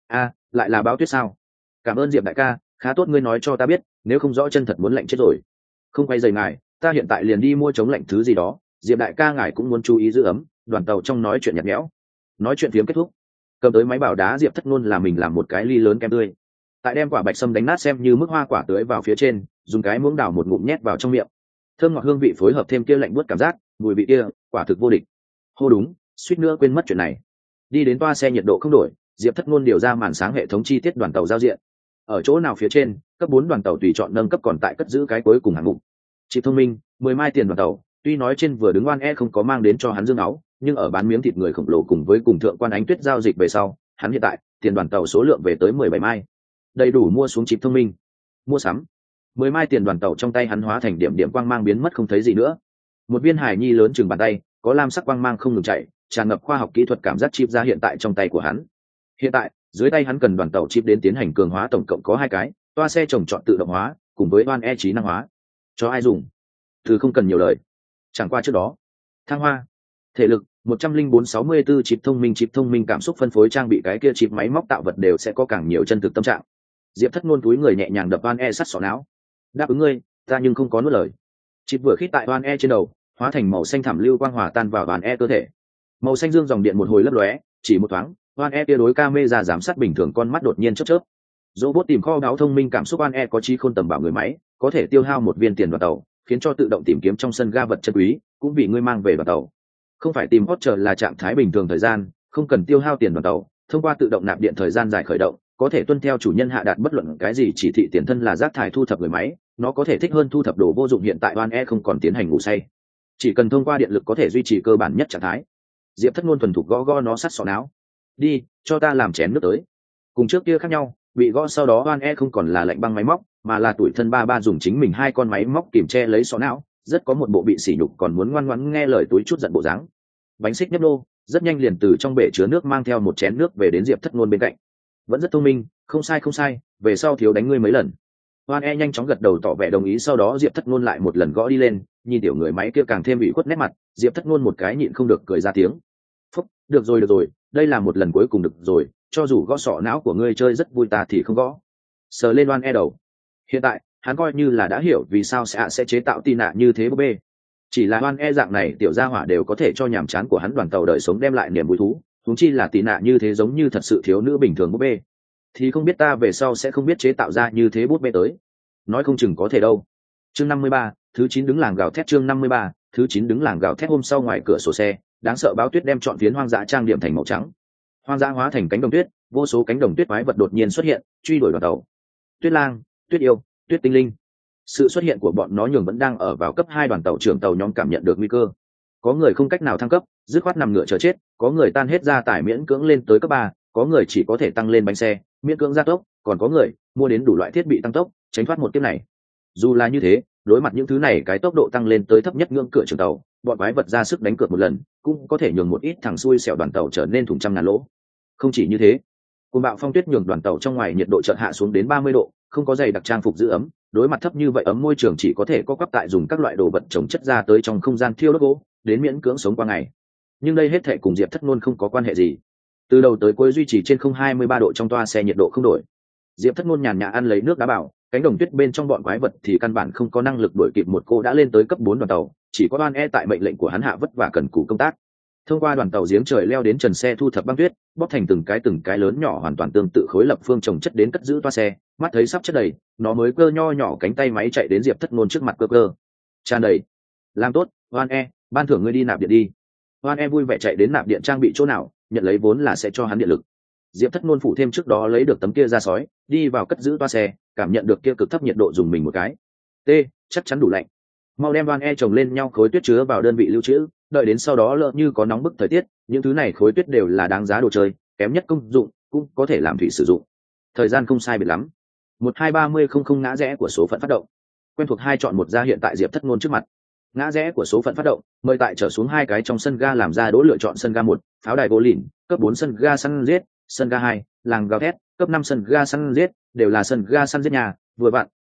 Lại là báo tuyết sao? Cảm ơn Diệp đại ca, khá tốt ngươi nói cho ta biết, nếu không rõ chân thật muốn lạnh chết rồi. Không quay dày ngài, ta hiện tại liền đi mua chống lạnh thứ gì đó, Diệp đại ca ngài cũng muốn chú ý giữ ấm. Đoàn tàu trong nói chuyện nhạt nhẽo. Nói chuyện phiếm kết thúc, cầm tới máy bảo đá Diệp Thất Ngôn là mình làm một cái ly lớn kem tươi, tại đem quả bạch sâm đánh nát xem như mức hoa quả tưới vào phía trên, dùng cái muỗng đào một ngụm nhét vào trong miệng. Thơm ngọt hương vị phối hợp thêm kia lạnh buốt cảm giác, mùi vị kia quả thực vô địch. Hô đúng, suýt nữa quên mất chuyện này. Đi đến toa xe nhiệt độ không đổi, Diệp Thất Ngôn điều ra màn sáng hệ thống chi tiết đoàn tàu giao diện. Ở chỗ nào phía trên, cấp 4 đoàn tàu tùy chọn nâng cấp còn tại cất giữ cái cuối cùng hạng mục. Chị thông minh, 10 mai tiền đoàn tàu, tuy nói trên vừa đứng oan không có mang đến cho hắn dương áo, nhưng ở bán miếng thịt người khổng lồ cùng với cùng thượng quan ánh tuyết giao dịch về sau, hắn hiện tại tiền đoàn tàu số lượng về tới 17 mai, đầy đủ mua xuống chip thông minh. Mua sắm 10 mai tiền đoàn tàu trong tay hắn hóa thành điểm điểm quang mang biến mất không thấy gì nữa. Một viên hải nhi lớn chừng bàn tay, có lam sắc quang mang không ngừng chạy, tràn ngập khoa học kỹ thuật cảm giác chip ra hiện tại trong tay của hắn. Hiện tại dưới tay hắn cần đoàn tàu chip đến tiến hành cường hóa, tổng cộng có 2 cái, toa xe trồng trọt tự động hóa cùng với oan trí năng hóa. Cho ai dùng từ không cần nhiều lời. Chẳng qua trước đó, thăng hoa thể lực 104-64 chip thông minh cảm xúc phân phối trang bị cái kia chip máy móc tạo vật đều sẽ có càng nhiều chân thực tâm trạng. Diệp Thất Ngôn túi người nhẹ nhàng đập oan sắt sọ não. Đáp ứng ngươi, ta nhưng không có nuốt lời. Chip vừa khít tại oan trên đầu, hóa thành màu xanh thẳm lưu quang hòa tan vào oan cơ thể. Màu xanh dương dòng điện một hồi lấp lóe, chỉ một thoáng, oan kia đối camera giám sát bình thường con mắt đột nhiên chớp chớp. Robot tìm kho báu thông minh cảm xúc oan có trí khôn tầm bảo người máy, có thể tiêu hao một viên tiền đoàn tàu, khiến cho tự động tìm kiếm trong sân ga vật chân quý, cũng vì ngươi mang về đoàn tàu. Không phải tìm hot chờ là trạng thái bình thường thời gian, không cần tiêu hao tiền đoàn tàu, thông qua tự động nạp điện thời gian dài khởi động, có thể tuân theo chủ nhân hạ đạt bất luận cái gì chỉ thị. Tiền thân là rác thải thu thập người máy, nó có thể thích hơn thu thập đồ vô dụng. Hiện tại oan không còn tiến hành ngủ say, chỉ cần thông qua điện lực có thể duy trì cơ bản nhất trạng thái. Diệp Thất Ngôn thuần thục gõ nó sắt sọ não. Đi, cho ta làm chén nước tới. Cùng trước kia khác nhau, bị gõ sau đó oan không còn là lạnh băng máy móc, mà là tuổi thân ba dùng chính mình 2 con máy móc kìm che lấy sọ não, rất có một bộ bị sỉ nhục còn muốn ngoan ngoãn nghe lời túi chút giận bộ dáng. Bánh xích nhấp đô, rất nhanh liền từ trong bể chứa nước mang theo một chén nước về đến Diệp Thất Ngôn bên cạnh. Vẫn rất thông minh, không sai, về sau thiếu đánh ngươi mấy lần. Oan nhanh chóng gật đầu tỏ vẻ đồng ý, sau đó Diệp Thất Ngôn lại một lần gõ đi lên, nhìn tiểu người máy kia càng thêm bị khuất nét mặt, Diệp Thất Ngôn một cái nhịn không được cười ra tiếng. Phúc, được rồi, đây là một lần cuối cùng được rồi, cho dù gõ sọ não của ngươi chơi rất vui ta thì không gõ. Sờ lên oan đầu. Hiện tại, hắn coi như là đã hiểu vì sao sẽ chế tạo tì nạ như thế búp bê. Chỉ là oan dạng này tiểu gia hỏa đều có thể cho nhàm chán của hắn đoàn tàu đời sống đem lại niềm vui thú, huống chi là tì nạ như thế giống như thật sự thiếu nữ bình thường búp bê. Thì không biết ta về sau sẽ không biết chế tạo ra như thế búp bê tới. Nói không chừng có thể đâu. Chương 53, thứ 9 đứng làng gào thét. Chương 53, thứ 9 đứng làng gào thét. Hôm sau ngoài cửa sổ xe, đáng sợ báo tuyết đem trọn phiến hoang dã trang điểm thành màu trắng. Hoang dã hóa thành cánh đồng tuyết, vô số cánh đồng tuyết quái vật đột nhiên xuất hiện, truy đuổi đoàn tàu. Tuyết lang, tuyết yêu, tuyết tinh linh. Sự xuất hiện của bọn nó nhường vẫn đang ở vào cấp 2 đoàn tàu trưởng tàu nhóm cảm nhận được nguy cơ. Có người không cách nào thăng cấp, dứt khoát nằm ngựa chờ chết, có người tan hết gia tải miễn cưỡng lên tới cấp 3, có người chỉ có thể tăng lên bánh xe, miễn cưỡng gia tốc, còn có người mua đến đủ loại thiết bị tăng tốc, tránh thoát một kiếp này. Dù là như thế, đối mặt những thứ này cái tốc độ tăng lên tới thấp nhất ngưỡng cửa trưởng tàu, bọn quái vật ra sức đánh cược một lần, cũng có thể nhường một ít thằng xui xẻo đoàn tàu trở nên thủng trăm ngàn lỗ. Không chỉ như thế, cuồng bạo phong tuyết nhường đoàn tàu trong ngoài nhiệt độ chợt hạ xuống đến 30 độ, không có giày đặc trang phục giữ ấm, đối mặt thấp như vậy ấm môi trường chỉ có thể có quắp tại dùng các loại đồ vật chống chất ra tới trong không gian thiêu đốt gỗ, đến miễn cưỡng sống qua ngày. Nhưng đây hết thệ cùng Diệp Thất Ngôn không có quan hệ gì. Từ đầu tới cuối duy trì trên 23 độ trong toa xe nhiệt độ không đổi. Diệp Thất Ngôn nhàn nhã ăn lấy nước đá bảo, cánh đồng tuyết bên trong bọn quái vật thì căn bản không có năng lực đuổi kịp một cô đã lên tới cấp 4 đoàn tàu, chỉ có Oan tại mệnh lệnh của hắn hạ vất vả cần cù công tác. Thông qua đoàn tàu giếng trời leo đến trần xe thu thập băng tuyết, bóp thành từng cái lớn nhỏ hoàn toàn tương tự khối lập phương trồng chất đến cất giữ toa xe, mắt thấy sắp chất đầy, nó mới cơ nho nhỏ cánh tay máy chạy đến Diệp Thất Ngôn trước mặt cơ. Tràn đầy. Làm tốt, Oan ban thưởng ngươi đi nạp điện đi. Oan vui vẻ chạy đến nạp điện trang bị chỗ nào, nhận lấy vốn là sẽ cho hắn điện lực. Diệp Thất Ngôn phủ thêm trước đó lấy được tấm kia ra sói, đi vào cất giữ toa xe, cảm nhận được kia cực thấp nhiệt độ dùng mình một cái. Chắc chắn đủ lạnh. Mau đem Oan chồng lên nhau khối tuyết chứa vào đơn vị lưu trữ, đợi đến sau đó lỡ như có nóng bức thời tiết, những thứ này khối tuyết đều là đáng giá đồ chơi, kém nhất công dụng, cũng có thể làm thủy sử dụng. Thời gian không sai biệt lắm. 12:30 ngã rẽ của số phận phát động. Quen thuộc 2 chọn 1 ra hiện tại Diệp Thất Ngôn trước mặt. Ngã rẽ của số phận phát động, mời tại trở xuống 2 cái trong sân ga làm ra đỗ lựa chọn sân ga 1, pháo đài vô lìn, cấp 4 sân ga săn giết, sân ga 2, làng gào thét, cấp 5 sân ga săn giết, đều là sân ga săn giết nhà, vừa vặn,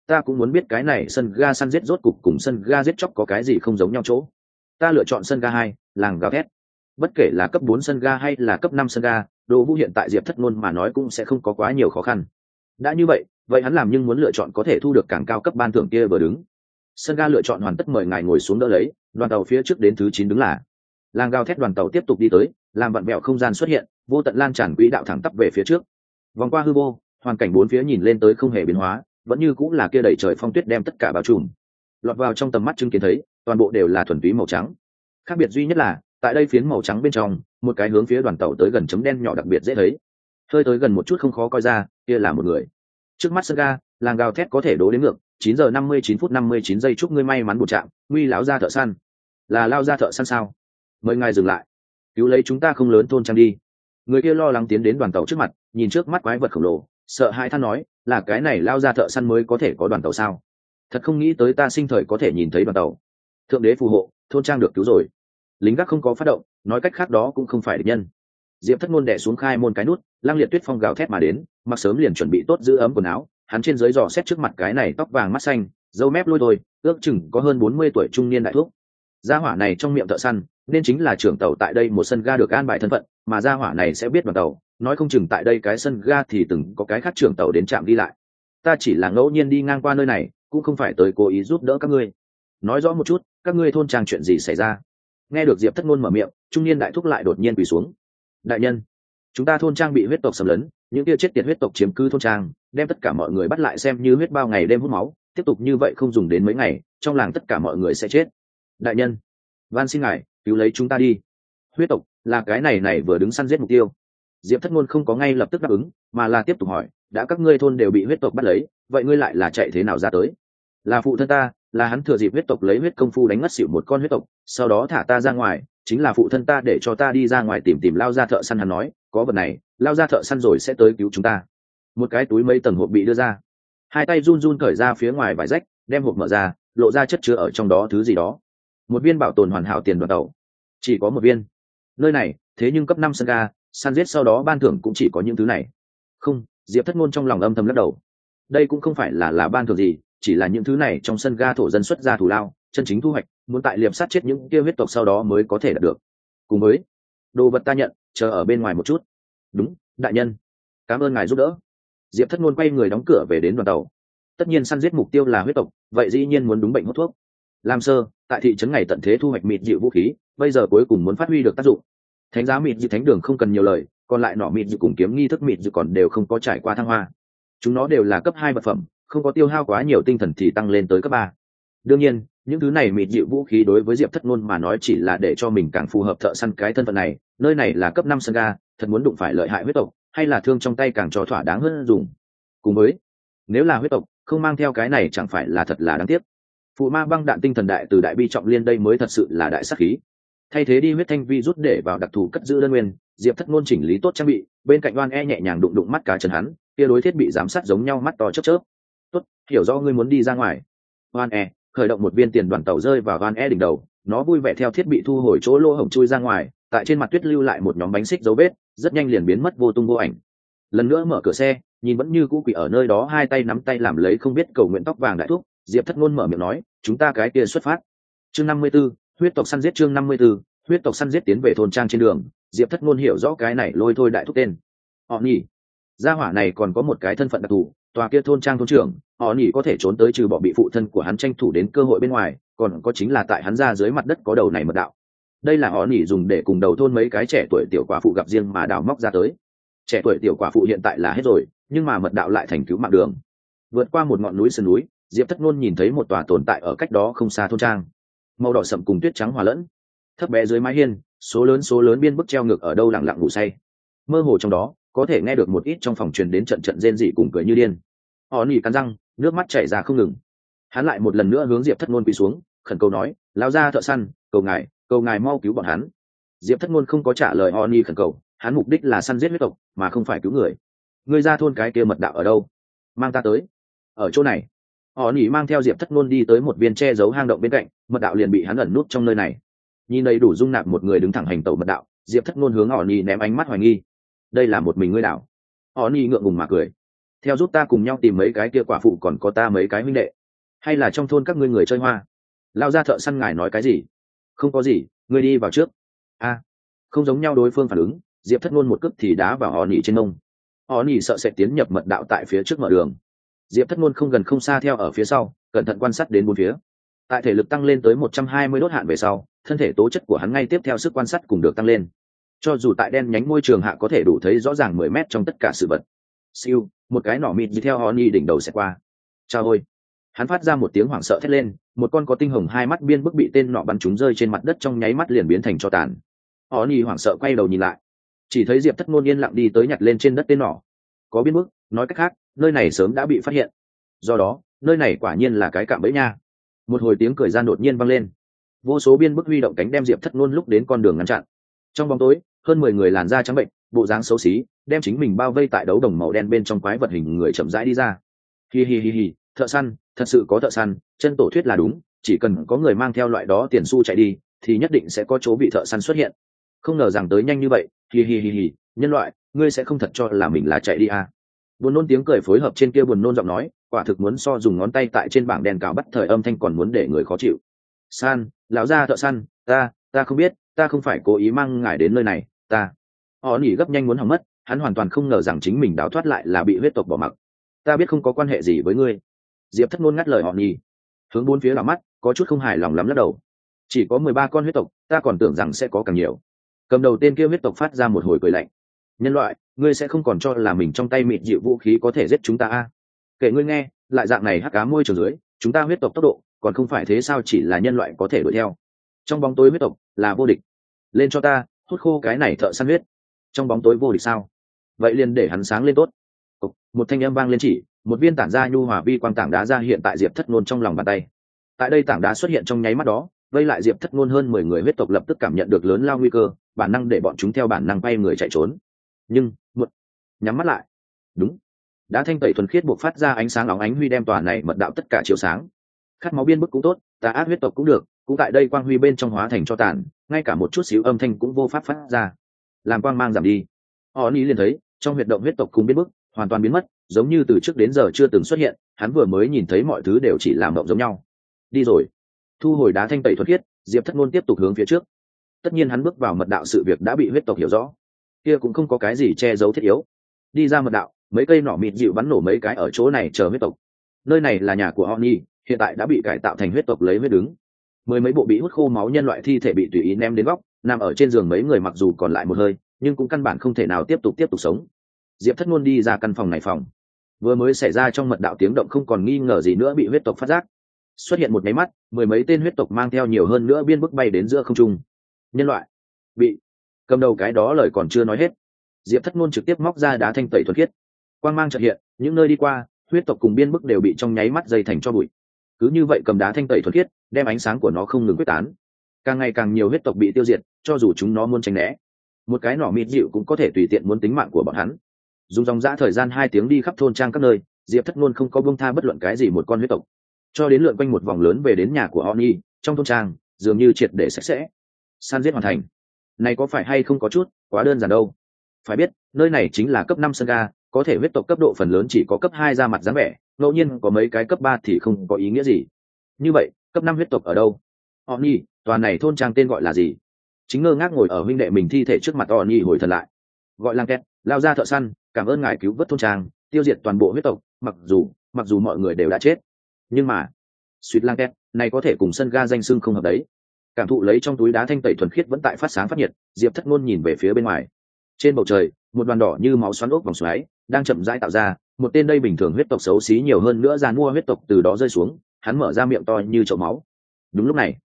ta cũng muốn biết cái này sân ga săn giết rốt cục cùng sân ga giết chóc có cái gì không giống nhau chỗ. Ta lựa chọn sân ga 2, làng gào thét. Bất kể là cấp 4 sân ga hay là cấp 5 sân ga, Đỗ Vũ hiện tại Diệp Thất Ngôn mà nói cũng sẽ không có quá nhiều khó khăn. Đã như vậy, vậy hắn làm nhưng muốn lựa chọn có thể thu được càng cao cấp ban thưởng kia vừa đứng. Sân ga lựa chọn hoàn tất, mời ngài ngồi xuống đỡ lấy, đoàn tàu phía trước đến thứ 9 đứng là. Làng gào thét đoàn tàu tiếp tục đi tới, làm vặn vẹo không gian xuất hiện, vô tận lan tràn quỹ đạo thẳng tắp về phía trước. Vòng qua hư vô, hoàn cảnh bốn phía nhìn lên tới không hề biến hóa, vẫn như cũng là kia đầy trời phong tuyết đem tất cả bao trùm. Lọt vào trong tầm mắt chứng kiến thấy, toàn bộ đều là thuần túy màu trắng. Khác biệt duy nhất là, tại đây phiến màu trắng bên trong, một cái hướng phía đoàn tàu tới gần chấm đen nhỏ đặc biệt dễ thấy. Hơi tới gần một chút không khó coi ra, kia là một người. Trước mắt sân ga, làng gào thét có thể đố đến ngược, 9 giờ 59 phút 59 giây, chúc ngươi may mắn bổ chạm, nguy lão gia thợ săn. Là lao gia thợ săn sao? Mời ngài dừng lại, cứu lấy chúng ta không lớn thôn trang đi. Người kia lo lắng tiến đến đoàn tàu trước mặt, nhìn trước mắt quái vật khổng lồ, sợ hãi than nói, là cái này lao gia thợ săn mới có thể có đoàn tàu sao? Thật không nghĩ tới ta sinh thời có thể nhìn thấy đoàn tàu. Thượng đế phù hộ, thôn trang được cứu rồi. Lính gác không có phát động, nói cách khác đó cũng không phải địch nhân. Diệp Thất Ngôn đè xuống khai môn cái nút, Lăng Liệt Tuyết phong gào thét mà đến, mặc sớm liền chuẩn bị tốt giữ ấm quần áo, hắn trên dưới dò xét trước mặt cái này tóc vàng mắt xanh, râu mép lôi thôi, ước chừng có hơn 40 tuổi trung niên đại thúc. Gia hỏa này trong miệng thợ săn, nên chính là trưởng tàu tại đây một sân ga được an bài thân phận, mà gia hỏa này sẽ biết đoàn tàu, nói không chừng tại đây cái sân ga thì từng có cái khác trưởng tàu đến trạm đi lại. Ta chỉ là ngẫu nhiên đi ngang qua nơi này, cũng không phải tới cố ý giúp đỡ các ngươi. Nói rõ một chút, các ngươi thôn trang chuyện gì xảy ra? Nghe được Diệp Thất Ngôn mở miệng, trung niên đại thúc lại đột nhiên quỳ xuống. Đại nhân, chúng ta thôn trang bị huyết tộc xâm lấn, những kia chết tiệt huyết tộc chiếm cứ thôn trang, đem tất cả mọi người bắt lại xem như huyết bao ngày đêm hút máu, tiếp tục như vậy không dùng đến mấy ngày, trong làng tất cả mọi người sẽ chết. Đại nhân, van xin ngài cứu lấy chúng ta đi. Huyết tộc là cái này vừa đứng săn giết mục tiêu. Diệp Thất Ngôn không có ngay lập tức đáp ứng, mà là tiếp tục hỏi, đã các ngươi thôn đều bị huyết tộc bắt lấy, vậy ngươi lại là chạy thế nào ra tới? Là phụ thân ta, là hắn thừa dịp huyết tộc lấy huyết công phu đánh ngất xỉu một con huyết tộc, sau đó thả ta ra ngoài, chính là phụ thân ta để cho ta đi ra ngoài tìm lao ra thợ săn. Hắn nói, có vật này, lao ra thợ săn rồi sẽ tới cứu chúng ta. Một cái túi mấy tầng hộp bị đưa ra, hai tay run run cởi ra phía ngoài vải rách, đem hộp mở ra, lộ ra chất chứa ở trong đó thứ gì đó. Một viên bảo tồn hoàn hảo tiền đoàn tàu, chỉ có một viên. Nơi này thế nhưng cấp 5 sân ga, săn giết sau đó ban thưởng cũng chỉ có những thứ này. Không, Diệp Thất Ngôn trong lòng âm thầm lắc đầu. Đây cũng không phải là ban thưởng gì, chỉ là những thứ này trong sân ga thổ dân xuất ra thù lao, chân chính thu hoạch, muốn tại liệp sát chết những kia huyết tộc sau đó mới có thể đạt được. Cùng với đồ vật ta nhận, chờ ở bên ngoài một chút. Đúng, đại nhân, cảm ơn ngài giúp đỡ. Diệp Thất Ngôn quay người đóng cửa về đến đoàn tàu. Tất nhiên săn giết mục tiêu là huyết tộc, vậy dĩ nhiên muốn đúng bệnh hút thuốc. Lam Sơ, tại thị trấn ngày tận thế thu hoạch mịt dịu vũ khí, bây giờ cuối cùng muốn phát huy được tác dụng. Thánh giá mịt dịu thánh đường không cần nhiều lời, còn lại nỏ mịt dịu cùng kiếm nghi thức mịt dịu còn đều không có trải qua thăng hoa. Chúng nó đều là cấp 2 vật phẩm, không có tiêu hao quá nhiều tinh thần thì tăng lên tới cấp 3. Đương nhiên, những thứ này mịt dịu vũ khí đối với Diệp Thất Ngôn mà nói chỉ là để cho mình càng phù hợp thợ săn cái thân phận này, nơi này là cấp 5 sân ga, thật muốn đụng phải lợi hại huyết tộc, hay là thương trong tay càng cho thỏa đáng hơn dùng. Cùng với, nếu là huyết tộc, không mang theo cái này chẳng phải là thật là đáng tiếc. Phụ ma băng đạn tinh thần đại từ đại bi trọng liên đây mới thật sự là đại sát khí. Thay thế đi huyết thanh vi rút để vào đặc thù cất giữ đơn nguyên, Diệp Thất Ngôn chỉnh lý tốt trang bị, bên cạnh Oan E nhẹ nhàng đụng đụng mắt cá chân hắn, kia đối thiết bị giám sát giống nhau mắt to chớp chớp. Tốt, hiểu rõ ngươi muốn đi ra ngoài. Oan E khởi động một viên tiền đoàn tàu rơi vào Oan E đỉnh đầu, nó vui vẻ theo thiết bị thu hồi chỗ lỗ hổng chui ra ngoài, tại trên mặt tuyết lưu lại một nhóm bánh xích dấu vết, rất nhanh liền biến mất vô tung vô ảnh. Lần nữa mở cửa xe, nhìn vẫn như cũ quỷ ở nơi đó, hai tay nắm tay làm lấy không biết cầu nguyện tóc vàng đại thúc, Diệp Thất Ngôn mở miệng nói, chúng ta cái kia xuất phát. Chương 54, huyết tộc săn giết. Chương 54, huyết tộc săn giết. Tiến về thôn trang trên đường, Diệp Thất Ngôn hiểu rõ cái này lôi thôi đại thúc tên. Họ nhỉ, gia hỏa này còn có một cái thân phận đặc thù, tòa kia thôn trang thôn trưởng, họ nhỉ có thể trốn tới trừ bỏ bị phụ thân của hắn tranh thủ đến cơ hội bên ngoài, còn có chính là tại hắn ra dưới mặt đất có đầu này mật đạo. Đây là họ nhỉ dùng để cùng đầu thôn mấy cái trẻ tuổi tiểu quả phụ gặp riêng mà đào móc ra tới. Trẻ tuổi tiểu quả phụ hiện tại là hết rồi, nhưng mà mật đạo lại thành cứu mạng đường. Vượt qua một ngọn núi sườn núi, Diệp Thất Ngôn nhìn thấy một tòa tồn tại ở cách đó không xa thôn trang, màu đỏ sậm cùng tuyết trắng hòa lẫn. Thấp bé dưới mái hiên, số lớn biên bức treo ngược ở đâu lặng lặng ngủ say. Mơ hồ trong đó, có thể nghe được một ít trong phòng truyền đến trận trận rên rỉ cùng cười như điên. Họ nỉ cắn răng, nước mắt chảy ra không ngừng. Hắn lại một lần nữa hướng Diệp Thất Ngôn quỳ xuống, khẩn cầu nói, lão gia thợ săn, cầu ngài mau cứu bọn hắn. Diệp Thất Ngôn không có trả lời họ nỉ khẩn cầu, hắn mục đích là săn giết huyết tộc, mà không phải cứu người. Ngươi ra thôn cái kia mật đạo ở đâu? Mang ta tới. Ở chỗ này. Họ nỉ mang theo Diệp Thất Ngôn đi tới một viên che giấu hang động bên cạnh, mật đạo liền bị hắn ẩn nút trong nơi này. Nhìn đầy đủ dung nạp một người đứng thẳng hành tẩu mật đạo, Diệp Thất Ngôn hướng họ nỉ ném ánh mắt hoài nghi. Đây là một mình ngươi đảo. Họ nỉ ngượng ngùng mà cười. theo giúp ta cùng nhau tìm mấy cái kia quả phụ, còn có ta mấy cái huynh đệ, hay là trong thôn các ngươi người chơi hoa. Lao ra thợ săn ngài nói cái gì? Không có gì, ngươi đi vào trước. A, không giống nhau. Đối phương phản ứng, Diệp Thất Nôn một cước thì đá vào họ nỉ trên mông. Họ nỉ sợ sẽ tiến nhập mật đạo tại phía trước mở đường. Diệp Thất Nôn không gần không xa theo ở phía sau, cẩn thận quan sát đến bốn phía. Tại thể lực tăng lên tới 120 đốt hạn về sau, thân thể tố chất của hắn ngay tiếp theo sức quan sát cùng được tăng lên. Cho dù tại đen nhánh môi trường hạ có thể đủ thấy rõ ràng 10 mét trong tất cả sự vật. Siêu, một cái nỏ mịt đi theo Honey đỉnh đầu sẽ qua. Chao ôi! Hắn phát ra một tiếng hoảng sợ thét lên, một con có tinh hồng hai mắt biên bức bị tên nọ bắn trúng rơi trên mặt đất, trong nháy mắt liền biến thành tro tàn. Honey hoảng sợ quay đầu nhìn lại, chỉ thấy Diệp Thất Nôn yên lặng đi tới nhặt lên trên đất tên nọ. Có biên bức, nói cách khác, nơi này sớm đã bị phát hiện. Do đó, nơi này quả nhiên là cái cạm bẫy nha. Một hồi tiếng cười gian đột nhiên vang lên, vô số biên bức huy động cánh đem Diệp Thất Nôn lúc đến con đường ngăn chặn. Trong bóng tối, hơn 10 người làn da trắng bệnh, bộ dáng xấu xí, đem chính mình bao vây tại đấu đồng màu đen bên trong quái vật hình người chậm rãi đi ra. Hi hi hi hi, thợ săn, thật sự có thợ săn, chân tổ thuyết là đúng, chỉ cần có người mang theo loại đó tiền xu chạy đi, thì nhất định sẽ có chỗ bị thợ săn xuất hiện. Không ngờ rằng tới nhanh như vậy, hi hi hi hi, nhân loại, ngươi sẽ không thật cho là mình là chạy đi à? Buồn nôn tiếng cười phối hợp trên kia buồn nôn giọng nói, quả thực muốn so dùng ngón tay tại trên bảng đèn cào bắt thời âm thanh còn muốn để người khó chịu. San, lão gia thợ săn, ta không biết, ta không phải cố ý mang ngài đến nơi này, ta. Họ nỉ gấp nhanh muốn hỏng mất, hắn hoàn toàn không ngờ rằng chính mình đào thoát lại là bị huyết tộc bỏ mặc. Ta biết không có quan hệ gì với ngươi. Diệp Thất Nôn ngắt lời họ nỉ, hướng bốn phía đảo mắt, có chút không hài lòng lắm lắc đầu. Chỉ có 13 con huyết tộc, ta còn tưởng rằng sẽ có càng nhiều. Cầm đầu tên kia huyết tộc phát ra một hồi cười lạnh. Nhân loại, ngươi sẽ không còn cho là mình trong tay mịt dịu vũ khí có thể giết chúng ta à? Kể ngươi nghe, lại dạng này hắc ám môi trường dưới, chúng ta huyết tộc tốc độ còn không phải thế sao, chỉ là nhân loại có thể đuổi theo. Trong bóng tối huyết tộc là vô địch. Lên cho ta, hút khô cái này thợ săn huyết. Trong bóng tối vô địch sao? Vậy liền để hắn sáng lên tốt. Một thanh âm vang lên, chỉ một viên tản ra nhu hòa vi quang tảng đá ra hiện tại Diệp Thất Nôn trong lòng bàn tay. Tại đây tảng đá xuất hiện trong nháy mắt đó, vây lại Diệp Thất Nôn hơn 10 người huyết tộc lập tức cảm nhận được lớn lao nguy cơ, bản năng để bọn chúng theo bản năng bay người chạy trốn. Nhưng một nhắm mắt lại, đúng, đã thanh tẩy thuần khiết buộc phát ra ánh sáng óng ánh huy đem tòa này mật đạo tất cả chiếu sáng. Khát máu biên bức cũng tốt, tà ác huyết tộc cũng được, cũng tại đây quang huy bên trong hóa thành cho tàn, ngay cả một chút xíu âm thanh cũng vô pháp phát ra. Làm quang mang giảm đi, họ ni liền thấy trong huyệt động huyết tộc cùng biên bức hoàn toàn biến mất, giống như từ trước đến giờ chưa từng xuất hiện. Hắn vừa mới nhìn thấy mọi thứ đều chỉ làm động giống nhau. Đi rồi. Thu hồi đá thanh tẩy thuần khiết, Diệp Thất Nôn tiếp tục hướng phía trước. Tất nhiên hắn bước vào mật đạo, sự việc đã bị huyết tộc hiểu rõ, kia cũng không có cái gì che giấu thiết yếu. Đi ra mật đạo, mấy cây nỏ mịt dịu bắn nổ mấy cái ở chỗ này chờ huyết tộc. Nơi này là nhà của Honey, hiện tại đã bị cải tạo thành huyết tộc lấy huyết đứng. Mười mấy bộ bị hút khô máu nhân loại thi thể bị tùy ý ném đến góc, nằm ở trên giường mấy người mặc dù còn lại một hơi, nhưng cũng căn bản không thể nào tiếp tục sống. Diệp Thất Nôn đi ra căn phòng này, phòng vừa mới xảy ra trong mật đạo tiếng động không còn nghi ngờ gì nữa bị huyết tộc phát giác. Xuất hiện một máy mắt, mười mấy tên huyết tộc mang theo nhiều hơn nữa biên bức bay đến giữa không trung. Nhân loại bị cầm đầu cái đó lời còn chưa nói hết, Diệp Thất Nôn trực tiếp móc ra đá thanh tẩy thuần khiết, quang mang chợt hiện, những nơi đi qua huyết tộc cùng biên bức đều bị trong nháy mắt dây thành cho bụi. Cứ như vậy cầm đá thanh tẩy thuần khiết, đem ánh sáng của nó không ngừng quyết tán, càng ngày càng nhiều huyết tộc bị tiêu diệt, cho dù chúng nó muốn tránh né, một cái nỏ mịt dịu cũng có thể tùy tiện muốn tính mạng của bọn hắn. Dùng dòng dã thời gian 2 tiếng đi khắp thôn trang các nơi, Diệp Thất Nôn không có buông tha bất luận cái gì một con huyết tộc, cho đến lượn quanh một vòng lớn về đến nhà của Honey. Trong thôn trang dường như triệt để sạch sẽ, san giết hoàn thành. Này có phải hay không có chút quá đơn giản đâu? Phải biết nơi này chính là cấp 5 sân ga, có thể huyết tộc cấp độ phần lớn chỉ có cấp 2 ra mặt dáng vẻ, ngẫu nhiên có mấy cái cấp 3 thì không có ý nghĩa gì. Như vậy cấp 5 huyết tộc ở đâu? Honey, toàn này thôn trang tên gọi là gì? Chính ngơ ngác ngồi ở huynh đệ mình thi thể trước mặt, Honey hồi thần lại. Gọi Lang Két, lao ra thợ săn, cảm ơn ngài cứu vớt thôn trang, tiêu diệt toàn bộ huyết tộc. Mặc dù mọi người đều đã chết, nhưng mà suýt Lang Két này có thể cùng sân ga danh xưng không hợp đấy. Cảm thụ lấy trong túi đá thanh tẩy thuần khiết vẫn tại phát sáng phát nhiệt, Diệp Thất Nôn nhìn về phía bên ngoài. Trên bầu trời, một đoàn đỏ như máu xoắn ốc vòng xoáy đang chậm rãi tạo ra, một tên đây bình thường huyết tộc xấu xí nhiều hơn nữa giàn mua huyết tộc từ đó rơi xuống, hắn mở ra miệng to như chậu máu. Đúng lúc này,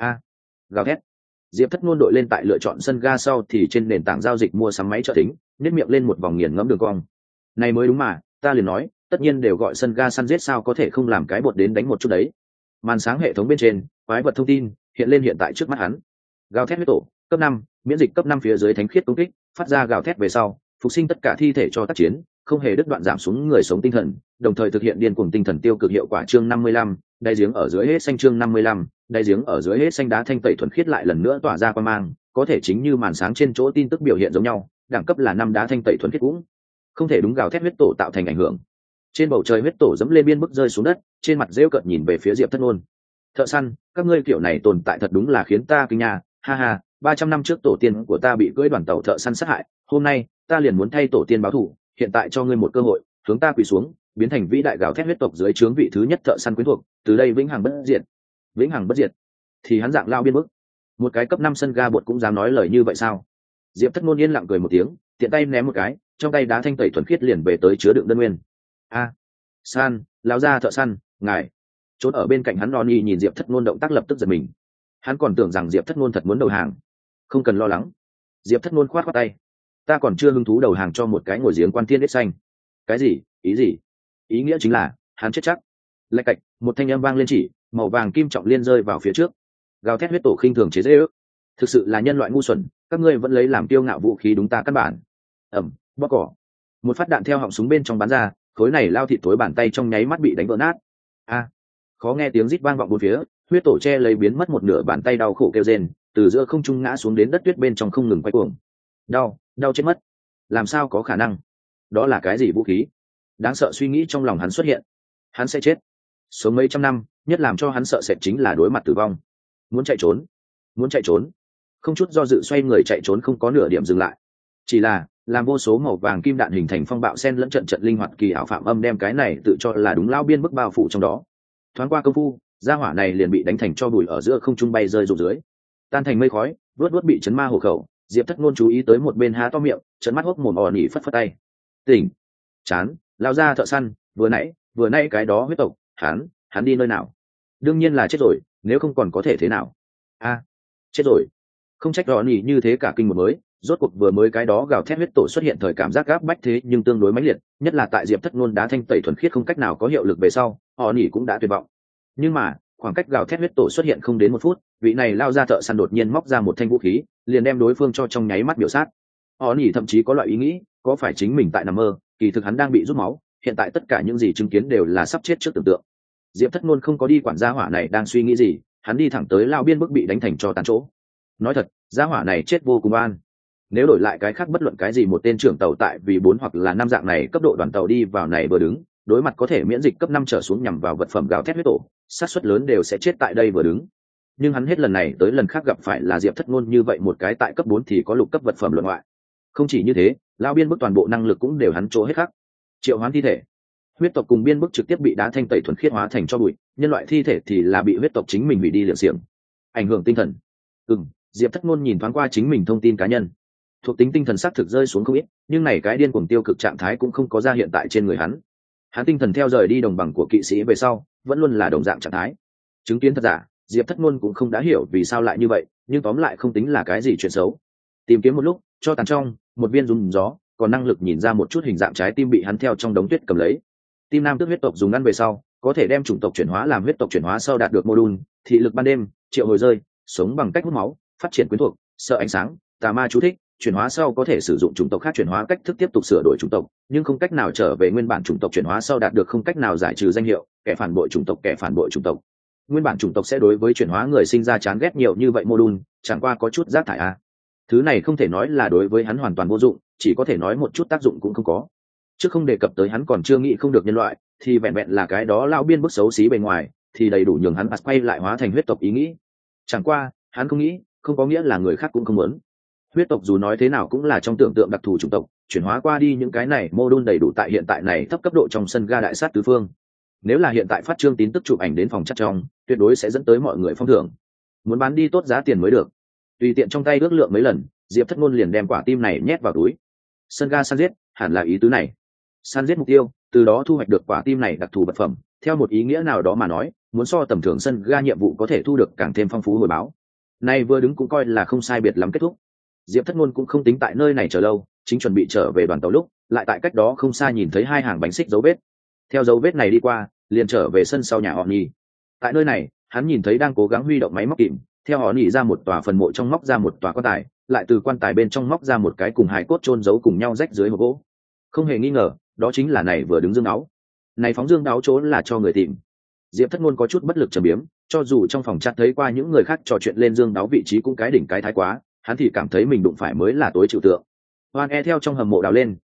gào thét. Diệp Thất Nôn đội lên tại lựa chọn sân ga sau thì trên nền tảng giao dịch mua sắm máy trợ thính, nhếch miệng lên một vòng nghiền ngẫm đường cong. Này mới đúng mà, ta liền nói, tất nhiên đều gọi sân ga săn giết, sao có thể không làm cái bột đến đánh một chút đấy. Màn sáng hệ thống bên trên, quái vật thông tin hiện lên hiện tại trước mắt hắn. Gào thét huyết tổ, cấp 5, miễn dịch cấp 5 phía dưới thánh khiết công kích, phát ra gào thét về sau, phục sinh tất cả thi thể cho tác chiến, không hề đứt đoạn giảm xuống người sống tinh thần, đồng thời thực hiện điên cuồng tinh thần tiêu cực hiệu quả. Chương 55, đáy giếng ở dưới hết xanh. Chương 55, đáy giếng ở dưới hết xanh. Đá thanh tẩy thuần khiết lại lần nữa tỏa ra quang mang, có thể chính như màn sáng trên chỗ tin tức biểu hiện giống nhau, đẳng cấp là 5 đá thanh tẩy thuần khiết cũng không thể đúng gào thét huyết tổ tạo thành ảnh hưởng. Trên bầu trời huyết tổ dẫm lên biên bức rơi xuống đất, trên mặt rêu cợt nhìn về phía Diệp Thất Nôn. Thợ săn, các ngươi kiểu này tồn tại thật đúng là khiến ta kinh nha, ha ha, 300 năm trước tổ tiên của ta bị cưỡi đoàn tàu thợ săn sát hại, hôm nay ta liền muốn thay tổ tiên báo thù, hiện tại cho ngươi một cơ hội, hướng ta quỳ xuống, biến thành vĩ đại gào thét huyết tộc dưới trướng vị thứ nhất thợ săn quyến thuộc, từ đây vĩnh hằng bất diệt. Vĩnh hằng bất diệt. Thì hắn dạng lao biên bức. Một cái cấp 5 sân ga bột cũng dám nói lời như vậy sao? Diệp Thất Nôn yên lặng cười một tiếng, tiện tay ném một cái, trong tay đá thanh tẩy thuần khiết liền về tới chứa đựng đơn nguyên. A, san, lão gia thợ săn, ngài. Trốn ở bên cạnh hắn Ronny nhìn Diệp Thất Nôn động tác lập tức giật mình. Hắn còn tưởng rằng Diệp Thất Nôn thật muốn đầu hàng. Không cần lo lắng. Diệp Thất Nôn khoát khoát tay. Ta còn chưa hứng thú đầu hàng cho một cái ngồi giếng quan thiên đết xanh. Cái gì? Ý gì? Ý nghĩa chính là hắn chết chắc. Lạch cạch, một thanh âm vang lên chỉ, màu vàng kim trọng liên rơi vào phía trước. Gào thét huyết tổ khinh thường chế giễu. Thực sự là nhân loại ngu xuẩn, các ngươi vẫn lấy làm kiêu ngạo vũ khí đúng ta căn bản. Bóc cỏ. Một phát đạn theo họng súng bên trong bắn ra, khối này lao thịt tối bàn tay trong nháy mắt bị đánh vỡ nát. A. Khó nghe tiếng rít vang vọng bốn phía, huyết tổ che lấy biến mất một nửa bàn tay đau khổ kêu rên, từ giữa không trung ngã xuống đến đất tuyết bên trong không ngừng quay cuồng. Đau chết mất. Làm sao có khả năng? Đó là cái gì vũ khí? Đáng sợ suy nghĩ trong lòng hắn xuất hiện. Hắn sẽ chết. Sống mấy trăm năm, nhất làm cho hắn sợ sệt chính là đối mặt tử vong. Muốn chạy trốn, không chút do dự xoay người chạy trốn, không có nửa điểm dừng lại. Chỉ là làm vô số màu vàng kim đạn hình thành phong bạo sen lẫn trận trận linh hoạt kỳ ảo phạm âm đem cái này tự cho là đúng lao biên bức bao phủ trong đó. Thoáng qua công phu, gia hỏa này liền bị đánh thành cho bụi ở giữa không trung bay rơi rụng dưới, tan thành mây khói. Vớt bị chấn ma hổ khẩu, Diệp Thất Nôn chú ý tới một bên há to miệng, trợn mắt hốc mồm ò nỉ phất phất tay. Tỉnh, chán, lao ra thợ săn, vừa nãy cái đó huyết tộc, hắn đi nơi nào? Đương nhiên là chết rồi, nếu không còn có thể thế nào? A, chết rồi. Không trách ò nỉ như thế cả kinh một mới. Rốt cuộc vừa mới cái đó gào thét huyết tổ xuất hiện thời cảm giác gáp bách thế nhưng tương đối mãnh liệt, nhất là tại Diệp Thất Nôn đá thanh tẩy thuần khiết không cách nào có hiệu lực về sau, họ nỉ cũng đã tuyệt vọng. Nhưng mà khoảng cách gào thét huyết tổ xuất hiện không đến 1 phút, vị này lao ra thợ săn đột nhiên móc ra một thanh vũ khí, liền đem đối phương cho trong nháy mắt biểu sát. Họ nỉ thậm chí có loại ý nghĩ, có phải chính mình tại nằm mơ, kỳ thực hắn đang bị rút máu, hiện tại tất cả những gì chứng kiến đều là sắp chết trước tưởng tượng. Diệp Thất Nôn không có đi quản gia hỏa này đang suy nghĩ gì, hắn đi thẳng tới lao biên bức bị đánh thành cho tàn chỗ. Nói thật, gia hỏa này chết vô cùng oan. Nếu đổi lại cái khác bất luận cái gì một tên trưởng tàu tại vì 4 hoặc là 5 dạng này cấp độ đoàn tàu đi vào này vừa đứng, đối mặt có thể miễn dịch cấp 5 trở xuống nhằm vào vật phẩm gào thét huyết tổ, xác suất lớn đều sẽ chết tại đây vừa đứng. Nhưng hắn hết lần này tới lần khác gặp phải là Diệp Thất Nôn như vậy một cái tại cấp 4 thì có lục cấp vật phẩm luận ngoại. Không chỉ như thế, lao biên bức toàn bộ năng lực cũng đều hắn chỗ hết khắc. Triệu hoán thi thể. Huyết tộc cùng biên bức trực tiếp bị đá thanh tẩy thuần khiết hóa thành cho bụi, nhân loại thi thể thì là bị huyết tộc chính mình hủy đi liệng xiềng. Ảnh hưởng tinh thần. Diệp Thất Nôn nhìn thoáng qua chính mình thông tin cá nhân. Thuộc tính tinh thần xác thực rơi xuống không ít, nhưng này cái điên cuồng tiêu cực trạng thái cũng không có ra hiện tại trên người hắn. Hắn tinh thần theo rời đi đồng bằng của kỵ sĩ về sau, vẫn luôn là đồng dạng trạng thái. Chứng kiến thật giả, Diệp Thất Nôn cũng không đã hiểu vì sao lại như vậy, nhưng tóm lại không tính là cái gì chuyện xấu. Tìm kiếm một lúc, cho tàn trong một viên rung gió, còn năng lực nhìn ra một chút hình dạng trái tim bị hắn theo trong đống tuyết cầm lấy. Tim nam tước huyết tộc dùng ăn về sau, có thể đem chủng tộc chuyển hóa làm huyết tộc chuyển hóa sau đạt được module, thị lực ban đêm, triệu hồi rơi, sống bằng cách hút máu, phát triển quyến thuộc, sợ ánh sáng, tà ma chú thích, chuyển hóa sau có thể sử dụng chủng tộc khác chuyển hóa cách thức tiếp tục sửa đổi chủng tộc, nhưng không cách nào trở về nguyên bản chủng tộc chuyển hóa sau đạt được không cách nào giải trừ danh hiệu kẻ phản bội chủng tộc. Nguyên bản chủng tộc sẽ đối với chuyển hóa người sinh ra chán ghét nhiều như vậy module, chẳng qua có chút rác thải a. Thứ này không thể nói là đối với hắn hoàn toàn vô dụng, chỉ có thể nói một chút tác dụng cũng không có. Trước không đề cập tới hắn còn chưa nghĩ không được nhân loại, thì vẹn vẹn là cái đó lao biên bức xấu xí bề ngoài, thì đầy đủ nhường hắn quay lại hóa thành huyết tộc ý nghĩ. Chẳng qua, hắn không nghĩ, không có nghĩa là người khác cũng không muốn. Huyết tộc dù nói thế nào cũng là trong tưởng tượng đặc thù chủng tộc, chuyển hóa qua đi những cái này module đầy đủ tại hiện tại này thấp cấp độ trong sân ga đại sát tứ phương. Nếu là hiện tại phát trương tin tức chụp ảnh đến phòng chắc trong, tuyệt đối sẽ dẫn tới mọi người phong thưởng. Muốn bán đi tốt giá tiền mới được. Tùy tiện trong tay ước lượng mấy lần, Diệp Thất Nôn liền đem quả tim này nhét vào túi. Sân ga săn giết, hẳn là ý tứ này. Săn giết mục tiêu, từ đó thu hoạch được quả tim này đặc thù vật phẩm, theo một ý nghĩa nào đó mà nói, muốn so tầm thường sân ga nhiệm vụ có thể thu được càng thêm phong phú hồi báo. Nay vừa đứng cũng coi là không sai biệt lắm kết thúc. Diệp Thất Nôn cũng không tính tại nơi này chờ lâu, chính chuẩn bị trở về đoàn tàu lúc, lại tại cách đó không xa nhìn thấy 2 hàng bánh xích dấu vết. Theo dấu vết này đi qua, liền trở về sân sau nhà họ Nhị. Tại nơi này, hắn nhìn thấy đang cố gắng huy động máy móc kìm, theo họ Nhị ra một tòa phần mộ trong móc ra một tòa quan tài, lại từ quan tài bên trong móc ra một cái cùng hài cốt chôn giấu cùng nhau rách dưới hộp gỗ. Không hề nghi ngờ, đó chính là này vừa đứng dương áo. Này phóng dương áo trốn là cho người tìm. Diệp Thất Nôn có chút bất lực trầm biếm, cho dù trong phòng chat thấy qua những người khác trò chuyện lên dương áo vị trí cũng cái đỉnh cái thái quá, hắn thì cảm thấy mình đụng phải mới là tối chịu tượng. Hoan e theo trong hầm mộ đào lên,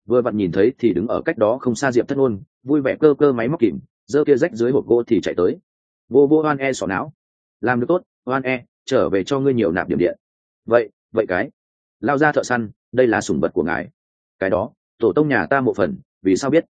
vừa vặn nhìn thấy thì đứng ở cách đó không xa Diệp Thất Nôn, vui vẻ cơ cơ máy móc kìm, giơ kia rách dưới hộp gỗ thì chạy tới. Vô vô Hoan E sọ não. Làm được tốt, Hoan E, trở về cho ngươi nhiều nạp điểm điện. Vậy cái. Lao ra thợ săn, đây là sủng vật của ngài. Cái đó, tổ tông nhà ta mộ phần, vì sao biết?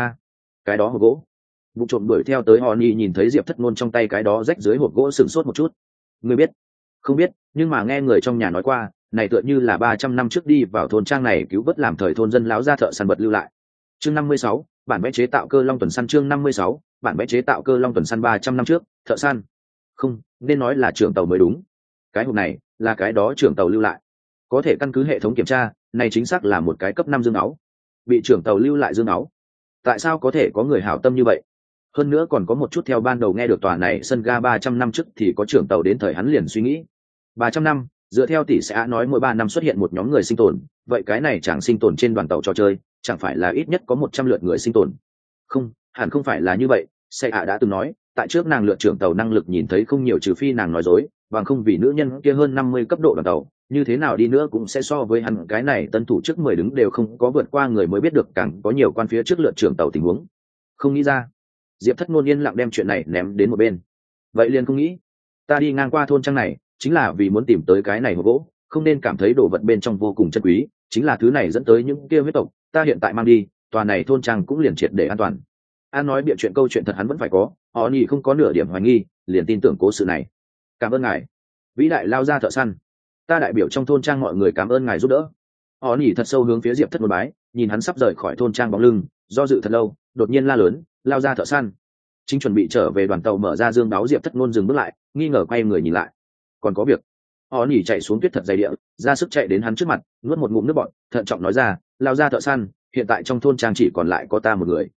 Cái đó hộp gỗ. Vụ trộm đuổi theo tới Hòn Nhi nhìn thấy Diệp Thất Nôn trong tay cái đó rách dưới hộp gỗ sửng sốt một chút. Ngươi biết? Không biết, nhưng mà nghe người trong nhà nói qua, này tựa như là 300 năm trước đi vào thôn trang này cứu vớt làm thời thôn dân láo ra thợ săn vật lưu lại. Chương 56, bản vẽ chế tạo cơ long tuần săn. Chương 56, bản vẽ chế tạo cơ long tuần săn 300 năm trước, thợ săn. Không, nên nói là trưởng tàu mới đúng. Cái hộp này là cái đó trưởng tàu lưu lại. Có thể căn cứ hệ thống kiểm tra, này chính xác là một cái cấp 5 dương áo. Bị trưởng tàu lưu lại dương áo. Tại sao có thể có người hảo tâm như vậy? Hơn nữa còn có một chút theo ban đầu nghe được tòa này sân ga 300 năm trước thì có trưởng tàu đến thời hắn liền suy nghĩ. 300 năm, dựa theo tỷ sẽ nói mỗi 3 năm xuất hiện một nhóm người sinh tồn, vậy cái này chẳng sinh tồn trên đoàn tàu trò chơi, chẳng phải là ít nhất có 100 lượt người sinh tồn. Không, hẳn không phải là như vậy, sẽ đã từng nói, tại trước nàng lựa trưởng tàu năng lực nhìn thấy không nhiều trừ phi nàng nói dối, bằng không vì nữ nhân kia hơn 50 cấp độ đoàn tàu, như thế nào đi nữa cũng sẽ so với hắn cái này tân thủ trước 10 đứng đều không có vượt qua người mới biết được càng có nhiều quan phía trước lựa trưởng tàu tình huống. Không nghĩ ra. Diệp Thất Nôn yên lặng đem chuyện này ném đến một bên. Vậy liền không nghĩ, ta đi ngang qua thôn trang này chính là vì muốn tìm tới cái này hộp gỗ, không nên cảm thấy đồ vật bên trong vô cùng chân quý, chính là thứ này dẫn tới những kia huyết tộc, ta hiện tại mang đi, tòa này thôn trang cũng liền triệt để an toàn. An nói bịa chuyện câu chuyện thật hắn vẫn phải có, họ nhỉ không có nửa điểm hoài nghi, liền tin tưởng cố sự này. Cảm ơn ngài, vĩ đại lao ra thợ săn. Ta đại biểu trong thôn trang mọi người cảm ơn ngài giúp đỡ. Họ nhỉ thật sâu hướng phía Diệp Thất Nôn bái, nhìn hắn sắp rời khỏi thôn trang bóng lưng, do dự thật lâu, đột nhiên la lớn, lao ra thợ săn. Chính chuẩn bị trở về đoàn tàu mở ra dương đáo Diệp Thất Nôn dừng bước lại, nghi ngờ quay người nhìn lại. Còn có việc. Họ nhỉ chạy xuống tuyết thật dày địa, ra sức chạy đến hắn trước mặt, nuốt một ngụm nước bọt, thận trọng nói ra, lao ra thợ săn, hiện tại trong thôn trang chỉ còn lại có ta một người,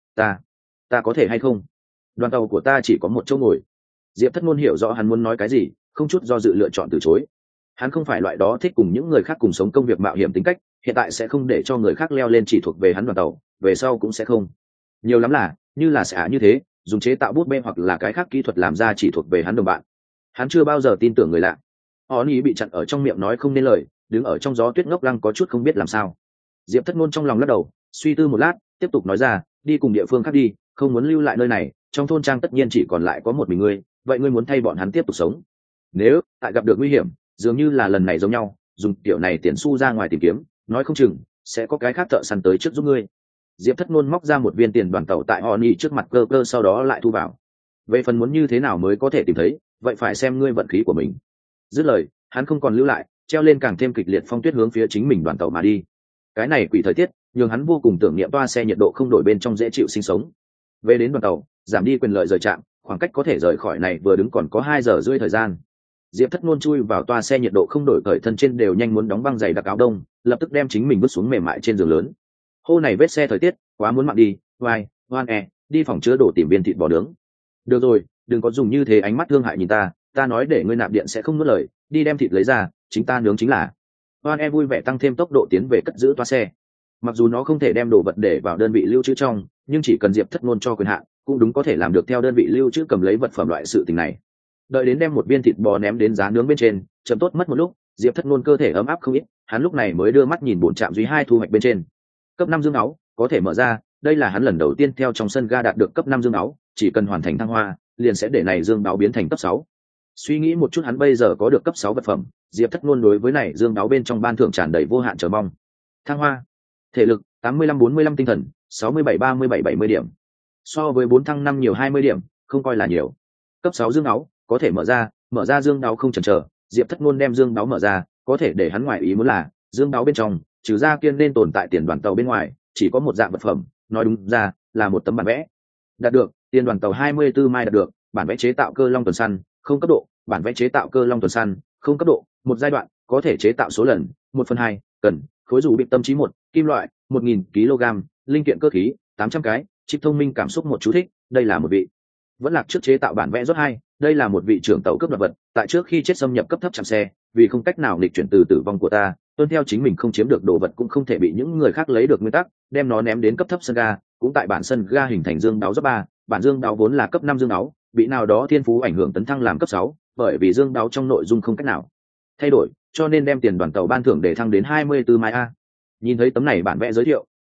ta có thể hay không? Đoàn tàu của ta chỉ có một chỗ ngồi. Diệp Thất Nôn hiểu rõ hắn muốn nói cái gì, không chút do dự lựa chọn từ chối. Hắn không phải loại đó thích cùng những người khác cùng sống công việc mạo hiểm tính cách, hiện tại sẽ không để cho người khác leo lên chỉ thuộc về hắn đoàn tàu, về sau cũng sẽ không. Nhiều lắm là, như là sẽ như thế, dùng chế tạo bút bê hoặc là cái khác kỹ thuật làm ra chỉ thuộc về hắn đồng bạn. Hắn chưa bao giờ tin tưởng người lạ. Họ ý bị chặn ở trong miệng nói không nên lời, đứng ở trong gió tuyết ngốc lăng có chút không biết làm sao. Diệp Thất Nôn trong lòng lắc đầu, suy tư một lát, tiếp tục nói ra, đi cùng địa phương khác đi, không muốn lưu lại nơi này, trong thôn trang tất nhiên chỉ còn lại có một mình ngươi, vậy ngươi muốn thay bọn hắn tiếp tục sống. Nếu tại gặp được nguy hiểm, dường như là lần này giống nhau, dùng kiểu này tiền xu ra ngoài tìm kiếm, nói không chừng sẽ có cái khác thợ săn tới trước giúp ngươi. Diệp Thất Nôn móc ra một viên tiền đoàn tàu tại Oni trước mặt cơ cơ, sau đó lại thu vào. Về phần muốn như thế nào mới có thể tìm thấy, vậy phải xem ngươi vận khí của mình. Dứt lời, hắn không còn lưu lại, treo lên càng thêm kịch liệt phong tuyết hướng phía chính mình đoàn tàu mà đi. Cái này quỷ thời tiết, nhường hắn vô cùng tưởng niệm toa xe nhiệt độ không đổi bên trong dễ chịu sinh sống. Về đến đoàn tàu, giảm đi quyền lợi rời trạm, khoảng cách có thể rời khỏi này vừa đứng còn có 2 giờ rưỡi thời gian. Diệp Thất Nôn chui vào toa xe nhiệt độ không đổi, cởi thân trên đều nhanh muốn đóng băng giày đặc áo đông, lập tức đem chính mình vứt xuống mềm mại trên giường lớn. Hôm này vết xe thời tiết quá muốn mặn đi, Hoan E, đi phòng chứa đồ tìm viên thịt bò nướng. Được rồi, đừng có dùng như thế ánh mắt thương hại nhìn ta nói để ngươi nạp điện sẽ không nuốt lời, đi đem thịt lấy ra, chính ta nướng chính là. Hoan E vui vẻ tăng thêm tốc độ tiến về cất giữ toa xe. Mặc dù nó không thể đem đồ vật để vào đơn vị lưu trữ trong, nhưng chỉ cần Diệp Thất Nôn cho quyền hạn, cũng đúng có thể làm được theo đơn vị lưu trữ cầm lấy vật phẩm loại sự tình này. Đợi đến đem một viên thịt bò ném đến giá nướng bên trên, chậm tốt mất một lúc, Diệp Thất Nôn cơ thể ấm áp không ít, hắn lúc này mới đưa mắt nhìn bổn trạm duy 2 thu hoạch bên trên. Cấp 5 dương áo có thể mở ra, đây là hắn lần đầu tiên theo trong sân ga đạt được cấp 5 dương áo, chỉ cần hoàn thành thăng hoa, liền sẽ để này dương áo biến thành cấp 6. Suy nghĩ một chút hắn bây giờ có được cấp 6 vật phẩm, Diệp Thất Nôn đối với này dương áo bên trong ban thưởng tràn đầy vô hạn chờ mong. Thăng hoa, thể lực 85-45, tinh thần 67-37-70 điểm. So với 4 thăng 5 nhiều 20 điểm, không coi là nhiều. Cấp 6 dương áo có thể mở ra dương áo không chần chờ, Diệp Thất Nôn đem dương áo mở ra, có thể để hắn ngoài ý muốn là dương áo bên trong trừ ra kiên nên tồn tại tiền đoàn tàu bên ngoài, chỉ có một dạng vật phẩm, nói đúng ra là một tấm bản vẽ. Đạt được tiền đoàn tàu 24 mai, đạt được bản vẽ chế tạo cơ long tuần săn, không cấp độ, bản vẽ chế tạo cơ long tuần săn, không cấp độ, một giai đoạn, có thể chế tạo số lần 1/2, cần khối dù bị tâm trí 1, kim loại 1000 kg, linh kiện cơ khí 800 cái, chip thông minh cảm xúc một chú thích, đây là một vị vẫn lạc trước chế tạo bản vẽ rốt 2, đây là một vị trưởng tàu cướp đoạt vật, tại trước khi chết xâm nhập cấp thấp chạm xe, vì không cách nào nghịch chuyển từ tử vong của ta, tuân theo chính mình không chiếm được đồ vật cũng không thể bị những người khác lấy được nguyên tắc, đem nó ném đến cấp thấp sân ga, cũng tại bản sân ga hình thành dương đáo rốt 3, bản dương đáo vốn là cấp 5 dương đáo, bị nào đó thiên phú ảnh hưởng tấn thăng làm cấp 6, bởi vì dương đáo trong nội dung không cách nào thay đổi, cho nên đem tiền đoàn tàu ban thưởng để thăng đến 24 mai a. Nhìn thấy tấm này bản vẽ giới thiệu,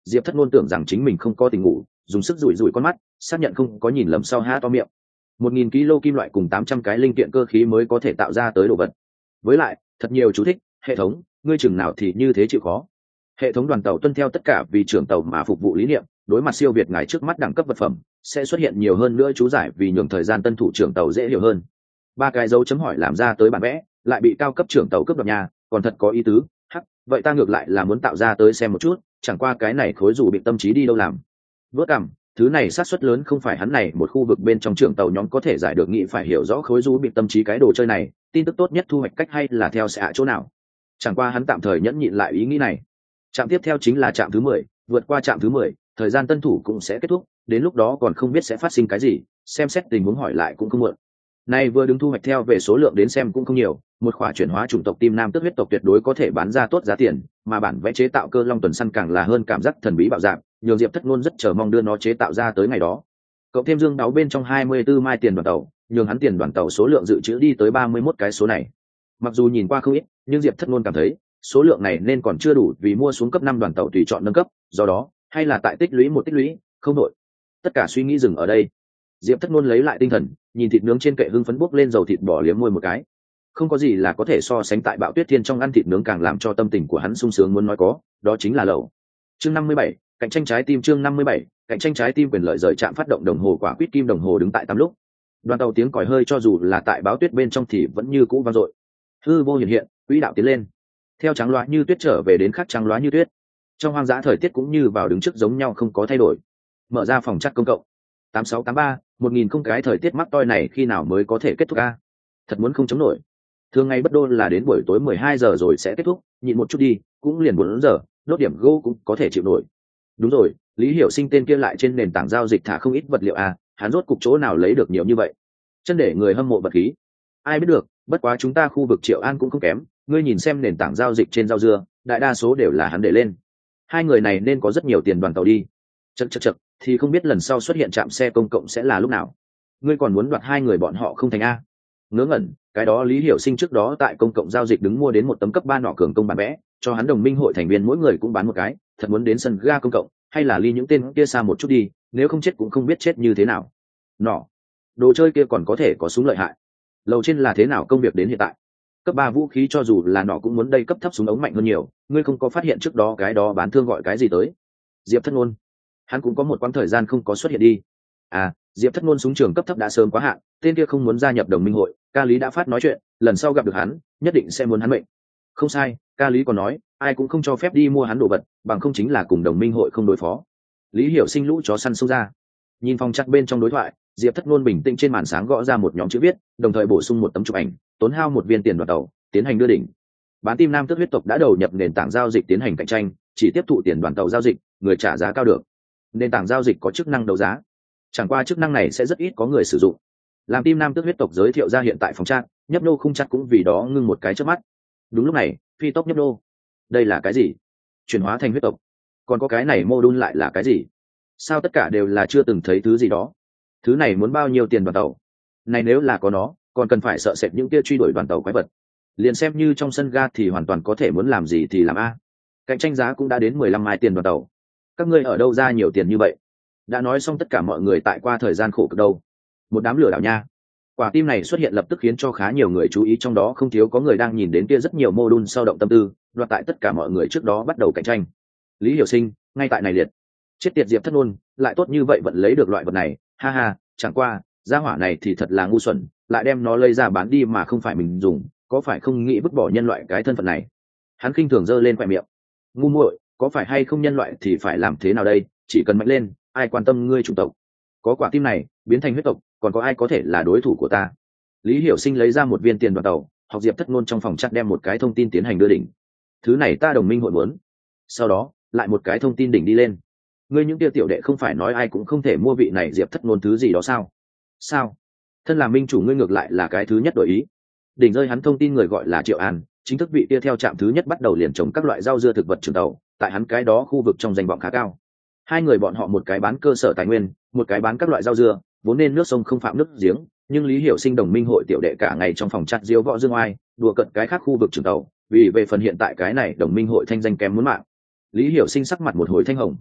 Diệp Thất Nôn tưởng rằng chính mình không có tình ngủ, dùng sức rủi rủi con mắt, xác nhận không có nhìn lầm sau há to miệng. 1000 kg kim loại cùng 800 cái linh kiện cơ khí mới có thể tạo ra tới đồ vật. Với lại, thật nhiều chú thích, hệ thống, ngươi chừng nào thì như thế chịu khó. Hệ thống đoàn tàu tuân theo tất cả vì trưởng tàu mà phục vụ lý niệm, đối mặt siêu việt ngài trước mắt đẳng cấp vật phẩm, sẽ xuất hiện nhiều hơn nữa chú giải vì nhường thời gian tân thủ trưởng tàu dễ hiểu hơn. 3 cái dấu chấm hỏi làm ra tới bản vẽ, lại bị cao cấp trưởng tàu cướp đoạt nhà, còn thật có ý tứ. Hắc, vậy ta ngược lại là muốn tạo ra tới xem một chút, chẳng qua cái này khối dù bị tâm trí đi đâu làm. Vớt cằm, thứ này xác suất lớn không phải hắn này một khu vực bên trong trưởng tàu nhóm có thể giải được, nghĩ phải hiểu rõ khối dù bị tâm trí cái đồ chơi này, tin tức tốt nhất thu hoạch cách hay là theo sẽ chỗ nào. Chẳng qua hắn tạm thời nhẫn nhịn lại ý nghĩ này. Trạm tiếp theo chính là trạm thứ 10, vượt qua trạm thứ 10, thời gian tân thủ cũng sẽ kết thúc, đến lúc đó còn không biết sẽ phát sinh cái gì, xem xét tình huống hỏi lại cũng không muộn. Nay vừa đứng thu hoạch theo về số lượng đến xem cũng không nhiều, một khỏa chuyển hóa chủng tộc tim nam tước huyết tộc tuyệt đối có thể bán ra tốt giá tiền, mà bản vẽ chế tạo cơ long tuần săn càng là hơn cảm giác thần bí bạo dạng, nhường Diệp Thất Nôn rất chờ mong đưa nó chế tạo ra tới ngày đó. Cộng thêm dương đáo bên trong 24 mai tiền đoàn tàu, nhường hắn tiền đoàn tàu số lượng dự trữ đi tới 31 cái số này. Mặc dù nhìn qua không ít, nhưng Diệp Thất Nôn cảm thấy số lượng này nên còn chưa đủ vì mua xuống cấp 5 đoàn tàu tùy chọn nâng cấp, do đó hay là tại tích lũy một tích lũy, không đổi. Tất cả suy nghĩ dừng ở đây. Diệp Thất Nôn lấy lại tinh thần, nhìn thịt nướng trên kệ hưng phấn bốc lên dầu thịt bò liếm môi một cái. Không có gì là có thể so sánh tại Bạo Tuyết Thiên trong ăn thịt nướng càng làm cho tâm tình của hắn sung sướng muốn nói có, đó chính là lẩu. Chương 57, cạnh tranh trái tim. Chương 57, cạnh tranh trái tim. Quyền lợi rời trạm phát động đồng hồ quả quýt kim đồng hồ đứng tại 8 lúc. Đoàn tàu tiếng còi hơi cho dù là tại báo tuyết bên trong thì vẫn như cũ vang dội. Hư vô hiện hiện, quỹ đạo tiến lên. Theo trắng loá như tuyết trở về đến khác trắng loá như tuyết. Trong hoang dã thời tiết cũng như vào đứng trước giống nhau không có thay đổi. Mở ra phòng chat công cộng. 8683, 1000 không cái thời tiết mắc toi này khi nào mới có thể kết thúc a? Thật muốn không chống nổi. Thường ngày bất đôn là đến buổi tối 12 giờ rồi sẽ kết thúc, nhịn một chút đi, cũng liền 4 giờ, đốt điểm gỗ cũng có thể chịu nổi. Đúng rồi, Lý Hiểu Sinh tên kia lại trên nền tảng giao dịch thả không ít vật liệu a, hắn rốt cục chỗ nào lấy được nhiều như vậy? Chân để người hâm mộ vật khí. Ai biết được, bất quá chúng ta khu vực Triệu An cũng không kém, ngươi nhìn xem nền tảng giao dịch trên rau dưa, đại đa số đều là hắn để lên. Hai người này nên có rất nhiều tiền đoàn tàu đi. Chậc, thì không biết lần sau xuất hiện trạm xe công cộng sẽ là lúc nào. Ngươi còn muốn đoạt hai người bọn họ không thành a? Ngớ ngẩn, cái đó Lý Hiểu Sinh trước đó tại công cộng giao dịch đứng mua đến một tấm cấp 3 nọ cường công bản vẽ, cho hắn đồng minh hội thành viên mỗi người cũng bán một cái, thật muốn đến sân ga công cộng, hay là ly những tên kia xa một chút đi, nếu không chết cũng không biết chết như thế nào. Nọ, đồ chơi kia còn có thể có súng lợi hại. Lầu trên là thế nào công việc đến hiện tại? Cấp 3 vũ khí cho dù là nọ cũng muốn đây cấp thấp súng ống mạnh hơn nhiều, ngươi không có phát hiện trước đó cái đó bán thương gọi cái gì tới? Diệp Thất Nôn. Hắn cũng có một quãng thời gian không có xuất hiện đi. À, Diệp Thất Nôn súng trường cấp thấp đã sớm quá hạn, tên kia không muốn gia nhập đồng minh hội, ca lý đã phát nói chuyện, lần sau gặp được hắn nhất định sẽ muốn hắn mệnh. Không sai, ca lý còn nói ai cũng không cho phép đi mua hắn đồ vật, bằng không chính là cùng đồng minh hội không đối phó. Lý Hiểu Sinh lũ chó săn xông ra, nhìn phòng chắc bên trong đối thoại, Diệp Thất Nôn bình tĩnh trên màn sáng gõ ra một nhóm chữ viết, đồng thời bổ sung một tấm chụp ảnh, tốn hao một viên tiền đoàn tàu, tiến hành đưa đỉnh. Bán tim nam tước huyết tộc đã đầu nhập nền tảng giao dịch tiến hành cạnh tranh, chỉ tiếp thụ tiền đoàn tàu giao dịch, người trả giá cao được. Nền tảng giao dịch có chức năng đấu giá, chẳng qua chức năng này sẽ rất ít có người sử dụng. Làm tim nam tước huyết tộc giới thiệu ra hiện tại phòng chat, nhấp nô không chắc cũng vì đó ngưng một cái trước mắt. Đúng lúc này, phi tốc nhấp nô. Đây là cái gì? Chuyển hóa thành huyết tộc. Còn có cái này mô đun lại là cái gì? Sao tất cả đều là chưa từng thấy thứ gì đó? Thứ này muốn bao nhiêu tiền đoàn tàu? Này nếu là có nó, còn cần phải sợ sệt những kia truy đuổi đoàn tàu quái vật. Liền xem như trong sân ga thì hoàn toàn có thể muốn làm gì thì làm a. Cạnh tranh giá cũng đã đến 15 mai tiền đoàn tàu. Các ngươi ở đâu ra nhiều tiền như vậy? Đã nói xong tất cả mọi người tại qua thời gian khổ cực đâu. Một đám lừa đảo nha. Quả tim này xuất hiện lập tức khiến cho khá nhiều người chú ý, trong đó không thiếu có người đang nhìn đến kia rất nhiều mô đun sao động tâm tư, đoạt tại tất cả mọi người trước đó bắt đầu cạnh tranh. Lý Hiểu Sinh, ngay tại này liệt. Chết tiệt Diệp Thất Nôn, lại tốt như vậy vẫn lấy được loại vật này, ha ha, chẳng qua, gia hỏa này thì thật là ngu xuẩn, lại đem nó lấy ra bán đi mà không phải mình dùng, có phải không nghĩ vứt bỏ nhân loại cái thân phận này? Hắn khinh thường giơ lên khóe miệng. Ngu muội, có phải hay không nhân loại thì phải làm thế nào đây, chỉ cần mạnh lên, ai quan tâm ngươi chủng tộc. Có quả tim này biến thành huyết tộc, còn có ai có thể là đối thủ của ta? Lý Hiểu Sinh lấy ra một viên tiền đoàn tàu, học Diệp Thất Nôn trong phòng chat đem một cái thông tin tiến hành đưa đỉnh. Thứ này ta đồng minh hội muốn. Sau đó lại một cái thông tin đỉnh đi lên. Ngươi những kia tiểu đệ không phải nói ai cũng không thể mua vị này Diệp Thất Nôn thứ gì đó sao? Sao? Thân là minh chủ ngươi ngược lại là cái thứ nhất đổi ý. Đỉnh rơi hắn thông tin người gọi là Triệu An, chính thức vị kia theo trạm thứ nhất bắt đầu liền trồng các loại rau dưa thực vật trường tàu, tại hắn cái đó khu vực trong danh vọng khá cao. Hai người bọn họ một cái bán cơ sở tài nguyên, một cái bán các loại rau dưa, vốn nên nước sông không phạm nước giếng, nhưng Lý Hiểu Sinh đồng minh hội tiểu đệ cả ngày trong phòng chặt diếu võ dương oai, đùa cợt cái khác khu vực trường tàu, vì về phần hiện tại cái này đồng minh hội thanh danh kém muốn mạng. Lý Hiểu Sinh sắc mặt một hồi thanh hồng,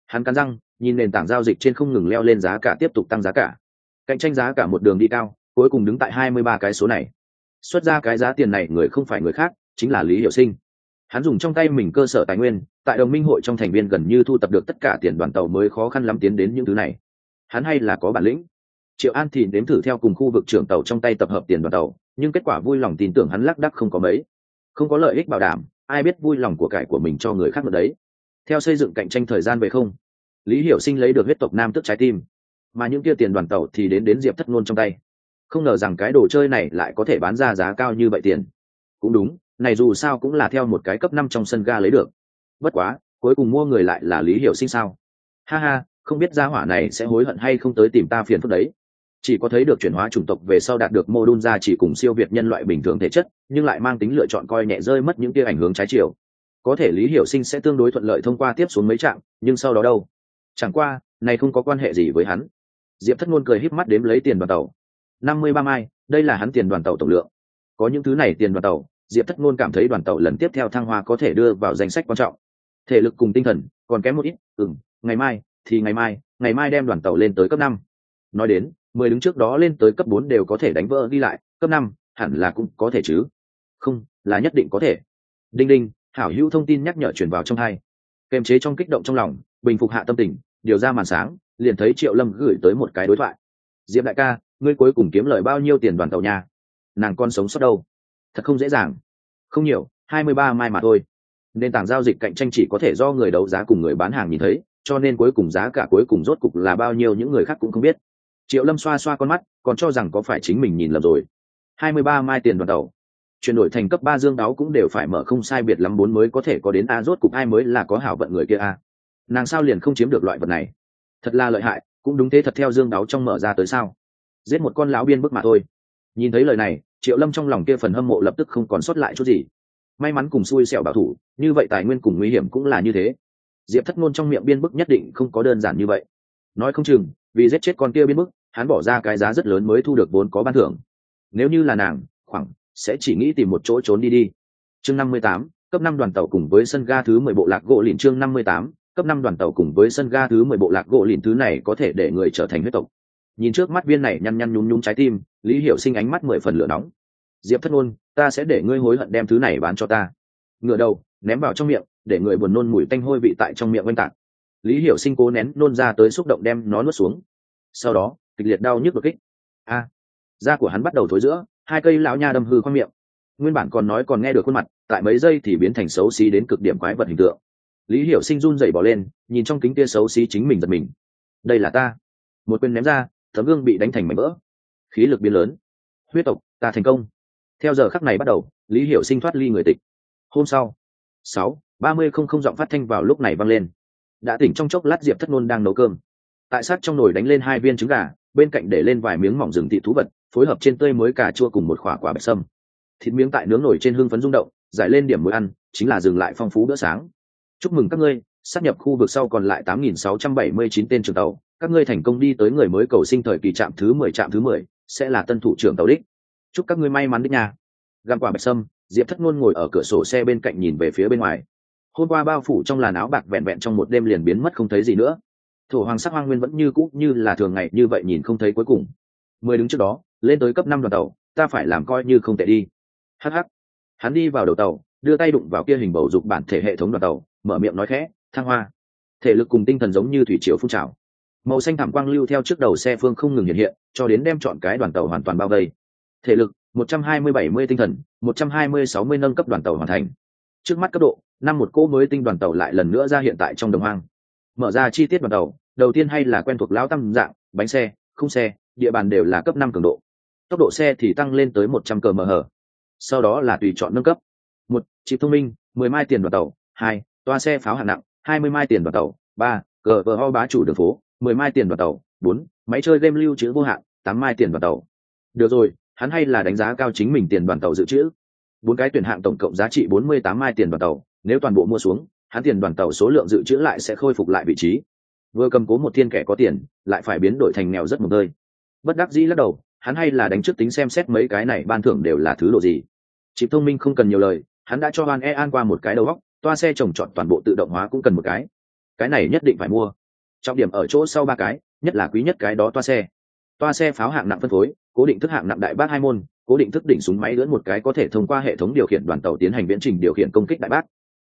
Hắn cắn răng, nhìn nền tảng giao dịch trên không ngừng leo lên giá cả, tiếp tục tăng giá cả, cạnh tranh giá cả một đường đi cao, cuối cùng đứng tại 23 cái số này. Xuất ra cái giá tiền này người không phải người khác, chính là Lý Hiểu Sinh. Hắn dùng trong tay mình cơ sở tài nguyên, tại đồng minh hội trong thành viên gần như thu tập được tất cả tiền đoàn tàu mới khó khăn lắm tiến đến những thứ này. Hắn hay là có bản lĩnh. Triệu An thì đếm thử theo cùng khu vực trưởng tàu trong tay tập hợp tiền đoàn tàu, nhưng kết quả vui lòng tin tưởng hắn lác đác không có mấy. Không có lợi ích bảo đảm, ai biết vui lòng của cải của mình cho người khác được đấy. Theo xây dựng cạnh tranh thời gian về không, Lý Hiểu Sinh lấy được huyết tộc nam tức trái tim, mà những kia tiền đoàn tàu thì đến Diệp Thất Nôn trong tay. Không ngờ rằng cái đồ chơi này lại có thể bán ra giá cao như vậy tiền. Cũng đúng, này dù sao cũng là theo một cái cấp 5 trong sân ga lấy được. Bất quá, cuối cùng mua người lại là Lý Hiểu Sinh sao? Ha ha, không biết gia hỏa này sẽ hối hận hay không tới tìm ta phiền phức đấy. Chỉ có thấy được chuyển hóa chủng tộc về sau đạt được mô đun ra chỉ cùng siêu việt nhân loại bình thường thể chất, nhưng lại mang tính lựa chọn coi nhẹ rơi mất những kia ảnh hưởng trái chiều. Có thể Lý Hiểu Sinh sẽ tương đối thuận lợi thông qua tiếp xuống mấy trạm, nhưng sau đó đâu? Chẳng qua, này không có quan hệ gì với hắn. Diệp Thất Nôn cười híp mắt đếm lấy tiền đoàn tàu. 53 mai, đây là hắn tiền đoàn tàu tổng lượng. Có những thứ này tiền đoàn tàu, Diệp Thất Nôn cảm thấy đoàn tàu lần tiếp theo thăng hoa có thể đưa vào danh sách quan trọng. Thể lực cùng tinh thần còn kém một ít, ngày mai thì ngày mai đem đoàn tàu lên tới cấp 5. Nói đến, 10 đứng trước đó lên tới cấp 4 đều có thể đánh vỡ ghi lại, cấp 5 hẳn là cũng có thể chứ. Không, là nhất định có thể. Đinh đinh, hảo hữu thông tin nhắc nhở truyền vào trong tai. Kềm chế trong kích động trong lòng, bình phục hạ tâm tình, điều ra màn sáng, liền thấy Triệu Lâm gửi tới một cái đối thoại. Diệp đại ca, ngươi cuối cùng kiếm lời bao nhiêu tiền đoàn tàu nha? Nàng con sống sót đâu? Thật không dễ dàng. Không nhiều, 23 mai mà thôi. Nền tảng giao dịch cạnh tranh chỉ có thể do người đấu giá cùng người bán hàng nhìn thấy, cho nên cuối cùng giá cả cuối cùng rốt cục là bao nhiêu những người khác cũng không biết. Triệu Lâm xoa xoa con mắt, còn cho rằng có phải chính mình nhìn lầm rồi. 23 mai tiền đoàn tàu, chuyển đổi thành cấp 3 dương đáo cũng đều phải mở không sai biệt lắm 4 mới có thể có đến a, rốt cục ai mới là có hảo vận người kia a. Nàng sao liền không chiếm được loại vật này? Thật là lợi hại, cũng đúng thế, thật theo dương đáo trong mở ra tới sao? Giết một con lão biên bức mà thôi. Nhìn thấy lời này, Triệu Lâm trong lòng kia phần hâm mộ lập tức không còn sót lại chút gì. May mắn cùng xui xẻo bảo thủ, như vậy tài nguyên cùng nguy hiểm cũng là như thế. Diệp Thất Nôn trong miệng biên bức nhất định không có đơn giản như vậy. Nói không chừng, vì giết chết con kia biên bức, hắn bỏ ra cái giá rất lớn mới thu được vốn có ban thưởng. Nếu như là nàng, khoảng sẽ chỉ nghĩ tìm một chỗ trốn đi. Chương 58, cấp 5 đoàn tàu cùng với sân ga thứ 10 bộ lạc gỗ lìn. Chương 58, cấp 5 đoàn tàu cùng với sân ga thứ 10 bộ lạc gỗ lìn, thứ này có thể để người trở thành huyết tộc. Nhìn trước mắt viên này nhăn nhăn nhúm nhúm trái tim, Lý Hiểu Sinh ánh mắt 10 phần lửa nóng. Diệp Thất Nôn, ta sẽ để ngươi hối hận đem thứ này bán cho ta. Ngửa đầu, ném vào trong miệng, để người buồn nôn mùi tanh hôi vị tại trong miệng oanh tạc. Lý Hiểu Sinh cố nén nôn ra tới xúc động đem nó nuốt xuống. Sau đó, kịch liệt đau nhức đột kích. Da của hắn bắt đầu thối rữa, hai cây lão nha đâm hư khoang miệng. Nguyên bản còn nói còn nghe được khuôn mặt, tại mấy giây thì biến thành xấu xí đến cực điểm quái vật hình tượng. Lý Hiểu Sinh run rẩy bỏ lên, nhìn trong kính kia xấu xí chính mình giật mình. Đây là ta. Một quyền ném ra, tấm gương bị đánh thành mảnh vỡ. Khí lực biến lớn. Huyết tộc, ta thành công. Theo giờ khắc này bắt đầu, Lý Hiểu Sinh thoát ly người tịch. Hôm sau, 6:30 không giọng phát thanh vào lúc này vang lên. Đã tỉnh trong chốc lát, Diệp Thất Nôn đang nấu cơm. Tại sát trong nồi đánh lên 2 viên trứng gà, bên cạnh để lên vài miếng mỏng rừng thịt thú vật, phối hợp trên tươi mới cà chua cùng một quả bạch sâm. Thịt miếng tại nướng nổi trên hương phấn rung động, giải lên điểm muối ăn, chính là dừng lại phong phú bữa sáng. Chúc mừng các ngươi, sáp nhập khu vực sau còn lại 8.679 tên trưởng tàu, các ngươi thành công đi tới người mới cầu sinh thời kỳ trạm thứ 10, sẽ là tân thủ trưởng tàu đích. Chúc các ngươi may mắn đích nha. Găm quả bạch sâm, Diệp Thất Nôn ngồi ở cửa sổ xe bên cạnh nhìn về phía bên ngoài. Hôm qua bao phủ trong làn áo bạc vẹn vẹn trong một đêm liền biến mất không thấy gì nữa. Thổ hoàng sắc hoang nguyên vẫn như cũ như là thường ngày như vậy nhìn không thấy cuối cùng. 10 đứng trước đó, lên tới cấp 5 đoàn tàu, ta phải làm coi như không tệ đi. Hắc hắc. Hắn đi vào đầu tàu, đưa tay đụng vào kia hình bầu dục bản thể hệ thống đoàn tàu, mở miệng nói khẽ, thăng hoa. Thể lực cùng tinh thần giống như thủy triều phun trào. Màu xanh thảm quang lưu theo trước đầu xe phương không ngừng hiện hiện, cho đến đem chọn cái đoàn tàu hoàn toàn bao vây. Thể lực 120-70, tinh thần 120-60, nâng cấp đoàn tàu hoàn thành. Trước mắt cấp độ, một cỗ mới tinh đoàn tàu lại lần nữa ra hiện tại trong đồng hoang. Mở ra chi tiết đoàn tàu, đầu tiên hay là quen thuộc lão tam dạng, bánh xe, khung xe, địa bàn đều là cấp 5 cường độ. Tốc độ xe thì tăng lên tới 100 km/h. Sau đó là tùy chọn nâng cấp. 1. Chip thông minh, 10 mai tiền đoàn tàu. 2. Toa xe pháo hạng nặng, 20 mai tiền đoàn tàu. 3. GVO bá chủ đường phố, 10 mai tiền đoàn tàu. 4. Máy chơi game lưu trữ vô hạn, 8 mai tiền đoàn tàu. Được rồi, hắn hay là đánh giá cao chính mình tiền đoàn tàu dự trữ. 4 cái tuyển hạng tổng cộng giá trị 48 mai tiền đoàn tàu, nếu toàn bộ mua xuống, hắn tiền đoàn tàu số lượng dự trữ lại sẽ khôi phục lại vị trí. Vừa cầm cố một thiên kẻ có tiền, lại phải biến đổi thành nghèo rất một nơi. Bất đắc dĩ lắc đầu, hắn hay là đánh trước tính xem xét mấy cái này ban thưởng đều là thứ độ gì. Chip thông minh không cần nhiều lời, hắn đã cho Van E An qua một cái đầu óc, toa xe trồng trọt toàn bộ tự động hóa cũng cần một cái. cái này nhất định phải mua. Trọng điểm ở chỗ sau ba cái, nhất là quý nhất cái đó toa xe pháo hạng nặng phân phối, cố định thức hạng nặng đại bác 2 môn, cố định thức đỉnh súng máy lưỡn một cái có thể thông qua hệ thống điều khiển đoàn tàu tiến hành viễn trình điều khiển công kích đại bác.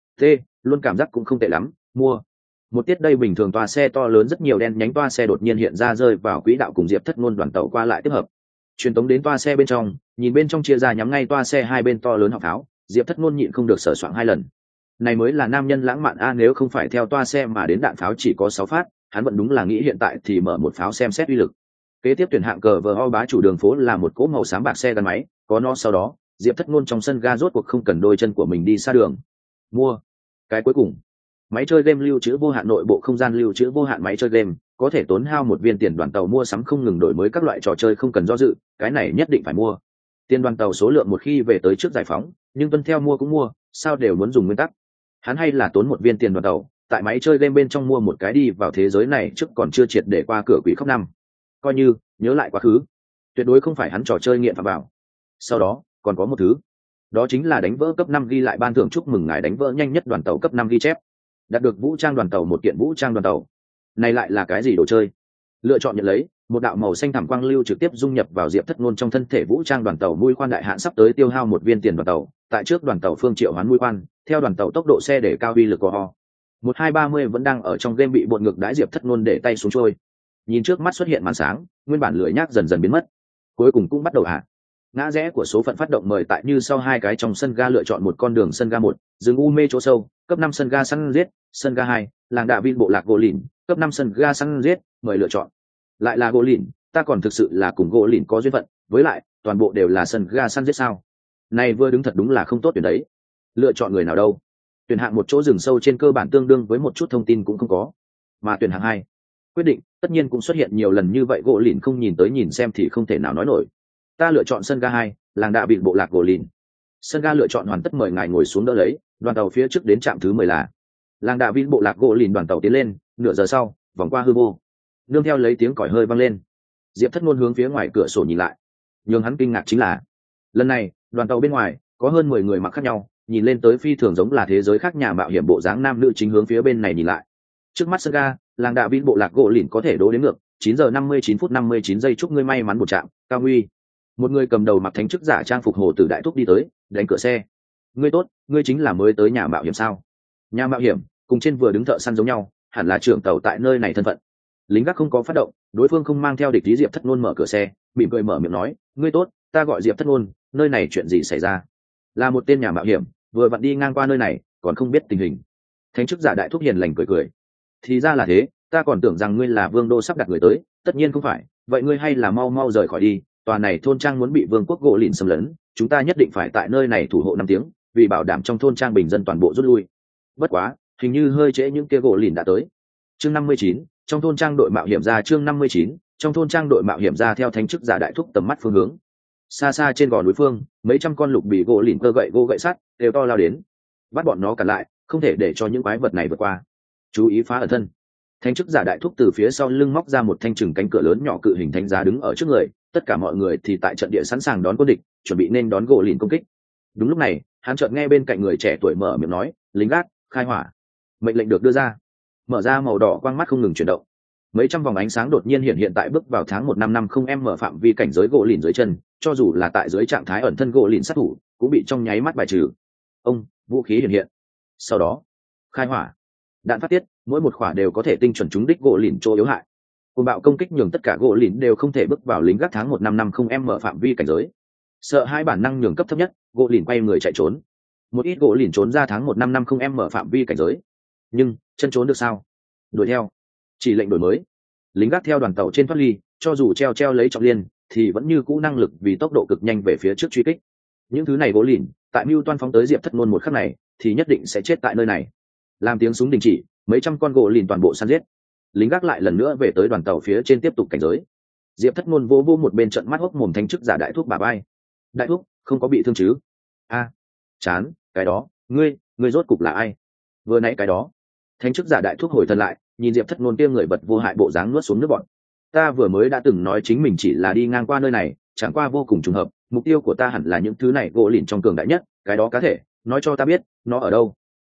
Luôn cảm giác cũng không tệ lắm, mua. Một tiết đây bình thường toa xe to lớn rất nhiều đen nhánh toa xe đột nhiên hiện ra rơi vào quỹ đạo cùng Diệp Thất Ngôn đoàn tàu qua lại tiếp hợp. Truyền tống đến toa xe bên trong, nhìn bên trong chia ra nhắm ngay toa xe hai bên to lớn họng pháo, Diệp Thất Ngôn nhịn không được sờ soạng 2 lần. Này mới là nam nhân lãng mạn a, nếu không phải theo toa xe mà đến đạn pháo chỉ có 6 phát, hắn vẫn đúng là nghĩ hiện tại thì mở một pháo xem xét uy lực. Kế tiếp tuyển hạng cờ vờ ho bá chủ đường phố là một cỗ màu xám bạc xe gắn máy, có nó sau đó, Diệp Thất Ngôn trong sân ga rốt cuộc không cần đôi chân của mình đi xa đường. Mua. Cái cuối cùng, máy chơi game lưu trữ vô hạn nội bộ không gian lưu trữ vô hạn máy chơi game, có thể tốn hao 1 viên tiền đoàn tàu mua sắm không ngừng đổi mới các loại trò chơi không cần do dự, cái này nhất định phải mua. Tiền đoàn tàu số lượng một khi về tới trước giải phóng, nhưng tuân theo mua cũng mua, sao đều muốn dùng nguyên tắc. Hắn hay là tốn 1 viên tiền đoàn tàu, tại máy chơi game bên trong mua một cái đi vào thế giới này trước còn chưa triệt để qua cửa quỷ khóc năm. Coi như nhớ lại quá khứ, tuyệt đối không phải hắn trò chơi nghiện phạm vào. Sau đó còn có một thứ, đó chính là đánh vỡ cấp 5 ghi lại ban thưởng chúc mừng ngài đánh vỡ nhanh nhất đoàn tàu cấp 5 ghi chép, đạt được vũ trang đoàn tàu một kiện vũ trang đoàn tàu. Này lại là cái gì đồ chơi? Lựa chọn nhận lấy, một đạo màu xanh thẳm quang lưu trực tiếp dung nhập vào Diệp Thất Ngôn trong thân thể vũ trang đoàn tàu mũi khoan đại hạn sắp tới tiêu hao 1 viên tiền đoàn tàu, tại trước đoàn tàu phương triệu hoán mũi khoan, theo đoàn tàu tốc độ xe để cao uy lực của họ. 1230 vẫn đang ở trong game bị bột ngược đãi Diệp Thất Ngôn để tay xuống trôi. Nhìn trước mắt xuất hiện màn sáng, nguyên bản lưỡi nhác dần dần biến mất. Cuối cùng cũng bắt đầu hạ. Ngã rẽ của số phận phát động mời tại như sau hai cái trong sân ga lựa chọn một con đường sân ga 1, rừng u mê chỗ sâu, cấp 5 sân ga săn giết, sân ga 2, làng đạ Vin bộ lạc gỗ lìn, cấp 5 sân ga săn giết, mời lựa chọn. Lại là gỗ lìn, ta còn thực sự là cùng gỗ lìn có duyên phận, với lại, toàn bộ đều là sân ga săn giết sao? Này vừa đứng thật đúng là không tốt tuyển đấy. Lựa chọn người nào đâu? Tuyển hạng một chỗ rừng sâu trên cơ bản tương đương với một chút thông tin cũng không có. Mà tuyển hạng 2, quyết định, tất nhiên cũng xuất hiện nhiều lần như vậy gỗ lìn không nhìn tới nhìn xem thì không thể nào nói nổi. Ta lựa chọn sân ga 2, làng đạ Vin bộ lạc gỗ lìn. Sân ga lựa chọn hoàn tất mời ngài ngồi xuống đỡ lấy, đoàn tàu phía trước đến trạm thứ 10 là làng đạ Vin bộ lạc gỗ lìn. Đoàn tàu tiến lên, nửa giờ sau, vòng qua hư vô, nương theo lấy tiếng còi hơi vang lên. Diệp Thất Ngôn hướng phía ngoài cửa sổ nhìn lại, nhưng hắn kinh ngạc chính là lần này đoàn tàu bên ngoài có hơn 10 người mặc khác nhau, nhìn lên tới phi thường giống là thế giới khác nhà mạo hiểm bộ dáng nam nữ chính hướng phía bên này nhìn lại. Trước mắt sân ga, làng đạ Vin bộ lạc gỗ lìn có thể đố đến ngược 9 giờ 59 phút 59 giây, chúc ngươi may mắn một chạm, Cao Nguy. Một người cầm đầu mặc thánh chức giả trang phục hồ tử đại thúc đi tới, đánh cửa xe. Ngươi tốt, ngươi chính là mới tới nhà mạo hiểm sao? Nhà mạo hiểm cùng trên vừa đứng thợ săn giống nhau, hẳn là trưởng tàu tại nơi này thân phận. Lính gác không có phát động, đối phương không mang theo địch ý. Diệp Thất Ngôn mở cửa xe, mỉm cười mở miệng nói, ngươi tốt, ta gọi Diệp Thất Ngôn, nơi này chuyện gì xảy ra? Là một tên nhà mạo hiểm, vừa vặn đi ngang qua nơi này, còn không biết tình hình. Thánh chức giả đại thúc hiền lành cười cười, thì ra là thế, ta còn tưởng rằng ngươi là vương đô sắp đặt người tới, tất nhiên không phải, vậy ngươi hay là mau mau rời khỏi đi, tòa này thôn trang muốn bị vương quốc gỗ lìn xâm lấn, chúng ta nhất định phải tại nơi này thủ hộ 5 tiếng, vì bảo đảm trong thôn trang bình dân toàn bộ rút lui. Bất quá, hình như hơi trễ, những kia gỗ lìn đã tới. Chương 59, trong thôn trang đội mạo hiểm ra. Chương 59, trong thôn trang đội mạo hiểm ra. Theo thánh chức giả đại thúc tầm mắt phương hướng, xa xa trên gò núi phương, mấy trăm con lục bị gỗ lìn cơ gậy gỗ gậy sắt đều to lao đến, bắt bọn nó cản lại, không thể để cho những quái vật này vượt qua. Chú ý phá ẩn thân. Thánh chức giả đại thúc từ phía sau lưng móc ra một thanh trừng cánh cửa lớn nhỏ cự hình thánh giá đứng ở trước người, tất cả mọi người thì tại trận địa sẵn sàng đón quân địch, chuẩn bị nên đón gỗ lìn công kích. Đúng lúc này, hắn chợt nghe bên cạnh người trẻ tuổi mở miệng nói, lính gác, khai hỏa. Mệnh lệnh được đưa ra. Mở ra màu đỏ quang mắt không ngừng chuyển động. Mấy trăm vòng ánh sáng đột nhiên hiện tại bước vào tháng 1550 mở phạm vi cảnh giới gỗ lìn dưới chân, cho dù là tại dưới trạng thái ẩn thân gỗ lìn sát thủ cũng bị trong nháy mắt bài trừ. Ông, vũ khí hiện. Sau đó, khai hỏa. Đạn phát tiết, mỗi một quả đều có thể tinh chuẩn trúng đích gỗ lìn chỗ yếu hại. Cuồng bạo công kích nhường tất cả gỗ lìn đều không thể bước vào lính gác tháng 1550 mở phạm vi cảnh giới. Sợ hai bản năng nhường cấp thấp nhất, gỗ lìn quay người chạy trốn. Một ít gỗ lìn trốn ra tháng 1550 mở phạm vi cảnh giới. Nhưng, chân trốn được sao? Đuổi theo. Chỉ lệnh đổi mới. Lính gác theo đoàn tàu trên thoát ly, cho dù treo lấy trọng liên, thì vẫn như cũ năng lực vì tốc độ cực nhanh về phía trước truy kích. Những thứ này gỗ lìn, tại mưu toan phóng tới Diệp Thất Ngôn một khắc này, thì nhất định sẽ chết tại nơi này. Làm tiếng súng đình chỉ, mấy trăm con gỗ lìn toàn bộ săn giết. Lính gác lại lần nữa về tới đoàn tàu phía trên tiếp tục cảnh giới. Diệp Thất Ngôn vô một bên trận mắt hốc mồm thánh chức giả đại thúc bà bay. Đại thúc, không có bị thương chứ? Chán, cái đó, ngươi rốt cục là ai? Vừa nãy cái đó. Thánh chức giả đại thúc hồi thần lại, nhìn Diệp Thất Ngôn kia người bật vô hại bộ dáng nuốt xuống nước bọt. Ta vừa mới đã từng nói chính mình chỉ là đi ngang qua nơi này, chẳng qua vô cùng trùng hợp, mục tiêu của ta hẳn là những thứ này gỗ lìn trong cường đại nhất, cái đó cá thể, nói cho ta biết, nó ở đâu?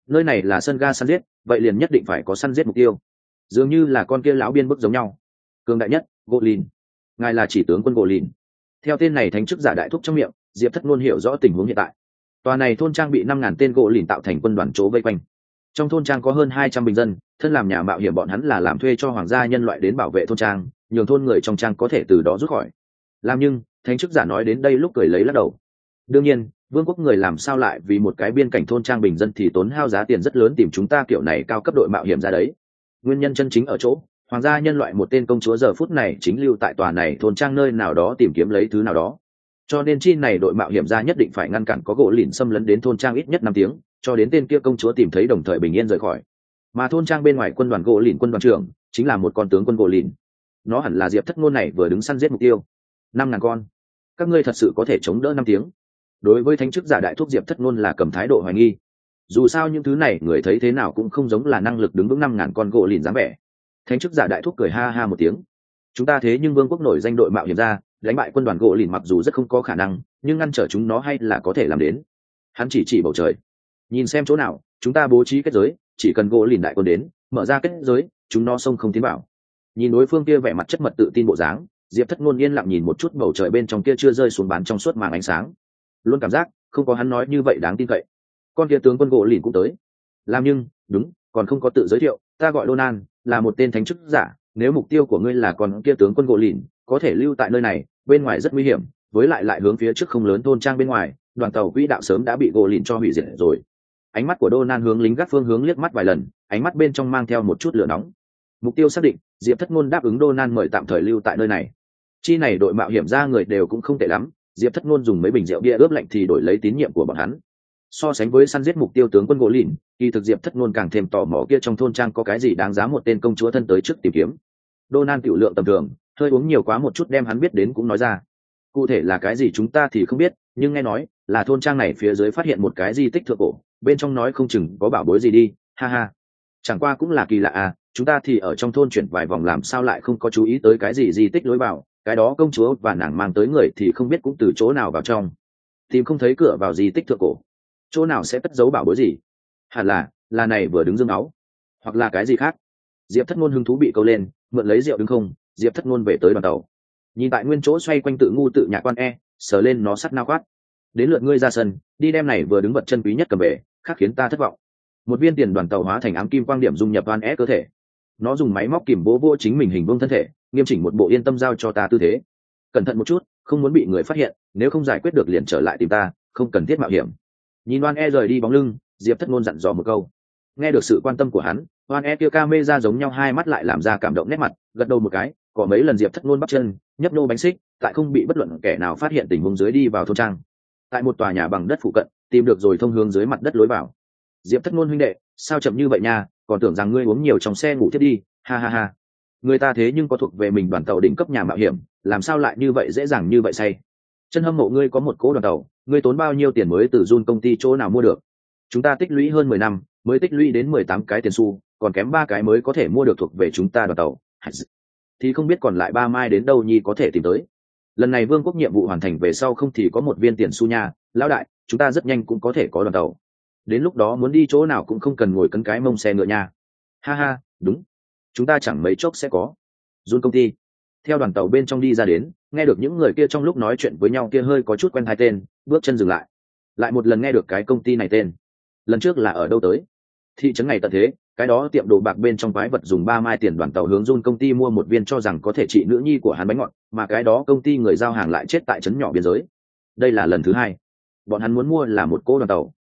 nơi này là sân ga săn giết, vậy liền nhất định phải có săn giết mục tiêu. Dường như là con kia lão biên bức giống nhau. Cường đại nhất, Goblin. Ngài là chỉ tướng quân Goblin. Theo tên này thánh chức giả đại thúc trong miệng, Diệp Thất Nôn hiểu rõ tình huống hiện tại. Tòa này thôn trang bị 5.000 tên Goblin tạo thành quân đoàn chỗ vây quanh. Trong thôn trang có hơn 200 bình dân, thân làm nhà mạo hiểm bọn hắn là làm thuê cho hoàng gia nhân loại đến bảo vệ thôn trang, nhường thôn người trong trang có thể từ đó rút khỏi. Làm nhưng, thánh chức giả nói đến đây lúc cười lấy lắc đầu. Đương nhiên, vương quốc người làm sao lại vì một cái biên cảnh thôn trang bình dân thì tốn hao giá tiền rất lớn tìm chúng ta kiểu này cao cấp đội mạo hiểm ra đấy. Nguyên nhân chân chính ở chỗ, hoàng gia nhân loại một tên công chúa giờ phút này chính lưu tại tòa này thôn trang nơi nào đó tìm kiếm lấy thứ nào đó. Cho nên chi này đội mạo hiểm ra nhất định phải ngăn cản có gỗ lìn xâm lấn đến thôn trang ít nhất 5 tiếng, cho đến tên kia công chúa tìm thấy đồng thời bình yên rời khỏi. Mà thôn trang bên ngoài quân đoàn gỗ lìn quân đoàn trưởng chính là một con tướng quân gỗ lìn. Nó hẳn là Diệp Thất Ngôn này vừa đứng săn giết mục tiêu. 5.000 con. Các ngươi thật sự có thể chống đỡ 5 tiếng? Đối với thánh chức giả đại thúc Diệp Thất Ngôn là cầm thái độ hoài nghi. Dù sao những thứ này người thấy thế nào cũng không giống là năng lực đứng vững 5.000 con gỗ lìn dáng vẻ. Thánh chức giả đại thúc cười ha ha một tiếng. Chúng ta thế nhưng vương quốc nổi danh đội mạo hiểm ra, đánh bại quân đoàn gỗ lìn mặc dù rất không có khả năng, nhưng ngăn trở chúng nó hay là có thể làm đến. Hắn chỉ bầu trời. Nhìn xem chỗ nào, chúng ta bố trí kết giới, chỉ cần gỗ lìn đại quân đến, mở ra kết giới, chúng nó xông không tiến vào. Nhìn đối phương kia vẻ mặt chất mật tự tin bộ dáng, Diệp Thất Ngôn yên lặng nhìn một chút bầu trời bên trong kia chưa rơi xuống bán trong suốt màn ánh sáng. Luôn cảm giác không có hắn nói như vậy đáng tin cậy. Con kia tướng quân gỗ lìn cũng tới. Làm nhưng, đúng, còn không có tự giới thiệu, ta gọi Donan, là một tên thánh chức giả, nếu mục tiêu của ngươi là con kia tướng quân gỗ lìn, có thể lưu tại nơi này, bên ngoài rất nguy hiểm, với lại hướng phía trước không lớn thôn trang bên ngoài, đoàn tàu quỹ đạo sớm đã bị gỗ lìn cho hủy diệt rồi. Ánh mắt của Donan hướng lính gác phương hướng liếc mắt vài lần, ánh mắt bên trong mang theo một chút lửa nóng. Mục tiêu xác định, Diệp Thất Ngôn đáp ứng Donan mời tạm thời lưu tại nơi này. Chi này đội mạo hiểm ra người đều cũng không tệ lắm, Diệp Thất Ngôn dùng mấy bình rượu bia ướp lạnh thì đổi lấy tín nhiệm của bọn hắn. So sánh với săn giết mục tiêu tướng quân gỗ lìn, kỳ thực Diệp Thất Ngôn càng thêm tò mò kia trong thôn trang có cái gì đáng giá một tên công chúa thân tới trước tìm kiếm. Donan tiểu lượng tầm thường, hơi uống nhiều quá một chút đem hắn biết đến cũng nói ra. Cụ thể là cái gì chúng ta thì không biết, nhưng nghe nói là thôn trang này phía dưới phát hiện một cái di tích thượng cổ, bên trong nói không chừng có bảo bối gì đi, ha ha. Chẳng qua cũng là kỳ lạ à, chúng ta thì ở trong thôn chuyển vài vòng làm sao lại không có chú ý tới cái gì di tích lối vào, cái đó công chúa và nàng mang tới người thì không biết cũng từ chỗ nào vào trong. Tìm không thấy cửa vào di tích thượng cổ. Chỗ nào sẽ cất giấu bảo bối gì? Hẳn là này vừa đứng dương áo, hoặc là cái gì khác. Diệp Thất Ngôn hứng thú bị câu lên, mượn lấy rượu đứng không, Diệp Thất Ngôn về tới đoàn tàu. Nhìn tại nguyên chỗ xoay quanh tự ngu tự nhạc quan sờ lên nó sắt nao quát. Đến lượt ngươi ra sân, đi đem này vừa đứng vật chân quý nhất cầm về, khác khiến ta thất vọng. Một viên tiền đoàn tàu hóa thành ám kim quang điểm dung nhập van cơ thể. Nó dùng máy móc kìm vô chính mình hình vuông thân thể, nghiêm chỉnh một bộ yên tâm giao cho ta tư thế. Cẩn thận một chút, không muốn bị người phát hiện, nếu không giải quyết được liền trở lại tìm ta, không cần thiết mạo hiểm. Nhìn Van rời đi bóng lưng, Diệp Thất Ngôn dặn dò một câu. Nghe được sự quan tâm của hắn, Van kia camera giống nhau hai mắt lại làm ra cảm động nét mặt, gật đầu một cái, có mấy lần Diệp Thất Ngôn bắt chân, nhấp nô bánh xích, tại không bị bất luận kẻ nào phát hiện tình huống dưới đi vào thôn trang. Tại một tòa nhà bằng đất phụ cận, tìm được rồi thông hướng dưới mặt đất lối vào. Diệp Thất Ngôn huynh đệ, sao chậm như vậy nha, còn tưởng rằng ngươi uống nhiều trong xe ngủ thiết đi, ha ha ha. Người ta thế nhưng có thuộc về mình đoàn tàu đỉnh cấp nhà mạo hiểm, làm sao lại như vậy dễ dàng như vậy say. Chân hâm mộ ngươi có một cỗ đoàn tàu, ngươi tốn bao nhiêu tiền mới từ Jun công ty chỗ nào mua được? Chúng ta tích lũy hơn 10 năm, mới tích lũy đến 18 cái tiền xu, còn kém 3 cái mới có thể mua được thuộc về chúng ta đoàn tàu. Thì không biết còn lại 3 mai đến đâu nhi có thể tìm tới. Lần này vương quốc nhiệm vụ hoàn thành về sau không thì có một viên tiền xu nha, lão đại, chúng ta rất nhanh cũng có thể có đoàn tàu. Đến lúc đó muốn đi chỗ nào cũng không cần ngồi cấn cái mông xe ngựa nha. Ha ha, đúng. Chúng ta chẳng mấy chốc sẽ có. Jun công ty. Theo đoàn tàu bên trong đi ra đến, nghe được những người kia trong lúc nói chuyện với nhau kia hơi có chút quen hai tên, bước chân dừng lại. Lại một lần nghe được cái công ty này tên. Lần trước là ở đâu tới? Thị trấn ngày tận thế, cái đó tiệm đồ bạc bên trong quái vật dùng 3 mai tiền đoàn tàu hướng Jun công ty mua một viên cho rằng có thể trị nữ nhi của hắn bánh ngọt, mà cái đó công ty người giao hàng lại chết tại trấn nhỏ biên giới. Đây là lần thứ 2. Bọn hắn muốn mua là một cỗ đoàn tàu,